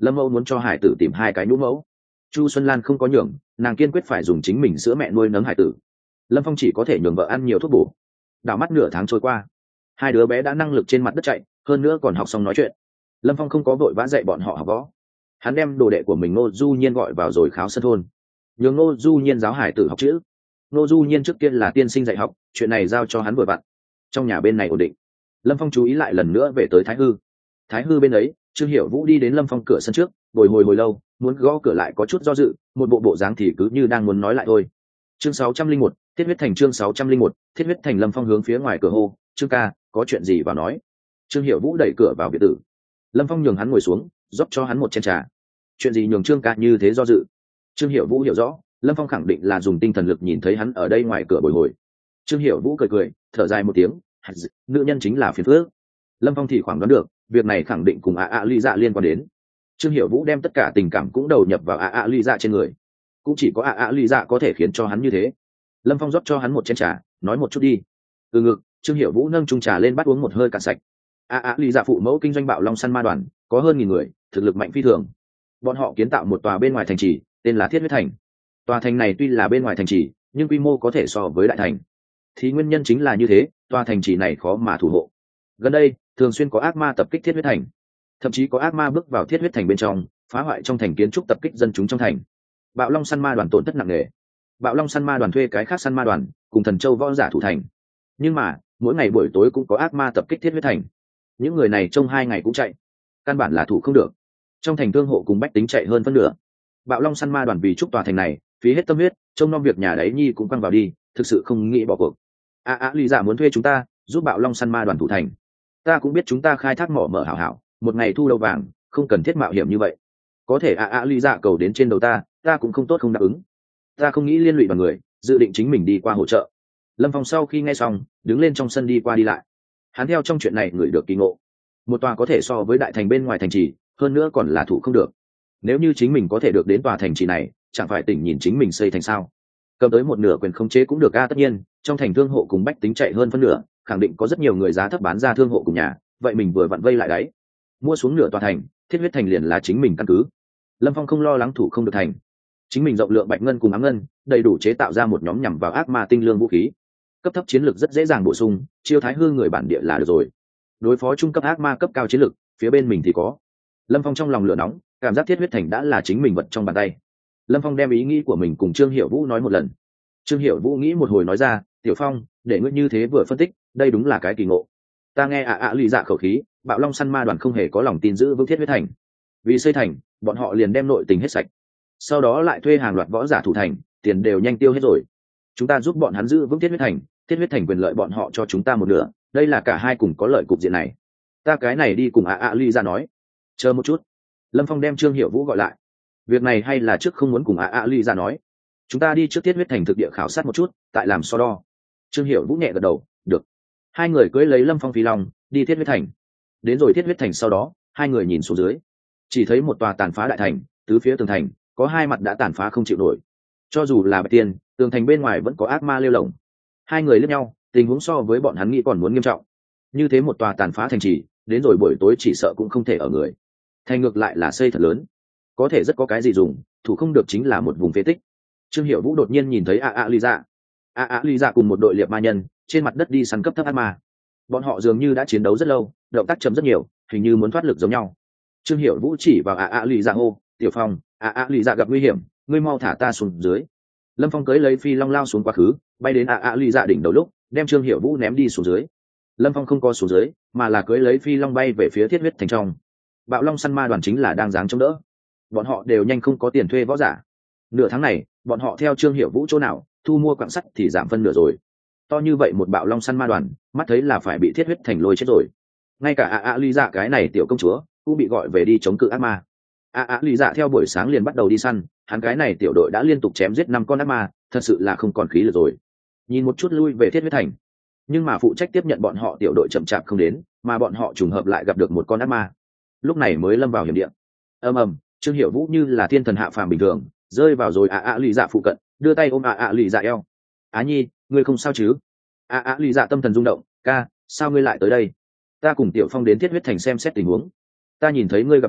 Lâm mẫu muốn cho hải tử tìm hai cái nhũ mẫu. Chu Xuân Lan không có nhường, nàng kiên quyết phải dùng chính mình sữa mẹ nuôi nấng hải tử. Lâm Phong chỉ có thể nhường vợ ăn nhiều thuốc bổ. Đảo mắt nửa tháng trôi qua, hai đứa bé đã năng lực trên mặt đất chạy, hơn nữa còn học xong nói chuyện. Lâm Phong không có vội vã dạy bọn họ học võ, hắn đem đồ đệ của mình Ngô Du Nhiên gọi vào rồi kháo sân thôn, nhường Ngô Du Nhiên giáo hải tử học chữ. Ngô Du Nhiên trước kia là tiên sinh dạy học, chuyện này giao cho hắn vừa vặn. Trong nhà bên này ổn định, Lâm Phong chú ý lại lần nữa về tới Thái Hư. Thái Hư bên ấy, Trương Hiểu Vũ đi đến Lâm Phong cửa sân trước, bồi hồi hồi lâu, muốn gõ cửa lại có chút do dự, một bộ bộ dáng thì cứ như đang muốn nói lại thôi. Chương sáu trăm linh một, Thiết huyết thành. Chương sáu trăm linh một, Thiết huyết thành. Lâm Phong hướng phía ngoài cửa hô, "Trương ca, có chuyện gì vào nói." Trương Hiểu Vũ đẩy cửa vào biệt tử. Lâm Phong nhường hắn ngồi xuống, rót cho hắn một chén trà. Chuyện gì nhường Trương ca như thế do dự? Trương Hiểu Vũ hiểu rõ, Lâm Phong khẳng định là dùng tinh thần lực nhìn thấy hắn ở đây ngoài cửa bồi hồi. Trương Hiểu Vũ cười cười, thở dài một tiếng, "Nữ nhân chính là phiền phức." Lâm Phong thì khoảng đoán được, việc này khẳng định cùng a a ly dạ liên quan đến. Trương Hiểu Vũ đem tất cả tình cảm cũng đầu nhập vào a a ly dạ trên người, cũng chỉ có a a ly dạ có thể khiến cho hắn như thế. Lâm Phong rót cho hắn một chén trà, nói một chút đi. Từ ngực, Trương Hiểu Vũ nâng chung trà lên bắt uống một hơi cạn sạch. a a ly dạ phụ mẫu kinh doanh Bạo Long săn ma đoàn, có hơn nghìn người, thực lực mạnh phi thường. Bọn họ kiến tạo một tòa bên ngoài thành trì, tên là Thiết huyết thành. Tòa thành này tuy là bên ngoài thành trì, nhưng quy mô có thể so với đại thành. Thì nguyên nhân chính là như thế, tòa thành trì này khó mà thủ hộ. Gần đây, thường xuyên có ác ma tập kích Thiết huyết thành, thậm chí có ác ma bước vào Thiết huyết thành bên trong, phá hoại trong thành kiến trúc, tập kích dân chúng trong thành. Bạo Long săn ma đoàn tổn thất nặng nề. Bạo Long săn ma đoàn thuê cái khác săn ma đoàn, cùng Thần Châu võ giả thủ thành. Nhưng mà, mỗi ngày buổi tối cũng có ác ma tập kích Thiết huyết thành. Những người này trong hai ngày cũng chạy, căn bản là thủ không được. Trong thành thương hộ cùng bách tính chạy hơn phân nửa. Bạo Long săn ma đoàn vì chúc tòa thành này, phí hết tâm huyết, trông nom việc nhà đấy nhi cũng quăng vào đi, thực sự không nghĩ bỏ cuộc. A a Lý Dạ muốn thuê chúng ta giúp Bạo Long săn ma đoàn thủ thành. Ta cũng biết chúng ta khai thác mỏ mở hảo hảo, một ngày thu đầu vàng, không cần thiết mạo hiểm như vậy. Có thể a a Lý Dạ cầu đến trên đầu ta, ta cũng không tốt không đáp ứng. Ta không nghĩ liên lụy vào người, dự định chính mình đi qua hỗ trợ. Lâm Phong sau khi nghe xong, đứng lên trong sân đi qua đi lại. Hắn theo trong chuyện này người được kỳ ngộ. Một tòa có thể so với đại thành bên ngoài thành trì, hơn nữa còn là thủ không được. Nếu như chính mình có thể được đến tòa thành trì này, chẳng phải tỉnh nhìn chính mình xây thành sao? Cầm tới một nửa quyền khống chế cũng được a. Tất nhiên, trong thành thương hộ cùng bách tính chạy hơn phân nửa, khẳng định có rất nhiều người giá thấp bán ra thương hộ cùng nhà, vậy mình vừa vặn vây lại đấy, mua xuống nửa tòa thành, Thiết huyết thành liền là chính mình căn cứ. Lâm Phong không lo lắng thủ không được thành, chính mình rộng lượng bạch ngân cùng ám ngân, đầy đủ chế tạo ra một nhóm nhằm vào ác ma tinh lương vũ khí. Cấp thấp chiến lược rất dễ dàng bổ sung, chiêu Thái Hư người bản địa là được rồi. Đối phó trung cấp ác ma cấp cao chiến lược, phía bên mình thì có. Lâm Phong trong lòng lửa nóng, cảm giác Thiết huyết thành đã là chính mình vật trong bàn tay. Lâm Phong đem ý nghĩ của mình cùng Trương Hiểu Vũ nói một lần. Trương Hiểu Vũ nghĩ một hồi nói ra, "Tiểu Phong, để ngươi như thế vừa phân tích, đây đúng là cái kỳ ngộ. Ta nghe ạ ạ lì dạ khẩu khí, Bạo Long săn ma đoàn không hề có lòng tin giữ vững Thiết huyết thành. Vì xây thành, bọn họ liền đem nội tình hết sạch, sau đó lại thuê hàng loạt võ giả thủ thành, tiền đều nhanh tiêu hết rồi. Chúng ta giúp bọn hắn giữ vững Thiết huyết thành, Thiết huyết thành quyền lợi bọn họ cho chúng ta một nửa, đây là cả hai cùng có lợi cục diện này. Ta cái này đi cùng ạ ạ lì dạ nói." Chờ một chút. Lâm Phong đem Trương Hiểu Vũ gọi lại. Việc này hay là trước không muốn cùng ạ ạ lì dạ nói. Chúng ta đi trước Thiết huyết thành thực địa khảo sát một chút, tại làm so đo. Trương Hiểu Vũ nhẹ gật đầu, được. Hai người cưỡi lấy Lâm Phong phi long, đi Thiết huyết thành. Đến rồi Thiết huyết thành sau đó, hai người nhìn xuống dưới, chỉ thấy một tòa tàn phá đại thành, tứ phía tường thành có hai mặt đã tàn phá không chịu nổi. Cho dù là bạch tiên, tường thành bên ngoài vẫn có ác ma lêu lổng. Hai người liếc nhau, tình huống so với bọn hắn nghĩ còn muốn nghiêm trọng. Như thế một tòa tàn phá thành trì, đến rồi buổi tối chỉ sợ cũng không thể ở người. Thành ngược lại là xây thật lớn, có thể rất có cái gì dùng, thủ không được chính là một vùng phế tích. Trương Hiểu Vũ đột nhiên nhìn thấy a a Lý Dạ. a a Lý Dạ cùng một đội liệp ma nhân trên mặt đất đi săn cấp thấp ác ma. Bọn họ dường như đã chiến đấu rất lâu, động tác chậm rất nhiều, hình như muốn thoát lực giống nhau. Trương Hiểu Vũ chỉ vào a a Lý Dạ hô, "Tiểu Phong, a a Lý Dạ gặp nguy hiểm, ngươi mau thả ta xuống dưới." Lâm Phong cưỡi lấy phi long lao xuống quá khứ, bay đến a a Lý Dạ đỉnh đầu lúc, đem Trương Hiểu Vũ ném đi xuống dưới. Lâm Phong không có xuống dưới, mà là cưỡi lấy phi long bay về phía Thiết huyết thành trong. Bạo Long săn ma đoàn chính là đang dáng chống đỡ. Bọn họ đều nhanh không có tiền thuê võ giả. Nửa tháng này, bọn họ theo Trương Hiểu Vũ chỗ nào thu mua quặng sắt thì giảm phân nửa rồi. To như vậy một Bạo Long săn ma đoàn, mắt thấy là phải bị Thiết huyết thành lôi chết rồi. Ngay cả a a Lý Dạ cái này tiểu công chúa cũng bị gọi về đi chống cự ác ma. a a Lý Dạ theo buổi sáng liền bắt đầu đi săn, hắn cái này tiểu đội đã liên tục chém giết năm con ác ma, thật sự là không còn khí lực rồi. Nhìn một chút lui về Thiết huyết thành, nhưng mà phụ trách tiếp nhận bọn họ tiểu đội chậm chạp không đến, mà bọn họ trùng hợp lại gặp được một con ác ma, lúc này mới lâm vào hiểm địa. Ầm ầm, Trương Hiểu Vũ như là thiên thần hạ phàm bình thường rơi vào rồi a a Lý Dạ phụ cận, đưa tay ôm a a Lý Dạ eo. "Á Nhi, ngươi không sao chứ?" a a Lý Dạ tâm thần rung động, "Ca, sao ngươi lại tới đây?" "Ta cùng Tiểu Phong đến Thiết huyết thành xem xét tình huống. Ta nhìn thấy ngươi gặp nạn,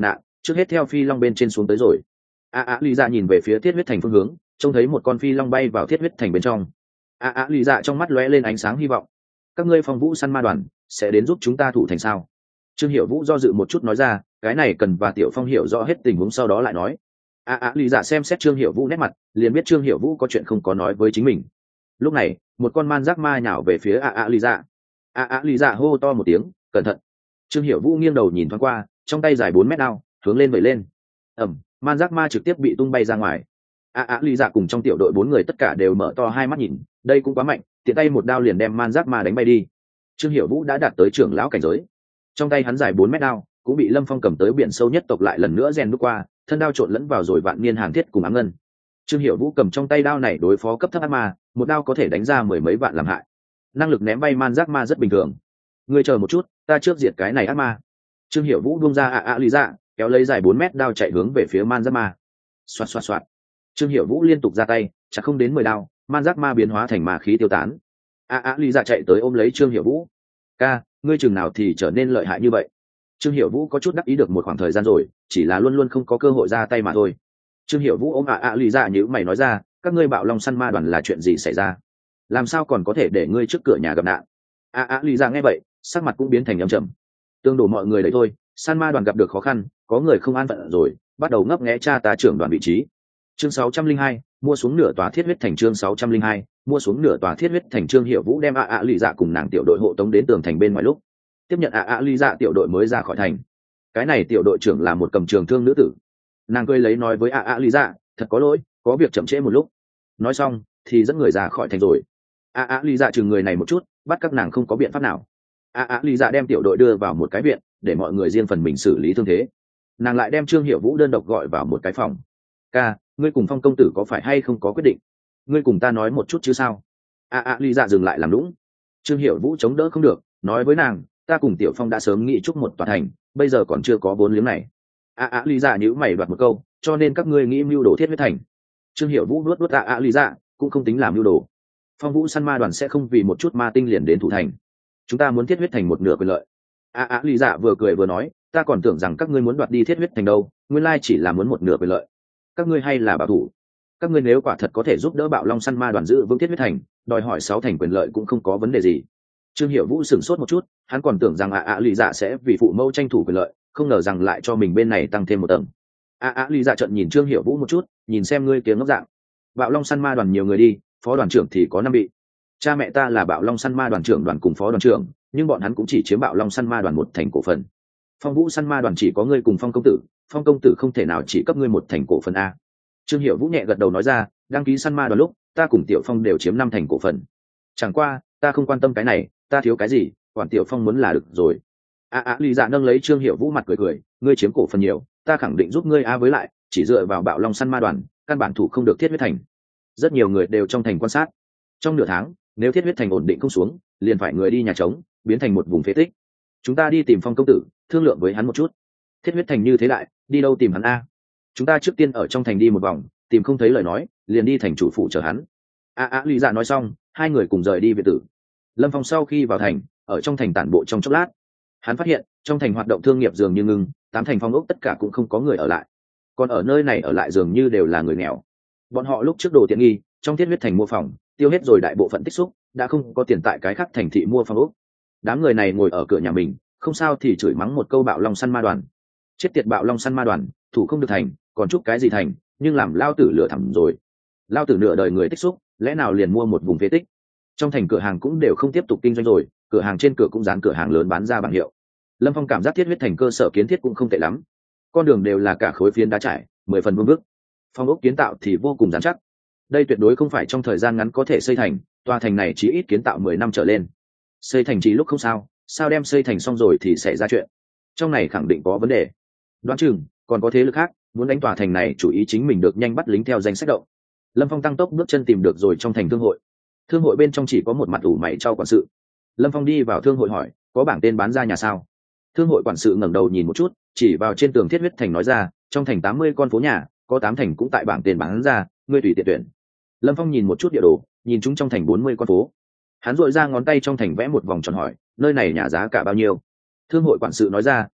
trước hết theo phi long bên trên xuống tới rồi. a a lý dạ nhìn về phía thiết huyết thành phương hướng, trông thấy một con phi long bay vào thiết huyết thành bên trong. a a lý dạ trong mắt lóe lên ánh sáng hy vọng. Các ngươi phong vũ săn ma đoàn sẽ đến giúp chúng ta thủ thành sao? Trương Hiểu Vũ do dự một chút nói ra, cái này cần và Tiểu Phong hiểu rõ hết tình huống sau đó lại nói. a a lý dạ xem xét Trương Hiểu Vũ nét mặt, liền biết Trương Hiểu Vũ có chuyện không có nói với chính mình. Lúc này một con man giác ma nhào về phía a a lý dạ. a a lý dạ hô to một tiếng, cẩn thận. Trương Hiểu Vũ nghiêng đầu nhìn thoáng qua, trong tay dài bốn mét đao hướng lên vẩy lên. Ầm, man giác ma trực tiếp bị tung bay ra ngoài. a a lý dạ cùng trong tiểu đội bốn người tất cả đều mở to hai mắt nhìn, đây cũng quá mạnh, tiện tay một đao liền đem man giác ma đánh bay đi. Trương Hiểu Vũ đã đạt tới trưởng lão cảnh giới, trong tay hắn dài bốn mét đao cũng bị Lâm Phong cầm tới biển sâu nhất tộc lại lần nữa rèn đúc qua, thân đao trộn lẫn vào rồi vạn niên hàn thiết cùng ám ngân. Trương Hiểu Vũ cầm trong tay đao này đối phó cấp thấp ác ma, một đao có thể đánh ra mười mấy vạn làm hại. Năng lực ném bay man giác ma rất bình thường. Ngươi chờ một chút, ta trước diệt cái này ác ma. Trương Hiểu Vũ buông ra ạ ạ lý dạ, kéo lấy dài bốn mét đao chạy hướng về phía man giác ma. Xoạt xoạt xoạt. Trương Hiểu Vũ liên tục ra tay, chắc không đến mười đao, man giác ma biến hóa thành ma khí tiêu tán. ạ ạ lý dạ chạy tới ôm lấy Trương Hiểu Vũ. Ca, ngươi chừng nào thì trở nên lợi hại như vậy? Trương Hiểu Vũ có chút đắc ý được một khoảng thời gian rồi, chỉ là luôn luôn không có cơ hội ra tay mà thôi. Trương Hiểu Vũ ôm ạ ạ lý dạ nhíu mày nói ra, các ngươi bạo long săn ma đoàn là chuyện gì xảy ra? Làm sao còn có thể để ngươi trước cửa nhà gặp nạn? ạ ạ lý dạ nghe vậy, sắc mặt cũng biến thành âm trầm. Tương đổ mọi người đấy thôi, săn ma đoàn gặp được khó khăn, có người không an phận rồi, bắt đầu ngấp nghé cha ta trưởng đoàn vị trí. Chương sáu trăm linh hai, mua xuống nửa tòa thiết huyết thành. Chương sáu trăm linh hai, mua xuống nửa tòa thiết huyết thành. Trương Hiểu Vũ đem ạ ạ lý dạ cùng nàng tiểu đội hộ tống đến tường thành bên ngoài lúc tiếp nhận ạ ạ lý dạ tiểu đội mới ra khỏi thành. Cái này tiểu đội trưởng là một cầm trường thương nữ tử, nàng cười lấy nói với ạ ạ lý dạ, thật có lỗi, có việc chậm trễ một lúc. Nói xong thì dẫn người ra khỏi thành rồi. ạ ạ lý dạ chừng người này một chút, bắt các nàng không có biện pháp nào. ạ ạ lý dạ đem tiểu đội đưa vào một cái viện để mọi người riêng phần mình xử lý thương thế. Nàng lại đem Trương Hiểu Vũ đơn độc gọi vào một cái phòng. Ca, ngươi cùng Phong công tử có phải hay không có quyết định? Ngươi cùng ta nói một chút chứ sao? ạ ạ lý dạ dừng lại làm lũng. Trương Hiểu Vũ chống đỡ không được, nói với nàng, ta cùng Tiểu Phong đã sớm nghĩ chúc một tòa thành, bây giờ còn chưa có vốn liếng này. ạ ạ lý dạ nhíu mày đoạt một câu, cho nên các ngươi nghĩ mưu đồ thiết huyết thành. Trương Hiểu Vũ nuốt nuốt ạ ạ lý dạ, cũng không tính làm mưu đồ. Phong Vũ săn ma đoàn sẽ không vì một chút ma tinh liền đến thủ thành, chúng ta muốn thiết huyết thành một nửa quyền lợi. ạ ạ lý dạ vừa cười vừa nói, ta còn tưởng rằng các ngươi muốn đoạt đi thiết huyết thành đâu, nguyên lai chỉ là muốn một nửa quyền lợi. Các ngươi hay là bảo thủ, các ngươi nếu quả thật có thể giúp đỡ bạo long săn ma đoàn giữ vững thiết huyết thành, đòi hỏi sáu thành quyền lợi cũng không có vấn đề gì. Trương Hiểu Vũ sửng sốt một chút, hắn còn tưởng rằng ạ ạ lý dạ sẽ vì phụ mẫu tranh thủ quyền lợi, không ngờ rằng lại cho mình bên này tăng thêm một tầng. ạ ạ lý dạ trợn nhìn Trương Hiểu Vũ một chút, nhìn xem ngươi kiếm ngốc dạng. Bạo long săn ma đoàn nhiều người đi, phó đoàn trưởng thì có năm vị. Cha mẹ ta là bạo long săn ma đoàn trưởng đoàn cùng phó đoàn trưởng, nhưng bọn hắn cũng chỉ chiếm bạo long săn ma đoàn một thành cổ phần. Phong Vũ săn ma đoàn chỉ có ngươi cùng Phong công tử, Phong công tử không thể nào chỉ cấp ngươi một thành cổ phần a. Trương Hiểu Vũ nhẹ gật đầu nói ra, đăng ký săn ma đoàn lúc ta cùng Tiểu Phong đều chiếm năm thành cổ phần. Chẳng qua ta không quan tâm cái này, ta thiếu cái gì quản Tiểu Phong muốn là được rồi. a a lý dạ nâng lấy Trương Hiểu Vũ mặt cười cười, ngươi chiếm cổ phần nhiều, ta khẳng định giúp ngươi a, với lại chỉ dựa vào bạo long săn ma đoàn căn bản thủ không được thiết huyết thành. Rất nhiều người đều trong thành quan sát, trong nửa tháng nếu thiết huyết thành ổn định không xuống, liền phải người đi nhà trống, biến thành một vùng phế tích. Chúng ta đi tìm Phong công tử thương lượng với hắn một chút. Thiết huyết thành như thế đại, đi đâu tìm hắn a? Chúng ta trước tiên ở trong thành đi một vòng, tìm không thấy lời nói liền đi thành chủ phủ chờ hắn. a a lý dạ nói xong, hai người cùng rời đi biệt tử. Lâm Phong sau khi vào thành, ở trong thành tản bộ trong chốc lát, hắn phát hiện trong thành hoạt động thương nghiệp dường như ngưng, tám thành phong ốc tất cả cũng không có người ở lại, còn ở nơi này ở lại dường như đều là người nghèo. Bọn họ lúc trước đồ tiện nghi trong thiết huyết thành mua phòng tiêu hết rồi đại bộ phận tích xúc, đã không có tiền tại cái khác thành thị mua phòng ốc. Đám người này ngồi ở cửa nhà mình, không sao thì chửi mắng một câu bạo long săn ma đoàn. Chết tiệt bạo long săn ma đoàn, thủ không được thành, còn chúc cái gì thành, nhưng làm lao tử lửa thẳm rồi. Lao tử nửa đời người tích xúc, lẽ nào liền mua một vùng phế tích? Trong thành cửa hàng cũng đều không tiếp tục kinh doanh rồi, cửa hàng trên cửa cũng dán cửa hàng lớn bán ra bảng hiệu. Lâm Phong cảm giác thiết huyết thành cơ sở kiến thiết cũng không tệ lắm, con đường đều là cả khối phiến đá trải, mười phần vương vức. Phong ốc kiến tạo thì vô cùng dán chắc, đây tuyệt đối không phải trong thời gian ngắn có thể xây thành, tòa thành này chỉ ít kiến tạo mười năm trở lên. Xây thành chỉ lúc không sao, sao đem xây thành xong rồi thì xảy ra chuyện, trong này khẳng định có vấn đề. Đoán chừng còn có thế lực khác muốn đánh tòa thành này, chủ ý chính mình được nhanh bắt lính theo danh sách động. Lâm Phong tăng tốc bước chân tìm được rồi trong thành thương hội. Thương hội bên trong chỉ có một mặt ủ mày trao quản sự. Lâm Phong đi vào thương hội hỏi, có bảng tên bán ra nhà sao? Thương hội quản sự ngẩng đầu nhìn một chút, chỉ vào trên tường thiết huyết thành nói ra, trong thành tám mươi con phố nhà, có tám thành cũng tại bảng tên bán ra, ngươi tùy tiện tuyển. Lâm Phong nhìn một chút địa đồ, nhìn chúng trong thành bốn mươi con phố. Hắn dội ra ngón tay trong thành vẽ một vòng tròn hỏi, nơi này nhà giá cả bao nhiêu? Thương hội quản sự nói ra,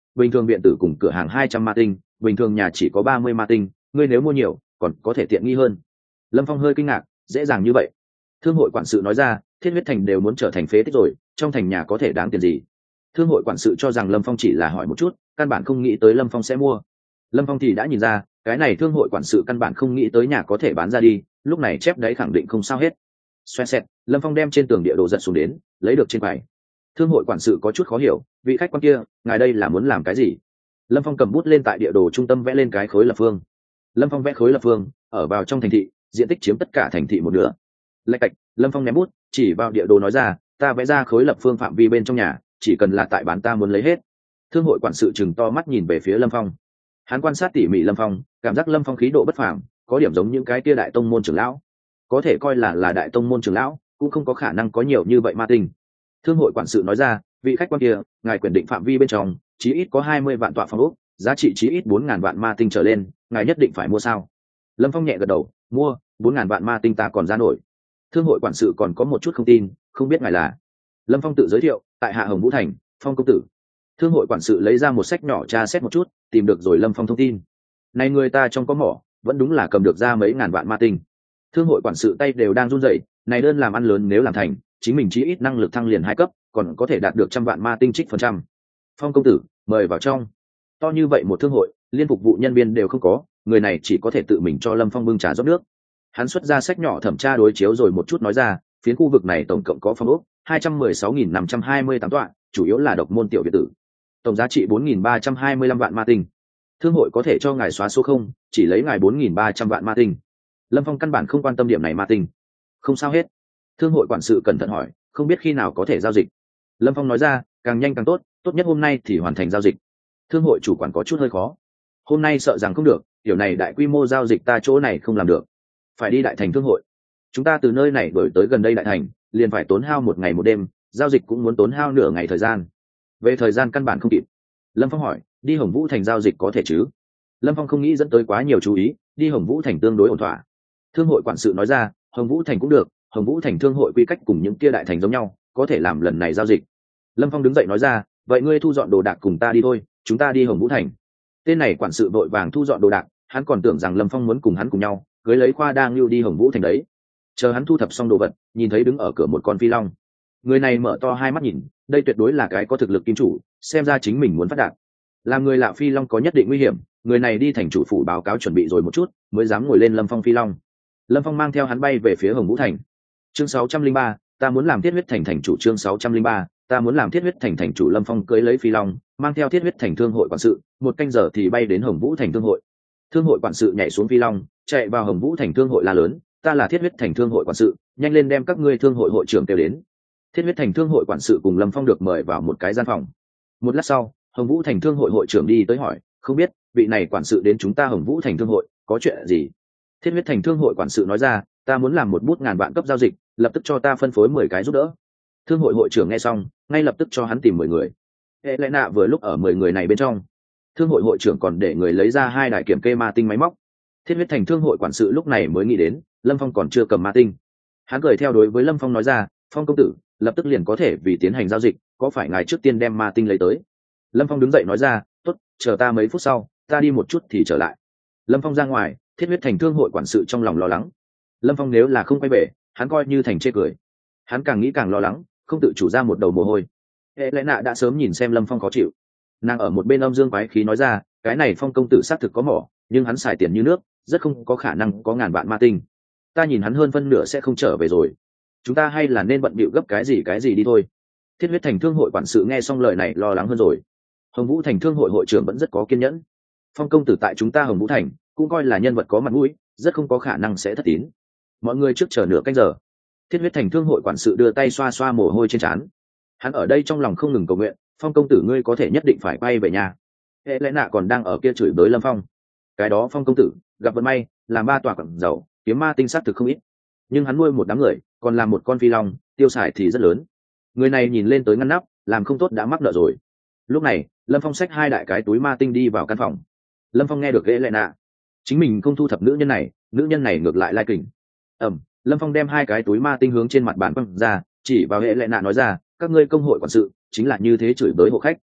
bình thường viện tử cùng cửa hàng hai trăm ma tinh, bình thường nhà chỉ có ba mươi ma tinh, ngươi nếu mua nhiều còn có thể tiện nghi hơn. Lâm Phong hơi kinh ngạc, dễ dàng như vậy? Thương hội quản sự nói ra, Thiết Huyết Thành đều muốn trở thành phế tích rồi, trong thành nhà có thể đáng tiền gì? Thương hội quản sự cho rằng Lâm Phong chỉ là hỏi một chút, căn bản không nghĩ tới Lâm Phong sẽ mua. Lâm Phong thì đã nhìn ra, cái này thương hội quản sự căn bản không nghĩ tới nhà có thể bán ra đi, lúc này chép đấy khẳng định không sao hết. Xoe xét, Lâm Phong đem trên tường địa đồ giật xuống đến, lấy được trên bài. Thương hội quản sự có chút khó hiểu, vị khách quan kia, ngài đây là muốn làm cái gì? Lâm Phong cầm bút lên tại địa đồ trung tâm vẽ lên cái khối lập phương. Lâm Phong vẽ khối lập phương, ở vào trong thành thị, diện tích chiếm tất cả thành thị một nửa. Lạch cạch, Lâm Phong ném bút, chỉ vào địa đồ nói ra, ta vẽ ra khối lập phương phạm vi bên trong nhà, chỉ cần là tại bán ta muốn lấy hết. Thương hội quản sự chừng to mắt nhìn về phía Lâm Phong. Hắn quan sát tỉ mỉ Lâm Phong, cảm giác Lâm Phong khí độ bất phàm, có điểm giống những cái kia đại tông môn trưởng lão, có thể coi là là đại tông môn trưởng lão, cũng không có khả năng có nhiều như vậy ma tinh. Thương hội quản sự nói ra, vị khách quan kia, ngài quyền định phạm vi bên trong, chí ít có hai mươi vạn tọa phòng ốc, giá trị chí ít bốn ngàn vạn ma tinh trở lên, ngài nhất định phải mua sao? Lâm Phong nhẹ gật đầu, mua, bốn ngàn vạn ma tinh ta còn ra nổi. Thương hội quản sự còn có một chút không tin, không biết ngài là? Lâm Phong tự giới thiệu, tại Hạ Hồng Vũ Thành, Phong công tử. Thương hội quản sự lấy ra một sách nhỏ tra xét một chút, tìm được rồi Lâm Phong thông tin. Này người ta trong có mỏ, vẫn đúng là cầm được ra mấy ngàn vạn ma tinh. Thương hội quản sự tay đều đang run rẩy, này đơn làm ăn lớn nếu làm thành, chính mình chí ít năng lực thăng liền hai cấp, còn có thể đạt được trăm vạn ma tinh trích phần trăm. Phong công tử, mời vào trong. To như vậy một thương hội, liên phục vụ nhân viên đều không có, người này chỉ có thể tự mình cho Lâm Phong bưng trà rót nước. Hắn xuất ra sách nhỏ thẩm tra đối chiếu rồi một chút nói ra, phiến khu vực này tổng cộng có phòng ốc hai trăm mười sáu nghìn năm trăm hai mươi tám tọa, chủ yếu là độc môn tiểu biệt tử. Tổng giá trị bốn nghìn ba trăm hai mươi lăm vạn ma tinh. Thương hội có thể cho ngài xóa số không, chỉ lấy ngài bốn nghìn ba trăm vạn ma tinh. Lâm Phong căn bản không quan tâm điểm này ma tinh. Không sao hết. Thương hội quản sự cẩn thận hỏi, không biết khi nào có thể giao dịch. Lâm Phong nói ra, càng nhanh càng tốt, tốt nhất hôm nay thì hoàn thành giao dịch. Thương hội chủ quản có chút hơi khó. Hôm nay sợ rằng không được, điều này đại quy mô giao dịch ta chỗ này không làm được. Phải đi đại thành thương hội. Chúng ta từ nơi này đổi tới gần đây đại thành, liền phải tốn hao một ngày một đêm, giao dịch cũng muốn tốn hao nửa ngày thời gian. Về thời gian căn bản không kịp. Lâm Phong hỏi, đi Hồng Vũ Thành giao dịch có thể chứ? Lâm Phong không nghĩ dẫn tới quá nhiều chú ý, đi Hồng Vũ Thành tương đối ổn thỏa. Thương hội quản sự nói ra, Hồng Vũ Thành cũng được, Hồng Vũ Thành thương hội quy cách cùng những kia đại thành giống nhau, có thể làm lần này giao dịch. Lâm Phong đứng dậy nói ra, vậy ngươi thu dọn đồ đạc cùng ta đi thôi, chúng ta đi Hồng Vũ Thành. Tên này quản sự vội vàng thu dọn đồ đạc, hắn còn tưởng rằng Lâm Phong muốn cùng hắn cùng nhau cưới lấy khoa đang lưu đi Hồng Vũ Thành đấy. Chờ hắn thu thập xong đồ vật, nhìn thấy đứng ở cửa một con phi long. Người này mở to hai mắt nhìn, đây tuyệt đối là cái có thực lực kim chủ, xem ra chính mình muốn phát đạt. Làm người lạ phi long có nhất định nguy hiểm, người này đi thành chủ phủ báo cáo chuẩn bị rồi một chút, mới dám ngồi lên Lâm Phong phi long. Lâm Phong mang theo hắn bay về phía Hồng Vũ Thành. Chương sáu trăm linh ba, ta muốn làm Thiết Huyết Thành thành chủ. Chương sáu trăm linh ba, ta muốn làm Thiết Huyết Thành thành chủ. Lâm Phong cưỡi lấy phi long, mang theo Thiết Huyết Thành thương hội quản sự, một canh giờ thì bay đến Hồng Vũ Thành thương hội. Thương hội quản sự nhảy xuống phi long, chạy vào Hồng Vũ Thành thương hội la lớn, ta là Thiết Huyết Thành thương hội quản sự, nhanh lên đem các ngươi thương hội hội trưởng kêu đến. Thiết Huyết Thành thương hội quản sự cùng Lâm Phong được mời vào một cái gian phòng. Một lát sau, Hồng Vũ Thành thương hội hội trưởng đi tới hỏi, không biết vị này quản sự đến chúng ta Hồng Vũ Thành thương hội có chuyện gì? Thiết Huyết Thành thương hội quản sự nói ra, ta muốn làm một bút ngàn vạn cấp giao dịch, lập tức cho ta phân phối mười cái giúp đỡ. Thương hội hội trưởng nghe xong, ngay lập tức cho hắn tìm mười người. Hệ lẽ nạ vừa lúc ở mười người này bên trong. Thương hội hội trưởng còn để người lấy ra hai đại kiểm kê ma tinh máy móc. Thiết Huyết Thành thương hội quản sự lúc này mới nghĩ đến, Lâm Phong còn chưa cầm ma tinh. Hắn cười theo đối với Lâm Phong nói ra, Phong công tử, lập tức liền có thể vì tiến hành giao dịch, có phải ngài trước tiên đem ma tinh lấy tới? Lâm Phong đứng dậy nói ra, tốt, chờ ta mấy phút sau, ta đi một chút thì trở lại. Lâm Phong ra ngoài, Thiết Huyết Thành thương hội quản sự trong lòng lo lắng. Lâm Phong nếu là không quay về, hắn coi như thành chê cười. Hắn càng nghĩ càng lo lắng, không tự chủ ra một đầu mồ hôi. Hệ lẽ nạ đã sớm nhìn xem Lâm Phong khó chịu, nàng ở một bên âm dương quái khí nói ra, cái này Phong công tử xác thực có mỏ, nhưng hắn xài tiền như nước, rất không có khả năng có ngàn vạn ma tinh. Ta nhìn hắn hơn phân nửa sẽ không trở về rồi. Chúng ta hay là nên bận bịu gấp cái gì cái gì đi thôi. Thiết Huyết Thành thương hội quản sự nghe xong lời này lo lắng hơn rồi. Hồng Vũ Thành thương hội hội trưởng vẫn rất có kiên nhẫn. Phong công tử tại chúng ta Hồng Vũ Thành cũng coi là nhân vật có mặt mũi, rất không có khả năng sẽ thất tín. Mọi người trước chờ nửa canh giờ. Thiết Huyết Thành thương hội quản sự đưa tay xoa xoa mồ hôi trên trán. Hắn ở đây trong lòng không ngừng cầu nguyện, Phong công tử ngươi có thể nhất định phải quay về nhà. Hệ lẽ nạ còn đang ở kia chửi bới Lâm Phong. Cái đó Phong công tử gặp vận may, làm ba tòa quặng dầu, kiếm ma tinh sát thực không ít. Nhưng hắn nuôi một đám người, còn làm một con phi long, tiêu xài thì rất lớn. Người này nhìn lên tới ngăn nắp, làm không tốt đã mắc nợ rồi. Lúc này, Lâm Phong xách hai đại cái túi ma tinh đi vào căn phòng. Lâm Phong nghe được ghế lệ nạ, chính mình không thu thập nữ nhân này, nữ nhân này ngược lại lai kình. Ẩm, Lâm Phong đem hai cái túi ma tinh hướng trên mặt bàn quăng ra, chỉ vào hệ lệ nạ nói ra, các ngươi công hội quản sự chính là như thế chửi bới hộ khách.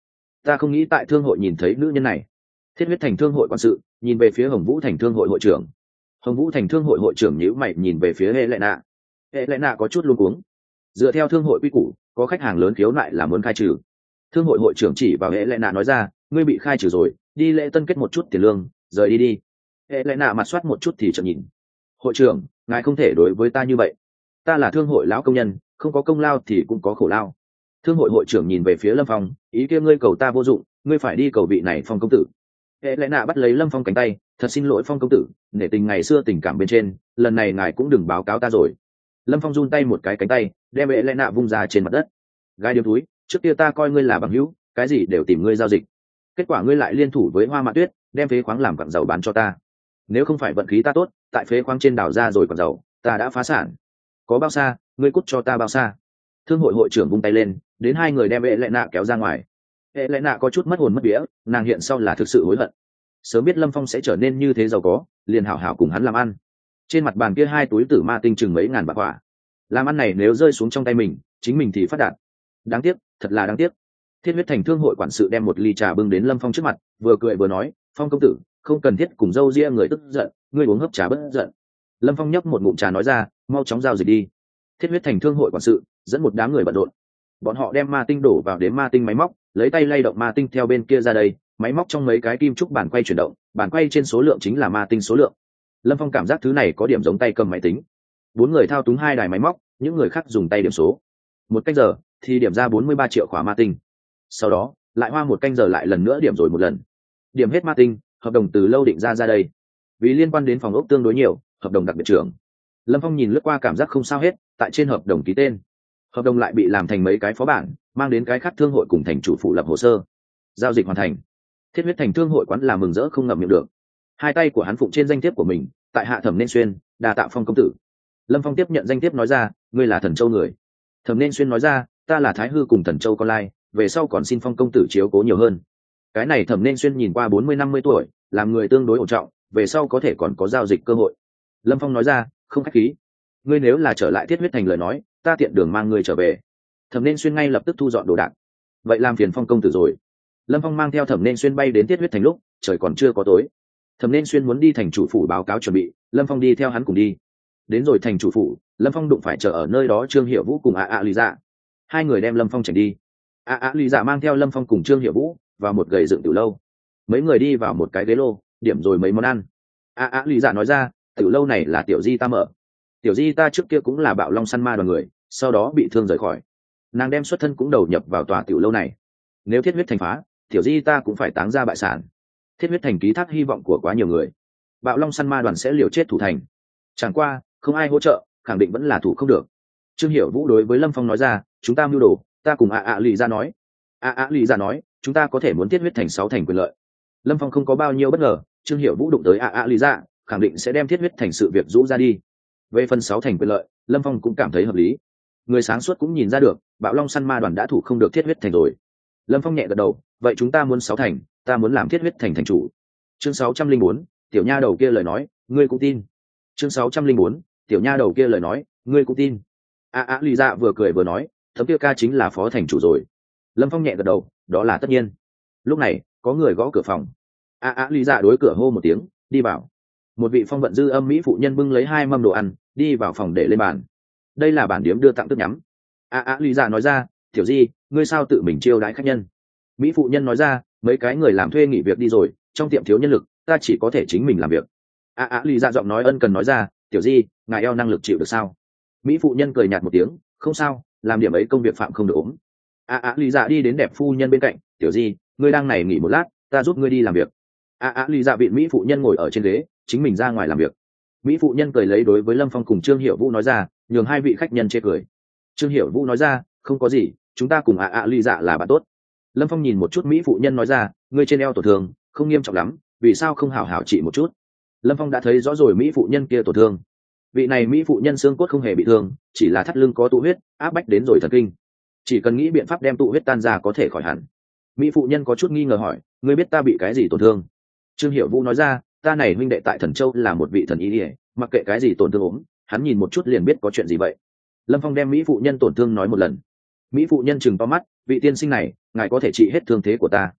ta không nghĩ tại thương hội nhìn thấy nữ nhân này. Thiết huyết thành thương hội quản sự nhìn về phía hồng vũ thành thương hội hội trưởng. Hồng vũ thành thương hội hội trưởng nhíu mày nhìn về phía hệ lệ nạ. Hệ lệ nạ có chút luống cuống. Dựa theo thương hội quy củ, có khách hàng lớn khiếu nại là muốn khai trừ. Thương hội hội trưởng chỉ vào hệ lệ nạ nói ra, ngươi bị khai trừ rồi, đi lễ tân kết một chút tiền lương, rời đi đi. Hệ lệ nạ mặt soát một chút thì chợt nhìn. Hội trưởng, ngài không thể đối với ta như vậy. Ta là thương hội lão công nhân, không có công lao thì cũng có khổ lao. Thương hội hội trưởng nhìn về phía Lâm Phong, ý kia ngươi cầu ta vô dụng, ngươi phải đi cầu vị này Phong công tử. Hệ lẽ nạ bắt lấy Lâm Phong cánh tay, thật xin lỗi Phong công tử, nể tình ngày xưa tình cảm bên trên, lần này ngài cũng đừng báo cáo ta rồi. Lâm Phong run tay một cái cánh tay, đem hệ lẽ nạ vung ra trên mặt đất. Gai điếm túi, trước kia ta coi ngươi là bằng hữu, cái gì đều tìm ngươi giao dịch. Kết quả ngươi lại liên thủ với Hoa Mạn Tuyết, đem phế khoáng làm quặng dầu bán cho ta. Nếu không phải vận khí ta tốt, tại phế khoáng trên đào ra rồi quặng dầu, ta đã phá sản. Có bao xa, ngươi cút cho ta bao xa. Thương hội hội trưởng vung tay lên, đến hai người đem hệ lẽ nạ kéo ra ngoài. Hệ lẽ nạ có chút mất hồn mất vía, nàng hiện sau là thực sự hối hận. Sớm biết Lâm Phong sẽ trở nên như thế giàu có, liền hảo hảo cùng hắn làm ăn. Trên mặt bàn kia hai túi tử ma tinh chừng mấy ngàn bạc hỏa, làm ăn này nếu rơi xuống trong tay mình, chính mình thì phát đạt. Đáng tiếc, thật là đáng tiếc. Thiết huyết thành thương hội quản sự đem một ly trà bưng đến Lâm Phong trước mặt, vừa cười vừa nói, Phong công tử, không cần thiết cùng dâu ria người tức giận, ngươi uống hấp trà bất giận. Lâm Phong nhấp một ngụm trà nói ra, mau chóng giao dịch đi. Thiết huyết thành thương hội quản sự dẫn một đám người bận rộn, bọn họ đem ma tinh đổ vào đếm ma tinh máy móc, lấy tay lay động ma tinh theo bên kia ra đây, máy móc trong mấy cái kim trúc bàn quay chuyển động, bàn quay trên số lượng chính là ma tinh số lượng. Lâm Phong cảm giác thứ này có điểm giống tay cầm máy tính. Bốn người thao túng hai đài máy móc, những người khác dùng tay điểm số. Một canh giờ thì điểm ra bốn mươi ba triệu khỏa ma tinh. Sau đó lại hoa một canh giờ lại lần nữa điểm rồi một lần. Điểm hết ma tinh, hợp đồng từ lâu định ra ra đây. Vì liên quan đến phòng ốc tương đối nhiều, hợp đồng đặc biệt trưởng. Lâm Phong nhìn lướt qua cảm giác không sao hết, tại trên hợp đồng ký tên. Hợp đồng lại bị làm thành mấy cái phó bản, mang đến cái khác thương hội cùng thành chủ phụ lập hồ sơ. Giao dịch hoàn thành. Thiết huyết thành thương hội quán là mừng rỡ không ngậm miệng được. Hai tay của hắn phụng trên danh thiếp của mình, tại hạ Thẩm Nên Xuyên, đa tạ Phong công tử. Lâm Phong tiếp nhận danh thiếp nói ra, ngươi là Thần Châu người. Thẩm Nên Xuyên nói ra, ta là Thái Hư cùng Thần Châu con lai, về sau còn xin Phong công tử chiếu cố nhiều hơn. Cái này Thẩm Nên Xuyên nhìn qua bốn mươi năm mươi tuổi, làm người tương đối ổn trọng, về sau có thể còn có giao dịch cơ hội. Lâm Phong nói ra, không khách khí. Ngươi nếu là trở lại Thiết huyết thành lời nói, ta tiện đường mang ngươi trở về. Thẩm Nên Xuyên ngay lập tức thu dọn đồ đạc. Vậy làm phiền Phong công tử rồi. Lâm Phong mang theo Thẩm Nên Xuyên bay đến Thiết huyết thành lúc trời còn chưa có tối. Thẩm Nên Xuyên muốn đi thành chủ phủ báo cáo chuẩn bị, Lâm Phong đi theo hắn cùng đi. Đến rồi thành chủ phủ, Lâm Phong đụng phải chờ ở nơi đó Trương Hiểu Vũ cùng A A Lý Dạ. Hai người đem Lâm Phong chảnh đi. A A Lý Dạ mang theo Lâm Phong cùng Trương Hiểu Vũ vào một gầy dựng tiểu lâu. Mấy người đi vào một cái ghế lô, điểm rồi mấy món ăn. A A Lý Dạ nói ra, tiểu lâu này là tiểu di ta mở. Tiểu di ta trước kia cũng là bạo long săn ma đoàn người, sau đó bị thương rời khỏi. Nàng đem xuất thân cũng đầu nhập vào tòa tiểu lâu này. Nếu thiết huyết thành phá, tiểu di ta cũng phải táng ra bại sản. Thiết huyết thành ký thác hy vọng của quá nhiều người, bạo long săn ma đoàn sẽ liều chết thủ thành. Chẳng qua không ai hỗ trợ, khẳng định vẫn là thủ không được. Trương Hiểu Vũ đối với Lâm Phong nói ra, chúng ta mưu đồ, ta cùng A A Lý Dạ nói. A A Lý Dạ nói, chúng ta có thể muốn thiết huyết thành sáu thành quyền lợi. Lâm Phong không có bao nhiêu bất ngờ, Trương Hiểu Vũ đụng tới A A Lý Dạ, khẳng định sẽ đem thiết huyết thành sự việc rũ ra đi. Về phần sáu thành quyền lợi, Lâm Phong cũng cảm thấy hợp lý. Người sáng suốt cũng nhìn ra được, bạo long săn ma đoàn đã thủ không được thiết huyết thành rồi. Lâm Phong nhẹ gật đầu, vậy chúng ta muốn sáu thành, ta muốn làm thiết huyết thành thành chủ. Chương sáu trăm linh bốn, tiểu nha đầu kia lời nói, ngươi cũng tin. Chương sáu trăm linh bốn, tiểu nha đầu kia lời nói, ngươi cũng tin. A A Lý Dạ vừa cười vừa nói, thấm kia ca chính là phó thành chủ rồi. Lâm Phong nhẹ gật đầu, đó là tất nhiên. Lúc này có người gõ cửa phòng. A A Lý Dạ đối cửa hô một tiếng, đi vào. Một vị phong vận dư âm mỹ phụ nhân bưng lấy hai mâm đồ ăn, đi vào phòng để lên bàn. Đây là bản điếm đưa tặng thức nhắm. A A Lý Dạ nói ra, tiểu di, ngươi sao tự mình chiêu đãi khách nhân? Mỹ phụ nhân nói ra, mấy cái người làm thuê nghỉ việc đi rồi, trong tiệm thiếu nhân lực, ta chỉ có thể chính mình làm việc. A A Lý Dạ giọng nói ân cần nói ra, tiểu di, ngài eo năng lực chịu được sao? Mỹ phụ nhân cười nhạt một tiếng, không sao, làm điểm ấy công việc phạm không được ốm. A A Lý Dạ đi đến đẹp phu nhân bên cạnh, tiểu di, ngươi đang này nghỉ một lát, ta giúp ngươi đi làm việc. A A Lý Dạ vị Mỹ phụ nhân ngồi ở trên ghế, chính mình ra ngoài làm việc. Mỹ phụ nhân cười lấy đối với Lâm Phong cùng Trương Hiểu Vũ nói ra, nhường hai vị khách nhân chê cười. Trương Hiểu Vũ nói ra, không có gì, chúng ta cùng A A Lý Dạ là bạn tốt. Lâm Phong nhìn một chút Mỹ phụ nhân nói ra, ngươi trên eo tổn thương không nghiêm trọng lắm, vì sao không hảo hảo trị một chút? Lâm Phong đã thấy rõ rồi Mỹ phụ nhân kia tổn thương. Vị này Mỹ phụ nhân xương cốt không hề bị thương, chỉ là thắt lưng có tụ huyết, áp bách đến rồi thần kinh. Chỉ cần nghĩ biện pháp đem tụ huyết tan ra có thể khỏi hẳn. Mỹ phụ nhân có chút nghi ngờ hỏi, ngươi biết ta bị cái gì tổn thương? Trương Hiểu Vũ nói ra, ta này huynh đệ tại Thần Châu là một vị thần y điề, mặc kệ cái gì tổn thương ốm, hắn nhìn một chút liền biết có chuyện gì vậy. Lâm Phong đem Mỹ phụ nhân tổn thương nói một lần. Mỹ phụ nhân chừng to mắt, vị tiên sinh này, ngài có thể trị hết thương thế của ta.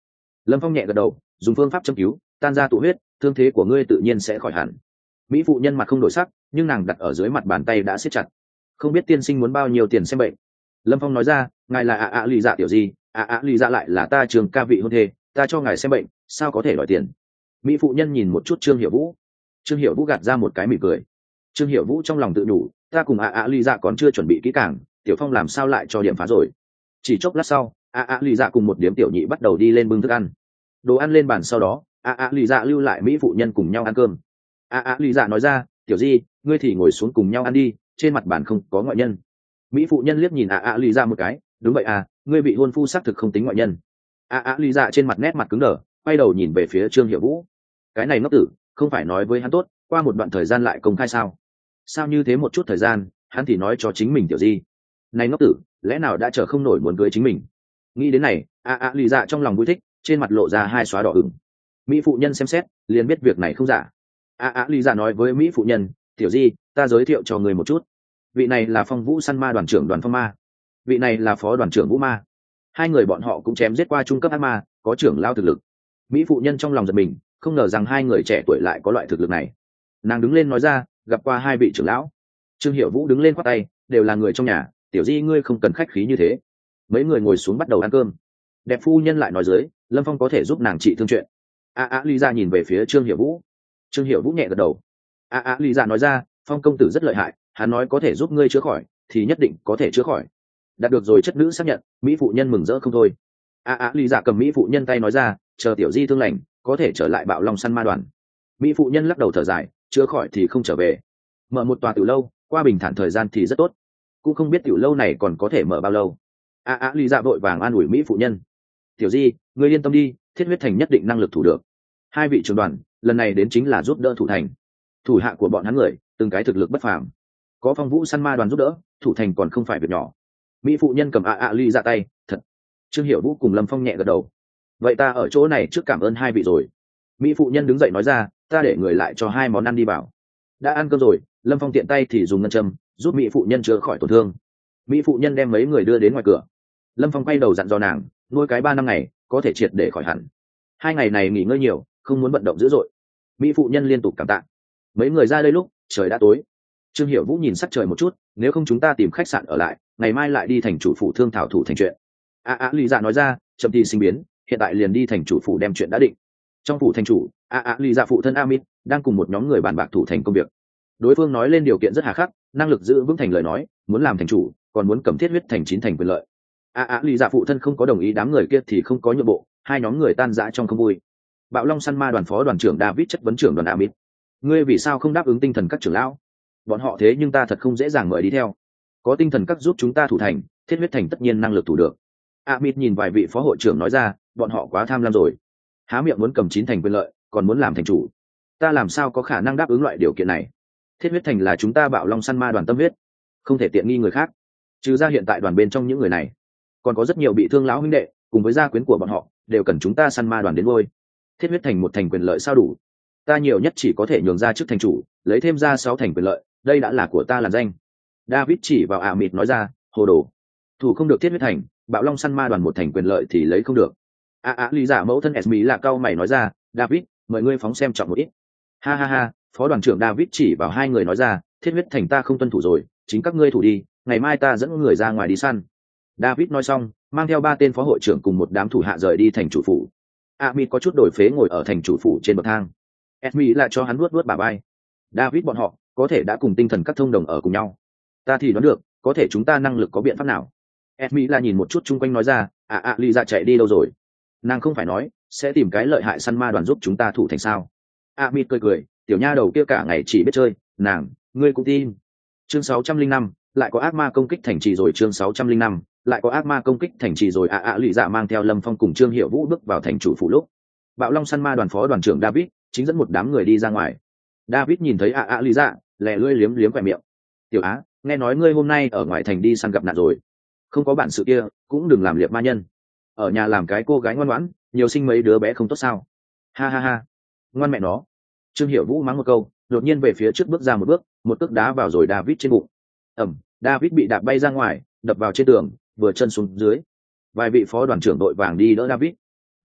Lâm Phong nhẹ gật đầu, dùng phương pháp châm cứu tan ra tụ huyết, thương thế của ngươi tự nhiên sẽ khỏi hẳn. Mỹ phụ nhân mặt không đổi sắc, nhưng nàng đặt ở dưới mặt bàn tay đã siết chặt. Không biết tiên sinh muốn bao nhiêu tiền xem bệnh? Lâm Phong nói ra, ngài là ạ ạ lì dạ tiểu gì, ạ ạ lì dạ lại là ta trường ca vị hôn thê, ta cho ngài xem bệnh sao có thể đòi tiền? Mỹ phụ nhân nhìn một chút Trương Hiểu Vũ. Trương Hiểu Vũ gạt ra một cái mỉm cười. Trương Hiểu Vũ trong lòng tự nhủ, ta cùng ạ ạ lì dạ còn chưa chuẩn bị kỹ càng, tiểu Phong làm sao lại cho điểm phá rồi? Chỉ chốc lát sau, ạ ạ lì dạ cùng một điếm tiểu nhị bắt đầu đi lên bưng thức ăn. Đồ ăn lên bàn sau đó, ạ ạ lì dạ lưu lại Mỹ phụ nhân cùng nhau ăn cơm. ạ ạ lì dạ nói ra, tiểu di, ngươi thì ngồi xuống cùng nhau ăn đi, trên mặt bàn không có ngoại nhân. Mỹ phụ nhân liếc nhìn ạ ạ lì dạ một cái, đúng vậy à, ngươi bị hôn phu xác thực không tính ngoại nhân. ạ ạ lì dạ trên mặt nét mặt cứng đờ, quay đầu nhìn về phía Trương Hiểu Vũ. Cái này ngốc tử, không phải nói với hắn tốt, qua một đoạn thời gian lại công khai sao? Sao như thế một chút thời gian, hắn thì nói cho chính mình tiểu di. Này ngốc tử, lẽ nào đã chờ không nổi muốn cưới chính mình? Nghĩ đến này, ạ ạ lì dạ trong lòng vui thích, trên mặt lộ ra hai xóa đỏ ửng. Mỹ phụ nhân xem xét, liền biết việc này không giả. ạ ạ lì dạ nói với Mỹ phụ nhân, tiểu di, ta giới thiệu cho người một chút. Vị này là Phong Vũ săn ma đoàn trưởng Đoàn Phong Ma, vị này là phó đoàn trưởng Vũ Ma. Hai người bọn họ cũng chém giết qua trung cấp ác ma, có trưởng lao thực lực. Mỹ phụ nhân trong lòng giật mình, không ngờ rằng hai người trẻ tuổi lại có loại thực lực này. Nàng đứng lên nói ra, gặp qua hai vị trưởng lão. Trương Hiểu Vũ đứng lên khoát tay, đều là người trong nhà, tiểu di ngươi không cần khách khí như thế. Mấy người ngồi xuống bắt đầu ăn cơm. Đẹp phu nhân lại nói dưới, Lâm Phong có thể giúp nàng trị thương chuyện. a a lý ra nhìn về phía Trương Hiểu Vũ. Trương Hiểu Vũ nhẹ gật đầu. a a lý ra nói ra, Phong công tử rất lợi hại, hắn nói có thể giúp ngươi chữa khỏi thì nhất định có thể chữa khỏi. Đạt được rồi chất nữ xác nhận, Mỹ phụ nhân mừng rỡ không thôi. a a lý ra cầm Mỹ phụ nhân tay nói ra, chờ tiểu di thương lành có thể trở lại Bạo Long săn ma đoàn. Mỹ phụ nhân lắc đầu thở dài, chữa khỏi thì không trở về. Mở một tòa tiểu lâu, qua bình thản thời gian thì rất tốt, cũng không biết tiểu lâu này còn có thể mở bao lâu. a a lý ra vội vàng an ủi Mỹ phụ nhân, tiểu di ngươi yên tâm đi, Thiết Huyết Thành nhất định năng lực thủ được. Hai vị trưởng đoàn lần này đến chính là giúp đỡ thủ thành, thủ hạ của bọn hắn người từng cái thực lực bất phàm, có Phong Vũ săn ma đoàn giúp đỡ, thủ thành còn không phải việc nhỏ. Mỹ phụ nhân cầm a a ly ra tay, thật. Trương Hiểu Vũ cùng Lâm Phong nhẹ gật đầu. Vậy ta ở chỗ này trước cảm ơn hai vị rồi. Mỹ phụ nhân đứng dậy nói ra, ta để người lại cho hai món ăn đi vào. Đã ăn cơm rồi, Lâm Phong tiện tay thì dùng ngân châm giúp Mỹ phụ nhân chữa khỏi tổn thương. Mỹ phụ nhân đem mấy người đưa đến ngoài cửa. Lâm Phong quay đầu dặn dò nàng, nuôi cái ba năm ngày có thể triệt để khỏi hẳn. Hai ngày này nghỉ ngơi nhiều, không muốn vận động dữ dội. Mỹ phụ nhân liên tục cảm tạ. Mấy người ra đây lúc trời đã tối. Trương Hiểu Vũ nhìn sắc trời một chút, nếu không chúng ta tìm khách sạn ở lại, ngày mai lại đi thành chủ phủ thương thảo thủ thành chuyện. a a lý dạ nói ra, chậm thì sinh biến, hiện tại liền đi thành chủ phủ đem chuyện đã định. Trong phủ thành chủ, a a lý dạ phụ thân Amit đang cùng một nhóm người bàn bạc thủ thành công việc. Đối phương nói lên điều kiện rất hà khắc, năng lực giữ vững thành lời nói, muốn làm thành chủ, còn muốn cầm Thiết Huyết Thành chín thành quyền lợi. a a lý dạ phụ thân không có đồng ý, đám người kia thì không có nhượng bộ, hai nhóm người tan rã trong không vui. Bạo Long săn ma đoàn phó đoàn trưởng David chất vấn trưởng đoàn Amit, ngươi vì sao không đáp ứng tinh thần các trưởng lão? Bọn họ thế nhưng ta thật không dễ dàng mời đi theo. Có tinh thần các giúp chúng ta thủ thành, Thiết Huyết Thành tất nhiên năng lực thủ được. Amit nhìn vài vị phó hội trưởng nói ra, bọn họ quá tham lam rồi, há miệng muốn cầm chín thành quyền lợi, còn muốn làm thành chủ, ta làm sao có khả năng đáp ứng loại điều kiện này? Thiết Huyết Thành là chúng ta Bạo Long săn ma đoàn tâm huyết, không thể tiện nghi người khác. Trừ ra hiện tại đoàn bên trong những người này, còn có rất nhiều bị thương lão huynh đệ, cùng với gia quyến của bọn họ, đều cần chúng ta săn ma đoàn đến ngôi. Thiết Huyết Thành một thành quyền lợi sao đủ? Ta nhiều nhất chỉ có thể nhường ra chức thành chủ, lấy thêm ra sáu thành quyền lợi, đây đã là của ta làn danh. David chỉ vào ả mịt nói ra, hồ đồ, thủ không được Thiết Huyết Thành, Bạo Long săn ma đoàn một thành quyền lợi thì lấy không được. a a lý giả mẫu thân Esme là cao mày nói ra, David, mời ngươi phóng xem trọng một ít. Ha ha ha, phó đoàn trưởng David chỉ vào hai người nói ra, Thiết Huyết Thành ta không tuân thủ rồi, chính các ngươi thủ đi, ngày mai ta dẫn người ra ngoài đi săn. David nói xong, mang theo ba tên phó hội trưởng cùng một đám thủ hạ rời đi thành chủ phủ. Amit có chút đổi phế ngồi ở thành chủ phủ trên bậc thang. Esme lại cho hắn nuốt nuốt bả vai. David bọn họ có thể đã cùng tinh thần các thông đồng ở cùng nhau. Ta thì đoán được, có thể chúng ta năng lực có biện pháp nào? Esme là nhìn một chút chung quanh nói ra, à à Ly ra chạy đi đâu rồi? Nàng không phải nói sẽ tìm cái lợi hại săn ma đoàn giúp chúng ta thủ thành sao? Amit cười cười, tiểu nha đầu kia cả ngày chỉ biết chơi, nàng, ngươi cũng tin. Chương sáu trăm linh năm, lại có ác ma công kích thành trì rồi. Chương sáu trăm linh năm, lại có ác ma công kích thành trì rồi. À à Ly dạ mang theo Lâm Phong cùng Trương Hiểu Vũ bước vào thành chủ phủ lúc, Bạo Long săn ma đoàn phó đoàn trưởng David chính dẫn một đám người đi ra ngoài. David nhìn thấy à à Ly dạ, lẹ lưỡi liếm liếm quẹt miệng. Tiểu Á, nghe nói ngươi hôm nay ở ngoài thành đi săn gặp nạn rồi, không có bản sự kia cũng đừng làm liệp ma nhân, ở nhà làm cái cô gái ngoan ngoãn, nhiều sinh mấy đứa bé không tốt sao? Ha ha ha, ngoan mẹ nó. Trương Hiểu Vũ mắng một câu, đột nhiên về phía trước bước ra một bước, một cước đá vào rồi David trên bụng. Ẩm, David bị đạp bay ra ngoài, đập vào trên tường, vừa chân xuống dưới. Vài vị phó đoàn trưởng đội vàng đi đỡ David.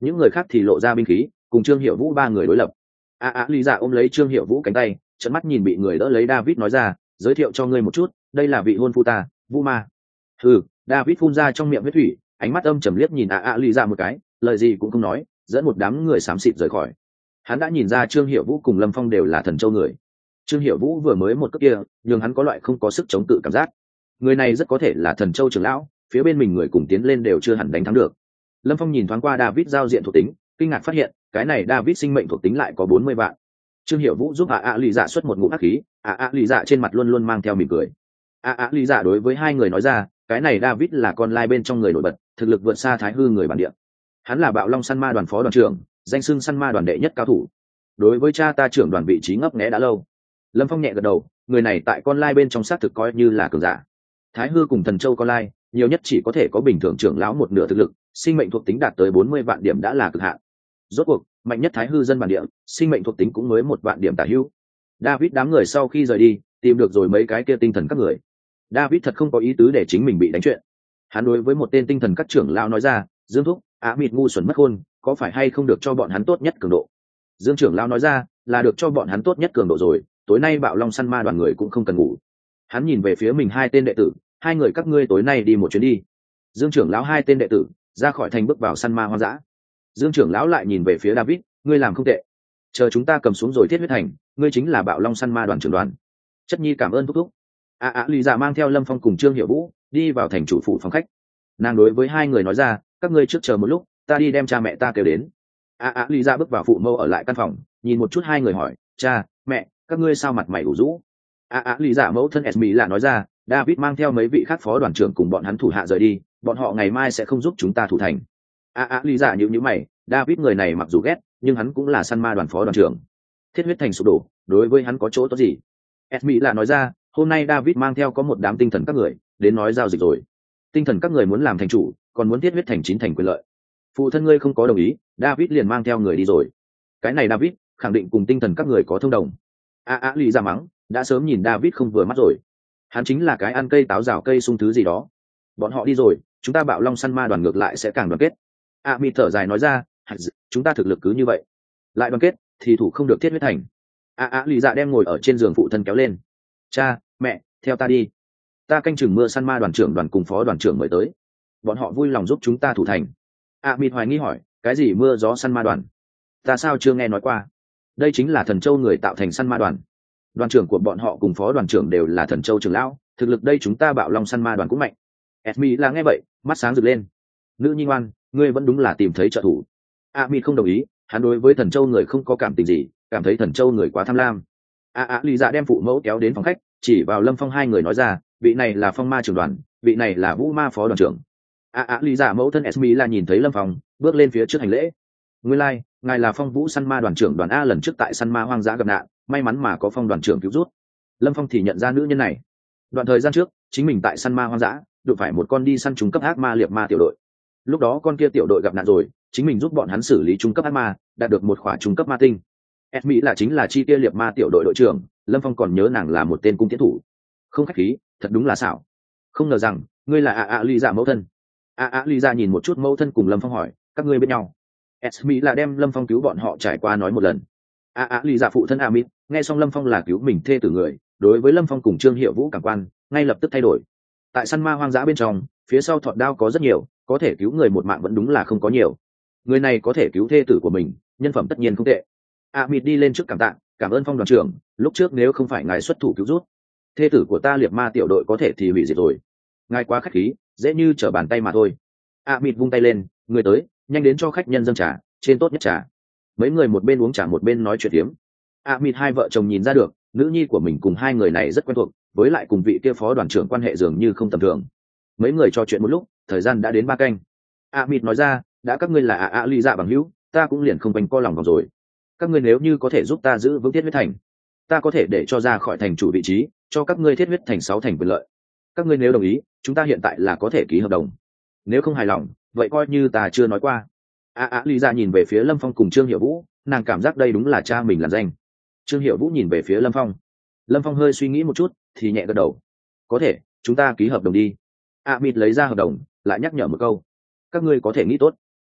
những người khác thì lộ ra binh khí cùng Trương Hiểu Vũ ba người đối lập. a a lý dạ ôm lấy Trương Hiểu Vũ cánh tay, trợn mắt nhìn bị người đỡ lấy David nói ra, giới thiệu cho ngươi một chút, đây là vị hôn phu ta, Vũ Ma. Ừ, David phun ra trong miệng huyết thủy, ánh mắt âm trầm liếc nhìn a a lý dạ một cái, lời gì cũng không nói, dẫn một đám người xám xịt rời khỏi. Hắn đã nhìn ra Trương Hiểu Vũ cùng Lâm Phong đều là Thần Châu người. Trương Hiểu Vũ vừa mới một cước kia nhưng hắn có loại không có sức chống cự cảm giác, người này rất có thể là Thần Châu trưởng lão, phía bên mình người cùng tiến lên đều chưa hẳn đánh thắng được. Lâm Phong nhìn thoáng qua David giao diện thuộc tính, kinh ngạc phát hiện cái này David sinh mệnh thuộc tính lại có bốn mươi vạn. Trương Hiểu Vũ giúp a a lý dạ xuất một ngụm ác khí, a a lý dạ trên mặt luôn luôn mang theo mỉm cười. a a lý dạ đối với hai người nói ra, cái này David là con lai bên trong người nổi bật, thực lực vượt xa Thái Hư người bản địa. Hắn là Bạo Long săn ma đoàn phó đoàn trưởng, danh xưng săn ma đoàn đệ nhất cao thủ. Đối với cha ta trưởng đoàn vị trí ngấp nghé đã lâu. Lâm Phong nhẹ gật đầu, người này tại con lai bên trong xác thực coi như là cường giả. Thái Hư cùng Thần Châu con lai, nhiều nhất chỉ có thể có bình thường trưởng lão một nửa thực lực, sinh mệnh thuộc tính đạt tới bốn mươi vạn điểm đã là cực hạn. Rốt cuộc, mạnh nhất Thái Hư dân bản địa, sinh mệnh thuộc tính cũng mới một vạn điểm tả hữu. David đám người sau khi rời đi, tìm được rồi mấy cái kia tinh thần các người. David thật không có ý tứ để chính mình bị đánh chuyện. Hắn đối với một tên tinh thần các trưởng lão nói ra, Dương thúc, Á Mịt ngu xuẩn mất khôn, có phải hay không được cho bọn hắn tốt nhất cường độ? Dương trưởng lão nói ra, là được cho bọn hắn tốt nhất cường độ rồi, tối nay Bạo Long săn ma đoàn người cũng không cần ngủ. Hắn nhìn về phía mình hai tên đệ tử, hai người các ngươi tối nay đi một chuyến đi. Dương trưởng lão hai tên đệ tử ra khỏi thành bước vào săn ma hoang dã. Dương trưởng lão lại nhìn về phía David, ngươi làm không tệ, chờ chúng ta cầm xuống rồi thiết huyết thành, ngươi chính là Bạo Long săn ma đoàn trưởng đoàn. Chất nhi cảm ơn thúc thúc. a a lý dạ mang theo Lâm Phong cùng Trương Hiểu Vũ đi vào thành chủ phủ phòng khách. Nàng đối với hai người nói ra, các ngươi trước chờ một lúc, ta đi đem cha mẹ ta kêu đến. a a lý dạ bước vào phụ mâu ở lại căn phòng, nhìn một chút hai người hỏi, cha mẹ các ngươi sao mặt mày ủ rũ? a a lý dạ mẫu thân Esmi là nói ra, David mang theo mấy vị khác phó đoàn trưởng cùng bọn hắn thủ hạ rời đi, bọn họ ngày mai sẽ không giúp chúng ta thủ thành. a a lý dạ nhíu nhíu mày, David người này mặc dù ghét nhưng hắn cũng là săn ma đoàn phó đoàn trưởng, thiết huyết thành sụp đổ đối với hắn có chỗ tốt gì? Esmi là nói ra, hôm nay David mang theo có một đám tinh thần các người đến nói giao dịch rồi, tinh thần các người muốn làm thành chủ, còn muốn thiết huyết thành chín thành quyền lợi. Phụ thân ngươi không có đồng ý, David liền mang theo người đi rồi. Cái này David khẳng định cùng tinh thần các người có thông đồng. a a lý ra mắng, đã sớm nhìn David không vừa mắt rồi, hắn chính là cái ăn cây táo rào cây sung thứ gì đó. Bọn họ đi rồi, chúng ta Bạo Long săn ma đoàn ngược lại sẽ càng đoàn kết. a mi thở dài nói ra, chúng ta thực lực cứ như vậy lại đoàn kết thì thủ không được thiết huyết thành. a a lý dạ đem ngồi ở trên giường phụ thân kéo lên, cha mẹ theo ta đi, ta canh chừng mưa săn ma đoàn trưởng đoàn cùng phó đoàn trưởng mời tới, bọn họ vui lòng giúp chúng ta thủ thành. a mi hoài nghi hỏi, cái gì mưa gió săn ma đoàn? Ta sao chưa nghe nói qua? Đây chính là Thần Châu người tạo thành săn ma đoàn, đoàn trưởng của bọn họ cùng phó đoàn trưởng đều là Thần Châu trưởng lão, thực lực đây chúng ta Bạo Long săn ma đoàn cũng mạnh. Esmi là nghe vậy mắt sáng rực lên, nữ nhi ngoan, ngươi vẫn đúng là tìm thấy trợ thủ. a mi không đồng ý, hắn đối với Thần Châu người không có cảm tình gì, cảm thấy Thần Châu người quá tham lam. a a lý dạ đem phụ mẫu kéo đến phòng khách, chỉ vào Lâm Phong hai người nói ra, vị này là Phong ma trưởng đoàn, vị này là Vũ ma phó đoàn trưởng. a a lý dạ mẫu thân Esmi là nhìn thấy Lâm Phong bước lên phía trước hành lễ, nguyên lai like, ngài là Phong Vũ săn ma đoàn trưởng đoàn a, lần trước tại săn ma hoang dã gặp nạn, may mắn mà có Phong đoàn trưởng cứu rút. Lâm Phong thì nhận ra nữ nhân này, đoạn thời gian trước chính mình tại săn ma hoang dã đụng phải một con đi săn trung cấp ác ma liệp ma tiểu đội, lúc đó con kia tiểu đội gặp nạn rồi, chính mình giúp bọn hắn xử lý trung cấp ác ma, đạt được một khỏa trung cấp ma tinh. Esmi là chính là chi kia liệp ma tiểu đội đội trưởng, Lâm Phong còn nhớ nàng là một tên cung tiến thủ. Không khách khí, thật đúng là xảo. Không ngờ rằng ngươi là a a lý dạ mẫu thân. a a lý dạ nhìn một chút mẫu thân cùng Lâm Phong hỏi, các ngươi biết nhau? Esmi là đem Lâm Phong cứu bọn họ trải qua nói một lần. a a lý dạ phụ thân Amit nghe xong Lâm Phong là cứu mình thê tử người, đối với Lâm Phong cùng Trương Hiểu Vũ cảm quan ngay lập tức thay đổi. Tại săn ma hoang dã bên trong, phía sau thọt đao có rất nhiều, có thể cứu người một mạng vẫn đúng là không có nhiều. Người này có thể cứu thê tử của mình, nhân phẩm tất nhiên không tệ. Amit đi lên trước cảm tạ, cảm ơn Phong đoàn trưởng, lúc trước nếu không phải ngài xuất thủ cứu rút, thê tử của ta liệt ma tiểu đội có thể thì hủy diệt rồi. Ngài quá khách khí, dễ như trở bàn tay mà thôi. Amit vung tay lên, người tới, nhanh đến cho khách nhân dâng trà, trên tốt nhất trà. Mấy người một bên uống trà một bên nói chuyện tiếm. Amit hai vợ chồng nhìn ra được, nữ nhi của mình cùng hai người này rất quen thuộc, với lại cùng vị kia phó đoàn trưởng quan hệ dường như không tầm thường. Mấy người trò chuyện một lúc, thời gian đã đến ba canh. Amit nói ra, đã các ngươi là a a lý dạ bằng hữu, ta cũng liền không quanh co lòng vòng rồi. Các ngươi nếu như có thể giúp ta giữ vững thiết huyết thành, ta có thể để cho ra khỏi thành chủ vị trí, cho các ngươi thiết huyết thành sáu thành quyền lợi. Các ngươi nếu đồng ý, chúng ta hiện tại là có thể ký hợp đồng. Nếu không hài lòng, vậy coi như ta chưa nói qua. a a lý dạ nhìn về phía Lâm Phong cùng Trương Hiểu Vũ, nàng cảm giác đây đúng là cha mình làm danh. Trương Hiểu Vũ nhìn về phía Lâm Phong, Lâm Phong hơi suy nghĩ một chút thì nhẹ gật đầu, có thể, chúng ta ký hợp đồng đi. Amit lấy ra hợp đồng, lại nhắc nhở một câu, các ngươi có thể nghĩ tốt.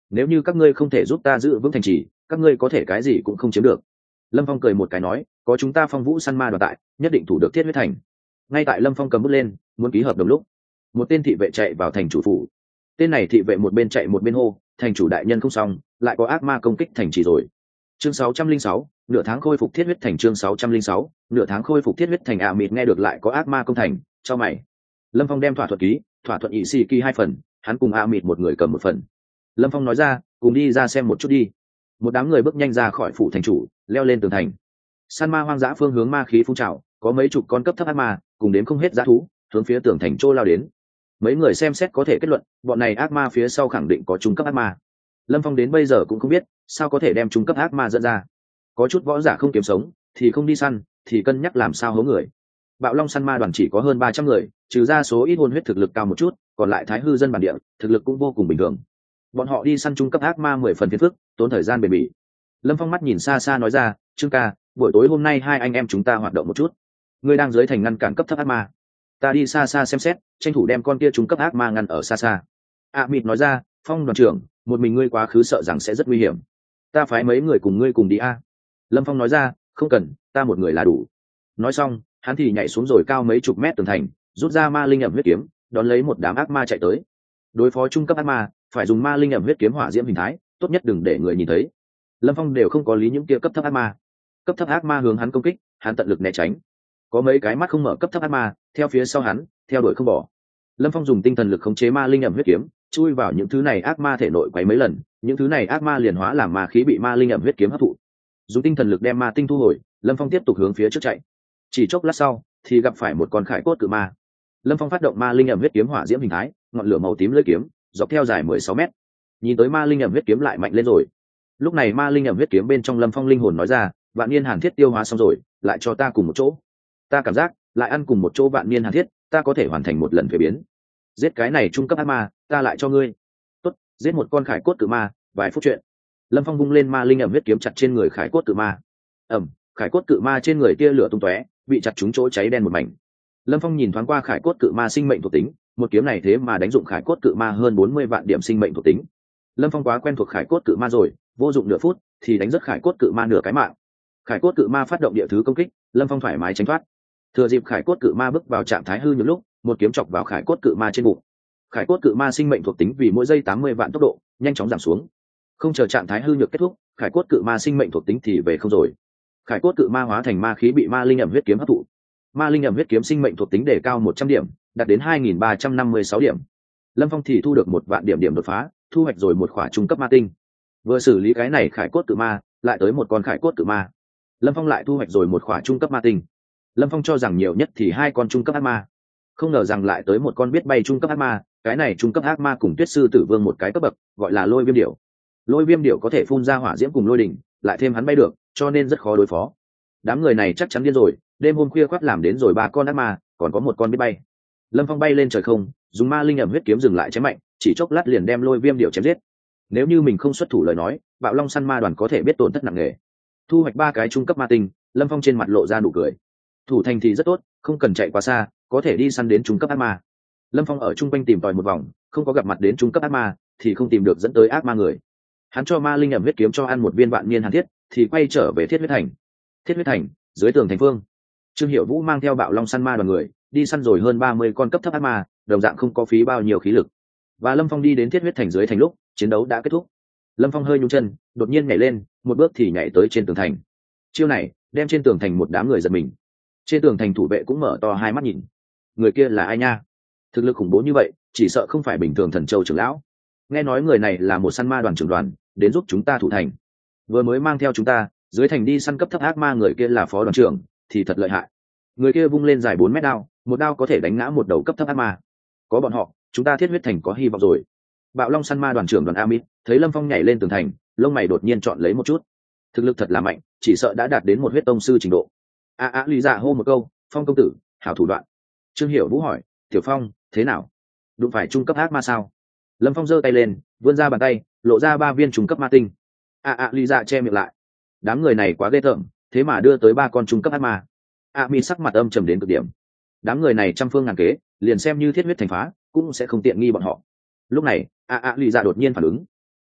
nếu như các ngươi không thể giúp ta giữ vững thành trì, các ngươi có thể cái gì cũng không chiếm được. Lâm Phong cười một cái nói, có chúng ta Phong Vũ săn ma đoàn tại, nhất định thủ được thiết huyết thành. Ngay tại Lâm Phong cầm bút lên muốn ký hợp đồng lúc, một tên thị vệ chạy vào thành chủ phủ. Tên này thị vệ một bên chạy một bên hô, thành chủ đại nhân không xong, lại có ác ma công kích thành trì rồi. Chương sáu trăm linh sáu, nửa tháng khôi phục thiết huyết thành. Chương sáu trăm linh sáu, nửa tháng khôi phục thiết huyết thành. ạ Mịt nghe được lại có ác ma công thành, cho mày. Lâm Phong đem thỏa thuận ký, thỏa thuận ỵ xì kỳ hai phần, hắn cùng ạ Mịt một người cầm một phần. Lâm Phong nói ra, cùng đi ra xem một chút đi. Một đám người bước nhanh ra khỏi phủ thành chủ, leo lên tường thành. San ma hoang dã phương hướng ma khí phun trào, có mấy chục con cấp thấp ác ma cùng đến không hết dã thú hướng phía tường thành trô lao đến. Mấy người xem xét có thể kết luận, bọn này ác ma phía sau khẳng định có trung cấp ác ma. Lâm Phong đến bây giờ cũng không biết sao có thể đem trung cấp ác ma dẫn ra. Có chút võ giả không kiếm sống thì không đi săn, thì cân nhắc làm sao hố người. Bạo Long săn ma đoàn chỉ có hơn ba trăm người, trừ ra số ít hôn huyết thực lực cao một chút, còn lại thái hư dân bản địa thực lực cũng vô cùng bình thường. Bọn họ đi săn trung cấp ác ma mười phần phiền phức, tốn thời gian bền bỉ. Lâm Phong mắt nhìn xa xa nói ra, Trương ca, buổi tối hôm nay hai anh em chúng ta hoạt động một chút. Ngươi đang dưới thành ngăn cản cấp thấp ác ma, ta đi xa xa xem xét, tranh thủ đem con kia trung cấp ác ma ngăn ở xa xa. ạ Mịt nói ra, Phong đoàn trưởng, một mình ngươi quá khứ sợ rằng sẽ rất nguy hiểm, ta phái mấy người cùng ngươi cùng đi a. Lâm Phong nói ra, không cần, ta một người là đủ. Nói xong hắn thì nhảy xuống rồi cao mấy chục mét tường thành, rút ra ma linh ẩm huyết kiếm, đón lấy một đám ác ma chạy tới. Đối phó trung cấp ác ma phải dùng ma linh ẩm huyết kiếm hỏa diễm hình thái, tốt nhất đừng để người nhìn thấy. Lâm Phong đều không có lý những kia cấp thấp ác ma. Cấp thấp ác ma hướng hắn công kích, hắn tận lực né tránh. Có mấy cái mắt không mở cấp thấp ác ma theo phía sau hắn, theo đuổi không bỏ. Lâm Phong dùng tinh thần lực khống chế ma linh ẩm huyết kiếm, chui vào những thứ này ác ma thể nội quấy mấy lần, những thứ này ác ma liền hóa làm ma khí bị ma linh ẩm huyết kiếm hấp thụ. Dùng tinh thần lực đem ma tinh thu hồi, Lâm Phong tiếp tục hướng phía trước chạy. Chỉ chốc lát sau thì gặp phải một con khải cốt cự ma. Lâm Phong phát động ma linh ẩm huyết kiếm hỏa diễm hình thái, ngọn lửa màu tím lưỡi kiếm dọc theo dài mười sáu mét. Nhìn tới ma linh ẩm huyết kiếm lại mạnh lên rồi. Lúc này ma linh ẩm huyết kiếm bên trong Lâm Phong linh hồn nói ra, vạn niên hàn thiết tiêu hóa xong rồi, lại cho ta cùng một chỗ. Ta cảm giác lại ăn cùng một chỗ vạn niên hàn thiết, ta có thể hoàn thành một lần thuế biến. Giết cái này trung cấp ác ma, ta lại cho ngươi. Tốt, giết một con khải cốt cự ma, vài phút chuyện. Lâm Phong vung lên ma linh ẩm huyết kiếm chặt trên người khải cốt cự ma. Ẩm, khải cốt cự ma trên người tia lửa tung tóe, bị chặt trúng chỗ cháy đen một mảnh. Lâm Phong nhìn thoáng qua khải cốt cự ma sinh mệnh thuộc tính, một kiếm này thế mà đánh dụng khải cốt cự ma hơn bốn mươi vạn điểm sinh mệnh thuộc tính. Lâm Phong quá quen thuộc khải cốt cự ma rồi, vô dụng nửa phút thì đánh rất khải cốt cự ma nửa cái mạng. Khải cốt cự ma phát động địa thứ công kích, Lâm Phong thoải mái tránh thoát. Thừa dịp khải cốt cự ma bước vào trạng thái hư nhược lúc, một kiếm chọc vào khải cốt cự ma trên bụng. Khải cốt cự ma sinh mệnh thuộc tính vì mỗi giây tám mươi vạn tốc độ nhanh chóng giảm xuống. Không chờ trạng thái hư nhược kết thúc, khải cốt cự ma sinh mệnh thuộc tính thì về không rồi. Khải cốt cự ma hóa thành ma khí bị ma linh ẩm huyết kiếm hấp thụ. Ma linh ẩm huyết kiếm sinh mệnh thuộc tính đề cao một trăm điểm, đạt đến hai nghìn ba trăm năm mươi sáu điểm. Lâm Phong thì thu được một vạn điểm điểm đột phá, thu hoạch rồi một khỏa trung cấp ma tinh. Vừa xử lý cái này khải cốt cự ma, lại tới một con khải cốt cự ma. Lâm Phong lại thu hoạch rồi một khỏa trung cấp ma tinh. Lâm Phong cho rằng nhiều nhất thì hai con trung cấp ác ma, không ngờ rằng lại tới một con biết bay trung cấp ác ma. Cái này trung cấp ác ma cùng Tuyết sư tử vương một cái cấp bậc, gọi là lôi viêm điểu. Lôi viêm điểu có thể phun ra hỏa diễm cùng lôi đỉnh, lại thêm hắn bay được, cho nên rất khó đối phó. Đám người này chắc chắn điên rồi, đêm hôm khuya khoắt làm đến rồi ba con ác ma, còn có một con biết bay. Lâm Phong bay lên trời không, dùng ma linh ẩm huyết kiếm dừng lại chém mạnh, chỉ chốc lát liền đem lôi viêm điểu chém giết. Nếu như mình không xuất thủ lời nói, Bạo Long săn ma đoàn có thể biết tổn thất nặng nề. Thu hoạch ba cái trung cấp ma tinh, Lâm Phong trên mặt lộ ra nụ cười. Thủ thành thì rất tốt, không cần chạy quá xa, có thể đi săn đến trung cấp ác ma. Lâm Phong ở trung quanh tìm tòi một vòng, không có gặp mặt đến trung cấp ác ma, thì không tìm được dẫn tới ác ma người. Hắn cho ma linh ẩm huyết kiếm cho ăn một viên vạn niên hàn thiết, thì quay trở về thiết huyết thành. Thiết huyết thành, dưới tường thành phương, Trương Hiểu Vũ mang theo Bạo Long săn ma đoàn người đi săn rồi hơn ba mươi con cấp thấp ác ma, đồng dạng không có phí bao nhiêu khí lực. Và Lâm Phong đi đến thiết huyết thành dưới thành lúc chiến đấu đã kết thúc. Lâm Phong hơi nhún chân, đột nhiên nhảy lên, một bước thì nhảy tới trên tường thành. Chiêu này đem trên tường thành một đám người giật mình. Trên tường thành thủ vệ cũng mở to hai mắt nhìn. Người kia là ai nha? Thực lực khủng bố như vậy, chỉ sợ không phải bình thường Thần Châu trưởng lão. Nghe nói người này là một săn ma đoàn trưởng đoàn, đến giúp chúng ta thủ thành. Vừa mới mang theo chúng ta dưới thành đi săn cấp thấp ác ma, người kia là phó đoàn trưởng, thì thật lợi hại. Người kia vung lên dài bốn mét đao, một đao có thể đánh ngã một đầu cấp thấp ác ma. Có bọn họ, chúng ta thiết huyết thành có hy vọng rồi. Bạo Long săn ma đoàn trưởng đoàn Amit thấy Lâm Phong nhảy lên tường thành, lông mày đột nhiên chọn lấy một chút. Thực lực thật là mạnh, chỉ sợ đã đạt đến một huyết tông sư trình độ. A a lý dạ hô một câu, Phong công tử, hảo thủ đoạn. Trương Hiểu Vũ hỏi, Tiểu Phong, thế nào? Đụng phải trung cấp ác ma sao? Lâm Phong giơ tay lên, vươn ra bàn tay, lộ ra ba viên trung cấp ma tinh. A a lý dạ che miệng lại. Đám người này quá ghê tởm, thế mà đưa tới ba con trung cấp ác ma. A mi sắc mặt âm trầm đến cực điểm. Đám người này trăm phương ngàn kế, liền xem như thiết huyết thành phá, cũng sẽ không tiện nghi bọn họ. Lúc này, A a lý dạ đột nhiên phản ứng.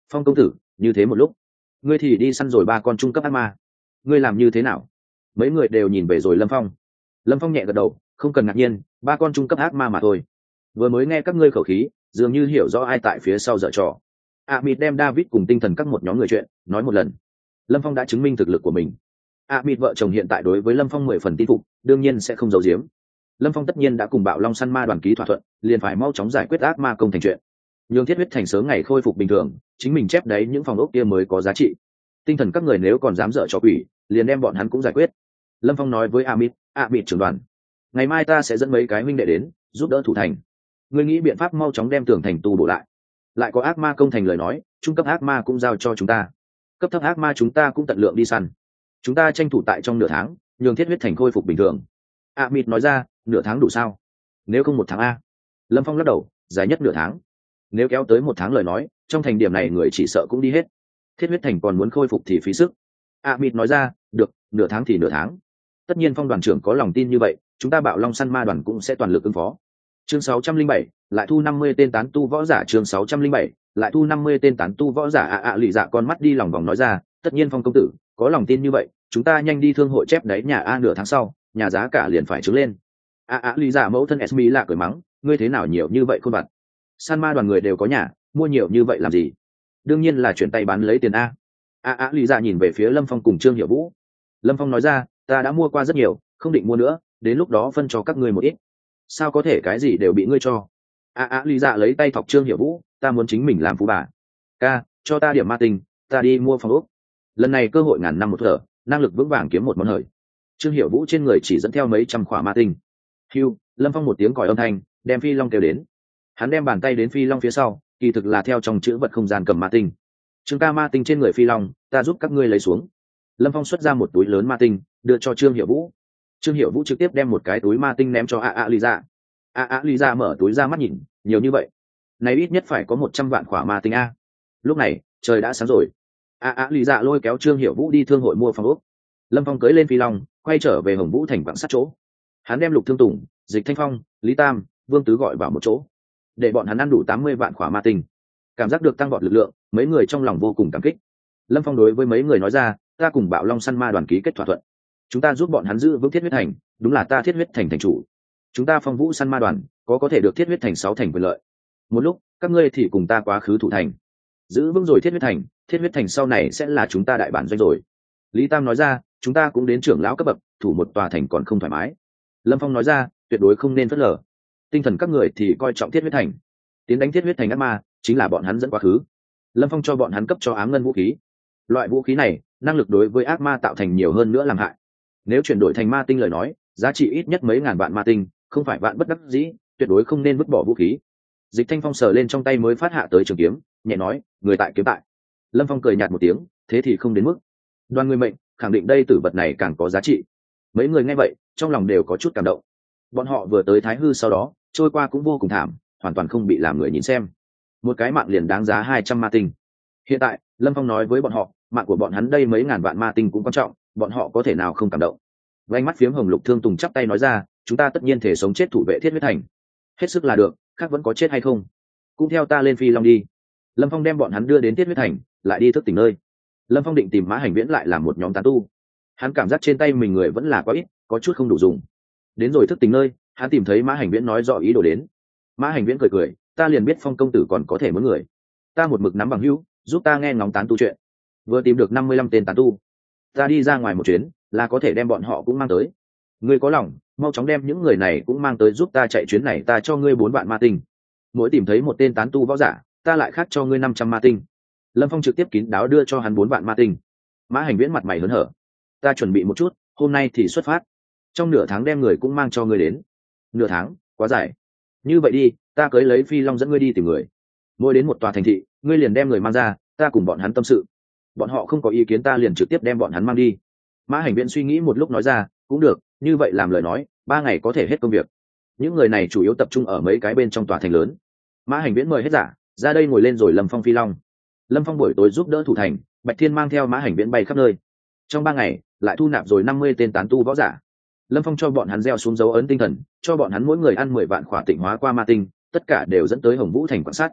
Phong công tử, như thế một lúc ngươi thì đi săn rồi ba con trung cấp ác ma, ngươi làm như thế nào? Mấy người đều nhìn về rồi Lâm Phong. Lâm Phong nhẹ gật đầu, không cần ngạc nhiên, ba con trung cấp ác ma mà thôi. Vừa mới nghe các ngươi khẩu khí, dường như hiểu rõ ai tại phía sau dở trò. A Mịt đem David cùng tinh thần các một nhóm người chuyện nói một lần. Lâm Phong đã chứng minh thực lực của mình. A Mịt vợ chồng hiện tại đối với Lâm Phong mười phần tin phục, đương nhiên sẽ không giấu giếm. Lâm Phong tất nhiên đã cùng Bạo Long săn ma đoàn ký thỏa thuận, liền phải mau chóng giải quyết ác ma công thành chuyện. Nhường Thiết Huyết Thành sớm ngày khôi phục bình thường, chính mình chép đấy những phòng ốc kia mới có giá trị. Tinh thần các người nếu còn dám dở trò quỷ, liền đem bọn hắn cũng giải quyết. Lâm Phong nói với A Mịt, A Mịt trưởng đoàn, ngày mai ta sẽ dẫn mấy cái huynh đệ đến, giúp đỡ thủ thành. Ngươi nghĩ biện pháp mau chóng đem tường thành tu bổ lại. Lại có ác ma công thành lời nói, trung cấp ác ma cũng giao cho chúng ta, cấp thấp ác ma chúng ta cũng tận lượng đi săn. Chúng ta tranh thủ tại trong nửa tháng, nhường Thiết Huyết Thành khôi phục bình thường. A Mịt nói ra, nửa tháng đủ sao? Nếu không một tháng a? Lâm Phong lắc đầu, dài nhất nửa tháng. Nếu kéo tới một tháng lời nói, trong thành điểm này người chỉ sợ cũng đi hết. Thiết Huyết Thành còn muốn khôi phục thì phí sức. A Mịt nói ra, được, nửa tháng thì nửa tháng. Tất nhiên Phong đoàn trưởng có lòng tin như vậy, chúng ta Bạo Long săn ma đoàn cũng sẽ toàn lực ứng phó. Chương sáu trăm linh bảy, lại thu năm mươi tên tán tu võ giả. Chương sáu trăm linh bảy, lại thu năm mươi tên tán tu võ giả. A A lì dạ con mắt đi lòng vòng nói ra, tất nhiên Phong công tử có lòng tin như vậy, chúng ta nhanh đi thương hội chép đấy nhà A, nửa tháng sau, nhà giá cả liền phải trứng lên. A A lì dạ mẫu thân Esmi lạ cười mắng, ngươi thế nào nhiều như vậy khôn vặt? San ma đoàn người đều có nhà, mua nhiều như vậy làm gì? Đương nhiên là chuyển tay bán lấy tiền a. A A lì dạ nhìn về phía Lâm Phong cùng Trương Hiểu Vũ. Lâm Phong nói ra, ta đã mua qua rất nhiều, không định mua nữa, đến lúc đó phân cho các ngươi một ít. Sao có thể cái gì đều bị ngươi cho? A A lì dạ lấy tay thọc Trương Hiểu Vũ, ta muốn chính mình làm phú bà. Ca, cho ta điểm ma tinh, ta đi mua phòng ốc. Lần này cơ hội ngàn năm một thở, năng lực vững vàng kiếm một món hời. Trương Hiểu Vũ trên người chỉ dẫn theo mấy trăm khỏa ma tinh. Hưu, Lâm Phong một tiếng còi âm thanh, đem Phi Long kêu đến. Hắn đem bàn tay đến Phi Long phía sau, kỳ thực là theo trong chữ vật không gian cầm ma tinh. Trương ca ma tinh trên người Phi Long, ta giúp các ngươi lấy xuống. Lâm Phong xuất ra một túi lớn ma tinh, đưa cho Trương Hiểu Vũ. Trương Hiểu Vũ trực tiếp đem một cái túi ma tinh ném cho A A lì dạ. A A lì dạ mở túi ra mắt nhìn, nhiều như vậy, này ít nhất phải có một trăm vạn khỏa ma tinh a. Lúc này trời đã sáng rồi. A A lì dạ lôi kéo Trương Hiểu Vũ đi thương hội mua phòng ốc. Lâm Phong cưỡi lên Phi Long, quay trở về Hồng Vũ thành quảng sát chỗ. Hắn đem Lục Thương Tùng, Dịch Thanh Phong, Lý Tam, Vương Tứ gọi vào một chỗ, để bọn hắn ăn đủ tám mươi vạn khỏa ma tinh. Cảm giác được tăng vọt lực lượng, mấy người trong lòng vô cùng cảm kích. Lâm Phong đối với mấy người nói ra, ta cùng Bạo Long săn ma đoàn ký kết thỏa thuận, chúng ta giúp bọn hắn giữ vững Thiết Huyết Thành, đúng là ta Thiết Huyết Thành thành chủ. Chúng ta Phong Vũ săn ma đoàn có có thể được Thiết Huyết Thành sáu thành quyền lợi. Một lúc các ngươi thì cùng ta quá khứ thủ thành, giữ vững rồi Thiết Huyết Thành, Thiết Huyết Thành sau này sẽ là chúng ta đại bản doanh rồi. Lý Tam nói ra, chúng ta cũng đến trưởng lão cấp bậc, thủ một tòa thành còn không thoải mái. Lâm Phong nói ra, tuyệt đối không nên phớt lờ. Tinh thần các người thì coi trọng Thiết Huyết Thành, tiến đánh Thiết Huyết Thành ác ma chính là bọn hắn dẫn quá khứ. Lâm Phong cho bọn hắn cấp cho ám ngân vũ khí. Loại vũ khí này năng lực đối với ác ma tạo thành nhiều hơn nữa làm hại. Nếu chuyển đổi thành ma tinh lời nói, giá trị ít nhất mấy ngàn vạn ma tinh, không phải vạn bất đắc dĩ, tuyệt đối không nên vứt bỏ vũ khí. Dịch Thanh Phong sờ lên trong tay mới phát hạ tới trường kiếm, nhẹ nói, người tại kiếm tại. Lâm Phong cười nhạt một tiếng, thế thì không đến mức. Đoàn người mệnh khẳng định đây tử vật này càng có giá trị. Mấy người nghe vậy trong lòng đều có chút cảm động. Bọn họ vừa tới Thái Hư sau đó trôi qua cũng vô cùng thảm, hoàn toàn không bị làm người nhìn xem. Một cái mạng liền đáng giá hai trăm ma tinh. Hiện tại Lâm Phong nói với bọn họ, mạng của bọn hắn đây mấy ngàn vạn ma tinh cũng quan trọng, bọn họ có thể nào không cảm động. Vành mắt phiếm hồng Lục Thương Tùng chắp tay nói ra, chúng ta tất nhiên thể sống chết thủ vệ Thiết Huyết Thành, hết sức là được, khác vẫn có chết hay không, cũng theo ta lên Phi Long đi. Lâm Phong đem bọn hắn đưa đến Thiết Huyết Thành, lại đi thức tỉnh nơi. Lâm Phong định tìm Mã Hành Viễn lại làm một nhóm tán tu. Hắn cảm giác trên tay mình người vẫn là quá ít, có chút không đủ dùng. Đến rồi thức tỉnh nơi, hắn tìm thấy Mã Hành Viễn nói rõ ý đồ đến. Mã Hành Viễn cười cười, ta liền biết Phong công tử còn có thể mướn người, ta một mực nắm bằng hữu, giúp ta nghe ngóng tán tu chuyện. Vừa tìm được năm mươi lăm tên tán tu, ta đi ra ngoài một chuyến là có thể đem bọn họ cũng mang tới. Ngươi có lòng mau chóng đem những người này cũng mang tới giúp ta chạy chuyến này, ta cho ngươi bốn vạn ma tinh. Mỗi tìm thấy một tên tán tu võ giả, ta lại khác cho ngươi năm trăm ma tinh. Lâm Phong trực tiếp kín đáo đưa cho hắn bốn vạn ma tinh. Mã Hành Viễn mặt mày hớn hở, ta chuẩn bị một chút, hôm nay thì xuất phát, trong nửa tháng đem người cũng mang cho ngươi đến. Nửa tháng quá dài, như vậy đi, ta cưới lấy Phi Long dẫn ngươi đi tìm người. Mỗi đến một tòa thành thị, ngươi liền đem người mang ra, ta cùng bọn hắn tâm sự. Bọn họ không có ý kiến ta liền trực tiếp đem bọn hắn mang đi. Mã Hành Viễn suy nghĩ một lúc nói ra, cũng được, như vậy làm lời nói, ba ngày có thể hết công việc. Những người này chủ yếu tập trung ở mấy cái bên trong tòa thành lớn. Mã Hành Viễn mời hết giả ra đây ngồi lên rồi Lâm Phong Phi Long. Lâm Phong buổi tối giúp đỡ thủ thành, Bạch Thiên mang theo Mã Hành Viễn bay khắp nơi. Trong ba ngày lại thu nạp rồi năm mươi tên tán tu võ giả. Lâm Phong cho bọn hắn gieo xuống dấu ấn tinh thần, cho bọn hắn mỗi người ăn mười vạn khỏa tịnh hóa qua ma tinh, tất cả đều dẫn tới Hồng Vũ thành quan sát.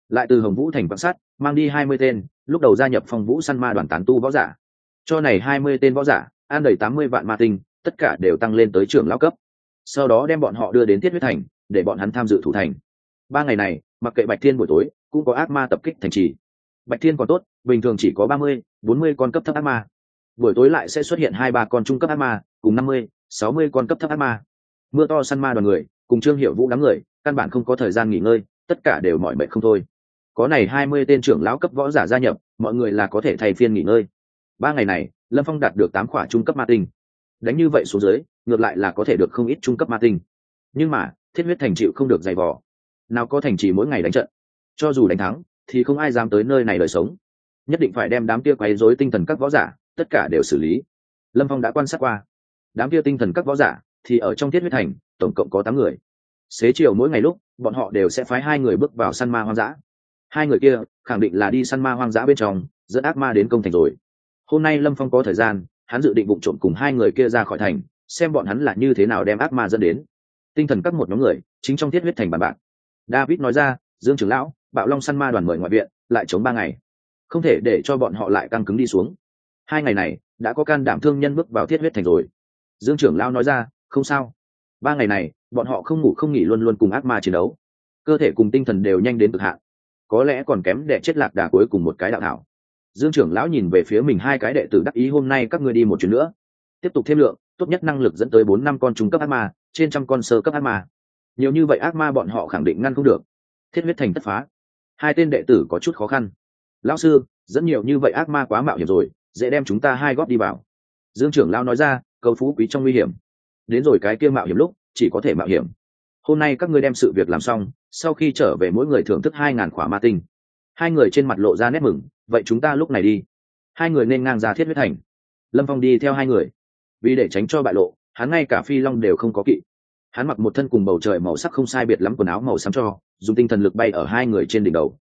lại từ hồng vũ thành quan sát mang đi hai mươi tên lúc đầu gia nhập phong vũ săn ma đoàn tán tu võ giả, cho này hai mươi tên võ giả ăn đầy tám mươi vạn ma tinh, tất cả đều tăng lên tới trưởng lão cấp. Sau đó đem bọn họ đưa đến thiết huyết thành để bọn hắn tham dự thủ thành. Ba ngày này mặc kệ Bạch Thiên buổi tối cũng có ác ma tập kích thành trì. Bạch Thiên còn tốt, bình thường chỉ có ba mươi bốn mươi con cấp thấp ác ma, buổi tối lại sẽ xuất hiện hai ba con trung cấp ác ma cùng năm mươi sáu mươi con cấp thấp ác ma. Mưa to săn ma đoàn người cùng Trương Hiểu Vũ đám người căn bản không có thời gian nghỉ ngơi, tất cả đều mỏi mệt không thôi. Có này hai mươi tên trưởng lão cấp võ giả gia nhập, mọi người là có thể thay phiên nghỉ ngơi. Ba ngày này Lâm Phong đạt được tám khỏa trung cấp ma tinh, đánh như vậy xuống dưới ngược lại là có thể được không ít trung cấp ma tinh. Nhưng mà thiết huyết thành chịu không được dày vò, nào có thành trì mỗi ngày đánh trận, cho dù đánh thắng thì không ai dám tới nơi này đời sống, nhất định phải đem đám kia quấy rối tinh thần các võ giả tất cả đều xử lý. Lâm Phong đã quan sát qua, đám kia tinh thần các võ giả thì ở trong thiết huyết thành tổng cộng có tám người. Xế chiều mỗi ngày lúc bọn họ đều sẽ phái hai người bước vào săn ma hoang dã. Hai người kia khẳng định là đi săn ma hoang dã bên trong dẫn ác ma đến công thành rồi. Hôm nay Lâm Phong có thời gian, hắn dự định vụng trộm cùng hai người kia ra khỏi thành, xem bọn hắn là như thế nào đem ác ma dẫn đến. Tinh thần các một nhóm người chính trong thiết huyết thành bàn bạc. David nói ra, Dương trưởng lão, Bạo Long săn ma đoàn mời ngoại viện, lại chống ba ngày, không thể để cho bọn họ lại căng cứng đi xuống. Hai ngày này đã có can đảm thương nhân bước vào thiết huyết thành rồi. Dương trưởng lão nói ra, không sao, ba ngày này bọn họ không ngủ không nghỉ, luôn luôn cùng ác ma chiến đấu, cơ thể cùng tinh thần đều nhanh đến cực hạn, có lẽ còn kém để chết lạc đà cuối cùng một cái đạo thảo. Dương trưởng lão nhìn về phía mình hai cái đệ tử đắc ý, hôm nay các ngươi đi một chuyến nữa, tiếp tục thêm lượng, tốt nhất năng lực dẫn tới bốn năm con trung cấp ác ma, trên trăm con sơ cấp ác ma. Nhiều như vậy ác ma bọn họ khẳng định ngăn không được, thiết huyết thành tất phá. Hai tên đệ tử có chút khó khăn. Lão sư, dẫn nhiều như vậy ác ma quá mạo hiểm rồi, dễ đem chúng ta hai góp đi vào. Dương trưởng lão nói ra, cầu phú quý trong nguy hiểm, đến rồi cái kia mạo hiểm lúc chỉ có thể mạo hiểm. Hôm nay các ngươi đem sự việc làm xong, sau khi trở về mỗi người thưởng thức hai ngàn khỏa ma tinh. Hai người trên mặt lộ ra nét mừng, vậy chúng ta lúc này đi. Hai người nên ngang ra thiết huyết thành. Lâm Phong đi theo hai người, vì để tránh cho bại lộ, hắn ngay cả phi long đều không có kỵ. Hắn mặc một thân cùng bầu trời màu sắc không sai biệt lắm quần áo màu xám cho, dùng tinh thần lực bay ở hai người trên đỉnh đầu.